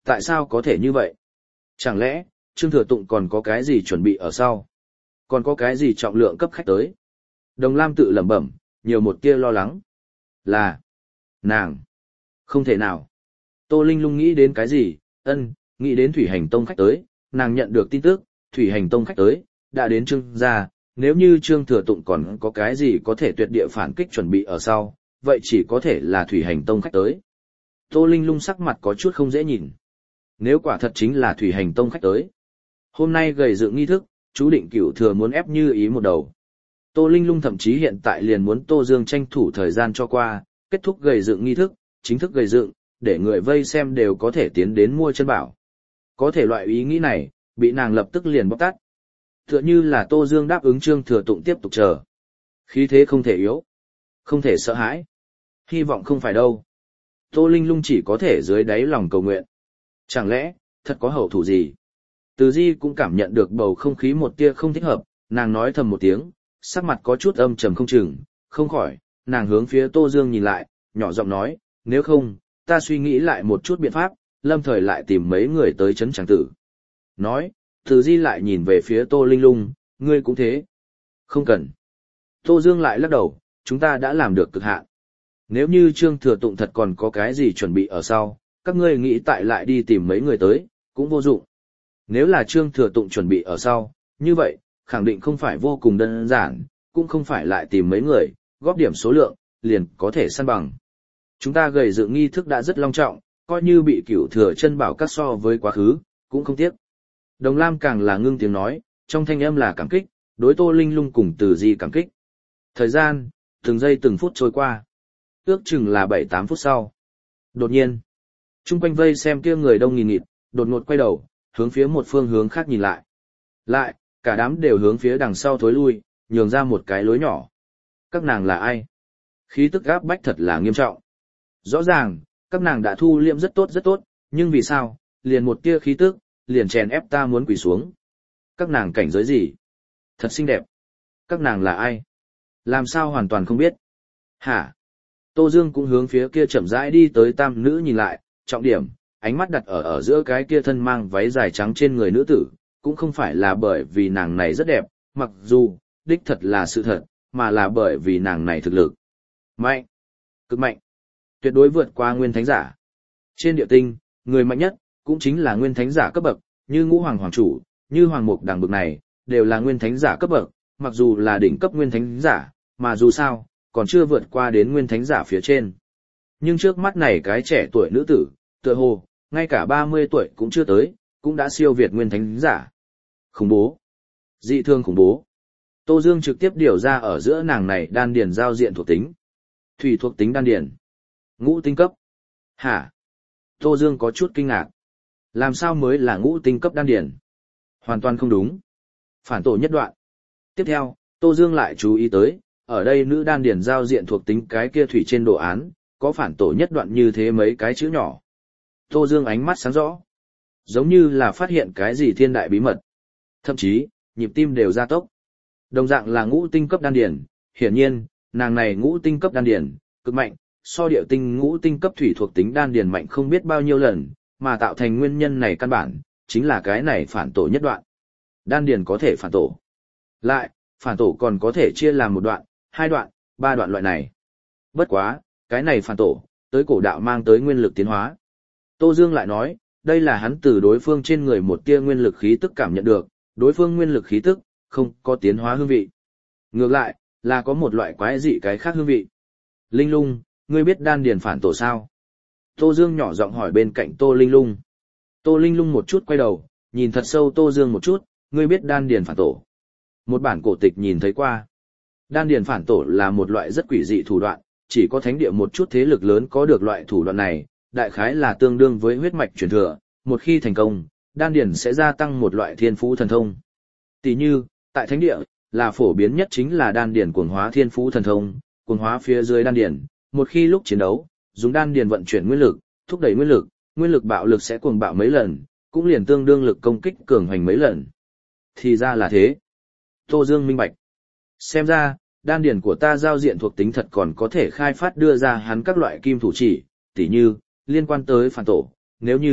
S1: Tại sao có thể như vậy? Chẳng lẽ, Trương Thừa Tụng còn có cái gì chuẩn bị ở sau? Còn có cái gì trọng lượng cấp khách tới? Đồng Lam tự lẩm bẩm, nhiều một tia lo lắng. Là, nàng, không thể nào. Tô Linh Lung nghĩ đến cái gì? Nghĩ đến Thủy Hành Tông khách tới, nàng nhận được tin tức, Thủy Hành Tông khách tới, đã đến Trương gia, nếu như Trương Thừa Tụng còn có cái gì có thể tuyệt địa phản kích chuẩn bị ở sau, vậy chỉ có thể là Thủy Hành Tông khách tới. Tô Linh Lung sắc mặt có chút không dễ nhìn. Nếu quả thật chính là Thủy Hành Tông khách tới, hôm nay gầy dựng nghi thức, chú định Cửu Thừa muốn ép Như Ý một đầu. Tô Linh Lung thậm chí hiện tại liền muốn Tô Dương tranh thủ thời gian cho qua, kết thúc gầy dựng nghi thức, chính thức gầy dựng, để người vây xem đều có thể tiến đến mua chân bảo. Có thể loại ý nghĩ này, bị nàng lập tức liền bóc tát. Tựa như là Tô Dương đáp ứng Trương Thừa Tụng tiếp tục chờ. Khí thế không thể yếu, không thể sợ hãi. Hy vọng không phải đâu. Tô Linh Lung chỉ có thể dưới đáy lòng cầu nguyện. Chẳng lẽ, thật có hậu thủ gì? Từ Di cũng cảm nhận được bầu không khí một tia không thích hợp, nàng nói thầm một tiếng, sắc mặt có chút âm trầm không chừng, không khỏi, nàng hướng phía Tô Dương nhìn lại, nhỏ giọng nói, nếu không, ta suy nghĩ lại một chút biện pháp, lâm thời lại tìm mấy người tới chấn tràng tử. Nói, Từ Di lại nhìn về phía Tô Linh Lung, ngươi cũng thế. Không cần. Tô Dương lại lắc đầu, chúng ta đã làm được cực hạn. Nếu như Trương Thừa Tụng thật còn có cái gì chuẩn bị ở sau, các ngươi nghĩ tại lại đi tìm mấy người tới, cũng vô dụng. Nếu là Trương Thừa Tụng chuẩn bị ở sau, như vậy, khẳng định không phải vô cùng đơn giản, cũng không phải lại tìm mấy người, góp điểm số lượng, liền có thể săn bằng. Chúng ta gầy dựng nghi thức đã rất long trọng, coi như bị Cửu Thừa chân bảo cắt so với quá khứ, cũng không tiếc. Đồng Lam càng là ngưng tiếng nói, trong thanh âm là cảm kích, đối Tô Linh Lung cùng Từ Di cảm kích. Thời gian, từng giây từng phút trôi qua. Ước chừng là 7-8 phút sau. Đột nhiên, chung quanh vây xem kia người đông nghìn nghịt, đột ngột quay đầu, hướng phía một phương hướng khác nhìn lại. Lại, cả đám đều hướng phía đằng sau thối lui, nhường ra một cái lối nhỏ. Các nàng là ai? Khí tức áp bách thật là nghiêm trọng. Rõ ràng, các nàng đã thu liệm rất tốt, nhưng vì sao, liền một tia khí tức, liền chèn ép ta muốn quỳ xuống. Các nàng cảnh giới gì? Thật xinh đẹp. Các nàng là ai? Làm sao hoàn toàn không biết? Hả? Tô Dương cũng hướng phía kia chậm rãi đi tới tam nữ nhìn lại, trọng điểm, ánh mắt đặt ở giữa cái kia thân mang váy dài trắng trên người nữ tử, cũng không phải là bởi vì nàng này rất đẹp, mặc dù, đích thật là sự thật, mà là bởi vì nàng này thực lực. Mạnh. Cực mạnh. Tuyệt đối vượt qua nguyên thánh giả. Trên địa tinh, người mạnh nhất, cũng chính là nguyên thánh giả cấp bậc, như Ngũ Hoàng Hoàng Chủ, như Hoàng Mục Đằng bậc này, đều là nguyên thánh giả cấp bậc, mặc dù là đỉnh cấp nguyên thánh giả, mà dù sao, còn chưa vượt qua đến nguyên thánh giả phía trên. Nhưng trước mắt này cái trẻ tuổi nữ tử, tựa hồ, ngay cả 30 tuổi cũng chưa tới, cũng đã siêu việt nguyên thánh giả. Khủng bố. Dị thương khủng bố. Tô Dương trực tiếp điều ra ở giữa nàng này đan điền giao diện thuộc tính. Thủy thuộc tính đan điền. Ngũ tinh cấp. Hả? Tô Dương có chút kinh ngạc. Làm sao mới là ngũ tinh cấp đan điền? Hoàn toàn không đúng. Phản tổ nhất đoạn. Tiếp theo, Tô Dương lại chú ý tới, ở đây nữ đan điền giao diện thuộc tính cái kia thủy trên đồ án, có phản tổ nhất đoạn như thế mấy cái chữ nhỏ. Tô Dương ánh mắt sáng rõ. Giống như là phát hiện cái gì thiên đại bí mật. Thậm chí, nhịp tim đều gia tốc. Đồng dạng là ngũ tinh cấp đan điền, hiển nhiên, nàng này ngũ tinh cấp đan điền, cực mạnh, so địa tinh ngũ tinh cấp thủy thuộc tính đan điền mạnh không biết bao nhiêu lần, mà tạo thành nguyên nhân này căn bản, chính là cái này phản tổ nhất đoạn. Đan điền có thể phản tổ. Lại, phản tổ còn có thể chia làm một đoạn, 2 đoạn, 3 đoạn loại này. Bất quá, cái này phản tổ, tới cổ đạo mang tới nguyên lực tiến hóa. Tô Dương lại nói, đây là hắn từ đối phương trên người một tia nguyên lực khí tức cảm nhận được, đối phương nguyên lực khí tức, không có tiến hóa hương vị. Ngược lại, là có một loại quái dị cái khác hương vị. Linh Lung, ngươi biết đan điền phản tổ sao? Tô Dương nhỏ giọng hỏi bên cạnh Tô Linh Lung. Tô Linh Lung một chút quay đầu, nhìn thật sâu Tô Dương một chút, ngươi biết đan điền phản tổ. Một bản cổ tịch nhìn thấy qua. Đan điền phản tổ là một loại rất quỷ dị thủ đoạn, chỉ có thánh địa một chút thế lực lớn có được loại thủ đoạn này, đại khái là tương đương với huyết mạch truyền thừa, một khi thành công, đan điền sẽ gia tăng một loại thiên phú thần thông. Tỷ như, tại thánh địa, là phổ biến nhất chính là đan điền cuồng hóa thiên phú thần thông, cuồng hóa phía dưới đan điền, một khi lúc chiến đấu, dùng đan điền vận chuyển nguyên lực, thúc đẩy nguyên lực bạo lực sẽ cuồng bạo mấy lần, cũng liền tương đương lực công kích cường hành mấy lần. Thì ra là thế. Tô Dương minh bạch. Xem ra, đan điền của ta giao diện thuộc tính thật còn có thể khai phát đưa ra hắn các loại kim thủ chỉ, tỉ như, liên quan tới phản tổ, nếu như,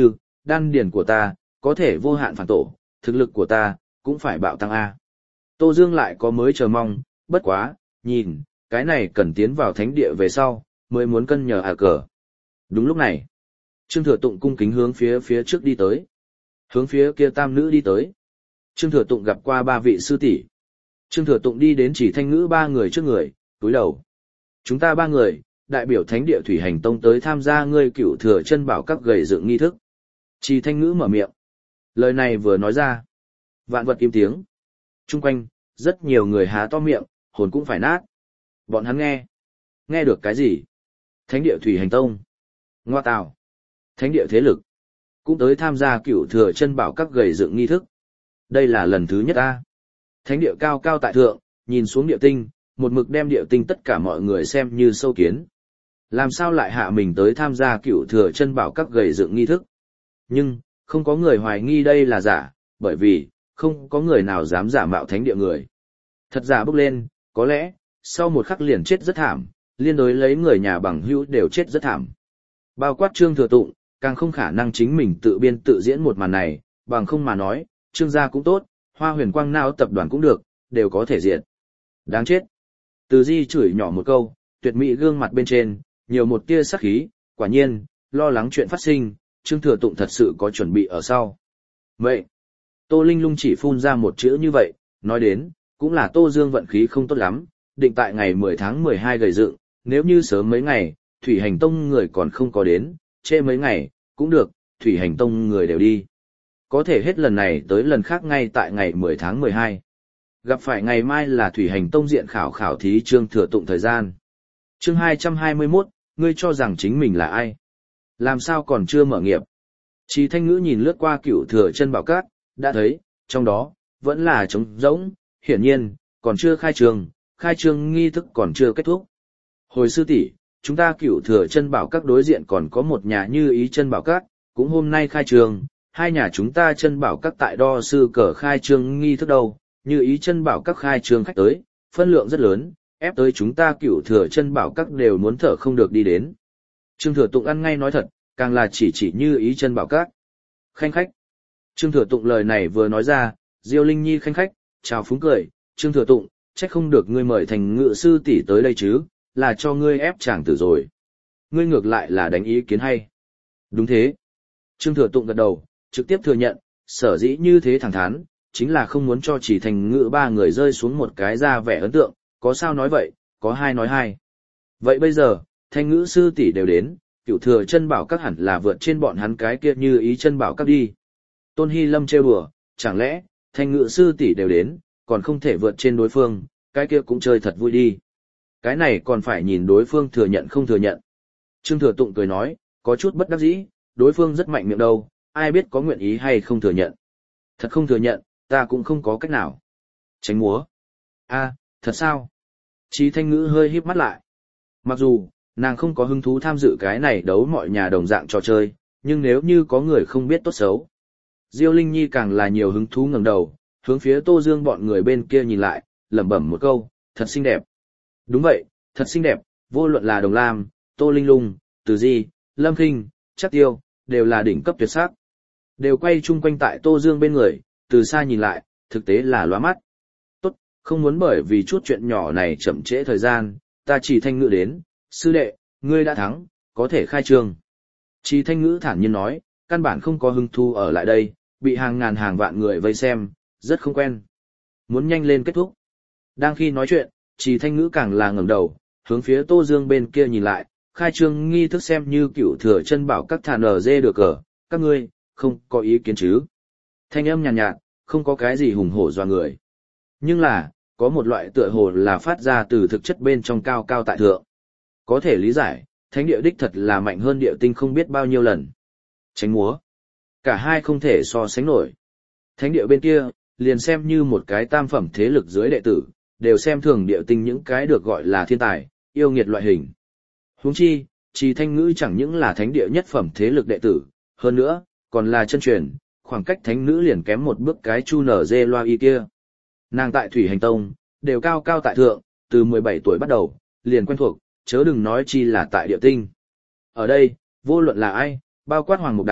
S1: đan điền của ta, có thể vô hạn phản tổ, thực lực của ta, cũng phải bạo tăng A. Tô Dương lại có mới chờ mong, bất quá, nhìn, cái này cần tiến vào thánh địa về sau, mới muốn cân nhờ cờ. Đúng lúc này, Trương Thừa Tụng cung kính hướng phía trước đi tới. Hướng phía kia tam nữ đi tới. Trương Thừa Tụng gặp qua ba vị sư tỷ. Trương Thừa Tụng đi đến Chỉ Thanh Ngữ ba người trước người, túi đầu. Chúng ta ba người, đại biểu thánh địa Thủy Hành Tông tới tham gia ngươi Cửu Thừa Chân Bảo các gầy dựng nghi thức. Chỉ Thanh Ngữ mở miệng. Lời này vừa nói ra, vạn vật im tiếng. Trung quanh, rất nhiều người há to miệng, hồn cũng phải nát. Bọn hắn nghe được cái gì? Thánh địa Thủy Hành Tông. Ngoa tào. Thánh địa thế lực. Cũng tới tham gia Cửu Thừa Chân Bảo các gầy dựng nghi thức. Đây là lần thứ nhất ta. Thánh địa cao cao tại thượng, nhìn xuống địa tinh, một mực đem địa tinh tất cả mọi người xem như sâu kiến. Làm sao lại hạ mình tới tham gia Cửu Thừa Chân Bảo các gầy dựng nghi thức? Nhưng, không có người hoài nghi đây là giả, bởi vì, không có người nào dám giả mạo thánh địa người. Thật giả bước lên, có lẽ, sau một khắc liền chết rất thảm, liên đối lấy người nhà bằng hữu đều chết rất thảm. Bao quát Trương Thừa Tụng, càng không khả năng chính mình tự biên tự diễn một màn này, bằng không mà nói, Trương gia cũng tốt, Hoa Huyền Quang Nao tập đoàn cũng được, đều có thể diện. Đáng chết. Từ Di chửi nhỏ một câu, tuyệt mỹ gương mặt bên trên, nhiều một tia sắc khí, quả nhiên, lo lắng chuyện phát sinh, Trương Thừa Tụng thật sự có chuẩn bị ở sau. Vậy, Tô Linh Lung chỉ phun ra một chữ như vậy, nói đến, cũng là Tô Dương vận khí không tốt lắm, định tại ngày 10 tháng 12 gầy dựng, nếu như sớm mấy ngày, Thủy Hành Tông người còn không có đến, trễ mấy ngày, cũng được, Thủy Hành Tông người đều đi. Có thể hết lần này tới lần khác ngay tại ngày 10 tháng 12. Gặp phải ngày mai là Thủy Hành Tông diện khảo thí Trương Thừa Tụng thời gian. Chương 221, ngươi cho rằng chính mình là ai? Làm sao còn chưa mở nghiệp? Chỉ Thanh Ngữ nhìn lướt qua Cửu Thừa Chân Bảo Các, đã thấy, trong đó, vẫn là trống rỗng, hiển nhiên, còn chưa khai trương nghi thức còn chưa kết thúc. Hồi sư tỷ, chúng ta Cửu Thừa Chân Bảo Các đối diện còn có một nhà Như Ý Chân Bảo Các, cũng hôm nay khai trương, hai nhà chúng ta Chân Bảo Các tại đo sư cờ khai trương nghi thức đâu, Như Ý Chân Bảo Các khai trương khách tới, phân lượng rất lớn, ép tới chúng ta Cửu Thừa Chân Bảo Các đều muốn thở không được đi đến. Trương Thừa Tụng ăn ngay nói thật, càng là chỉ Như Ý Chân Bảo Các. Khanh khách. Trương Thừa Tụng lời này vừa nói ra, Diêu Linh Nhi khanh khách, chào phúng cười, Trương Thừa Tụng, trách không được ngươi mời Thành Ngự sư tỷ tới đây chứ, là cho ngươi ép chàng tử rồi. Ngươi ngược lại là đánh ý kiến hay. Đúng thế. Trương Thừa Tụng gật đầu, trực tiếp thừa nhận, sở dĩ như thế thẳng thắn, chính là không muốn cho Chỉ Thành Ngự ba người rơi xuống một cái ra vẻ ấn tượng, có sao nói vậy, có hai nói hai. Vậy bây giờ, Thanh Ngữ sư tỷ đều đến, Cửu Thừa Chân Bảo Các hẳn là vượt trên bọn hắn cái kia Như Ý Chân Bảo Các đi. Tôn Hy Lâm trêu đùa, chẳng lẽ, Thanh Ngữ sư tỷ đều đến, còn không thể vượt trên đối phương, cái kia cũng chơi thật vui đi. Cái này còn phải nhìn đối phương thừa nhận không thừa nhận. Trương Thừa Tụng cười nói, có chút bất đắc dĩ, đối phương rất mạnh miệng đâu, ai biết có nguyện ý hay không thừa nhận. Thật không thừa nhận, ta cũng không có cách nào. Tránh múa. A, thật sao? Chí Thanh Ngữ hơi híp mắt lại. Mặc dù, nàng không có hứng thú tham dự cái này đấu mọi nhà đồng dạng trò chơi, nhưng nếu như có người không biết tốt xấu. Diêu Linh Nhi càng là nhiều hứng thú ngẩng đầu, hướng phía Tô Dương bọn người bên kia nhìn lại, lẩm bẩm một câu, thật xinh đẹp. Đúng vậy, thật xinh đẹp, vô luận là Đồng Lam, Tô Linh Lung, Từ Di, Lâm Kinh, Trắc Tiêu, đều là đỉnh cấp tuyệt sắc. Đều quay chung quanh tại Tô Dương bên người, từ xa nhìn lại, thực tế là lóa mắt. Tốt, không muốn bởi vì chút chuyện nhỏ này chậm trễ thời gian, ta Chỉ Thanh Ngữ đến, sư đệ, ngươi đã thắng, có thể khai trương. Chỉ Thanh Ngữ thản nhiên nói, căn bản không có hứng thú ở lại đây, bị hàng ngàn hàng vạn người vây xem, rất không quen. Muốn nhanh lên kết thúc. Đang khi nói chuyện, Chỉ Thanh Ngữ càng là ngẩng đầu, hướng phía Tô Dương bên kia nhìn lại, khai trương nghi thức xem như Cửu Thừa Chân Bảo Các thản ở dê được cờ, các ngươi, không có ý kiến chứ. Thanh âm nhàn nhạt, không có cái gì hùng hổ doa người. Nhưng là, có một loại tựa hồ là phát ra từ thực chất bên trong cao cao tại thượng. Có thể lý giải, thánh địa đích thật là mạnh hơn địa tinh không biết bao nhiêu lần. Tránh múa. Cả hai không thể so sánh nổi. Thánh địa bên kia, liền xem như một cái tam phẩm thế lực dưới đệ tử, đều xem thường địa tinh những cái được gọi là thiên tài, yêu nghiệt loại hình. Huống chi, Chỉ Thanh Ngữ chẳng những là thánh địa nhất phẩm thế lực đệ tử, hơn nữa, còn là chân truyền, khoảng cách thánh nữ liền kém một bước cái chu nở dê loa y kia. Nàng tại Thủy Hành Tông, đều cao cao tại thượng, từ 17 tuổi bắt đầu, liền quen thuộc, chớ đừng nói chi là tại địa tinh. Ở đây, vô luận là ai, bao quát Hoàng Mục Đằng,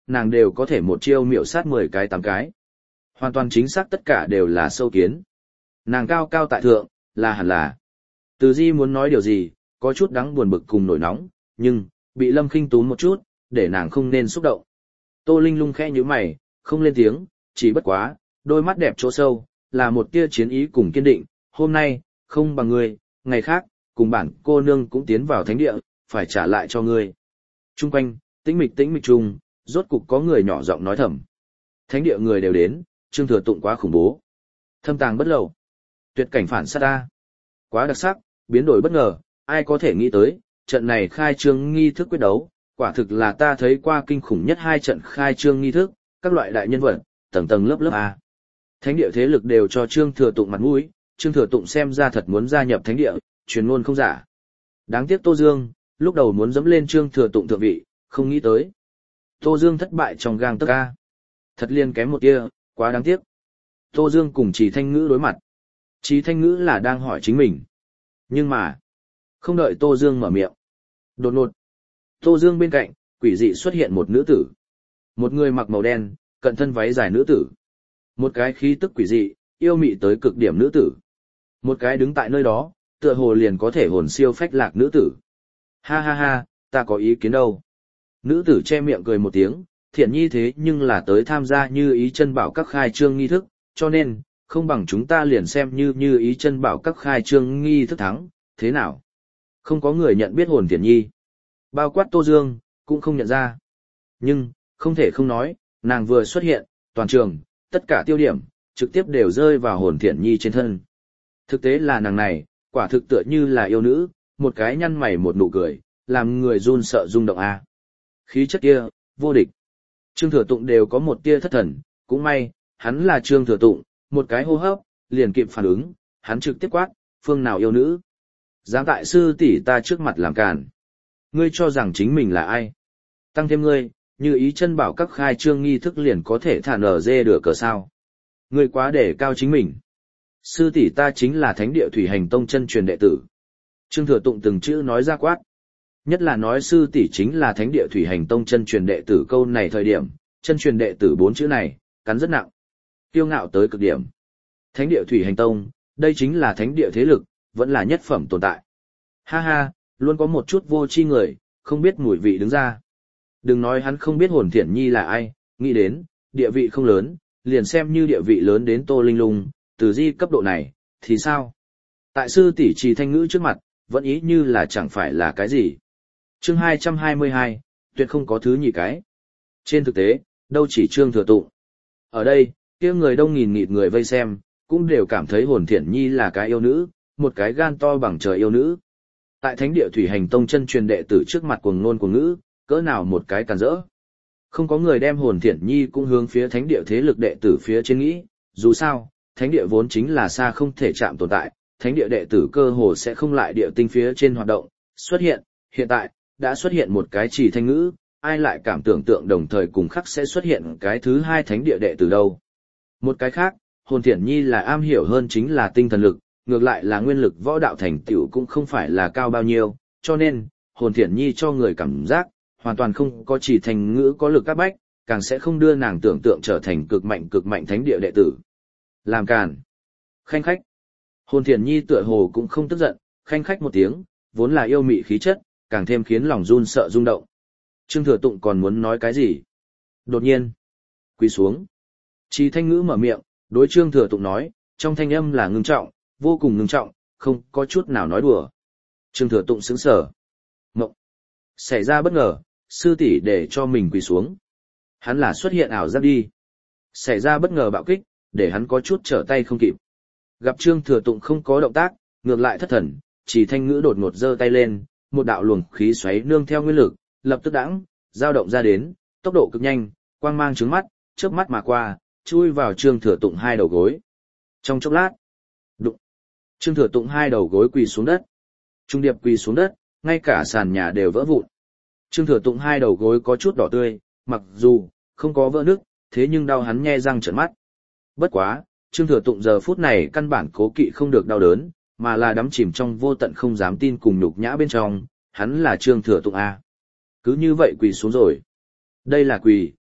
S1: nàng đều có thể một chiêu miểu sát 10 cái 8 cái. Hoàn toàn chính xác tất cả đều là sâu kiến. Nàng cao cao tại thượng, là hẳn là. Từ Di muốn nói điều gì, có chút đáng buồn bực cùng nổi nóng, nhưng, bị Lâm Khinh túm một chút, để nàng không nên xúc động. Tô Linh Lung khẽ nhíu mày, không lên tiếng, chỉ bất quá, đôi mắt đẹp chỗ sâu, là một tia chiến ý cùng kiên định, hôm nay, không bằng ngươi, ngày khác, cùng bản cô nương cũng tiến vào thánh địa, phải trả lại cho ngươi. Trung quanh, tĩnh mịch chung, rốt cục có người nhỏ giọng nói thầm. Thánh địa người đều đến, Trương Thừa Tụng quá khủng bố. Thâm tàng bất lậu. Tuyệt cảnh phản sát ta. Quá đặc sắc, biến đổi bất ngờ, ai có thể nghĩ tới, trận này khai trương nghi thức quyết đấu, quả thực là ta thấy qua kinh khủng nhất 2 trận khai trương nghi thức, các loại đại nhân vật, tầng tầng lớp lớp A. Thánh địa thế lực đều cho Trương Thừa Tụng mặt mũi, Trương Thừa Tụng xem ra thật muốn gia nhập thánh địa, truyền ngôn không giả. Đáng tiếc Tô Dương, lúc đầu muốn dẫm lên Trương Thừa Tụng thượng vị, không nghĩ tới. Tô Dương thất bại trong gang tấc A. Thật liên kém một tia, quá đáng tiếc. Tô Dương cùng Trì Thanh Ngữ đối mặt. Trì Thanh Ngữ là đang hỏi chính mình. Nhưng mà, không đợi Tô Dương mở miệng. Đột ngột, Tô Dương bên cạnh, quỷ dị xuất hiện một nữ tử. Một người mặc màu đen, cận thân váy dài nữ tử. Một cái khí tức quỷ dị, yêu mị tới cực điểm nữ tử. Một cái đứng tại nơi đó, tựa hồ liền có thể hồn siêu phách lạc nữ tử. Ha ha ha, ta có ý kiến đâu. Nữ tử che miệng cười một tiếng, Thiện Nhi thế nhưng là tới tham gia Như Ý Chân Bảo các khai trương nghi thức, cho nên, không bằng chúng ta liền xem Như Ý Chân Bảo các khai trương nghi thức thắng, thế nào? Không có người nhận biết hồn Thiện Nhi. Bao quát Tô Dương, cũng không nhận ra. Nhưng, không thể không nói, nàng vừa xuất hiện, toàn trường, tất cả tiêu điểm, trực tiếp đều rơi vào hồn Thiện Nhi trên thân. Thực tế là nàng này, quả thực tựa như là yêu nữ, một cái nhăn mày một nụ cười, làm người run sợ rung động a. Khí chất kia, vô địch. Trương Thừa Tụng đều có một tia thất thần, cũng may, hắn là Trương Thừa Tụng, một cái hô hấp, liền kịp phản ứng, hắn trực tiếp quát, phương nào yêu nữ. Dám tại sư tỷ ta trước mặt làm càn. Ngươi cho rằng chính mình là ai? Tăng thêm ngươi, Như Ý Chân Bảo các khai trương nghi thức liền có thể thả nở dê được cờ sao. Ngươi quá để cao chính mình. Sư tỷ ta chính là Thánh địa Thủy Hành Tông chân truyền đệ tử. Trương Thừa Tụng từng chữ nói ra quát. Nhất là nói sư tỷ chính là Thánh địa Thủy Hành Tông chân truyền đệ tử câu này thời điểm, chân truyền đệ tử 4 chữ này, cắn rất nặng. Kiêu ngạo tới cực điểm. Thánh địa Thủy Hành Tông, đây chính là thánh địa thế lực, vẫn là nhất phẩm tồn tại. Ha ha, luôn có một chút vô tri người, không biết mùi vị đứng ra. Đừng nói hắn không biết hồn Thiện Nhi là ai, nghĩ đến, địa vị không lớn, liền xem như địa vị lớn đến Tô Linh Lung, Từ Di cấp độ này, thì sao? Tại sư tỷ Trì Thanh Ngữ trước mặt, vẫn ý như là chẳng phải là cái gì. Chương 222, tuyệt không có thứ nhì cái. Trên thực tế, đâu chỉ Trương Thừa Tụng. Ở đây, kia người đông nghìn nghịt người vây xem, cũng đều cảm thấy hồn Thiện Nhi là cái yêu nữ, một cái gan to bằng trời yêu nữ. Tại Thánh địa Thủy Hành Tông chân truyền đệ tử trước mặt cuồng ngôn cuồng ngữ, cỡ nào một cái càn rỡ. Không có người đem hồn Thiện Nhi cũng hướng phía thánh địa thế lực đệ tử phía trên nghĩ, dù sao, thánh địa vốn chính là xa không thể chạm tồn tại, thánh địa đệ tử cơ hồ sẽ không lại địa tinh phía trên hoạt động, xuất hiện tại, đã xuất hiện một cái Trì Thanh Ngữ, ai lại cảm tưởng tượng đồng thời cùng khắc sẽ xuất hiện cái thứ hai thánh địa đệ tử đâu. Một cái khác, hồn Thiện Nhi là am hiểu hơn chính là tinh thần lực, ngược lại là nguyên lực võ đạo thành tựu cũng không phải là cao bao nhiêu, cho nên, hồn Thiện Nhi cho người cảm giác, hoàn toàn không có Trì Thanh Ngữ có lực áp bách, càng sẽ không đưa nàng tưởng tượng trở thành cực mạnh thánh địa đệ tử. Làm càn. Khanh khách. Hồn Thiện Nhi tựa hồ cũng không tức giận, khanh khách một tiếng, vốn là yêu mị khí chất, càng thêm khiến lòng run sợ rung động. Trương Thừa Tụng còn muốn nói cái gì? Đột nhiên, quỳ xuống. Trì Thanh Ngữ mở miệng, đối Trương Thừa Tụng nói, trong thanh âm là ngưng trọng, vô cùng ngưng trọng, không có chút nào nói đùa. Trương Thừa Tụng sững sờ. Mộng. Xảy ra bất ngờ, sư tỷ để cho mình quỳ xuống. Hắn là xuất hiện ảo giác đi. Xảy ra bất ngờ bạo kích, để hắn có chút trở tay không kịp. Gặp Trương Thừa Tụng không có động tác, ngược lại thất thần, Trì Thanh Ngữ đột ngột giơ tay lên, một đạo luồng khí xoáy nương theo nguyên lực, lập tức đãng, dao động ra đến, tốc độ cực nhanh, quang mang trướng mắt, chớp mắt mà qua, chui vào Trương Thừa Tụng hai đầu gối. Trong chốc lát, đụng. Trương Thừa Tụng hai đầu gối quỳ xuống đất. Trung điệp quỳ xuống đất, ngay cả sàn nhà đều vỡ vụn. Trương Thừa Tụng hai đầu gối có chút đỏ tươi, mặc dù không có vỡ nứt, thế nhưng đau hắn nhe răng trợn mắt. Bất quá, Trương Thừa Tụng giờ phút này căn bản cố kỵ không được đau đớn, mà là đắm chìm trong vô tận không dám tin cùng nhục nhã bên trong, hắn là Trương Thừa Tụng a. Cứ như vậy quỳ xuống rồi. Đây là quỳ,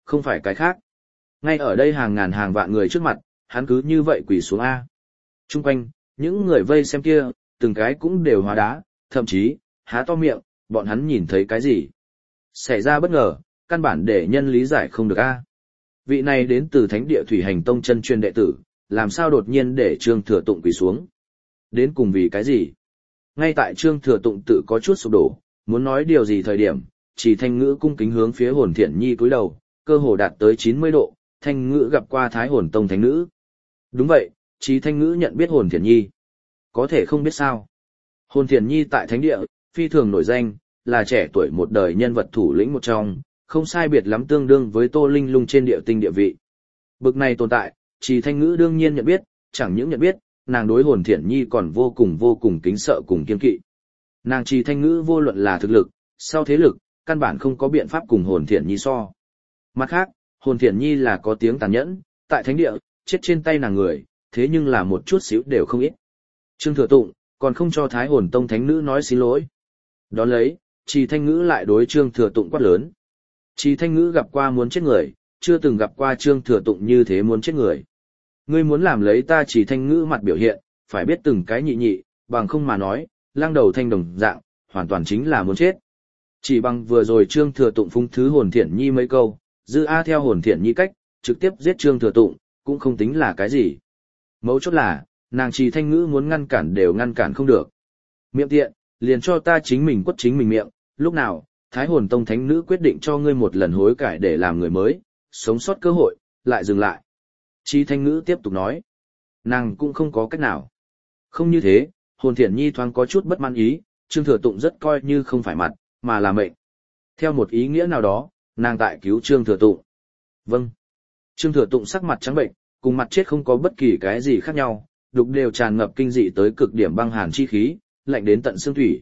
S1: không phải cái khác. Ngay ở đây hàng ngàn hàng vạn người trước mặt, hắn cứ như vậy quỳ xuống A. Trung quanh, những người vây xem kia, từng cái cũng đều hóa đá, thậm chí, há to miệng, bọn hắn nhìn thấy cái gì. Xảy ra bất ngờ, căn bản để nhân lý giải không được A. Vị này đến từ Thánh địa Thủy Hành Tông chân truyền đệ tử, làm sao đột nhiên để Trương Thừa Tụng quỳ xuống. Đến cùng vì cái gì? Ngay tại Trương Thừa Tụng tự có chút sụp đổ, muốn nói điều gì thời điểm, chỉ Thanh Ngữ cung kính hướng phía Hồn Thiện Nhi cúi đầu, cơ hồ đạt tới 90 độ, Thanh Ngữ gặp qua Thái Hồn Tông thánh nữ. Đúng vậy, chỉ Thanh Ngữ nhận biết Hồn Thiện Nhi. Có thể không biết sao. Hồn Thiện Nhi tại Thánh địa, phi thường nổi danh, là trẻ tuổi một đời nhân vật thủ lĩnh một trong, không sai biệt lắm tương đương với Tô Linh Lung trên địa tinh địa vị. Bực này tồn tại, chỉ Thanh Ngữ đương nhiên nhận biết, chẳng những nhận biết, nàng đối Hồn Thiện Nhi còn vô cùng kính sợ cùng kiên kỵ. Nàng Trì Thanh Ngữ vô luận là thực lực, sau thế lực, căn bản không có biện pháp cùng Hồn Thiện Nhi so. Mặt khác, Hồn Thiện Nhi là có tiếng tàn nhẫn, tại Thánh địa, chết trên tay nàng người, thế nhưng là một chút xíu đều không ít. Trương Thừa Tụng, còn không cho Thái Hồn Tông thánh nữ nói xin lỗi. Đón lấy, Trì Thanh Ngữ lại đối Trương Thừa Tụng quát lớn. Trì Thanh Ngữ gặp qua muốn chết người, chưa từng gặp qua Trương Thừa Tụng như thế muốn chết người. Ngươi muốn làm lấy ta Trì Thanh Ngữ mặt biểu hiện, phải biết từng cái nhị, bằng không mà nói, lang đầu thanh đồng dạng, hoàn toàn chính là muốn chết. Chỉ bằng vừa rồi Trương Thừa Tụng phung thứ Hồn Thiện Nhi mấy câu, dư A theo Hồn Thiện Nhi cách, trực tiếp giết Trương Thừa Tụng, cũng không tính là cái gì. Mấu chốt là, nàng Trì Thanh Ngữ muốn ngăn cản đều ngăn cản không được. Miệng tiện, liền cho ta chính mình quất chính mình miệng, lúc nào, Thái Hồn Tông thánh nữ quyết định cho ngươi một lần hối cải để làm người mới, sống sót cơ hội, lại dừng lại. Trì Thanh Ngữ tiếp tục nói, nàng cũng không có cách nào. Không như thế, Hồn Thiện Nhi thoáng có chút bất mãn ý, Trương Thừa Tụng rất coi như không phải mặt, mà là mệnh. Theo một ý nghĩa nào đó, nàng tại cứu Trương Thừa Tụng. Vâng. Trương Thừa Tụng sắc mặt trắng bệnh, cùng mặt chết không có bất kỳ cái gì khác nhau, đục đều tràn ngập kinh dị tới cực điểm băng hàn chi khí, lạnh đến tận xương thủy.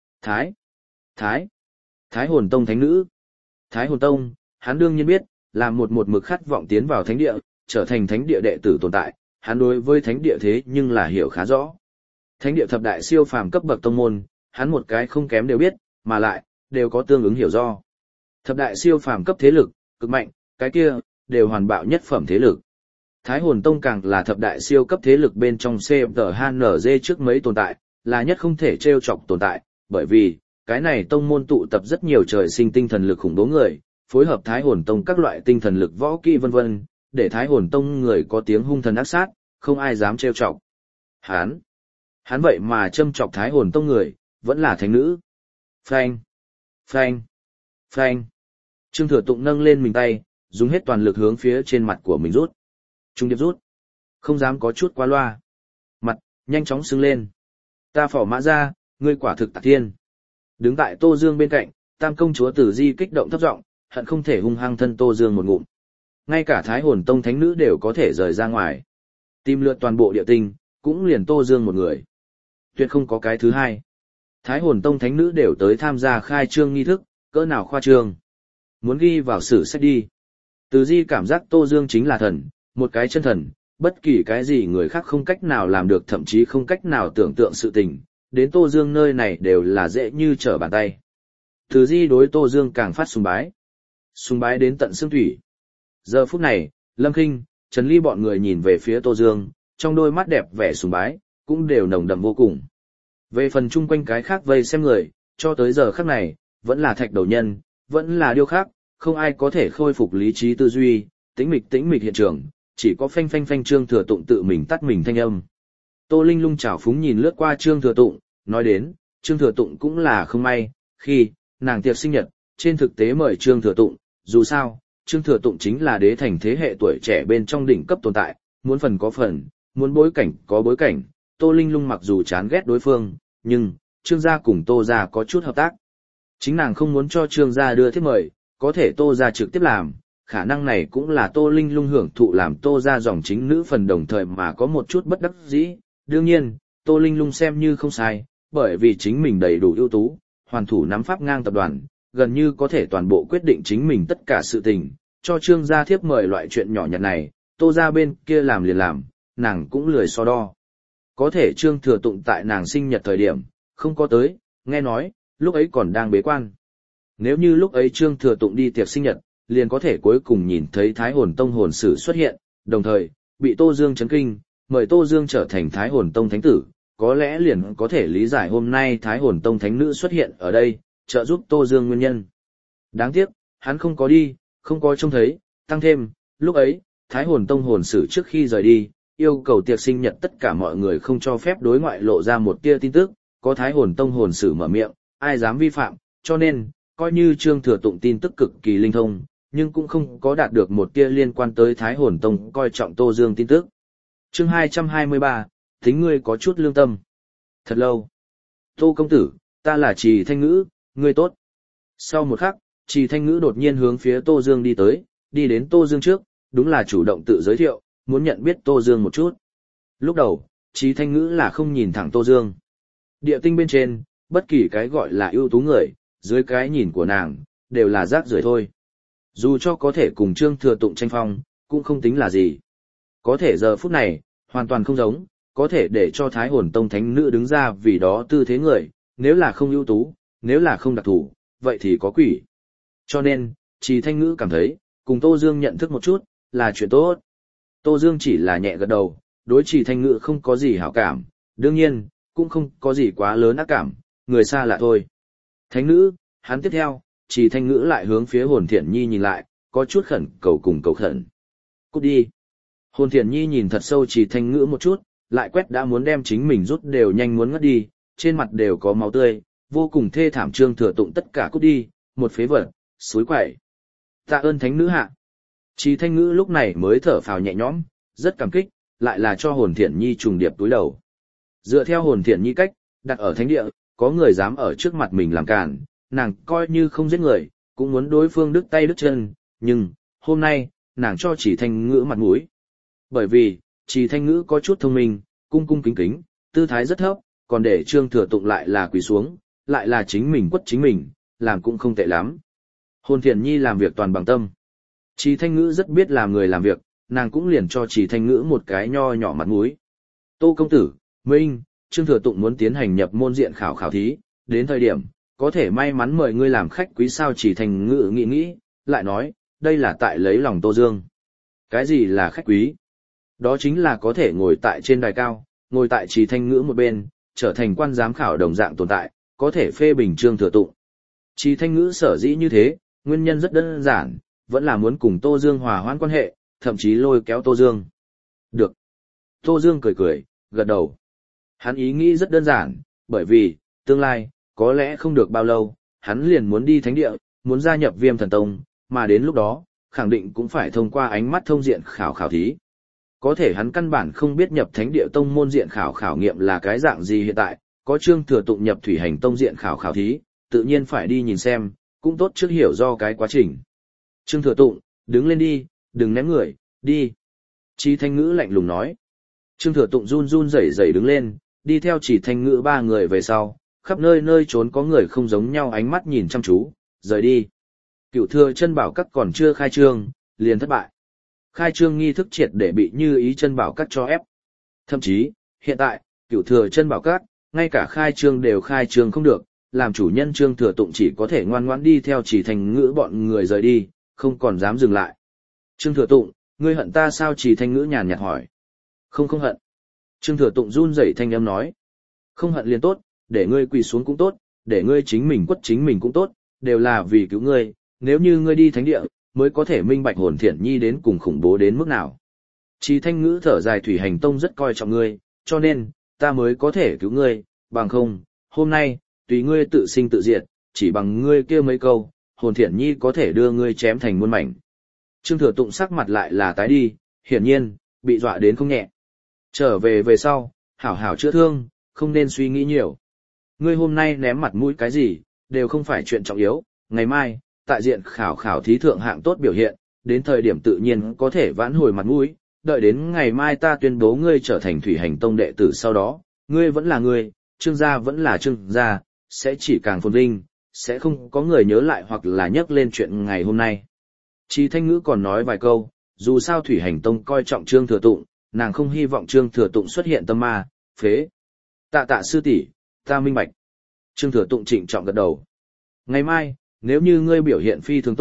S1: Thái Hồn Tông thánh nữ. Thái Hồn Tông, hắn đương nhiên biết, là một mực khát vọng tiến vào thánh địa, trở thành thánh địa đệ tử tồn tại, hắn đối với thánh địa thế nhưng là hiểu khá rõ. Thánh địa thập đại siêu phàm cấp bậc tông môn, hắn một cái không kém đều biết, mà lại đều có tương ứng hiểu do. Thập đại siêu phàm cấp thế lực, cực mạnh, cái kia đều hoàn bạo nhất phẩm thế lực. Thái Hồn Tông càng là thập đại siêu cấp thế lực bên trong CTHNG trước mấy tồn tại, là nhất không thể trêu chọc tồn tại, bởi vì cái này tông môn tụ tập rất nhiều trời sinh tinh thần lực khủng bố người, phối hợp Thái Hồn Tông các loại tinh thần lực võ kỹ vân vân, để Thái Hồn Tông người có tiếng hung thần ác sát, không ai dám trêu chọc. Hắn vậy mà châm chọc Thái Hồn Tông người, vẫn là thánh nữ. Phanh, phanh, phanh. Trương Thừa Tụng nâng lên mình tay, dùng hết toàn lực hướng phía trên mặt của mình rút. Trung điệp rút. Không dám có chút quá loa. Mặt, nhanh chóng sưng lên. Ta phỏ mã ra, ngươi quả thực tạc thiên. Đứng tại Tô Dương bên cạnh, Tam công chúa Tử Di kích động thấp giọng, hận không thể hung hăng thân Tô Dương một ngụm. Ngay cả Thái Hồn Tông thánh nữ đều có thể rời ra ngoài. Tìm lượt toàn bộ địa tinh, cũng liền Tô Dương một người. Tuyệt không có cái thứ hai. Thái Hồn Tông thánh nữ đều tới tham gia khai trương nghi thức, cỡ nào khoa trương. Muốn ghi vào sử sách đi. Từ Di cảm giác Tô Dương chính là thần, một cái chân thần, bất kỳ cái gì người khác không cách nào làm được, thậm chí không cách nào tưởng tượng sự tình, đến Tô Dương nơi này đều là dễ như trở bàn tay. Từ Di đối Tô Dương càng phát sùng bái. Sùng bái đến tận xương thủy. Giờ phút này, Lâm Kinh, Trần Ly bọn người nhìn về phía Tô Dương, trong đôi mắt đẹp vẻ sùng bái, cũng đều nồng đậm vô cùng. Về phần chung quanh cái khác vây xem người, cho tới giờ khắc này, vẫn là thạch đầu nhân, vẫn là điêu khắc, không ai có thể khôi phục lý trí tư duy, tĩnh mịch hiện trường, chỉ có phanh phanh phanh Trương Thừa Tụng tự mình tắt mình thanh âm. Tô Linh Lung trào phúng nhìn lướt qua Trương Thừa Tụng, nói đến, Trương Thừa Tụng cũng là không may, khi nàng tiệc sinh nhật, trên thực tế mời Trương Thừa Tụng, dù sao, Trương Thừa Tụng chính là đế thành thế hệ tuổi trẻ bên trong đỉnh cấp tồn tại, muốn phần có phần, muốn bối cảnh có bối cảnh. Tô Linh Lung mặc dù chán ghét đối phương, nhưng Trương gia cùng Tô gia có chút hợp tác. Chính nàng không muốn cho Trương gia đưa thiếp mời, có thể Tô gia trực tiếp làm, khả năng này cũng là Tô Linh Lung hưởng thụ làm Tô gia dòng chính nữ phần đồng thời mà có một chút bất đắc dĩ. Đương nhiên, Tô Linh Lung xem như không sai, bởi vì chính mình đầy đủ ưu tú, hoàn thủ nắm pháp ngang tập đoàn, gần như có thể toàn bộ quyết định chính mình tất cả sự tình, cho Trương gia thiếp mời loại chuyện nhỏ nhặt này, Tô gia bên kia làm liền làm, nàng cũng lười so đo. Có thể Trương Thừa Tụng tại nàng sinh nhật thời điểm, không có tới, nghe nói, lúc ấy còn đang bế quan. Nếu như lúc ấy Trương Thừa Tụng đi tiệc sinh nhật, liền có thể cuối cùng nhìn thấy Thái Hồn Tông hồn sử xuất hiện, đồng thời, bị Tô Dương chấn kinh, mời Tô Dương trở thành Thái Hồn Tông thánh tử, có lẽ liền có thể lý giải hôm nay Thái Hồn Tông thánh nữ xuất hiện ở đây, trợ giúp Tô Dương nguyên nhân. Đáng tiếc, hắn không có đi, không có trông thấy, tăng thêm, lúc ấy, Thái Hồn Tông hồn sử trước khi rời đi, yêu cầu tiệc sinh nhật tất cả mọi người không cho phép đối ngoại lộ ra một tia tin tức, có Thái Hồn Tông hồn sử mở miệng, ai dám vi phạm, cho nên, coi như Trương Thừa Tụng tin tức cực kỳ linh thông, nhưng cũng không có đạt được một tia liên quan tới Thái Hồn Tông coi trọng Tô Dương tin tức. Chương 223, tính ngươi có chút lương tâm. Thật lâu. Tô công tử, ta là Trì Thanh Ngữ, ngươi tốt. Sau một khắc, Trì Thanh Ngữ đột nhiên hướng phía Tô Dương đi tới, đi đến Tô Dương trước, đúng là chủ động tự giới thiệu, muốn nhận biết Tô Dương một chút. Lúc đầu, Trì Thanh Ngữ là không nhìn thẳng Tô Dương. Địa tinh bên trên, bất kỳ cái gọi là ưu tú người, dưới cái nhìn của nàng, đều là rác rưởi thôi. Dù cho có thể cùng Trương Thừa Tụng tranh phong, cũng không tính là gì. Có thể giờ phút này, hoàn toàn không giống, có thể để cho Thái Hồn Tông thánh nữ đứng ra vì đó tư thế người, nếu là không ưu tú, nếu là không đặc thủ, vậy thì có quỷ. Cho nên, Trì Thanh Ngữ cảm thấy, cùng Tô Dương nhận thức một chút, là chuyện tốt. Tô Dương chỉ là nhẹ gật đầu, đối Trì Thanh Ngữ không có gì hảo cảm, đương nhiên, cũng không có gì quá lớn ác cảm, người xa lạ thôi. Thánh nữ, hắn tiếp theo, Trì Thanh Ngữ lại hướng phía Hồn Thiện Nhi nhìn lại, có chút khẩn cầu cùng cầu khẩn. Cút đi. Hồn Thiện Nhi nhìn thật sâu Trì Thanh Ngữ một chút, lại quét đã muốn đem chính mình rút đều nhanh muốn ngất đi, trên mặt đều có máu tươi, vô cùng thê thảm. Trương Thừa Tụng tất cả cút đi, một phế vật, suối quậy. Tạ ơn thánh nữ hạ. Trì Thanh Ngữ lúc này mới thở phào nhẹ nhõm, rất cảm kích, lại là cho Hồn Thiện Nhi trùng điệp túi đầu. Dựa theo Hồn Thiện Nhi cách, đặt ở thánh địa, có người dám ở trước mặt mình làm cản, nàng coi như không giết người, cũng muốn đối phương đứt tay đứt chân, nhưng, hôm nay, nàng cho Trì Thanh Ngữ mặt mũi. Bởi vì, Trì Thanh Ngữ có chút thông minh, cung cung kính kính, tư thái rất thấp, còn để Trương Thừa Tụng lại là quỳ xuống, lại là chính mình quất chính mình, làm cũng không tệ lắm. Hồn Thiện Nhi làm việc toàn bằng tâm. Trì Thanh Ngữ rất biết làm người làm việc, nàng cũng liền cho Trì Thanh Ngữ một cái nho nhỏ mặt mũi. Tô công tử, Minh, Trương Thừa Tụng muốn tiến hành nhập môn diện khảo thí, đến thời điểm, có thể may mắn mời ngươi làm khách quý sao. Trì Thanh Ngữ nghĩ, lại nói, đây là tại lấy lòng Tô Dương. Cái gì là khách quý? Đó chính là có thể ngồi tại trên đài cao, ngồi tại Trì Thanh Ngữ một bên, trở thành quan giám khảo đồng dạng tồn tại, có thể phê bình Trương Thừa Tụng. Trì Thanh Ngữ sở dĩ như thế, nguyên nhân rất đơn giản, vẫn là muốn cùng Tô Dương hòa hoãn quan hệ, thậm chí lôi kéo Tô Dương. Được. Tô Dương cười, gật đầu. Hắn ý nghĩ rất đơn giản, bởi vì, tương lai, có lẽ không được bao lâu, hắn liền muốn đi thánh địa, muốn gia nhập Viêm Thần Tông, mà đến lúc đó, khẳng định cũng phải thông qua ánh mắt thông diện khảo thí. Có thể hắn căn bản không biết nhập thánh địa tông môn diện khảo nghiệm là cái dạng gì hiện tại, có Trương Thừa Tụng nhập thủy hành tông diện khảo thí, tự nhiên phải đi nhìn xem, cũng tốt trước hiểu do cái quá trình. Trương Thừa Tụng, đứng lên đi, đừng ném người, đi. Trì Thanh Ngữ lạnh lùng nói. Trương Thừa Tụng run rẩy đứng lên, đi theo Trì Thanh Ngữ ba người về sau, khắp nơi trốn có người không giống nhau ánh mắt nhìn chăm chú, rời đi. Cửu Thừa Chân Bảo Các còn chưa khai trương, liền thất bại. Khai trương nghi thức triệt để bị Như Ý Chân Bảo Các cho ép. Thậm chí, hiện tại, Cửu Thừa Chân Bảo Các, ngay cả khai trương đều khai trương không được, làm chủ nhân Trương Thừa Tụng chỉ có thể ngoan ngoãn đi theo Trì Thanh Ngữ bọn người rời đi, không còn dám dừng lại. Trương Thừa Tụng, ngươi hận ta sao? Trì Thanh Ngữ nhàn nhạt hỏi. Không hận. Trương Thừa Tụng run rẩy thanh âm nói. Không hận liền tốt, để ngươi quỳ xuống cũng tốt, để ngươi chính mình quất chính mình cũng tốt, đều là vì cứu ngươi, nếu như ngươi đi thánh địa, mới có thể minh bạch Hồn Thiện Nhi đến cùng khủng bố đến mức nào. Trì Thanh Ngữ thở dài, thủy hành tông rất coi trọng ngươi, cho nên, ta mới có thể cứu ngươi, bằng không, hôm nay, tùy ngươi tự sinh tự diệt, chỉ bằng ngươi kia mấy câu, Hồn Thiện Nhi có thể đưa ngươi chém thành muôn mảnh. Trương Thừa Tụng sắc mặt lại là tái đi, hiển nhiên, bị dọa đến không nhẹ. Trở về sau, hảo hảo chữa thương, không nên suy nghĩ nhiều. Ngươi hôm nay ném mặt mũi cái gì, đều không phải chuyện trọng yếu, ngày mai, tại diện khảo thí thượng hạng tốt biểu hiện, đến thời điểm tự nhiên có thể vãn hồi mặt mũi, đợi đến ngày mai ta tuyên bố ngươi trở thành thủy hành tông đệ tử sau đó, ngươi vẫn là ngươi, Trương gia vẫn là Trương gia, sẽ chỉ càng phồn vinh, sẽ không có người nhớ lại hoặc là nhắc lên chuyện ngày hôm nay. Trì Thanh Ngữ còn nói vài câu, dù sao thủy hành tông coi trọng Trương Thừa Tụng, nàng không hy vọng Trương Thừa Tụng xuất hiện tâm ma, phế. Tạ sư tỷ, ta minh bạch. Trương Thừa Tụng trịnh trọng gật đầu. Ngày mai, nếu như ngươi biểu hiện phi thường tốt,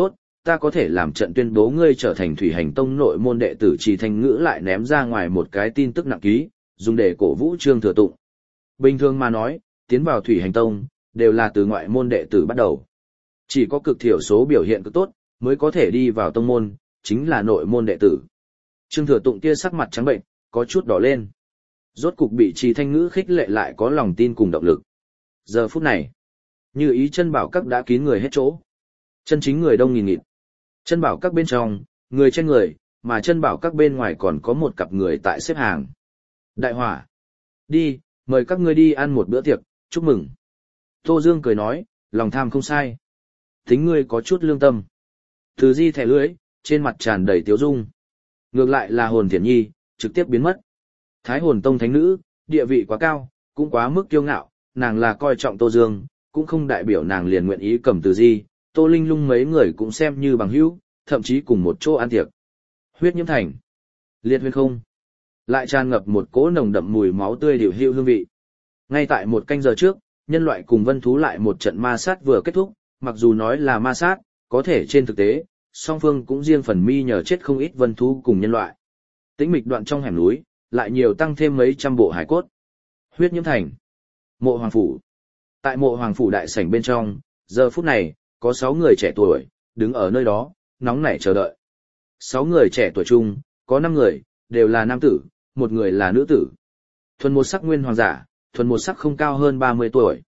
S1: ta có thể làm trận tuyên bố ngươi trở thành Thủy Hành Tông nội môn đệ tử. Trì Thanh Ngữ lại ném ra ngoài một cái tin tức nặng ký, dùng để cổ vũ Trương Thừa Tụng. Bình thường mà nói, tiến vào Thủy Hành Tông, đều là từ ngoại môn đệ tử bắt đầu. Chỉ có cực thiểu số biểu hiện cực tốt, mới có thể đi vào tông môn, chính là nội môn đệ tử. Trương Thừa Tụng kia sắc mặt trắng bệnh, có chút đỏ lên. Rốt cục bị Trì Thanh Ngữ khích lệ lại có lòng tin cùng động lực. Giờ phút này, như ý chân bảo các đã kín người hết chỗ. Chân chính người đông nghìn nghịt. Chân bảo các bên trong, người trên người, mà chân bảo các bên ngoài còn có một cặp người tại xếp hàng. Đại hỏa. Đi, mời các ngươi đi ăn một bữa tiệc, chúc mừng. Tô Dương cười nói, lòng tham không sai. Tính ngươi có chút lương tâm. Từ Di thẻ lưỡi, trên mặt tràn đầy tiếu dung. Ngược lại là Hồn Thiển Nhi, trực tiếp biến mất. Thái Hồn Tông thánh nữ, địa vị quá cao, cũng quá mức kiêu ngạo, nàng là coi trọng Tô Dương, cũng không đại biểu nàng liền nguyện ý cầm Từ Di, Tô Linh Lung mấy người cũng xem như bằng hữu, thậm chí cùng một chỗ ăn tiệc. Huyết Nhiễm Thành, liệt huyên không, lại tràn ngập một cỗ nồng đậm mùi máu tươi điều hữu hương vị. Ngay tại một canh giờ trước, nhân loại cùng vân thú lại một trận ma sát vừa kết thúc, mặc dù nói là ma sát, có thể trên thực tế, song phương cũng riêng phần mi nhờ chết không ít vân thú cùng nhân loại. Tĩnh mịch đoạn trong hẻm núi, lại nhiều tăng thêm mấy trăm bộ hải cốt. Huyết Nhiễm Thành, Mộ Hoàng Phủ. Tại Mộ Hoàng Phủ đại sảnh bên trong, giờ phút này, có 6 người trẻ tuổi, đứng ở nơi đó, nóng nảy chờ đợi. 6 người trẻ tuổi chung, có 5 người, đều là nam tử, 1 người là nữ tử. Thuần một sắc nguyên hoàng giả, thuần một sắc không cao hơn 30 tuổi.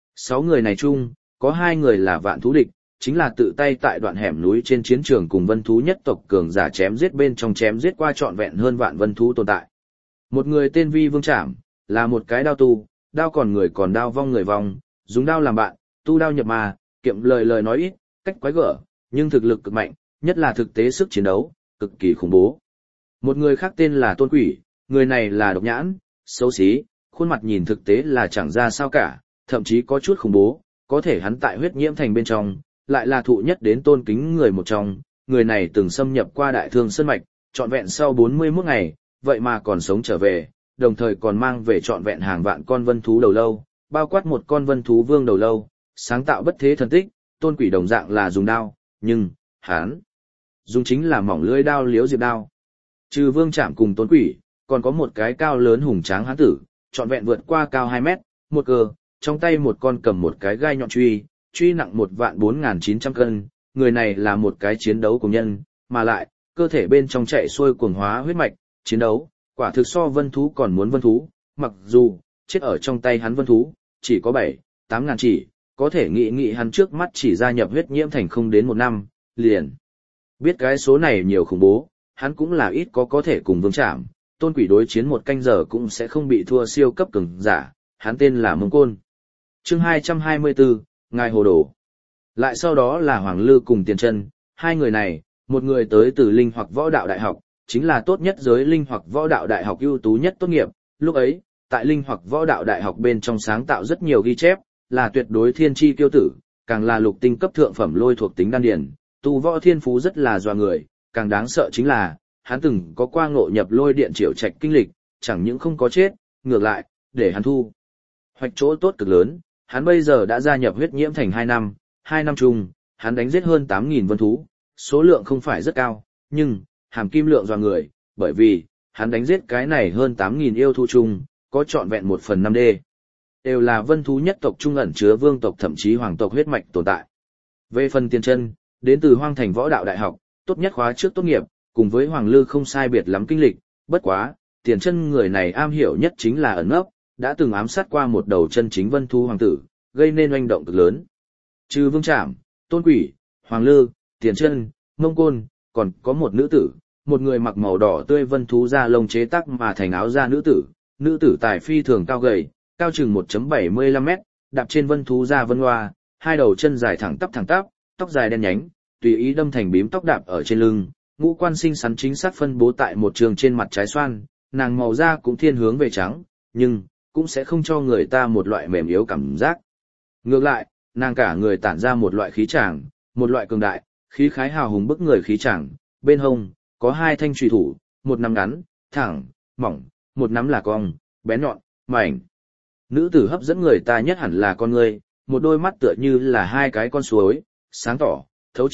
S1: 6 người này chung, có 2 người là vạn thú địch, chính là tự tay tại đoạn hẻm núi trên chiến trường cùng vân thú nhất tộc cường giả chém giết bên trong chém giết qua trọn vẹn hơn vạn vân thú tồn tại. Một người tên Vi Vương Trảm, là một cái đao tu, đao còn người còn đao vong người vong, dùng đao làm bạn, tu đao nhập ma, kiệm lời nói ít, cách quái gở, nhưng thực lực cực mạnh, nhất là thực tế sức chiến đấu, cực kỳ khủng bố. Một người khác tên là Tôn Quỷ, người này là độc nhãn, xấu xí, khuôn mặt nhìn thực tế là chẳng ra sao cả, thậm chí có chút khủng bố, có thể hắn tại Huyết Nhiễm Thành bên trong, lại là thụ nhất đến tôn kính người một trong, người này từng xâm nhập qua Đại Thương Sơn Mạch, trọn vẹn sau 41 ngày, vậy mà còn sống trở về, đồng thời còn mang về trọn vẹn hàng vạn con vân thú đầu lâu, bao quát một con vân thú vương đầu lâu, sáng tạo bất thế thần tích. Tôn Quỷ đồng dạng là dùng đao, nhưng, hắn dùng chính là mỏng lưỡi đao liếu diệp đao. Trừ Vương Trảm cùng Tôn Quỷ, còn có một cái cao lớn hùng tráng hán tử, trọn vẹn vượt qua cao 2 mét, một cờ, trong tay một con cầm một cái gai nhọn truy nặng 1.4900 cân, người này là một cái chiến đấu cùng nhân, mà lại, cơ thể bên trong chạy xuôi cuồng hóa huyết mạch, chiến đấu, quả thực so vân thú còn muốn vân thú, mặc dù, chết ở trong tay hắn vân thú, chỉ có 7-8 ngàn chỉ, có thể nghĩ hắn trước mắt chỉ gia nhập Huyết Nhiễm Thành không đến 1 năm, liền. Biết cái số này nhiều khủng bố, hắn cũng là ít có thể cùng Vương Trảm, Tôn Quỷ đối chiến 1 canh giờ cũng sẽ không bị thua siêu cấp cường giả, hắn tên là Mông Côn. Chương 224, Ngài Hồ Đồ. Lại sau đó là Hoàng Lư cùng Tiền Chân, 2 người này, một người tới từ Linh Hoặc Võ Đạo Đại học, chính là tốt nhất giới Linh Hoặc Võ Đạo Đại học ưu tú nhất tốt nghiệp, lúc ấy, tại Linh Hoặc Võ Đạo Đại học bên trong sáng tạo rất nhiều ghi chép, là tuyệt đối thiên chi kiêu tử, càng là lục tinh cấp thượng phẩm lôi thuộc tính đan điển, tu võ thiên phú rất là dọa người, càng đáng sợ chính là, hắn từng có qua ngộ nhập lôi điện triệu trạch kinh lịch, chẳng những không có chết, ngược lại, để hắn thu hoạch chỗ tốt cực lớn, hắn bây giờ đã gia nhập Huyết Nhiễm Thành 2 năm, 2 năm chung, hắn đánh giết hơn 8.000 vân thú, số lượng không phải rất cao, nhưng, hàm kim lượng dọa người, bởi vì, hắn đánh giết cái này hơn 8.000 yêu thú chung, có trọn vẹn 1/5 đều là vân thú nhất tộc trung ẩn chứa vương tộc thậm chí hoàng tộc huyết mạch tồn tại. Về phần Tiền Chân, đến từ Hoang Thành Võ Đạo Đại học, tốt nhất khóa trước tốt nghiệp, cùng với Hoàng Lư không sai biệt lắm kinh lịch, bất quá, Tiền Chân người này am hiểu nhất chính là ẩn nấp, đã từng ám sát qua một đầu chân chính vân thú hoàng tử, gây nên oanh động cực lớn. Trừ Vương Trảm, Tôn Quỷ, Hoàng Lư, Tiền Chân, Mông Côn, còn có một nữ tử, một người mặc màu đỏ tươi vân thú da lông chế tác mà thành áo da nữ tử tài phi thường cao gầy, cao chừng 1.75 mét, đạp trên vân thú da vân hoa, 2 đầu chân dài thẳng tắp, tóc dài đen nhánh, tùy ý đâm thành bím tóc đạp ở trên lưng, ngũ quan xinh xắn chính xác phân bố tại một trường trên mặt trái xoan, nàng màu da cũng thiên hướng về trắng, nhưng cũng sẽ không cho người ta một loại mềm yếu cảm giác. Ngược lại, nàng cả người tản ra một loại khí tràng, một loại cường đại, khí khái hào hùng bức người khí tràng, bên hông có 2 thanh chùy thủ, một nắm ngắn, thẳng, mỏng, một nắm là cong, bén nhọn, mảnh. Nữ tử hấp dẫn người ta nhất hẳn là con người, một đôi mắt tựa như là 2 cái con suối, sáng tỏ, thấu triệt,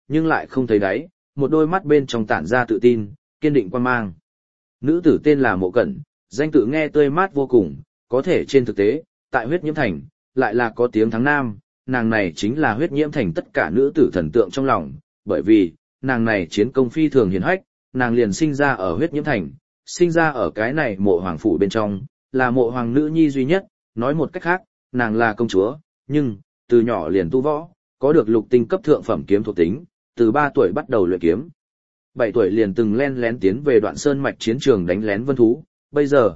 S1: nhưng lại không thấy đáy, một đôi mắt bên trong tản ra tự tin, kiên định quan mang. Nữ tử tên là Mộ Cẩn, danh tự nghe tươi mát vô cùng, có thể trên thực tế, tại huyết nhiễm thành, lại là có tiếng thắng nam, nàng này chính là huyết nhiễm thành tất cả nữ tử thần tượng trong lòng, bởi vì, nàng này chiến công phi thường hiển hách, nàng liền sinh ra ở huyết nhiễm thành, sinh ra ở cái này mộ hoàng phủ bên trong, là mộ hoàng nữ nhi duy nhất, nói một cách khác, nàng là công chúa, nhưng, từ nhỏ liền tu võ, có được lục tinh cấp thượng phẩm kiếm thuộc tính, từ 3 tuổi bắt đầu luyện kiếm. 7 tuổi liền từng len lén tiến về Đoạn Sơn mạch chiến trường đánh lén vân thú, bây giờ,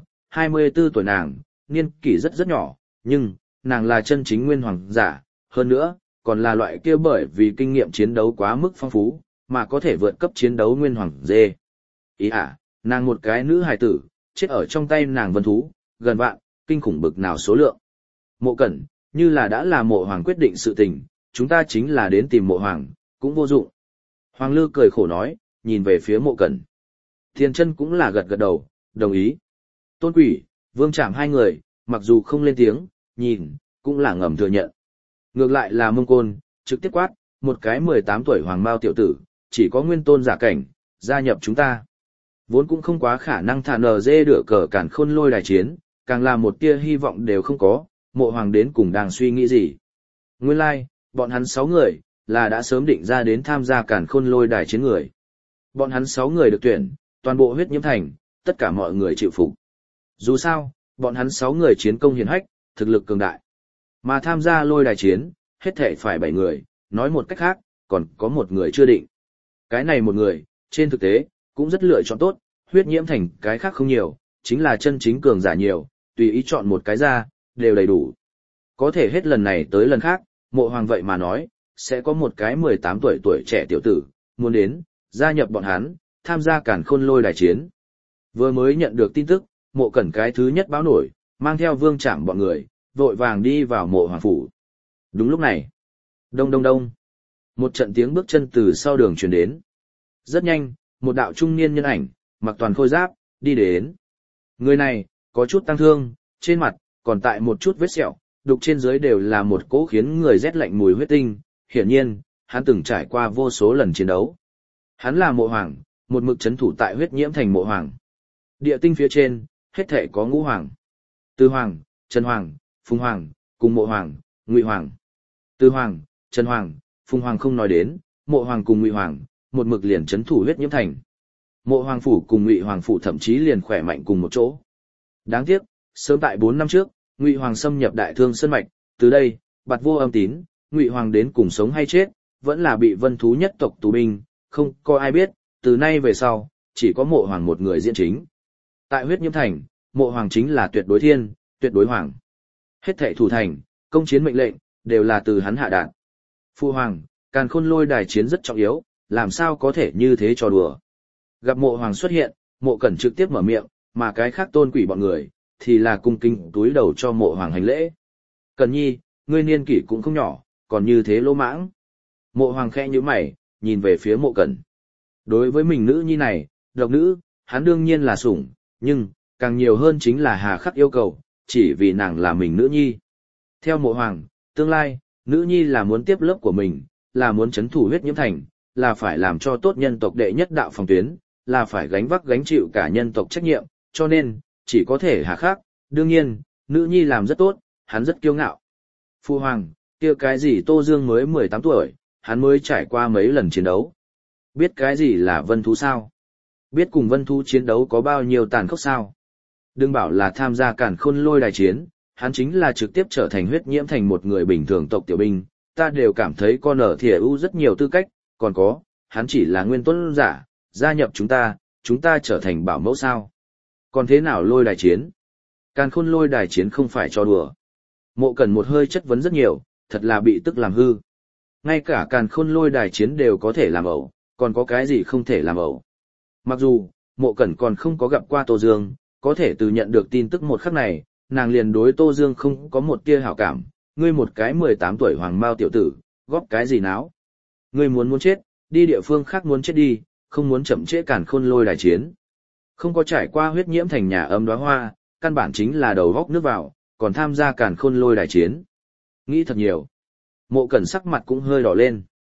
S1: 24 tuổi nàng, niên kỷ rất rất nhỏ, nhưng, nàng là chân chính nguyên hoàng giả, hơn nữa, còn là loại kia bởi vì kinh nghiệm chiến đấu quá mức phong phú, mà có thể vượt cấp chiến đấu nguyên hoàng dê. Ý nàng một cái nữ hài tử, chết ở trong tay nàng vân thú, gần vạn, kinh khủng bực nào số lượng. Mộ Cẩn, như là đã là mộ hoàng quyết định sự tình, chúng ta chính là đến tìm mộ hoàng, cũng vô dụng. Hoàng Lư cười khổ nói, nhìn về phía Mộ Cẩn. Thiên Chân cũng là gật gật đầu, đồng ý. Tôn Quỷ, Vương Trảm hai người, mặc dù không lên tiếng, nhìn, cũng là ngầm thừa nhận. Ngược lại là Mông Côn, trực tiếp quát, một cái 18 tuổi hoàng mao tiểu tử, chỉ có nguyên tôn giả cảnh, gia nhập chúng ta. Vốn cũng không quá khả năng thả nờ dê đửa cờ cản khôn lôi đài chiến, càng là một tia hy vọng đều không có, mộ hoàng đến cùng đang suy nghĩ gì. Nguyên lai, bọn hắn 6 người, là đã sớm định ra đến tham gia cản khôn lôi đài chiến người. Bọn hắn 6 người được tuyển, toàn bộ huyết nhiễm thành, tất cả mọi người chịu phục. Dù sao, bọn hắn 6 người chiến công hiển hách, thực lực cường đại. Mà tham gia lôi đài chiến, hết thể phải 7 người, nói một cách khác, còn có một người chưa định. Cái này một người, trên thực tế, cũng rất lựa chọn tốt, huyết nhiễm thành cái khác không nhiều, chính là chân chính cường giả nhiều, tùy ý chọn một cái ra, đều đầy đủ. Có thể hết lần này tới lần khác, mộ hoàng vậy mà nói, sẽ có một cái 18 tuổi trẻ tiểu tử, muốn đến, gia nhập bọn hắn, tham gia cản khôn lôi đài chiến. Vừa mới nhận được tin tức, Mộ Cẩn cái thứ nhất báo nổi, mang theo Vương Trảm bọn người, vội vàng đi vào mộ hoàng phủ. Đúng lúc này, đông đông đông, một trận tiếng bước chân từ sau đường truyền đến. Rất nhanh, một đạo trung niên nhân ảnh, mặc toàn khôi giáp, đi đến. Người này, có chút tăng thương, trên mặt, còn tại một chút vết sẹo, đục trên dưới đều là một cỗ khiến người rét lạnh mùi huyết tinh, hiển nhiên, hắn từng trải qua vô số lần chiến đấu. Hắn là mộ hoàng, một mực chấn thủ tại huyết nhiễm thành mộ hoàng. Địa tinh phía trên, hết thể có ngũ hoàng. Từ hoàng, Trần hoàng, Phùng hoàng, cùng mộ hoàng, Ngụy hoàng. Từ hoàng, Trần hoàng, Phùng hoàng không nói đến, mộ hoàng cùng Ngụy hoàng, một mực liền chấn thủ huyết nhiễm thành. Mộ hoàng phủ cùng Ngụy hoàng phủ thậm chí liền khỏe mạnh cùng một chỗ. Đáng tiếc, sớm tại 4 năm trước, Ngụy hoàng xâm nhập Đại Thương Sơn mạch, từ đây, bạt vô âm tín, Ngụy hoàng đến cùng sống hay chết, vẫn là bị vân thú nhất tộc tù binh, không có ai biết, từ nay về sau, chỉ có mộ hoàng một người diễn chính. Tại huyết nhiễm thành, mộ hoàng chính là tuyệt đối thiên, tuyệt đối hoàng. Hết thảy thủ thành, công chiến mệnh lệnh, đều là từ hắn hạ đạt. Phu hoàng, càn khôn lôi đài chiến rất trọng yếu, làm sao có thể như thế cho đùa. Gặp mộ hoàng xuất hiện, Mộ Cẩn trực tiếp mở miệng, mà cái khác tôn quỷ bọn người, thì là cung kính túi đầu cho mộ hoàng hành lễ. Cẩn nhi, ngươi niên kỷ cũng không nhỏ, còn như thế lỗ mãng. Mộ hoàng khẽ nhíu mày, nhìn về phía Mộ Cẩn. Đối với mình nữ nhi này, độc nữ, hắn đương nhiên là sủng, nhưng, càng nhiều hơn chính là hà khắc yêu cầu, chỉ vì nàng là mình nữ nhi. Theo mộ hoàng, tương lai, nữ nhi là muốn tiếp lớp của mình, là muốn chấn thủ huyết nhiễm thành, là phải làm cho tốt nhân tộc đệ nhất đạo phòng tuyến, là phải gánh vác gánh chịu cả nhân tộc trách nhiệm, cho nên, chỉ có thể hà khắc, đương nhiên, nữ nhi làm rất tốt, hắn rất kiêu ngạo. Phu hoàng, kia cái gì Tô Dương mới 18 tuổi, hắn mới trải qua mấy lần chiến đấu. Biết cái gì là vân thú sao? Biết cùng vân thú chiến đấu có bao nhiêu tàn khốc sao? Đừng bảo là tham gia cản khôn lôi đài chiến, hắn chính là trực tiếp trở thành huyết nhiễm thành một người bình thường tộc tiểu binh, ta đều cảm thấy con ở thìa ưu rất nhiều tư cách, còn có, hắn chỉ là nguyên tôn giả, gia nhập chúng ta trở thành bảo mẫu sao? Còn thế nào lôi đài chiến? Càn khôn lôi đài chiến không phải cho đùa. Mộ Cẩn một hơi chất vấn rất nhiều, thật là bị tức làm hư. Ngay cả càn khôn lôi đài chiến đều có thể làm ẩu, còn có cái gì không thể làm ẩu. Mặc dù, Mộ Cẩn còn không có gặp qua Tô Dương, có thể từ nhận được tin tức một khắc này, nàng liền đối Tô Dương không có một tia hảo cảm. Ngươi một cái 18 tuổi hoàng mao tiểu tử, góp cái gì náo? Ngươi muốn chết, đi địa phương khác muốn chết đi, không muốn chậm trễ càn khôn lôi đài chiến. Không có trải qua huyết nhiễm thành nhà ấm đóa hoa, căn bản chính là đầu góc nước vào, còn tham gia càn khôn lôi đài chiến. Nghĩ thật nhiều. Mộ Cẩn sắc mặt cũng hơi đỏ lên.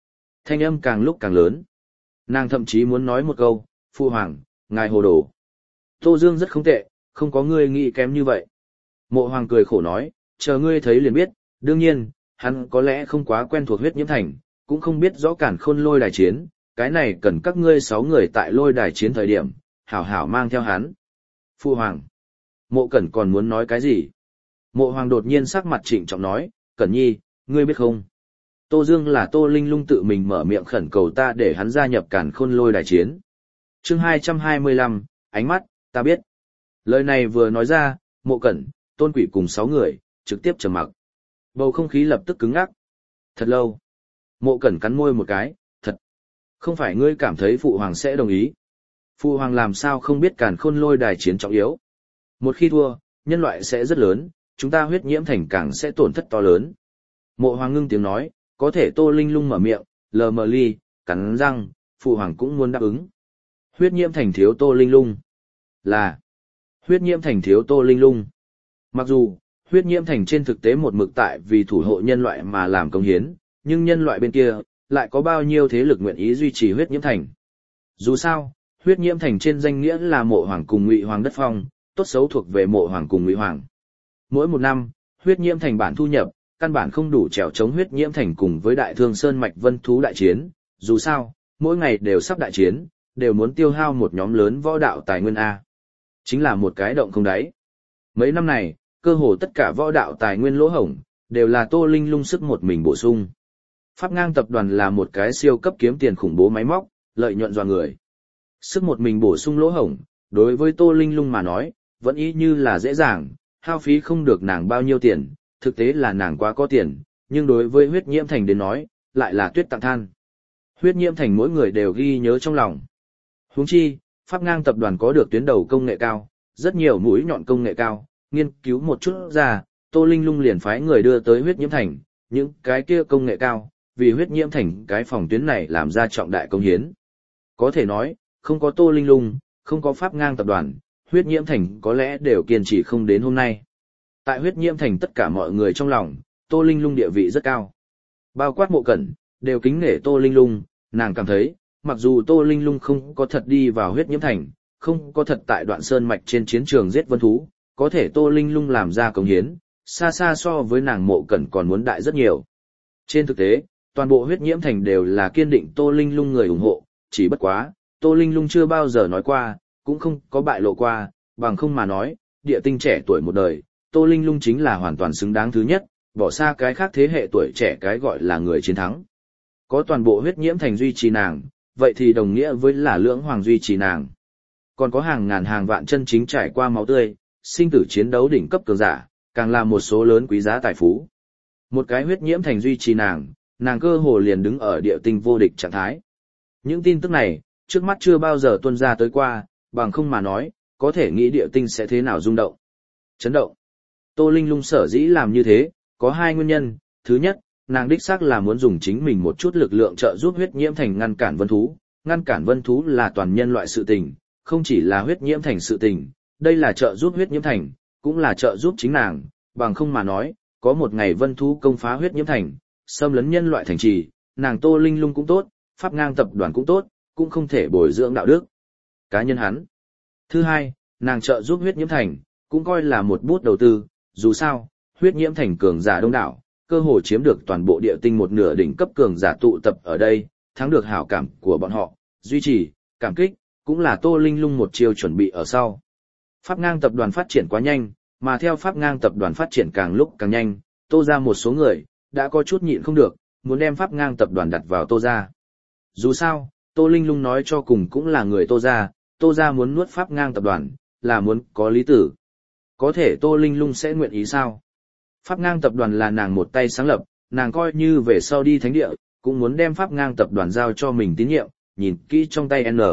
S1: Thanh âm càng lúc càng lớn. Nàng thậm chí muốn nói một câu, Phu Hoàng, ngài hồ đồ. Tô Dương rất không tệ, không có ngươi nghĩ kém như vậy. Mộ Hoàng cười khổ nói, chờ ngươi thấy liền biết, đương nhiên, hắn có lẽ không quá quen thuộc huyết nhiễm thành, cũng không biết rõ Càn Khôn Lôi Đài chiến, cái này cần các ngươi 6 người tại Lôi Đài chiến thời điểm, hảo hảo mang theo hắn. Phu Hoàng. Mộ Cẩn còn muốn nói cái gì? Mộ Hoàng đột nhiên sắc mặt trịnh trọng nói, Cẩn Nhi, ngươi biết không? Tô Dương là Tô Linh Lung tự mình mở miệng khẩn cầu ta để hắn gia nhập Càn Khôn Lôi Đài chiến. Chương 225, ánh mắt, ta biết. Lời này vừa nói ra, Mộ Cẩn, Tôn Quỷ cùng 6 người, trực tiếp trầm mặc. Bầu không khí lập tức cứng ngắc. Thật lâu. Mộ Cẩn cắn môi một cái, thật. Không phải ngươi cảm thấy Phụ Hoàng sẽ đồng ý. Phụ Hoàng làm sao không biết Càn Khôn Lôi Đài chiến trọng yếu. Một khi thua, nhân loại sẽ rất lớn, chúng ta huyết nhiễm thành càng sẽ tổn thất to lớn. Mộ Hoàng ngưng tiếng nói, có thể Tô Linh Lung mở miệng, lờ mờ ly, cắn răng, Phụ Hoàng cũng muốn đáp ứng. Huyết nhiễm thành thiếu Tô Linh Lung. Là. Huyết nhiễm thành thiếu Tô Linh Lung. Mặc dù, huyết nhiễm thành trên thực tế một mực tại vì thủ hộ nhân loại mà làm công hiến, nhưng nhân loại bên kia, lại có bao nhiêu thế lực nguyện ý duy trì huyết nhiễm thành. Dù sao, huyết nhiễm thành trên danh nghĩa là Mộ Hoàng cùng Ngụy Hoàng đất phong, tốt xấu thuộc về Mộ Hoàng cùng Ngụy Hoàng. Mỗi một năm, huyết nhiễm thành bản thu nhập, căn bản không đủ trèo chống huyết nhiễm thành cùng với Đại Thương Sơn mạch vân thú đại chiến, dù sao, mỗi ngày đều sắp đại chiến, đều muốn tiêu hao một nhóm lớn võ đạo tài nguyên A. Chính là một cái động không đáy. Mấy năm này, cơ hồ tất cả võ đạo tài nguyên lỗ hổng, đều là Tô Linh Lung sức một mình bổ sung. Pháp Ngang tập đoàn là một cái siêu cấp kiếm tiền khủng bố máy móc, lợi nhuận dọa người. Sức một mình bổ sung lỗ hổng, đối với Tô Linh Lung mà nói, vẫn ý như là dễ dàng, hao phí không được nàng bao nhiêu tiền, thực tế là nàng quá có tiền, nhưng đối với huyết nhiễm thành đến nói, lại là tuyết tặng than. Huyết nhiễm thành mỗi người đều ghi nhớ trong lòng. Huống chi, Pháp Ngang tập đoàn có được tuyến đầu công nghệ cao, rất nhiều mũi nhọn công nghệ cao, nghiên cứu một chút ra, Tô Linh Lung liền phái người đưa tới huyết nhiễm thành, những cái kia công nghệ cao, vì huyết nhiễm thành cái phòng tuyến này làm ra trọng đại công hiến. Có thể nói, không có Tô Linh Lung, không có Pháp Ngang tập đoàn, huyết nhiễm thành có lẽ đều kiên trì không đến hôm nay. Tại huyết nhiễm thành tất cả mọi người trong lòng, Tô Linh Lung địa vị rất cao. Bao quát Mộ Cẩn, đều kính nể Tô Linh Lung, nàng cảm thấy, mặc dù Tô Linh Lung không có thật đi vào huyết nhiễm thành, không có thật tại Đoạn Sơn mạch trên chiến trường giết vân thú, có thể Tô Linh Lung làm ra công hiến, xa xa so với nàng Mộ Cẩn còn muốn đại rất nhiều. Trên thực tế, toàn bộ huyết nhiễm thành đều là kiên định Tô Linh Lung người ủng hộ, chỉ bất quá, Tô Linh Lung chưa bao giờ nói qua, cũng không có bại lộ qua, bằng không mà nói, địa tinh trẻ tuổi một đời, Tô Linh Lung chính là hoàn toàn xứng đáng thứ nhất, bỏ xa cái khác thế hệ tuổi trẻ cái gọi là người chiến thắng. Có toàn bộ huyết nhiễm thành duy trì nàng, vậy thì đồng nghĩa với là lưỡng hoàng duy trì nàng. Còn có hàng ngàn hàng vạn chân chính trải qua máu tươi, sinh tử chiến đấu đỉnh cấp cường giả, càng là một số lớn quý giá tài phú. Một cái huyết nhiễm thành duy trì nàng, nàng cơ hồ liền đứng ở địa tinh vô địch trạng thái. Những tin tức này, trước mắt chưa bao giờ tuôn ra tới qua, bằng không mà nói, có thể nghĩ địa tinh sẽ thế nào rung động. Chấn động. Tô Linh Lung sở dĩ làm như thế, có hai nguyên nhân. Thứ nhất, nàng đích xác là muốn dùng chính mình một chút lực lượng trợ giúp huyết nhiễm thành ngăn cản vân thú. Ngăn cản vân thú là toàn nhân loại sự tình, không chỉ là huyết nhiễm thành sự tình, đây là trợ giúp huyết nhiễm thành, cũng là trợ giúp chính nàng, bằng không mà nói, có một ngày vân thú công phá huyết nhiễm thành, xâm lấn nhân loại thành trì, nàng Tô Linh Lung cũng tốt, Pháp Ngang tập đoàn cũng tốt, cũng không thể bồi dưỡng đạo đức cá nhân hắn. Thứ hai, nàng trợ giúp huyết nhiễm thành, cũng coi là một bút đầu tư, dù sao, huyết nhiễm thành cường giả đông đảo, cơ hồ chiếm được toàn bộ địa tinh một nửa đỉnh cấp cường giả tụ tập ở đây, thắng được hảo cảm của bọn họ, duy trì, cảm kích, cũng là Tô Linh Lung một chiêu chuẩn bị ở sau. Pháp Ngang tập đoàn phát triển quá nhanh, mà theo Pháp Ngang tập đoàn phát triển càng lúc càng nhanh, Tô ra một số người, đã có chút nhịn không được, muốn đem Pháp Ngang tập đoàn đặt vào Tô ra. Dù sao, Tô Linh Lung nói cho cùng cũng là người Tô ra muốn nuốt Pháp Ngang tập đoàn, là muốn có lý tử. Có thể Tô Linh Lung sẽ nguyện ý sao? Pháp Ngang tập đoàn là nàng một tay sáng lập, nàng coi như về sau đi thánh địa, cũng muốn đem Pháp Ngang tập đoàn giao cho mình tín nhiệm, nhìn kỹ trong tay N.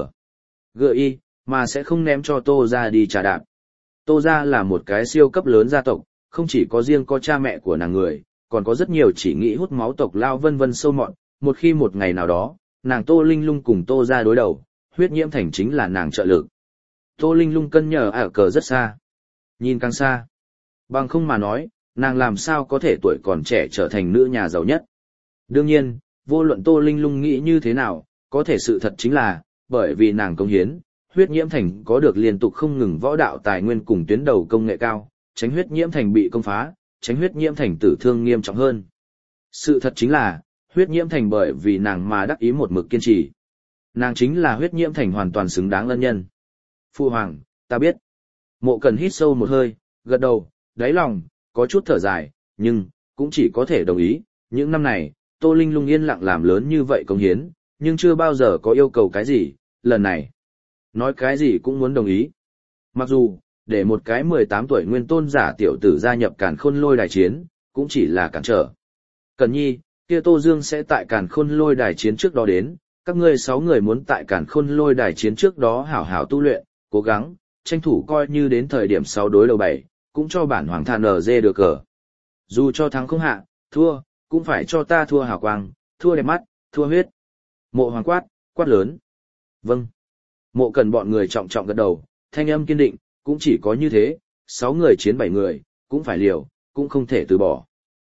S1: G.I, mà sẽ không ném cho Tô ra đi trả đạp. Tô ra là một cái siêu cấp lớn gia tộc, không chỉ có riêng có cha mẹ của nàng người, còn có rất nhiều chỉ nghĩ hút máu tộc lao vân vân sâu mọn, một khi một ngày nào đó, nàng Tô Linh Lung cùng Tô ra đối đầu, huyết nhiễm thành chính là nàng trợ lực. Tô Linh Lung cân nhờ ở cờ rất xa. Nhìn càng xa. Bằng không mà nói, nàng làm sao có thể tuổi còn trẻ trở thành nữ nhà giàu nhất. Đương nhiên, vô luận Tô Linh Lung nghĩ như thế nào, có thể sự thật chính là, bởi vì nàng công hiến, huyết nhiễm thành có được liên tục không ngừng võ đạo tài nguyên cùng tuyến đầu công nghệ cao, tránh huyết nhiễm thành bị công phá, tránh huyết nhiễm thành tử thương nghiêm trọng hơn. Sự thật chính là, huyết nhiễm thành bởi vì nàng mà đắc ý một mực kiên trì. Nàng chính là huyết nhiễm thành hoàn toàn xứng đáng ân nhân. Phu hoàng, ta biết. Mộ Cần hít sâu một hơi, gật đầu, đáy lòng, có chút thở dài, nhưng, cũng chỉ có thể đồng ý. Những năm này, Tô Linh Lung yên lặng làm lớn như vậy công hiến, nhưng chưa bao giờ có yêu cầu cái gì, lần này. Nói cái gì cũng muốn đồng ý. Mặc dù, để một cái 18 tuổi nguyên tôn giả tiểu tử gia nhập Càn Khôn Lôi đài chiến, cũng chỉ là cản trở. Cần nhi, kia Tô Dương sẽ tại Càn Khôn Lôi đài chiến trước đó đến, các ngươi 6 người muốn tại Càn Khôn Lôi đài chiến trước đó hảo hảo tu luyện, cố gắng, tranh thủ coi như đến thời điểm 6 đối đầu 7, cũng cho bản hoàng than NG được cờ. Dù cho thắng không hạ, thua, cũng phải cho ta thua hào quang, thua đẹp mắt, thua huyết. Mộ Hoàng quát lớn. Vâng. Mộ Cần bọn người trọng trọng gật đầu, thanh âm kiên định, cũng chỉ có như thế, 6 người chiến 7 người, cũng phải liều, cũng không thể từ bỏ.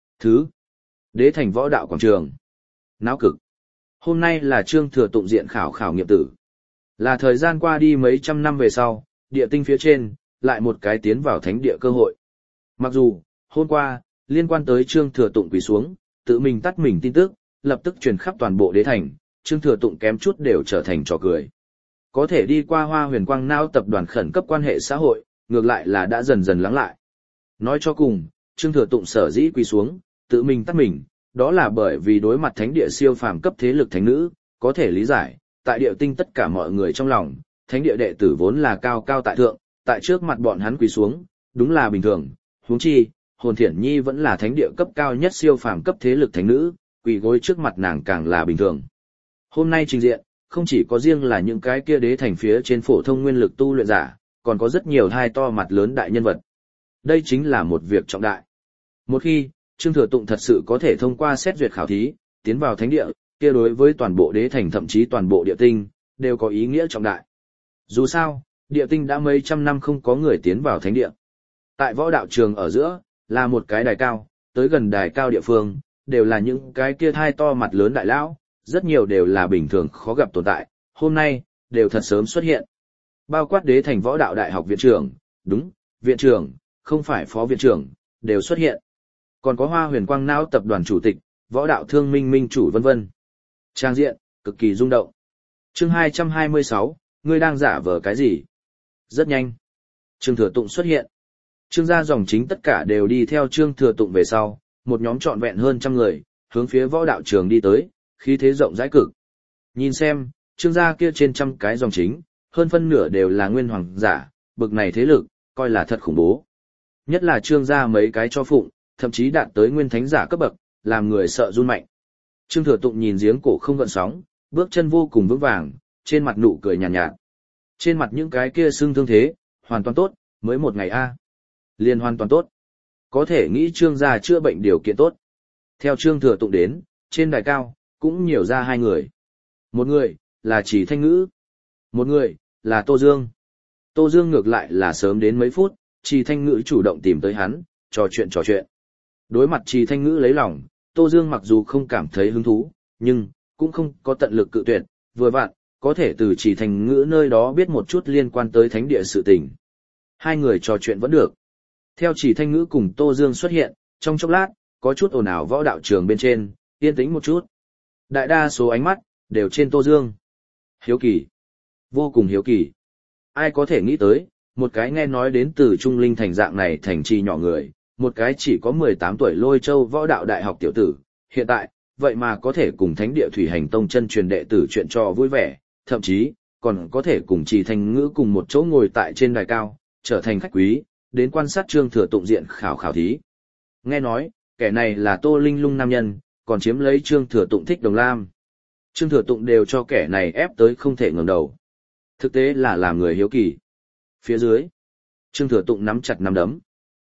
S1: Đế thành võ đạo quảng trường. Náo cực. Hôm nay là Trương Thừa Tụng diện khảo nghiệm tử. Là thời gian qua đi mấy trăm năm về sau, địa tinh phía trên, lại một cái tiến vào thánh địa cơ hội. Mặc dù, hôm qua, liên quan tới Trương Thừa Tụng quỳ xuống, tự mình tắt mình tin tức, lập tức truyền khắp toàn bộ đế thành, Trương Thừa Tụng kém chút đều trở thành trò cười. Có thể đi qua Hoa Huyền Quang Nao tập đoàn khẩn cấp quan hệ xã hội, ngược lại là đã dần dần lắng lại. Nói cho cùng, Trương Thừa Tụng sở dĩ quỳ xuống, tự mình tắt mình, đó là bởi vì đối mặt thánh địa siêu phàm cấp thế lực thánh nữ, có thể lý giải, tại địa tinh tất cả mọi người trong lòng, thánh địa đệ tử vốn là cao cao tại thượng, tại trước mặt bọn hắn quỳ xuống, đúng là bình thường, huống chi, Hồn Thiển Nhi vẫn là thánh địa cấp cao nhất siêu phàm cấp thế lực thánh nữ, quỳ gối trước mặt nàng càng là bình thường. Hôm nay trình diện, không chỉ có riêng là những cái kia đế thành phía trên phổ thông nguyên lực tu luyện giả, còn có rất nhiều thai to mặt lớn đại nhân vật. Đây chính là một việc trọng đại. Một khi, Trương Thừa Tụng thật sự có thể thông qua xét duyệt khảo thí, tiến vào thánh địa, kia đối với toàn bộ đế thành thậm chí toàn bộ địa tinh, đều có ý nghĩa trọng đại. Dù sao, địa tinh đã mấy trăm năm không có người tiến vào thánh địa. Tại võ đạo trường ở giữa, là một cái đài cao, tới gần đài cao địa phương, đều là những cái kia thai to mặt lớn đại lão, rất nhiều đều là bình thường khó gặp tồn tại, hôm nay, đều thật sớm xuất hiện. Bao quát đế thành võ đạo đại học viện trưởng, đúng, viện trưởng, không phải phó viện trưởng, đều xuất hiện. Còn có Hoa Huyền Quang Não tập đoàn chủ tịch, võ đạo thương minh minh chủ vân vân. Trang diện, cực kỳ rung động. Chương 226, ngươi đang giả vờ cái gì? Rất nhanh. Trương Thừa Tụng xuất hiện. Trương gia dòng chính tất cả đều đi theo Trương Thừa Tụng về sau, một nhóm trọn vẹn hơn trăm người, hướng phía võ đạo trường đi tới, khí thế rộng rãi cực. Nhìn xem, Trương gia kia trên trăm cái dòng chính, hơn phân nửa đều là nguyên hoàng giả, bực này thế lực, coi là thật khủng bố. Nhất là Trương gia mấy cái cho phụng, thậm chí đạt tới nguyên thánh giả cấp bậc, làm người sợ run mạnh. Trương Thừa Tụng nhìn giếng cổ không gợn sóng, bước chân vô cùng vững vàng, trên mặt nụ cười nhàn nhạt. Trên mặt những cái kia sưng thương thế, hoàn toàn tốt, mới một ngày a, liền hoàn toàn tốt. Có thể nghĩ Trương gia chữa bệnh điều kiện tốt. Theo Trương Thừa Tụng đến, trên đài cao, cũng nhiều ra hai người. Một người, là Trì Thanh Ngữ. Một người, là Tô Dương. Tô Dương ngược lại là sớm đến mấy phút, Trì Thanh Ngữ chủ động tìm tới hắn, trò chuyện. Đối mặt Trì Thanh Ngữ lấy lòng, Tô Dương mặc dù không cảm thấy hứng thú, nhưng, cũng không có tận lực cự tuyệt, vừa vặn, có thể từ Trì Thanh Ngữ nơi đó biết một chút liên quan tới thánh địa sự tình. Hai người trò chuyện vẫn được. Theo Trì Thanh Ngữ cùng Tô Dương xuất hiện, trong chốc lát, có chút ồn ào võ đạo trường bên trên, yên tĩnh một chút. Đại đa số ánh mắt, đều trên Tô Dương. Hiếu kỳ. Vô cùng hiếu kỳ. Ai có thể nghĩ tới, một cái nghe nói đến từ Trung Linh thành dạng này thành trì nhỏ người, một cái chỉ có 18 tuổi Lôi Châu võ đạo đại học tiểu tử, hiện tại, vậy mà có thể cùng thánh địa thủy hành tông chân truyền đệ tử chuyện trò vui vẻ, thậm chí, còn có thể cùng Trì Thanh Ngữ cùng một chỗ ngồi tại trên đài cao, trở thành khách quý, đến quan sát Trương Thừa Tụng diện khảo thí. Nghe nói, kẻ này là Tô Linh Lung nam nhân, còn chiếm lấy Trương Thừa Tụng thích đồng lam. Trương Thừa Tụng đều cho kẻ này ép tới không thể ngẩng đầu. Thực tế là làm người hiếu kỳ. Phía dưới, Trương Thừa Tụng nắm chặt nắm đấm.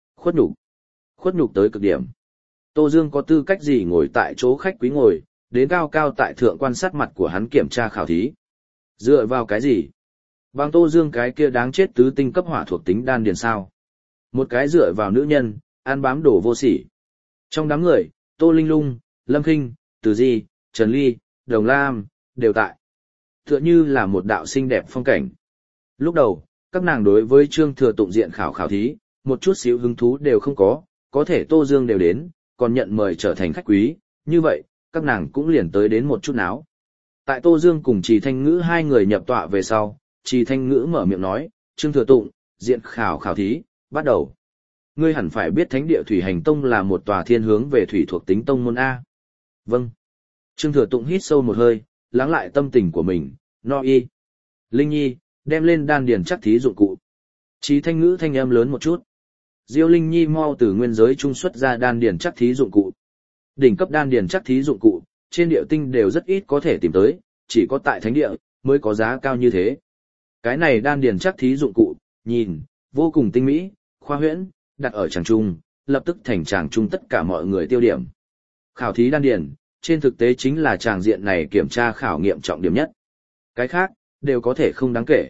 S1: Khuất nhục tới cực điểm. Tô Dương có tư cách gì ngồi tại chỗ khách quý ngồi, đến cao cao tại thượng quan sát mặt của hắn kiểm tra khảo thí. Dựa vào cái gì? Bằng Tô Dương cái kia đáng chết tứ tinh cấp hỏa thuộc tính đan điền sao? Một cái dựa vào nữ nhân, ăn bám đổ vô sỉ. Trong đám người, Tô Linh Lung, Lâm Kinh, Từ Di, Trần Ly, Đồng Lam, đều tại. Tựa như là một đạo xinh đẹp phong cảnh. Lúc đầu, các nàng đối với Trương Thừa Tụng diện khảo thí, một chút xíu hứng thú đều không có thể Tô Dương đều đến, còn nhận mời trở thành khách quý, như vậy, các nàng cũng liền tới đến một chút náo. Tại Tô Dương cùng Trì Thanh Ngữ hai người nhập tọa về sau, Trì Thanh Ngữ mở miệng nói, Trương Thừa Tụng, diện khảo thí, bắt đầu. Ngươi hẳn phải biết Thánh địa Thủy Hành Tông là một tòa thiên hướng về thủy thuộc tính tông môn A. Vâng. Trương Thừa Tụng hít sâu một hơi, lắng lại tâm tình của mình, no y. Linh Nhi, đem lên đan điền chắc thí dụng cụ. Trì Thanh Ngữ thanh âm lớn một chút. Diêu Linh Nhi mau từ nguyên giới trung xuất ra đan điền chắc thí dụng cụ. Đỉnh cấp đan điền chắc thí dụng cụ, trên địa tinh đều rất ít có thể tìm tới, chỉ có tại thánh địa mới có giá cao như thế. Cái này đan điền chắc thí dụng cụ, nhìn vô cùng tinh mỹ, khoa huyễn, đặt ở tràng trung, lập tức thành tràng trung tất cả mọi người tiêu điểm. Khảo thí đan điền, trên thực tế chính là tràng diện này kiểm tra khảo nghiệm trọng điểm nhất. Cái khác đều có thể không đáng kể.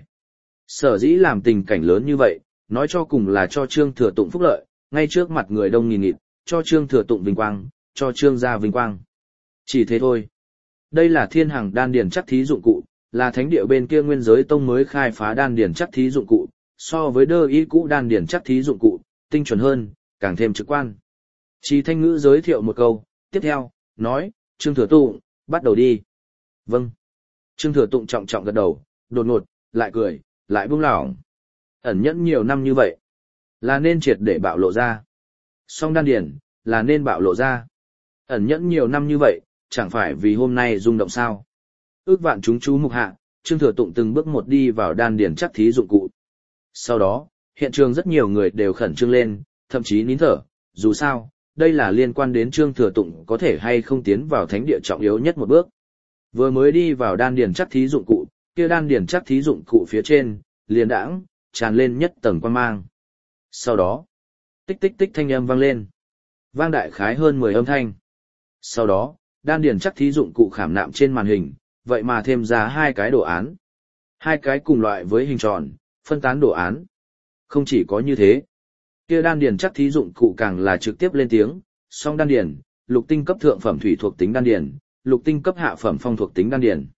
S1: Sở dĩ làm tình cảnh lớn như vậy, nói cho cùng là cho Trương Thừa Tụng phúc lợi, ngay trước mặt người đông nghìn nghịt, cho Trương Thừa Tụng vinh quang, cho Trương gia vinh quang. Chỉ thế thôi. Đây là thiên hàng đan điền chắc thí dụng cụ, là thánh địa bên kia nguyên giới tông mới khai phá đan điền chắc thí dụng cụ, so với đơ y cũ đan điền chắc thí dụng cụ, tinh chuẩn hơn, càng thêm trực quan. Trì Thanh Ngữ giới thiệu một câu, tiếp theo, nói, Trương Thừa Tụng, bắt đầu đi. Vâng. Trương Thừa Tụng trọng trọng gật đầu, đột ngột, lại cười, lại buông lỏng. Ẩn nhẫn nhiều năm như vậy, là nên triệt để bạo lộ ra. Song đan điền, là nên bạo lộ ra. Ẩn nhẫn nhiều năm như vậy, chẳng phải vì hôm nay rung động sao. Ước vạn chúng chú mục hạ, Trương Thừa Tụng từng bước một đi vào đan điền chắc thí dụng cụ. Sau đó, hiện trường rất nhiều người đều khẩn trương lên, thậm chí nín thở, dù sao, đây là liên quan đến Trương Thừa Tụng có thể hay không tiến vào thánh địa trọng yếu nhất một bước. Vừa mới đi vào đan điền chắc thí dụng cụ, kia đan điền chắc thí dụng cụ phía trên, liền đãng tràn lên nhất tầng quang mang. Sau đó, tích tích tích thanh âm vang lên. Vang đại khái hơn 10 âm thanh. Sau đó, đan điền chắc thí dụng cụ khảm nạm trên màn hình, vậy mà thêm ra hai cái đồ án. Hai cái cùng loại với hình tròn, phân tán đồ án. Không chỉ có như thế, kia đan điền chắc thí dụng cụ càng là trực tiếp lên tiếng, song đan điền, lục tinh cấp thượng phẩm thủy thuộc tính đan điền, lục tinh cấp hạ phẩm phong thuộc tính đan điền.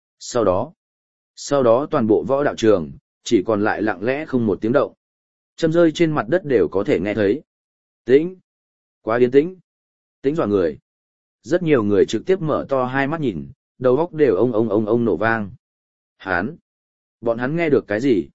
S1: Sau đó toàn bộ võ đạo trường, chỉ còn lại lặng lẽ không một tiếng động. Châm rơi trên mặt đất đều có thể nghe thấy. Tĩnh. Quá yên tĩnh. Tĩnh dọa người. Rất nhiều người trực tiếp mở to hai mắt nhìn, đầu óc đều ông nổ vang. Bọn hắn nghe được cái gì?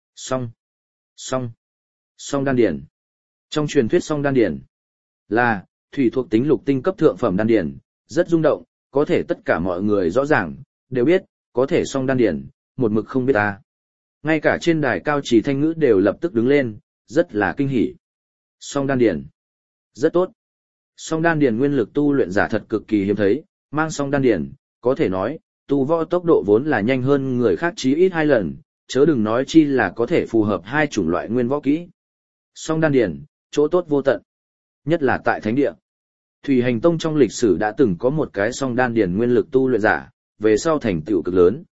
S1: Song đan điền. Trong truyền thuyết song đan điền là thủy thuộc tính lục tinh cấp thượng phẩm đan điền, rất rung động, có thể tất cả mọi người rõ ràng đều biết, có thể song đan điền, một mực không biết ta. Ngay cả trên đài cao Trì Thanh Ngữ đều lập tức đứng lên, rất là kinh hỉ. Song đan điền, rất tốt. Song đan điền nguyên lực tu luyện giả thật cực kỳ hiếm thấy, mang song đan điền, có thể nói, tu võ tốc độ vốn là nhanh hơn người khác chí ít 2 lần, chớ đừng nói chi là có thể phù hợp hai chủng loại nguyên võ kỹ. Song đan điền, chỗ tốt vô tận, nhất là tại thánh địa. Thủy Hành Tông trong lịch sử đã từng có một cái song đan điền nguyên lực tu luyện giả, về sau thành tựu cực lớn.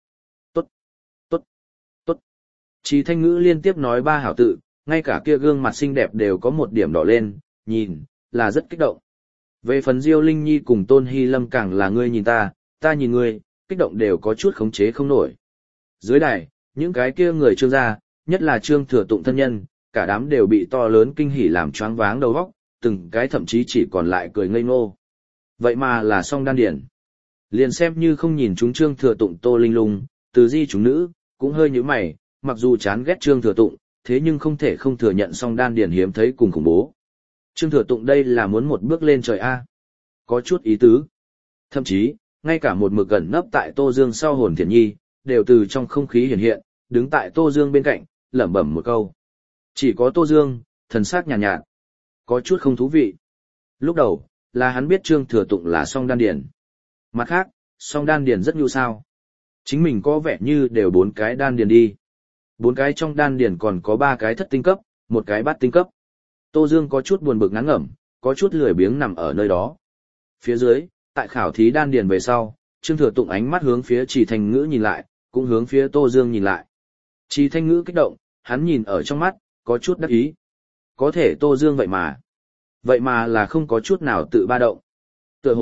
S1: Tốt. Trì Thanh Ngữ liên tiếp nói 3 hảo tự, ngay cả kia gương mặt xinh đẹp đều có một điểm đỏ lên, nhìn, là rất kích động. Về phần Diêu Linh Nhi cùng Tôn Hy Lâm càng là ngươi nhìn ta nhìn ngươi, kích động đều có chút khống chế không nổi. Dưới đài, những cái kia người Trương gia, nhất là Trương Thừa Tụng thân nhân, cả đám đều bị to lớn kinh hỉ làm choáng váng đầu óc, từng cái thậm chí chỉ còn lại cười ngây ngô. Vậy mà là song đan điển. Liền xem như không nhìn chúng Trương Thừa Tụng Tô Linh Lung, Từ Di chúng nữ, cũng hơi nhíu mày, mặc dù chán ghét Trương Thừa Tụng, thế nhưng không thể không thừa nhận song đan điển hiếm thấy cùng khủng bố. Trương Thừa Tụng đây là muốn một bước lên trời A. Có chút ý tứ. Thậm chí, ngay cả một mực gần nấp tại Tô Dương sau Hồn Thiện Nhi, đều từ trong không khí hiện hiện, đứng tại Tô Dương bên cạnh, lẩm bẩm một câu. Chỉ có Tô Dương, thần sắc nhàn nhạt, có chút không thú vị. Lúc đầu, là hắn biết Trương Thừa Tụng là song đan điển. Mặt khác, song đan điển rất nhu sao. Chính mình có vẻ như đều 4 cái đan điển đi. 4 cái trong đan điển còn có 3 cái thất tinh cấp, 1 cái bát tinh cấp. Tô Dương có chút buồn bực ngán ngẩm, có chút lười biếng nằm ở nơi đó. Phía dưới, tại khảo thí đan điển về sau, Trương Thừa Tụng ánh mắt hướng phía Trì Thanh Ngữ nhìn lại, cũng hướng phía Tô Dương nhìn lại. Trì Thanh Ngữ kích động, hắn nhìn ở trong mắt, có chút đắc ý. Có thể Tô Dương vậy mà là không có chút nào tự ba động. Tựa hồ,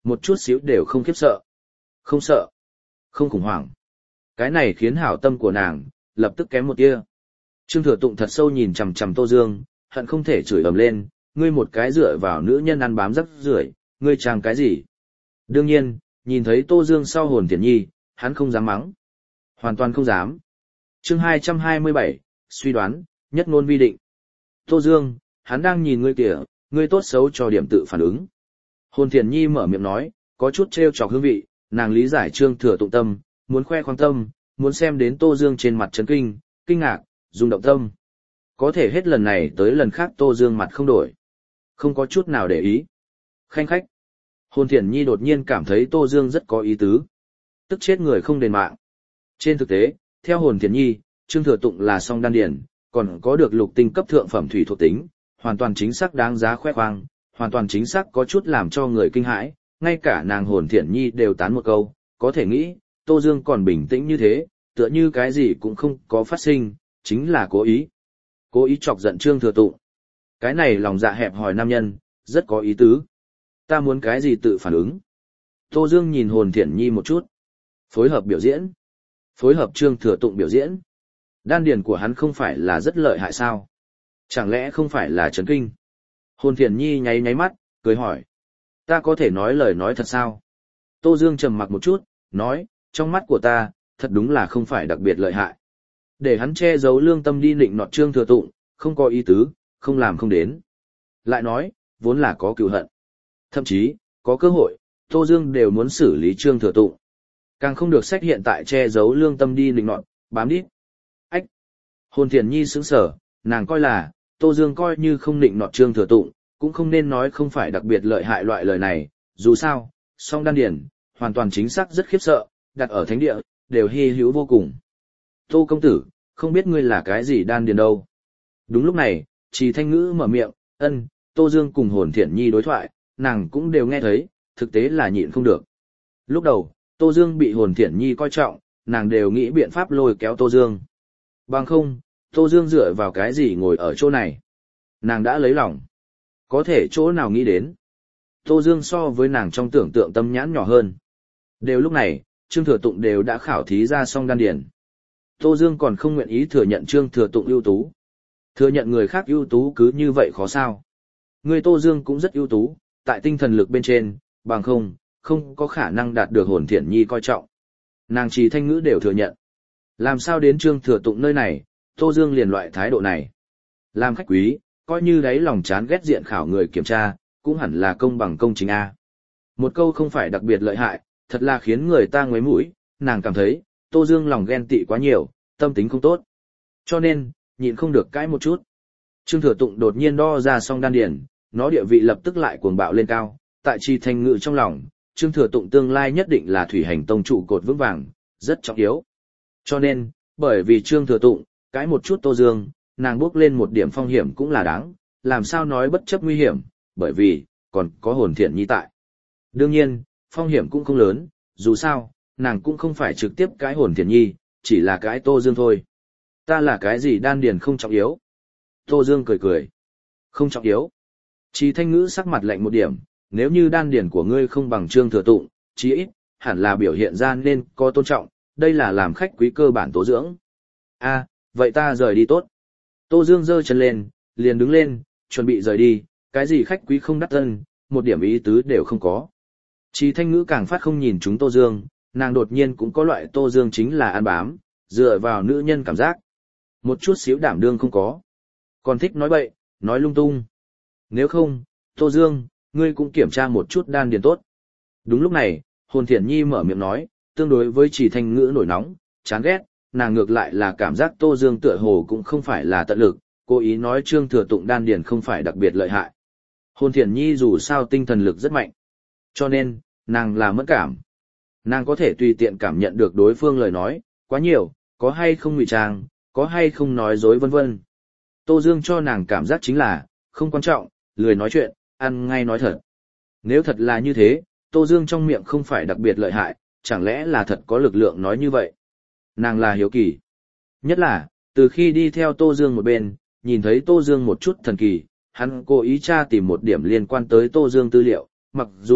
S1: một chút xíu đều không khiếp sợ. Không sợ, không khủng hoảng. Cái này khiến hảo tâm của nàng lập tức kém một tia. Trương Thừa Tụng thật sâu nhìn chằm chằm Tô Dương, hận không thể chửi ầm lên, ngươi một cái dựa vào nữ nhân ăn bám rắc rưởi, ngươi trang cái gì? Đương nhiên, nhìn thấy Tô Dương sau Hồn Thiển Nhi, hắn không dám mắng. Hoàn toàn không dám. Chương 227, suy đoán, nhất ngôn vi định. Tô Dương, hắn đang nhìn ngươi kìa, ngươi tốt xấu cho điểm tự phản ứng. Hồn Thiển Nhi mở miệng nói, có chút trêu chọc hương vị, nàng lý giải Trương Thừa Tụng tâm, muốn khoe khoang tâm, muốn xem đến Tô Dương trên mặt chấn kinh, kinh ngạc, rung động tâm. Có thể hết lần này tới lần khác Tô Dương mặt không đổi. Không có chút nào để ý. Khanh khách. Hồn Thiển Nhi đột nhiên cảm thấy Tô Dương rất có ý tứ. Tức chết người không đền mạng. Trên thực tế, theo Hồn Thiển Nhi, Trương Thừa Tụng là song đan điển, còn có được lục tinh cấp thượng phẩm thủy thuộc tính, hoàn toàn chính xác đáng giá khoe khoang, hoàn toàn chính xác có chút làm cho người kinh hãi, ngay cả nàng Hồn Thiển Nhi đều tán một câu, có thể nghĩ, Tô Dương còn bình tĩnh như thế, tựa như cái gì cũng không có phát sinh, chính là cố ý. Cố ý chọc giận Trương Thừa Tụng. Cái này lòng dạ hẹp hòi nam nhân, rất có ý tứ. Ta muốn cái gì tự phản ứng. Tô Dương nhìn Hồn Thiển Nhi một chút. Phối hợp biểu diễn. Phối hợp Trương Thừa Tụng biểu diễn. Đan điền của hắn không phải là rất lợi hại sao? Chẳng lẽ không phải là chấn kinh? Hồn Thiển Nhi nháy nháy mắt, cười hỏi. Ta có thể nói lời nói thật sao? Tô Dương trầm mặc một chút, nói, trong mắt của ta, thật đúng là không phải đặc biệt lợi hại. Để hắn che giấu lương tâm đi nịnh nọt Trương Thừa Tụng, không có ý tứ, không làm không đến. Lại nói, vốn là có cừu hận. Thậm chí, có cơ hội, Tô Dương đều muốn xử lý Trương Thừa Tụng. Càng không được sách hiện tại che giấu lương tâm đi nịnh nọt, bám đít. Ách! Hồn Thiển Nhi sững sờ, nàng coi là, Tô Dương coi như không nịnh nọt Trương Thừa Tụng, cũng không nên nói không phải đặc biệt lợi hại loại lời này, dù sao, song đan điển, hoàn toàn chính xác rất khiếp sợ, đặt ở thánh địa, đều hy hữu vô cùng. Tô công tử, không biết ngươi là cái gì đan điền đâu. Đúng lúc này, Trì Thanh Ngữ mở miệng, Tô Dương cùng Hồn Thiển Nhi đối thoại, nàng cũng đều nghe thấy, thực tế là nhịn không được. Lúc đầu, Tô Dương bị Hồn Thiển Nhi coi trọng, nàng đều nghĩ biện pháp lôi kéo Tô Dương. Bằng không, Tô Dương dựa vào cái gì ngồi ở chỗ này. Nàng đã lấy lòng. Có thể chỗ nào nghĩ đến. Tô Dương so với nàng trong tưởng tượng tâm nhãn nhỏ hơn. Đều lúc này, Trương Thừa Tụng đều đã khảo thí ra xong đan điền. Tô Dương còn không nguyện ý thừa nhận Trương Thừa Tụng ưu tú. Thừa nhận người khác ưu tú cứ như vậy khó sao. Người Tô Dương cũng rất ưu tú, tại tinh thần lực bên trên, bằng không có khả năng đạt được Hồn Thiển Nhi coi trọng. Nàng Trì Thanh Ngữ đều thừa nhận. Làm sao đến Trương Thừa Tụng nơi này, Tô Dương liền loại thái độ này. Làm khách quý, coi như đấy lòng chán ghét diện khảo người kiểm tra, cũng hẳn là công bằng công chính A. Một câu không phải đặc biệt lợi hại, thật là khiến người ta ngoáy mũi, nàng cảm thấy, Tô Dương lòng ghen tị quá nhiều, tâm tính không tốt. Cho nên, nhịn không được cãi một chút. Trương Thừa Tụng đột nhiên đo ra song đan điển, nó địa vị lập tức lại cuồng bạo lên cao, tại Trì Thanh Ngữ trong lòng, Trương Thừa Tụng tương lai nhất định là thủy hành tông trụ cột vững vàng, rất trọng yếu. Cho nên, bởi vì Trương Thừa Tụng, cãi một chút Tô Dương, nàng bước lên một điểm phong hiểm cũng là đáng, làm sao nói bất chấp nguy hiểm, bởi vì, còn có Hồn Thiển Nhi tại. Đương nhiên, phong hiểm cũng không lớn, dù sao, nàng cũng không phải trực tiếp cãi Hồn Thiển Nhi, chỉ là cãi Tô Dương thôi. Ta là cái gì đan điền không trọng yếu. Tô Dương cười cười. Không trọng yếu. Trì Thanh Ngữ sắc mặt lạnh một điểm, nếu như đan điền của ngươi không bằng Trương Thừa Tụng, chí ít, hẳn là biểu hiện ra nên có tôn trọng, đây là làm khách quý cơ bản tố dưỡng. A, vậy ta rời đi tốt. Tô Dương giơ chân lên, liền đứng lên, chuẩn bị rời đi, cái gì khách quý không đắt tân, một điểm ý tứ đều không có. Trì Thanh Ngữ càng phát không nhìn chúng Tô Dương, nàng đột nhiên cũng có loại Tô Dương chính là ăn bám, dựa vào nữ nhân cảm giác. Một chút xíu đảm đương không có. Còn thích nói bậy, nói lung tung. Nếu không, Tô Dương, ngươi cũng kiểm tra một chút đan điền tốt. Đúng lúc này, Hồn Thiển Nhi mở miệng nói, tương đối với Trì Thanh Ngữ nổi nóng, chán ghét, nàng ngược lại là cảm giác Tô Dương tựa hồ cũng không phải là tận lực, cố ý nói Trương Thừa Tụng đan điền không phải đặc biệt lợi hại. Hồn Thiển Nhi dù sao tinh thần lực rất mạnh, cho nên, nàng là mẫn cảm. Nàng có thể tùy tiện cảm nhận được đối phương lời nói, quá nhiều, có hay không ngụy trang, có hay không nói dối vân vân. Tô Dương cho nàng cảm giác chính là, không quan trọng, lười nói chuyện, ăn ngay nói thật. Nếu thật là như thế, Tô Dương trong miệng không phải đặc biệt lợi hại, chẳng lẽ là thật có lực lượng nói như vậy. Nàng là hiếu kỳ. Nhất là, từ khi đi theo Tô Dương một bên, nhìn thấy Tô Dương một chút thần kỳ, hắn cố ý tra tìm một điểm liên quan tới Tô Dương tư liệu, mặc dù,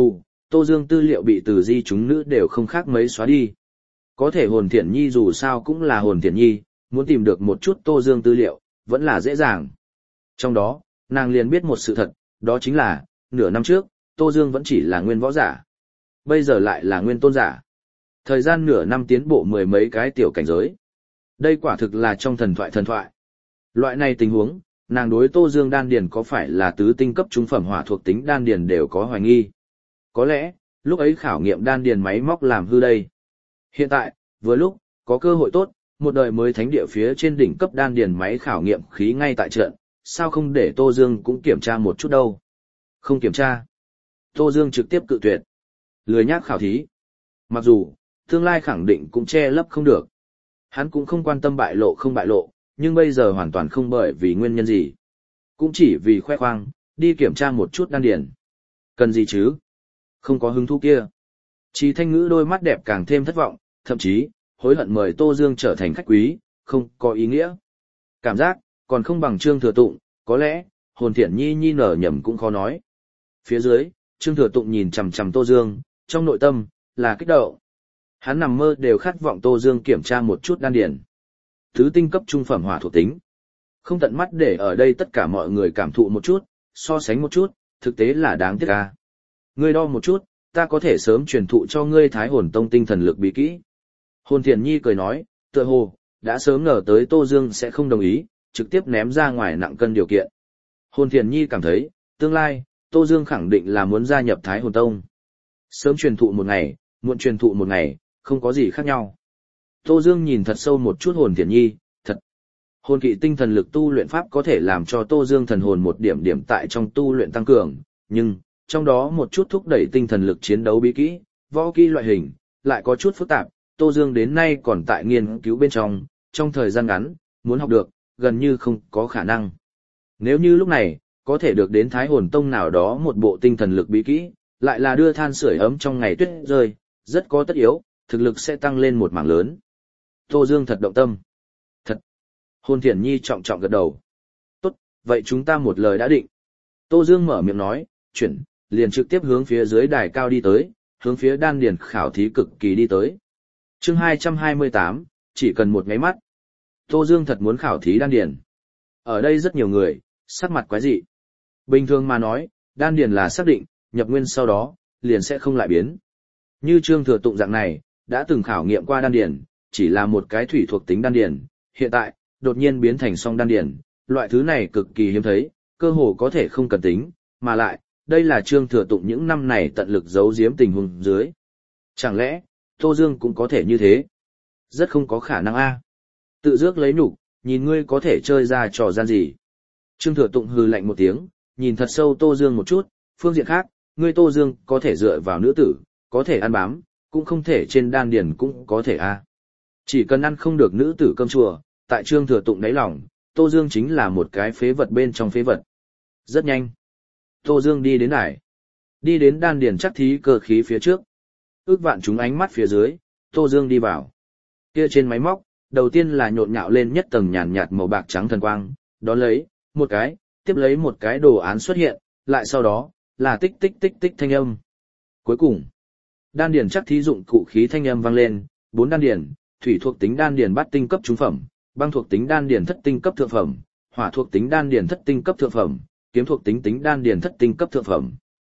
S1: Tô Dương tư liệu bị từ di chúng nữ đều không khác mấy xóa đi. Có thể Hồn Thiển Nhi dù sao cũng là Hồn Thiển Nhi, muốn tìm được một chút Tô Dương tư liệu, vẫn là dễ dàng. Trong đó, nàng liền biết một sự thật, đó chính là, nửa năm trước, Tô Dương vẫn chỉ là nguyên võ giả. Bây giờ lại là nguyên tôn giả. Thời gian nửa năm tiến bộ mười mấy cái tiểu cảnh giới. Đây quả thực là trong thần thoại. Loại này tình huống, nàng đối Tô Dương đan điền có phải là tứ tinh cấp trung phẩm hỏa thuộc tính đan điền đều có hoài nghi. Có lẽ, lúc ấy khảo nghiệm đan điền máy móc làm hư đây. Hiện tại, vừa lúc, có cơ hội tốt, một đời mới thánh địa phía trên đỉnh cấp đan điền máy khảo nghiệm khí ngay tại trận, sao không để Tô Dương cũng kiểm tra một chút đâu. Không kiểm tra. Tô Dương trực tiếp cự tuyệt. Lười nhác khảo thí. Mặc dù, tương lai khẳng định cũng che lấp không được. Hắn cũng không quan tâm bại lộ không bại lộ, nhưng bây giờ hoàn toàn không bởi vì nguyên nhân gì. Cũng chỉ vì khoe khoang, đi kiểm tra một chút đan điền. Cần gì chứ? Không có hứng thú kia. Trí Thanh Ngữ đôi mắt đẹp càng thêm thất vọng, thậm chí, hối hận mời Tô Dương trở thành khách quý, không có ý nghĩa. Cảm giác, còn không bằng Trương Thừa Tụng, có lẽ, Hồn Thiển Nhi nở nhầm cũng khó nói. Phía dưới, Trương Thừa Tụng nhìn chằm chằm Tô Dương, trong nội tâm, là kích động. Hắn nằm mơ đều khát vọng Tô Dương kiểm tra một chút đan điền. Thứ tinh cấp trung phẩm hỏa thuộc tính. Không tận mắt để ở đây tất cả mọi người cảm thụ một chút, so sánh một chút, thực tế là đáng tiếc ca. Ngươi đo một chút, ta có thể sớm truyền thụ cho ngươi Thái Hồn Tông tinh thần lực bí kỹ. Hồn Thiển Nhi cười nói, tựa hồ, đã sớm ngờ tới Tô Dương sẽ không đồng ý, trực tiếp ném ra ngoài nặng cân điều kiện. Hồn Thiển Nhi cảm thấy, tương lai, Tô Dương khẳng định là muốn gia nhập Thái Hồn Tông. Sớm truyền thụ một ngày, muộn truyền thụ một ngày, không có gì khác nhau. Tô Dương nhìn thật sâu một chút Hồn Thiển Nhi, thật. Hồn kỵ tinh thần lực tu luyện pháp có thể làm cho Tô Dương thần hồn một điểm điểm tại trong tu luyện tăng cường, nhưng, trong đó một chút thúc đẩy tinh thần lực chiến đấu bí kỹ, võ kỹ loại hình, lại có chút phức tạp, Tô Dương đến nay còn tại nghiên cứu bên trong thời gian ngắn, muốn học được, gần như không có khả năng. Nếu như lúc này, có thể được đến Thái Hồn Tông nào đó một bộ tinh thần lực bí kỹ, lại là đưa than sưởi ấm trong ngày tuyết rơi, rất có tất yếu, thực lực sẽ tăng lên một mảng lớn. Tô Dương thật động tâm. Thật. Hồn Thiển Nhi trọng trọng gật đầu. Tốt, vậy chúng ta một lời đã định. Tô Dương mở miệng nói, chuyển, liền trực tiếp hướng phía dưới đài cao đi tới, hướng phía đan điền khảo thí cực kỳ đi tới. Chương 228, chỉ cần một nháy mắt. Tô Dương thật muốn khảo thí đan điền. Ở đây rất nhiều người, sắc mặt quái dị. Bình thường mà nói, đan điền là xác định, nhập nguyên sau đó, liền sẽ không lại biến. Như Trương Thừa Tụng dạng này, đã từng khảo nghiệm qua đan điền, chỉ là một cái thủy thuộc tính đan điền, hiện tại, đột nhiên biến thành song đan điền, loại thứ này cực kỳ hiếm thấy, cơ hồ có thể không cần tính, mà lại, đây là Trương Thừa Tụng những năm này tận lực giấu giếm tình huống dưới. Chẳng lẽ, Tô Dương cũng có thể như thế? Rất không có khả năng a. Tự dước lấy nhục, nhìn ngươi có thể chơi ra trò gian gì. Trương Thừa Tụng hừ lạnh một tiếng, nhìn thật sâu Tô Dương một chút, phương diện khác, ngươi Tô Dương có thể dựa vào nữ tử, có thể ăn bám, cũng không thể trên đan điền cũng có thể a. Chỉ cần ăn không được nữ tử cơm chùa, tại Trương Thừa Tụng đáy lòng, Tô Dương chính là một cái phế vật bên trong phế vật. Rất nhanh. Tô Dương đi đến đài. Đi đến đan điền chắc thí cơ khí phía trước. Ước vạn chúng ánh mắt phía dưới, Tô Dương đi vào. Kia trên máy móc, đầu tiên là nhộn nhạo lên nhất tầng nhàn nhạt màu bạc trắng thần quang, đón lấy, một cái, tiếp lấy một cái đồ án xuất hiện, lại sau đó, là tích tích tích tích thanh âm. Cuối cùng, đan điền chắc thí dụng cụ khí thanh âm vang lên, 4 đan điền, thủy thuộc tính đan điền bát tinh cấp trung phẩm, băng thuộc tính đan điền thất tinh cấp thượng phẩm, hỏa thuộc tính đan điền thất tinh cấp thượng phẩm, kiếm thuộc tính tính đan điền thất tinh cấp thượng phẩm.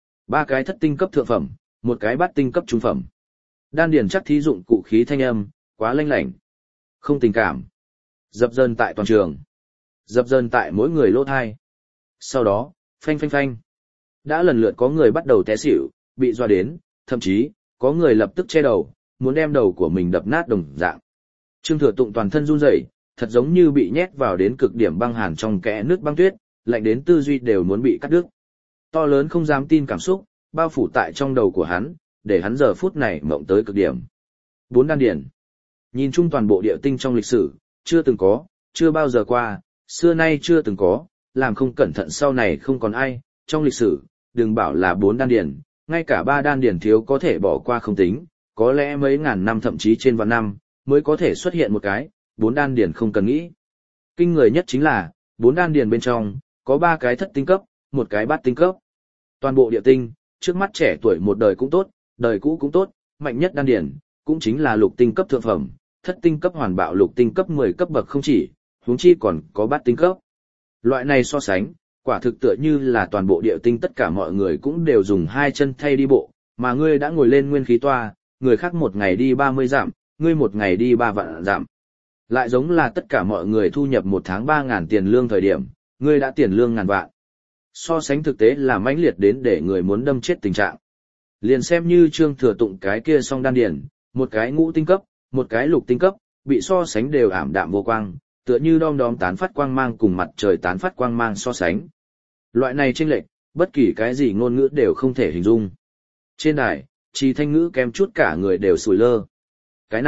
S1: 3 cái thất tinh cấp thượng phẩm, một cái bát tinh cấp trung phẩm. Đan điền chắc thí dụng cụ khí thanh âm, quá lanh lảnh. Không tình cảm. Dập dờn tại toàn trường. Dập dờn tại mỗi người lỗ thai. Sau đó, phanh phanh phanh. Đã lần lượt có người bắt đầu té xỉu, bị dọa đến, thậm chí, có người lập tức che đầu, muốn đem đầu của mình đập nát đồng dạng. Trương Thừa Tụng toàn thân run rẩy, thật giống như bị nhét vào đến cực điểm băng hàn trong kẽ nước băng tuyết, lạnh đến tư duy đều muốn bị cắt đứt. To lớn không dám tin cảm xúc, bao phủ tại trong đầu của hắn, để hắn giờ phút này mộng tới cực điểm. 4 đan điền. Nhìn chung toàn bộ địa tinh trong lịch sử, chưa từng có, chưa bao giờ qua, xưa nay chưa từng có, làm không cẩn thận sau này không còn ai, trong lịch sử, đừng bảo là 4 đan điền, ngay cả 3 đan điền thiếu có thể bỏ qua không tính, có lẽ mấy ngàn năm thậm chí trên vạn năm, mới có thể xuất hiện một cái, 4 đan điền không cần nghĩ. Kinh người nhất chính là, 4 đan điền bên trong, có 3 cái thất tinh cấp, một cái bát tinh cấp. Toàn bộ địa tinh, trước mắt trẻ tuổi một đời cũng tốt, đời cũ cũng tốt, mạnh nhất đan điển, cũng chính là lục tinh cấp thượng phẩm, thất tinh cấp hoàn bạo lục tinh cấp 10 cấp bậc không chỉ, huống chi còn có bát tinh cấp. Loại này so sánh, quả thực tựa như là toàn bộ địa tinh tất cả mọi người cũng đều dùng hai chân thay đi bộ, mà ngươi đã ngồi lên nguyên khí toa, người khác một ngày đi 30 dặm, ngươi một ngày đi 3 vạn dặm. Lại giống là tất cả mọi người thu nhập một tháng 3.000 tiền lương thời điểm, ngươi đã tiền lương ngàn vạn. So sánh thực tế là mãnh liệt đến để người muốn đâm chết tình trạng. Liền xem như Trương Thừa Tụng cái kia song đan điển, một cái ngũ tinh cấp, một cái lục tinh cấp, bị so sánh đều ảm đạm vô quang, tựa như đom đóm tán phát quang mang cùng mặt trời tán phát quang mang so sánh. Loại này chênh lệch, bất kỳ cái gì ngôn ngữ đều không thể hình dung. Trên đài, Trì Thanh Ngữ kém chút cả người đều sùi lơ. Cái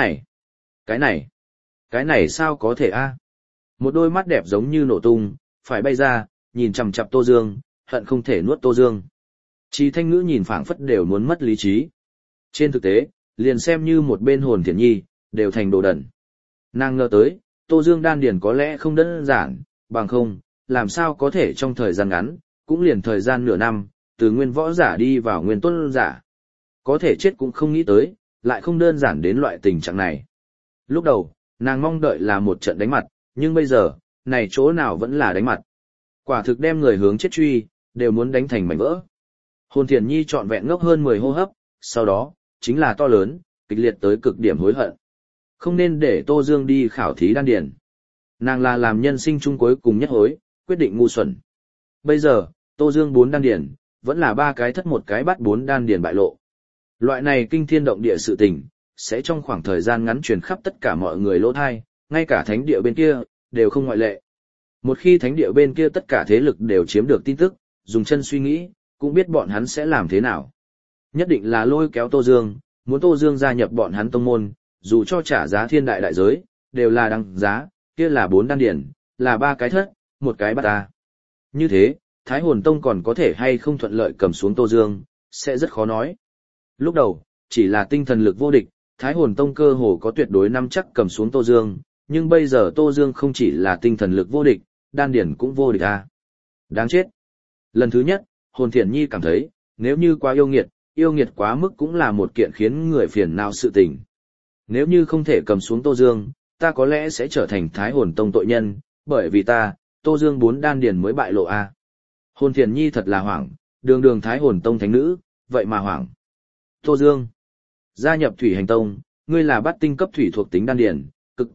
S1: này sao có thể a? Một đôi mắt đẹp giống như nổ tung, phải bay ra, nhìn chằm chằm Tô Dương, hận không thể nuốt Tô Dương. Trì Thanh Ngữ nhìn phảng phất đều muốn mất lý trí. Trên thực tế, liền xem như một bên Hồn Thiển Nhi, đều thành đồ đần. Nàng ngờ tới, Tô Dương đan điền có lẽ không đơn giản, bằng không, làm sao có thể trong thời gian ngắn, cũng liền thời gian nửa năm, từ nguyên võ giả đi vào nguyên tôn giả. Có thể chết cũng không nghĩ tới, lại không đơn giản đến loại tình trạng này. Lúc đầu, nàng mong đợi là một trận đánh mặt, nhưng bây giờ, này chỗ nào vẫn là đánh mặt. Quả thực đem người hướng chết truy, đều muốn đánh thành mảnh vỡ. Hồn Thiển Nhi trọn vẹn ngốc hơn 10 hô hấp, sau đó, chính là to lớn, kịch liệt tới cực điểm hối hận. Không nên để Tô Dương đi khảo thí đan điền. Nàng là làm nhân sinh chung cuối cùng nhất hối, quyết định ngu xuẩn. Bây giờ, Tô Dương 4 đan điền, vẫn là 3 cái thất một cái bắt 4 đan điền bại lộ. Loại này kinh thiên động địa sự tình, sẽ trong khoảng thời gian ngắn truyền khắp tất cả mọi người lỗ thai, ngay cả thánh địa bên kia, đều không ngoại lệ. Một khi thánh địa bên kia tất cả thế lực đều chiếm được tin tức, dùng chân suy nghĩ, cũng biết bọn hắn sẽ làm thế nào. Nhất định là lôi kéo Tô Dương, muốn Tô Dương gia nhập bọn hắn tông môn, dù cho trả giá thiên đại đại giới, đều là đăng giá, kia là 4 đan điển, là 3 cái thất, một cái bắt ta. Như thế, Thái Hồn Tông còn có thể hay không thuận lợi cầm xuống Tô Dương, sẽ rất khó nói. Lúc đầu, chỉ là tinh thần lực vô địch, Thái Hồn Tông cơ hồ có tuyệt đối nắm chắc cầm xuống Tô Dương, nhưng bây giờ Tô Dương không chỉ là tinh thần lực vô địch, đan điển cũng vô địch à. Đáng chết. Lần thứ nhất, Hồn Thiển Nhi cảm thấy, nếu như quá yêu nghiệt quá mức cũng là một kiện khiến người phiền não sự tình. Nếu như không thể cầm xuống Tô Dương, ta có lẽ sẽ trở thành Thái Hồn Tông tội nhân, bởi vì ta, Tô Dương 4 đan điền mới bại lộ a. Hồn Thiển Nhi thật là hoảng, đường Thái Hồn Tông thánh nữ, vậy mà hoảng. Tô Dương, gia nhập Thủy Hành Tông, ngươi là bát tinh cấp thủy thuộc tính đan điền,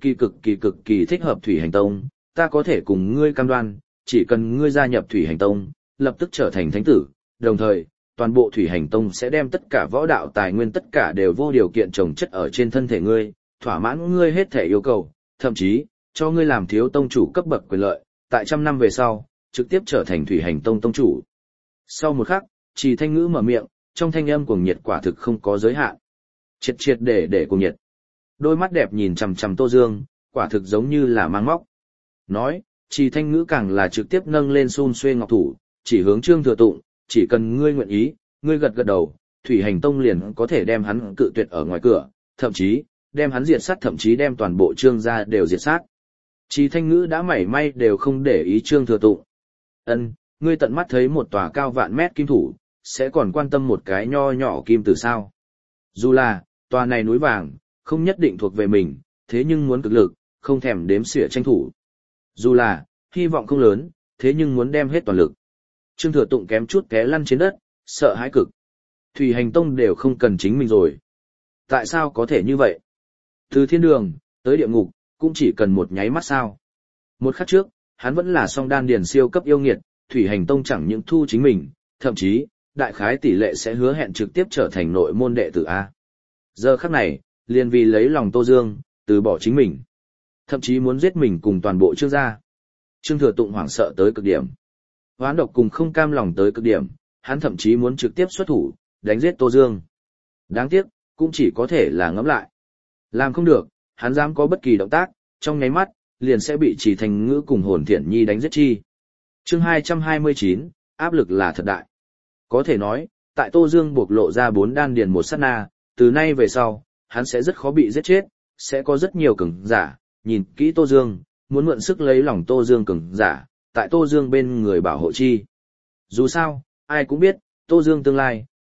S1: cực kỳ thích hợp Thủy Hành Tông, ta có thể cùng ngươi cam đoan, chỉ cần ngươi gia nhập Thủy Hành Tông, lập tức trở thành thánh tử, đồng thời, toàn bộ Thủy Hành Tông sẽ đem tất cả võ đạo tài nguyên tất cả đều vô điều kiện trồng chất ở trên thân thể ngươi, thỏa mãn ngươi hết thể yêu cầu, thậm chí, cho ngươi làm thiếu tông chủ cấp bậc quyền lợi, tại 100 năm về sau, trực tiếp trở thành Thủy Hành Tông tông chủ. Sau một khắc, Trì Thanh Ngữ mở miệng, trong thanh âm cuồng nhiệt quả thực không có giới hạn. Triệt để cuồng nhiệt. Đôi mắt đẹp nhìn chằm chằm Tô Dương, quả thực giống như là mang móc. Nói, Trì Thanh Ngữ càng là trực tiếp nâng lên xun xuê ngọc thủ, chỉ hướng Trương Thừa Tụng, chỉ cần ngươi nguyện ý, ngươi gật đầu, Thủy Hành Tông liền có thể đem hắn cự tuyệt ở ngoài cửa, thậm chí, đem hắn diệt sát, thậm chí đem toàn bộ Trương gia đều diệt sát. Trì Thanh Ngữ đã mảy may đều không để ý Trương Thừa Tụng. Ân, ngươi tận mắt thấy một tòa cao vạn mét kim thủ, sẽ còn quan tâm một cái nho nhỏ kim từ sao? Dù là, tòa này núi vàng, không nhất định thuộc về mình, thế nhưng muốn cực lực, không thèm đếm xỉa tranh thủ. Dù là, hy vọng không lớn, thế nhưng muốn đem hết toàn lực. Trương Thừa Tụng kém chút té lăn trên đất, sợ hãi cực. Thủy Hành Tông đều không cần chính mình rồi. Tại sao có thể như vậy? Từ thiên đường, tới địa ngục, cũng chỉ cần một nháy mắt sao. Một khắc trước, hắn vẫn là song đan điền siêu cấp yêu nghiệt, Thủy Hành Tông chẳng những thu chính mình, thậm chí, đại khái tỷ lệ sẽ hứa hẹn trực tiếp trở thành nội môn đệ tử A. Giờ khắc này, liền vì lấy lòng Tô Dương, từ bỏ chính mình. Thậm chí muốn giết mình cùng toàn bộ Trương gia. Trương Thừa Tụng hoảng sợ tới cực điểm. Hoán độc cùng không cam lòng tới cực điểm, hắn thậm chí muốn trực tiếp xuất thủ, đánh giết Tô Dương. Đáng tiếc, cũng chỉ có thể là ngẫm lại. Làm không được, hắn dám có bất kỳ động tác, trong nháy mắt, liền sẽ bị Trì Thanh Ngữ cùng Hồn Thiển Nhi đánh giết chi. Chương 229, áp lực là thật đại. Có thể nói, tại Tô Dương bộc lộ ra 4 đan điền một sát na, từ nay về sau, hắn sẽ rất khó bị giết chết, sẽ có rất nhiều cường giả, nhìn kỹ Tô Dương, muốn mượn sức lấy lòng Tô Dương cường giả, tại Tô Dương bên người bảo hộ chi. Dù sao, ai cũng biết, Tô Dương tương lai,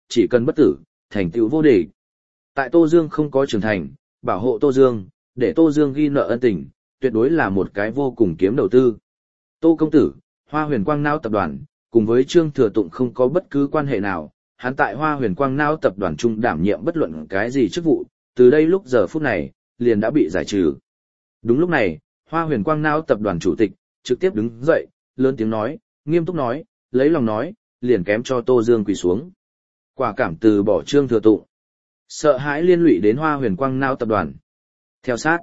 S1: chỉ cần bất tử, thành tựu vô địch. Tại Tô Dương không có trưởng thành, bảo hộ Tô Dương, để Tô Dương ghi nợ ân tình, tuyệt đối là một cái vô cùng kiếm đầu tư. Tô công tử, Hoa Huyền Quang Não tập đoàn, cùng với Trương Thừa Tụng không có bất cứ quan hệ nào, hắn tại Hoa Huyền Quang Não tập đoàn trung đảm nhiệm bất luận cái gì chức vụ, từ đây lúc giờ phút này, liền đã bị giải trừ. Đúng lúc này, Hoa Huyền Quang Não tập đoàn chủ tịch, trực tiếp đứng dậy, lớn tiếng nói, nghiêm túc nói, lấy lòng nói, liền kém cho Tô Dương quỳ xuống. Quả cảm từ bỏ Trương Thừa Tụng. Sợ hãi liên lụy đến Hoa Huyền Quang Não tập đoàn. Theo sát.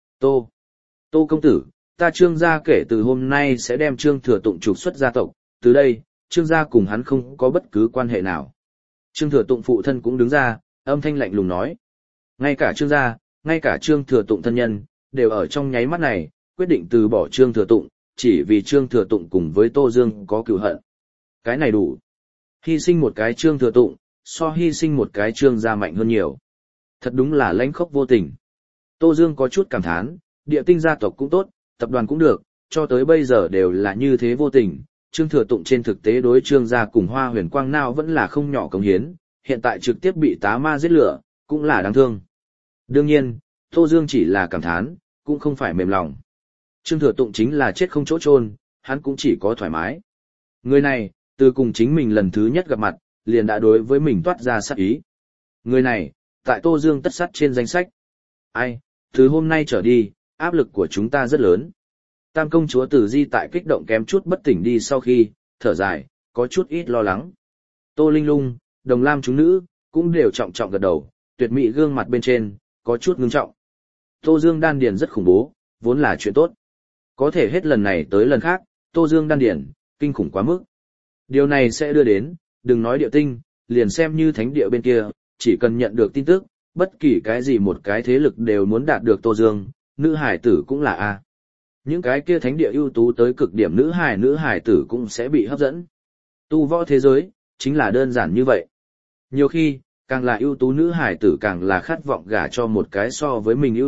S1: Tô công tử, ta Trương gia kể từ hôm nay sẽ đem Trương Thừa Tụng trục xuất gia tộc, từ đây, Trương gia cùng hắn không có bất cứ quan hệ nào. Trương Thừa Tụng phụ thân cũng đứng ra, âm thanh lạnh lùng nói. Ngay cả Trương gia, ngay cả Trương Thừa Tụng thân nhân, đều ở trong nháy mắt này, quyết định từ bỏ Trương Thừa Tụng, chỉ vì Trương Thừa Tụng cùng với Tô Dương có cừu hận. Cái này đủ. Hy sinh một cái Trương Thừa Tụng, so hy sinh một cái Trương gia mạnh hơn nhiều. Thật đúng là lãnh khốc vô tình. Tô Dương có chút cảm thán, địa tinh gia tộc cũng tốt, tập đoàn cũng được, cho tới bây giờ đều là như thế vô tình. Trương Thừa Tụng trên thực tế đối Trương gia cùng Hoa Huyền Quang Não vẫn là không nhỏ cống hiến, hiện tại trực tiếp bị tá ma giết lửa, cũng là đáng thương. Đương nhiên, Tô Dương chỉ là cảm thán, cũng không phải mềm lòng. Trương Thừa Tụng chính là chết không chỗ chôn, hắn cũng chỉ có thoải mái. Người này, từ cùng chính mình lần thứ nhất gặp mặt, liền đã đối với mình toát ra sát ý. Người này, tại Tô Dương tất sát trên danh sách. Ai, từ hôm nay trở đi, áp lực của chúng ta rất lớn. Tam công chúa Tử Di tại kích động kém chút bất tỉnh đi sau khi, thở dài, có chút ít lo lắng. Tô Linh Lung, Đồng Lam chúng nữ, cũng đều trọng trọng gật đầu, tuyệt mỹ gương mặt bên trên, có chút ngưng trọng. Tô Dương đan điền rất khủng bố, vốn là chuyện tốt. Có thể hết lần này tới lần khác, Tô Dương đan điền, kinh khủng quá mức. Điều này sẽ đưa đến, đừng nói địa tinh, liền xem như thánh địa bên kia, chỉ cần nhận được tin tức, bất kỳ cái gì một cái thế lực đều muốn đạt được Tô Dương, nữ hải tử cũng là A. Những cái kia thánh địa ưu tú tới cực điểm nữ hải tử cũng sẽ bị hấp dẫn. Tu võ thế giới, chính là đơn giản như vậy. Nhiều khi, càng là ưu tú nữ hải tử càng là khát vọng gả cho một cái so với mình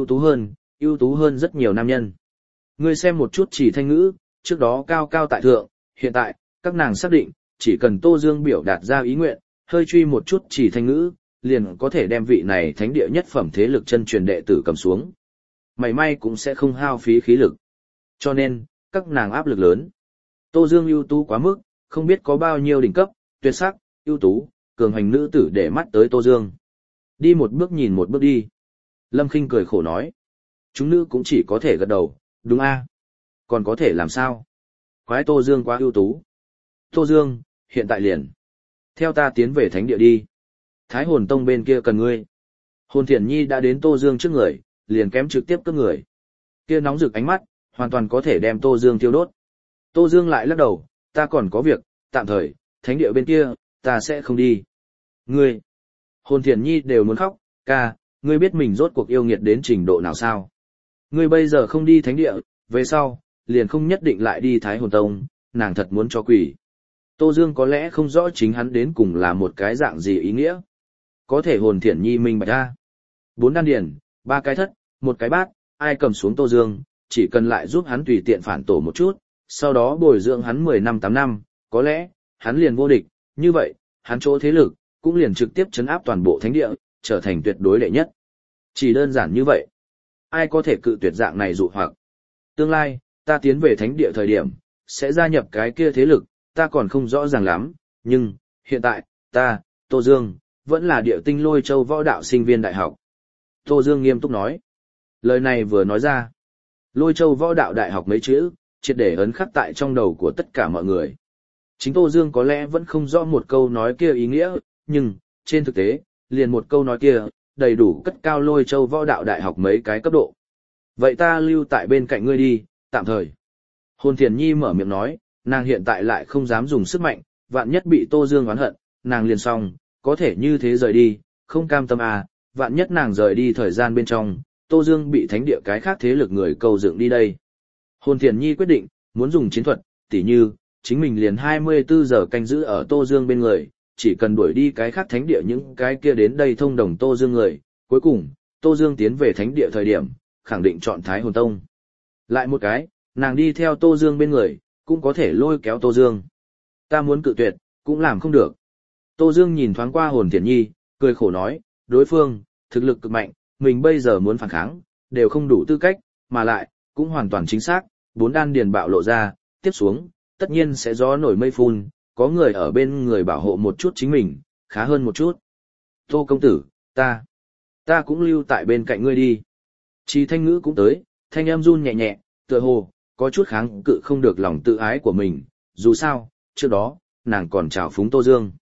S1: ưu tú hơn rất nhiều nam nhân. Ngươi xem một chút Chỉ Thanh Ngữ, trước đó cao cao tại thượng, hiện tại, các nàng xác định, chỉ cần Tô Dương biểu đạt ra ý nguyện, hơi truy một chút Chỉ Thanh Ngữ, liền có thể đem vị này thánh địa nhất phẩm thế lực chân truyền đệ tử cầm xuống. Mảy may cũng sẽ không hao phí khí lực. Cho nên, các nàng áp lực lớn. Tô Dương ưu tú quá mức, không biết có bao nhiêu đỉnh cấp, tuyệt sắc, ưu tú, cường hành nữ tử để mắt tới Tô Dương. Đi một bước nhìn một bước đi. Lâm Khinh cười khổ nói. Chúng nữ cũng chỉ có thể gật đầu, đúng a. Còn có thể làm sao? Quái Tô Dương quá ưu tú. Tô Dương, hiện tại liền. Theo ta tiến về thánh địa đi. Thái Hồn Tông bên kia cần ngươi. Hồn Thiển Nhi đã đến Tô Dương trước người, liền kém trực tiếp cướp người. Kia nóng rực ánh mắt, hoàn toàn có thể đem Tô Dương thiêu đốt. Tô Dương lại lắc đầu, ta còn có việc, tạm thời, thánh địa bên kia, ta sẽ không đi. Ngươi, Hồn Thiển Nhi đều muốn khóc, ca, ngươi biết mình rốt cuộc yêu nghiệt đến trình độ nào sao? Ngươi bây giờ không đi thánh địa, về sau, liền không nhất định lại đi Thái Hồn Tông, nàng thật muốn cho quỷ. Tô Dương có lẽ không rõ chính hắn đến cùng là một cái dạng gì ý nghĩa. Có thể Hồn Thiển Nhi minh bạch ra. 4 đan điển, 3 cái thất, 1 cái bát, ai cầm xuống Tô Dương, chỉ cần lại giúp hắn tùy tiện phản tổ một chút, sau đó bồi dưỡng hắn 10 năm 8 năm, có lẽ, hắn liền vô địch, như vậy, hắn chỗ thế lực, cũng liền trực tiếp trấn áp toàn bộ thánh địa, trở thành tuyệt đối đệ nhất. Chỉ đơn giản như vậy. Ai có thể cự tuyệt dạng này dụ hoặc. Tương lai, ta tiến về thánh địa thời điểm, sẽ gia nhập cái kia thế lực, ta còn không rõ ràng lắm, nhưng, hiện tại, ta, Tô Dương, vẫn là địa tinh Lôi Châu võ đạo sinh viên đại học. Tô Dương nghiêm túc nói. Lời này vừa nói ra. Lôi Châu võ đạo đại học mấy chữ, triệt để ấn khắc tại trong đầu của tất cả mọi người. Chính Tô Dương có lẽ vẫn không rõ một câu nói kia ý nghĩa, nhưng, trên thực tế, liền một câu nói kia, đầy đủ cất cao Lôi Châu võ đạo đại học mấy cái cấp độ. Vậy ta lưu tại bên cạnh ngươi đi, tạm thời. Hồn Thiền Nhi mở miệng nói, nàng hiện tại lại không dám dùng sức mạnh, vạn nhất bị Tô Dương oán hận, nàng liền xong, có thể như thế rời đi, không cam tâm à, vạn nhất nàng rời đi thời gian bên trong, Tô Dương bị thánh địa cái khác thế lực người cầu dựng đi đây. Hồn Thiền Nhi quyết định, muốn dùng chiến thuật, tỉ như, chính mình liền 24 giờ canh giữ ở Tô Dương bên người, chỉ cần đuổi đi cái khác thánh địa những cái kia đến đây thông đồng Tô Dương người, cuối cùng, Tô Dương tiến về thánh địa thời điểm, khẳng định chọn Thái Hồn Tông. Lại một cái, nàng đi theo Tô Dương bên người, cũng có thể lôi kéo Tô Dương. Ta muốn cự tuyệt, cũng làm không được. Tô Dương nhìn thoáng qua Hồn Thiện Nhi, cười khổ nói, đối phương, thực lực cực mạnh, mình bây giờ muốn phản kháng, đều không đủ tư cách, mà lại, cũng hoàn toàn chính xác, 4 đan điền bạo lộ ra, tiếp xuống, tất nhiên sẽ gió nổi mây phun, có người ở bên người bảo hộ một chút chính mình, khá hơn một chút. Tô công tử, ta cũng lưu tại bên cạnh ngươi đi. Chi Thanh Ngữ cũng tới, thanh âm run nhẹ nhẹ, tựa hồ, có chút kháng cự không được lòng tự ái của mình, dù sao, trước đó, nàng còn chào phúng Tô Dương.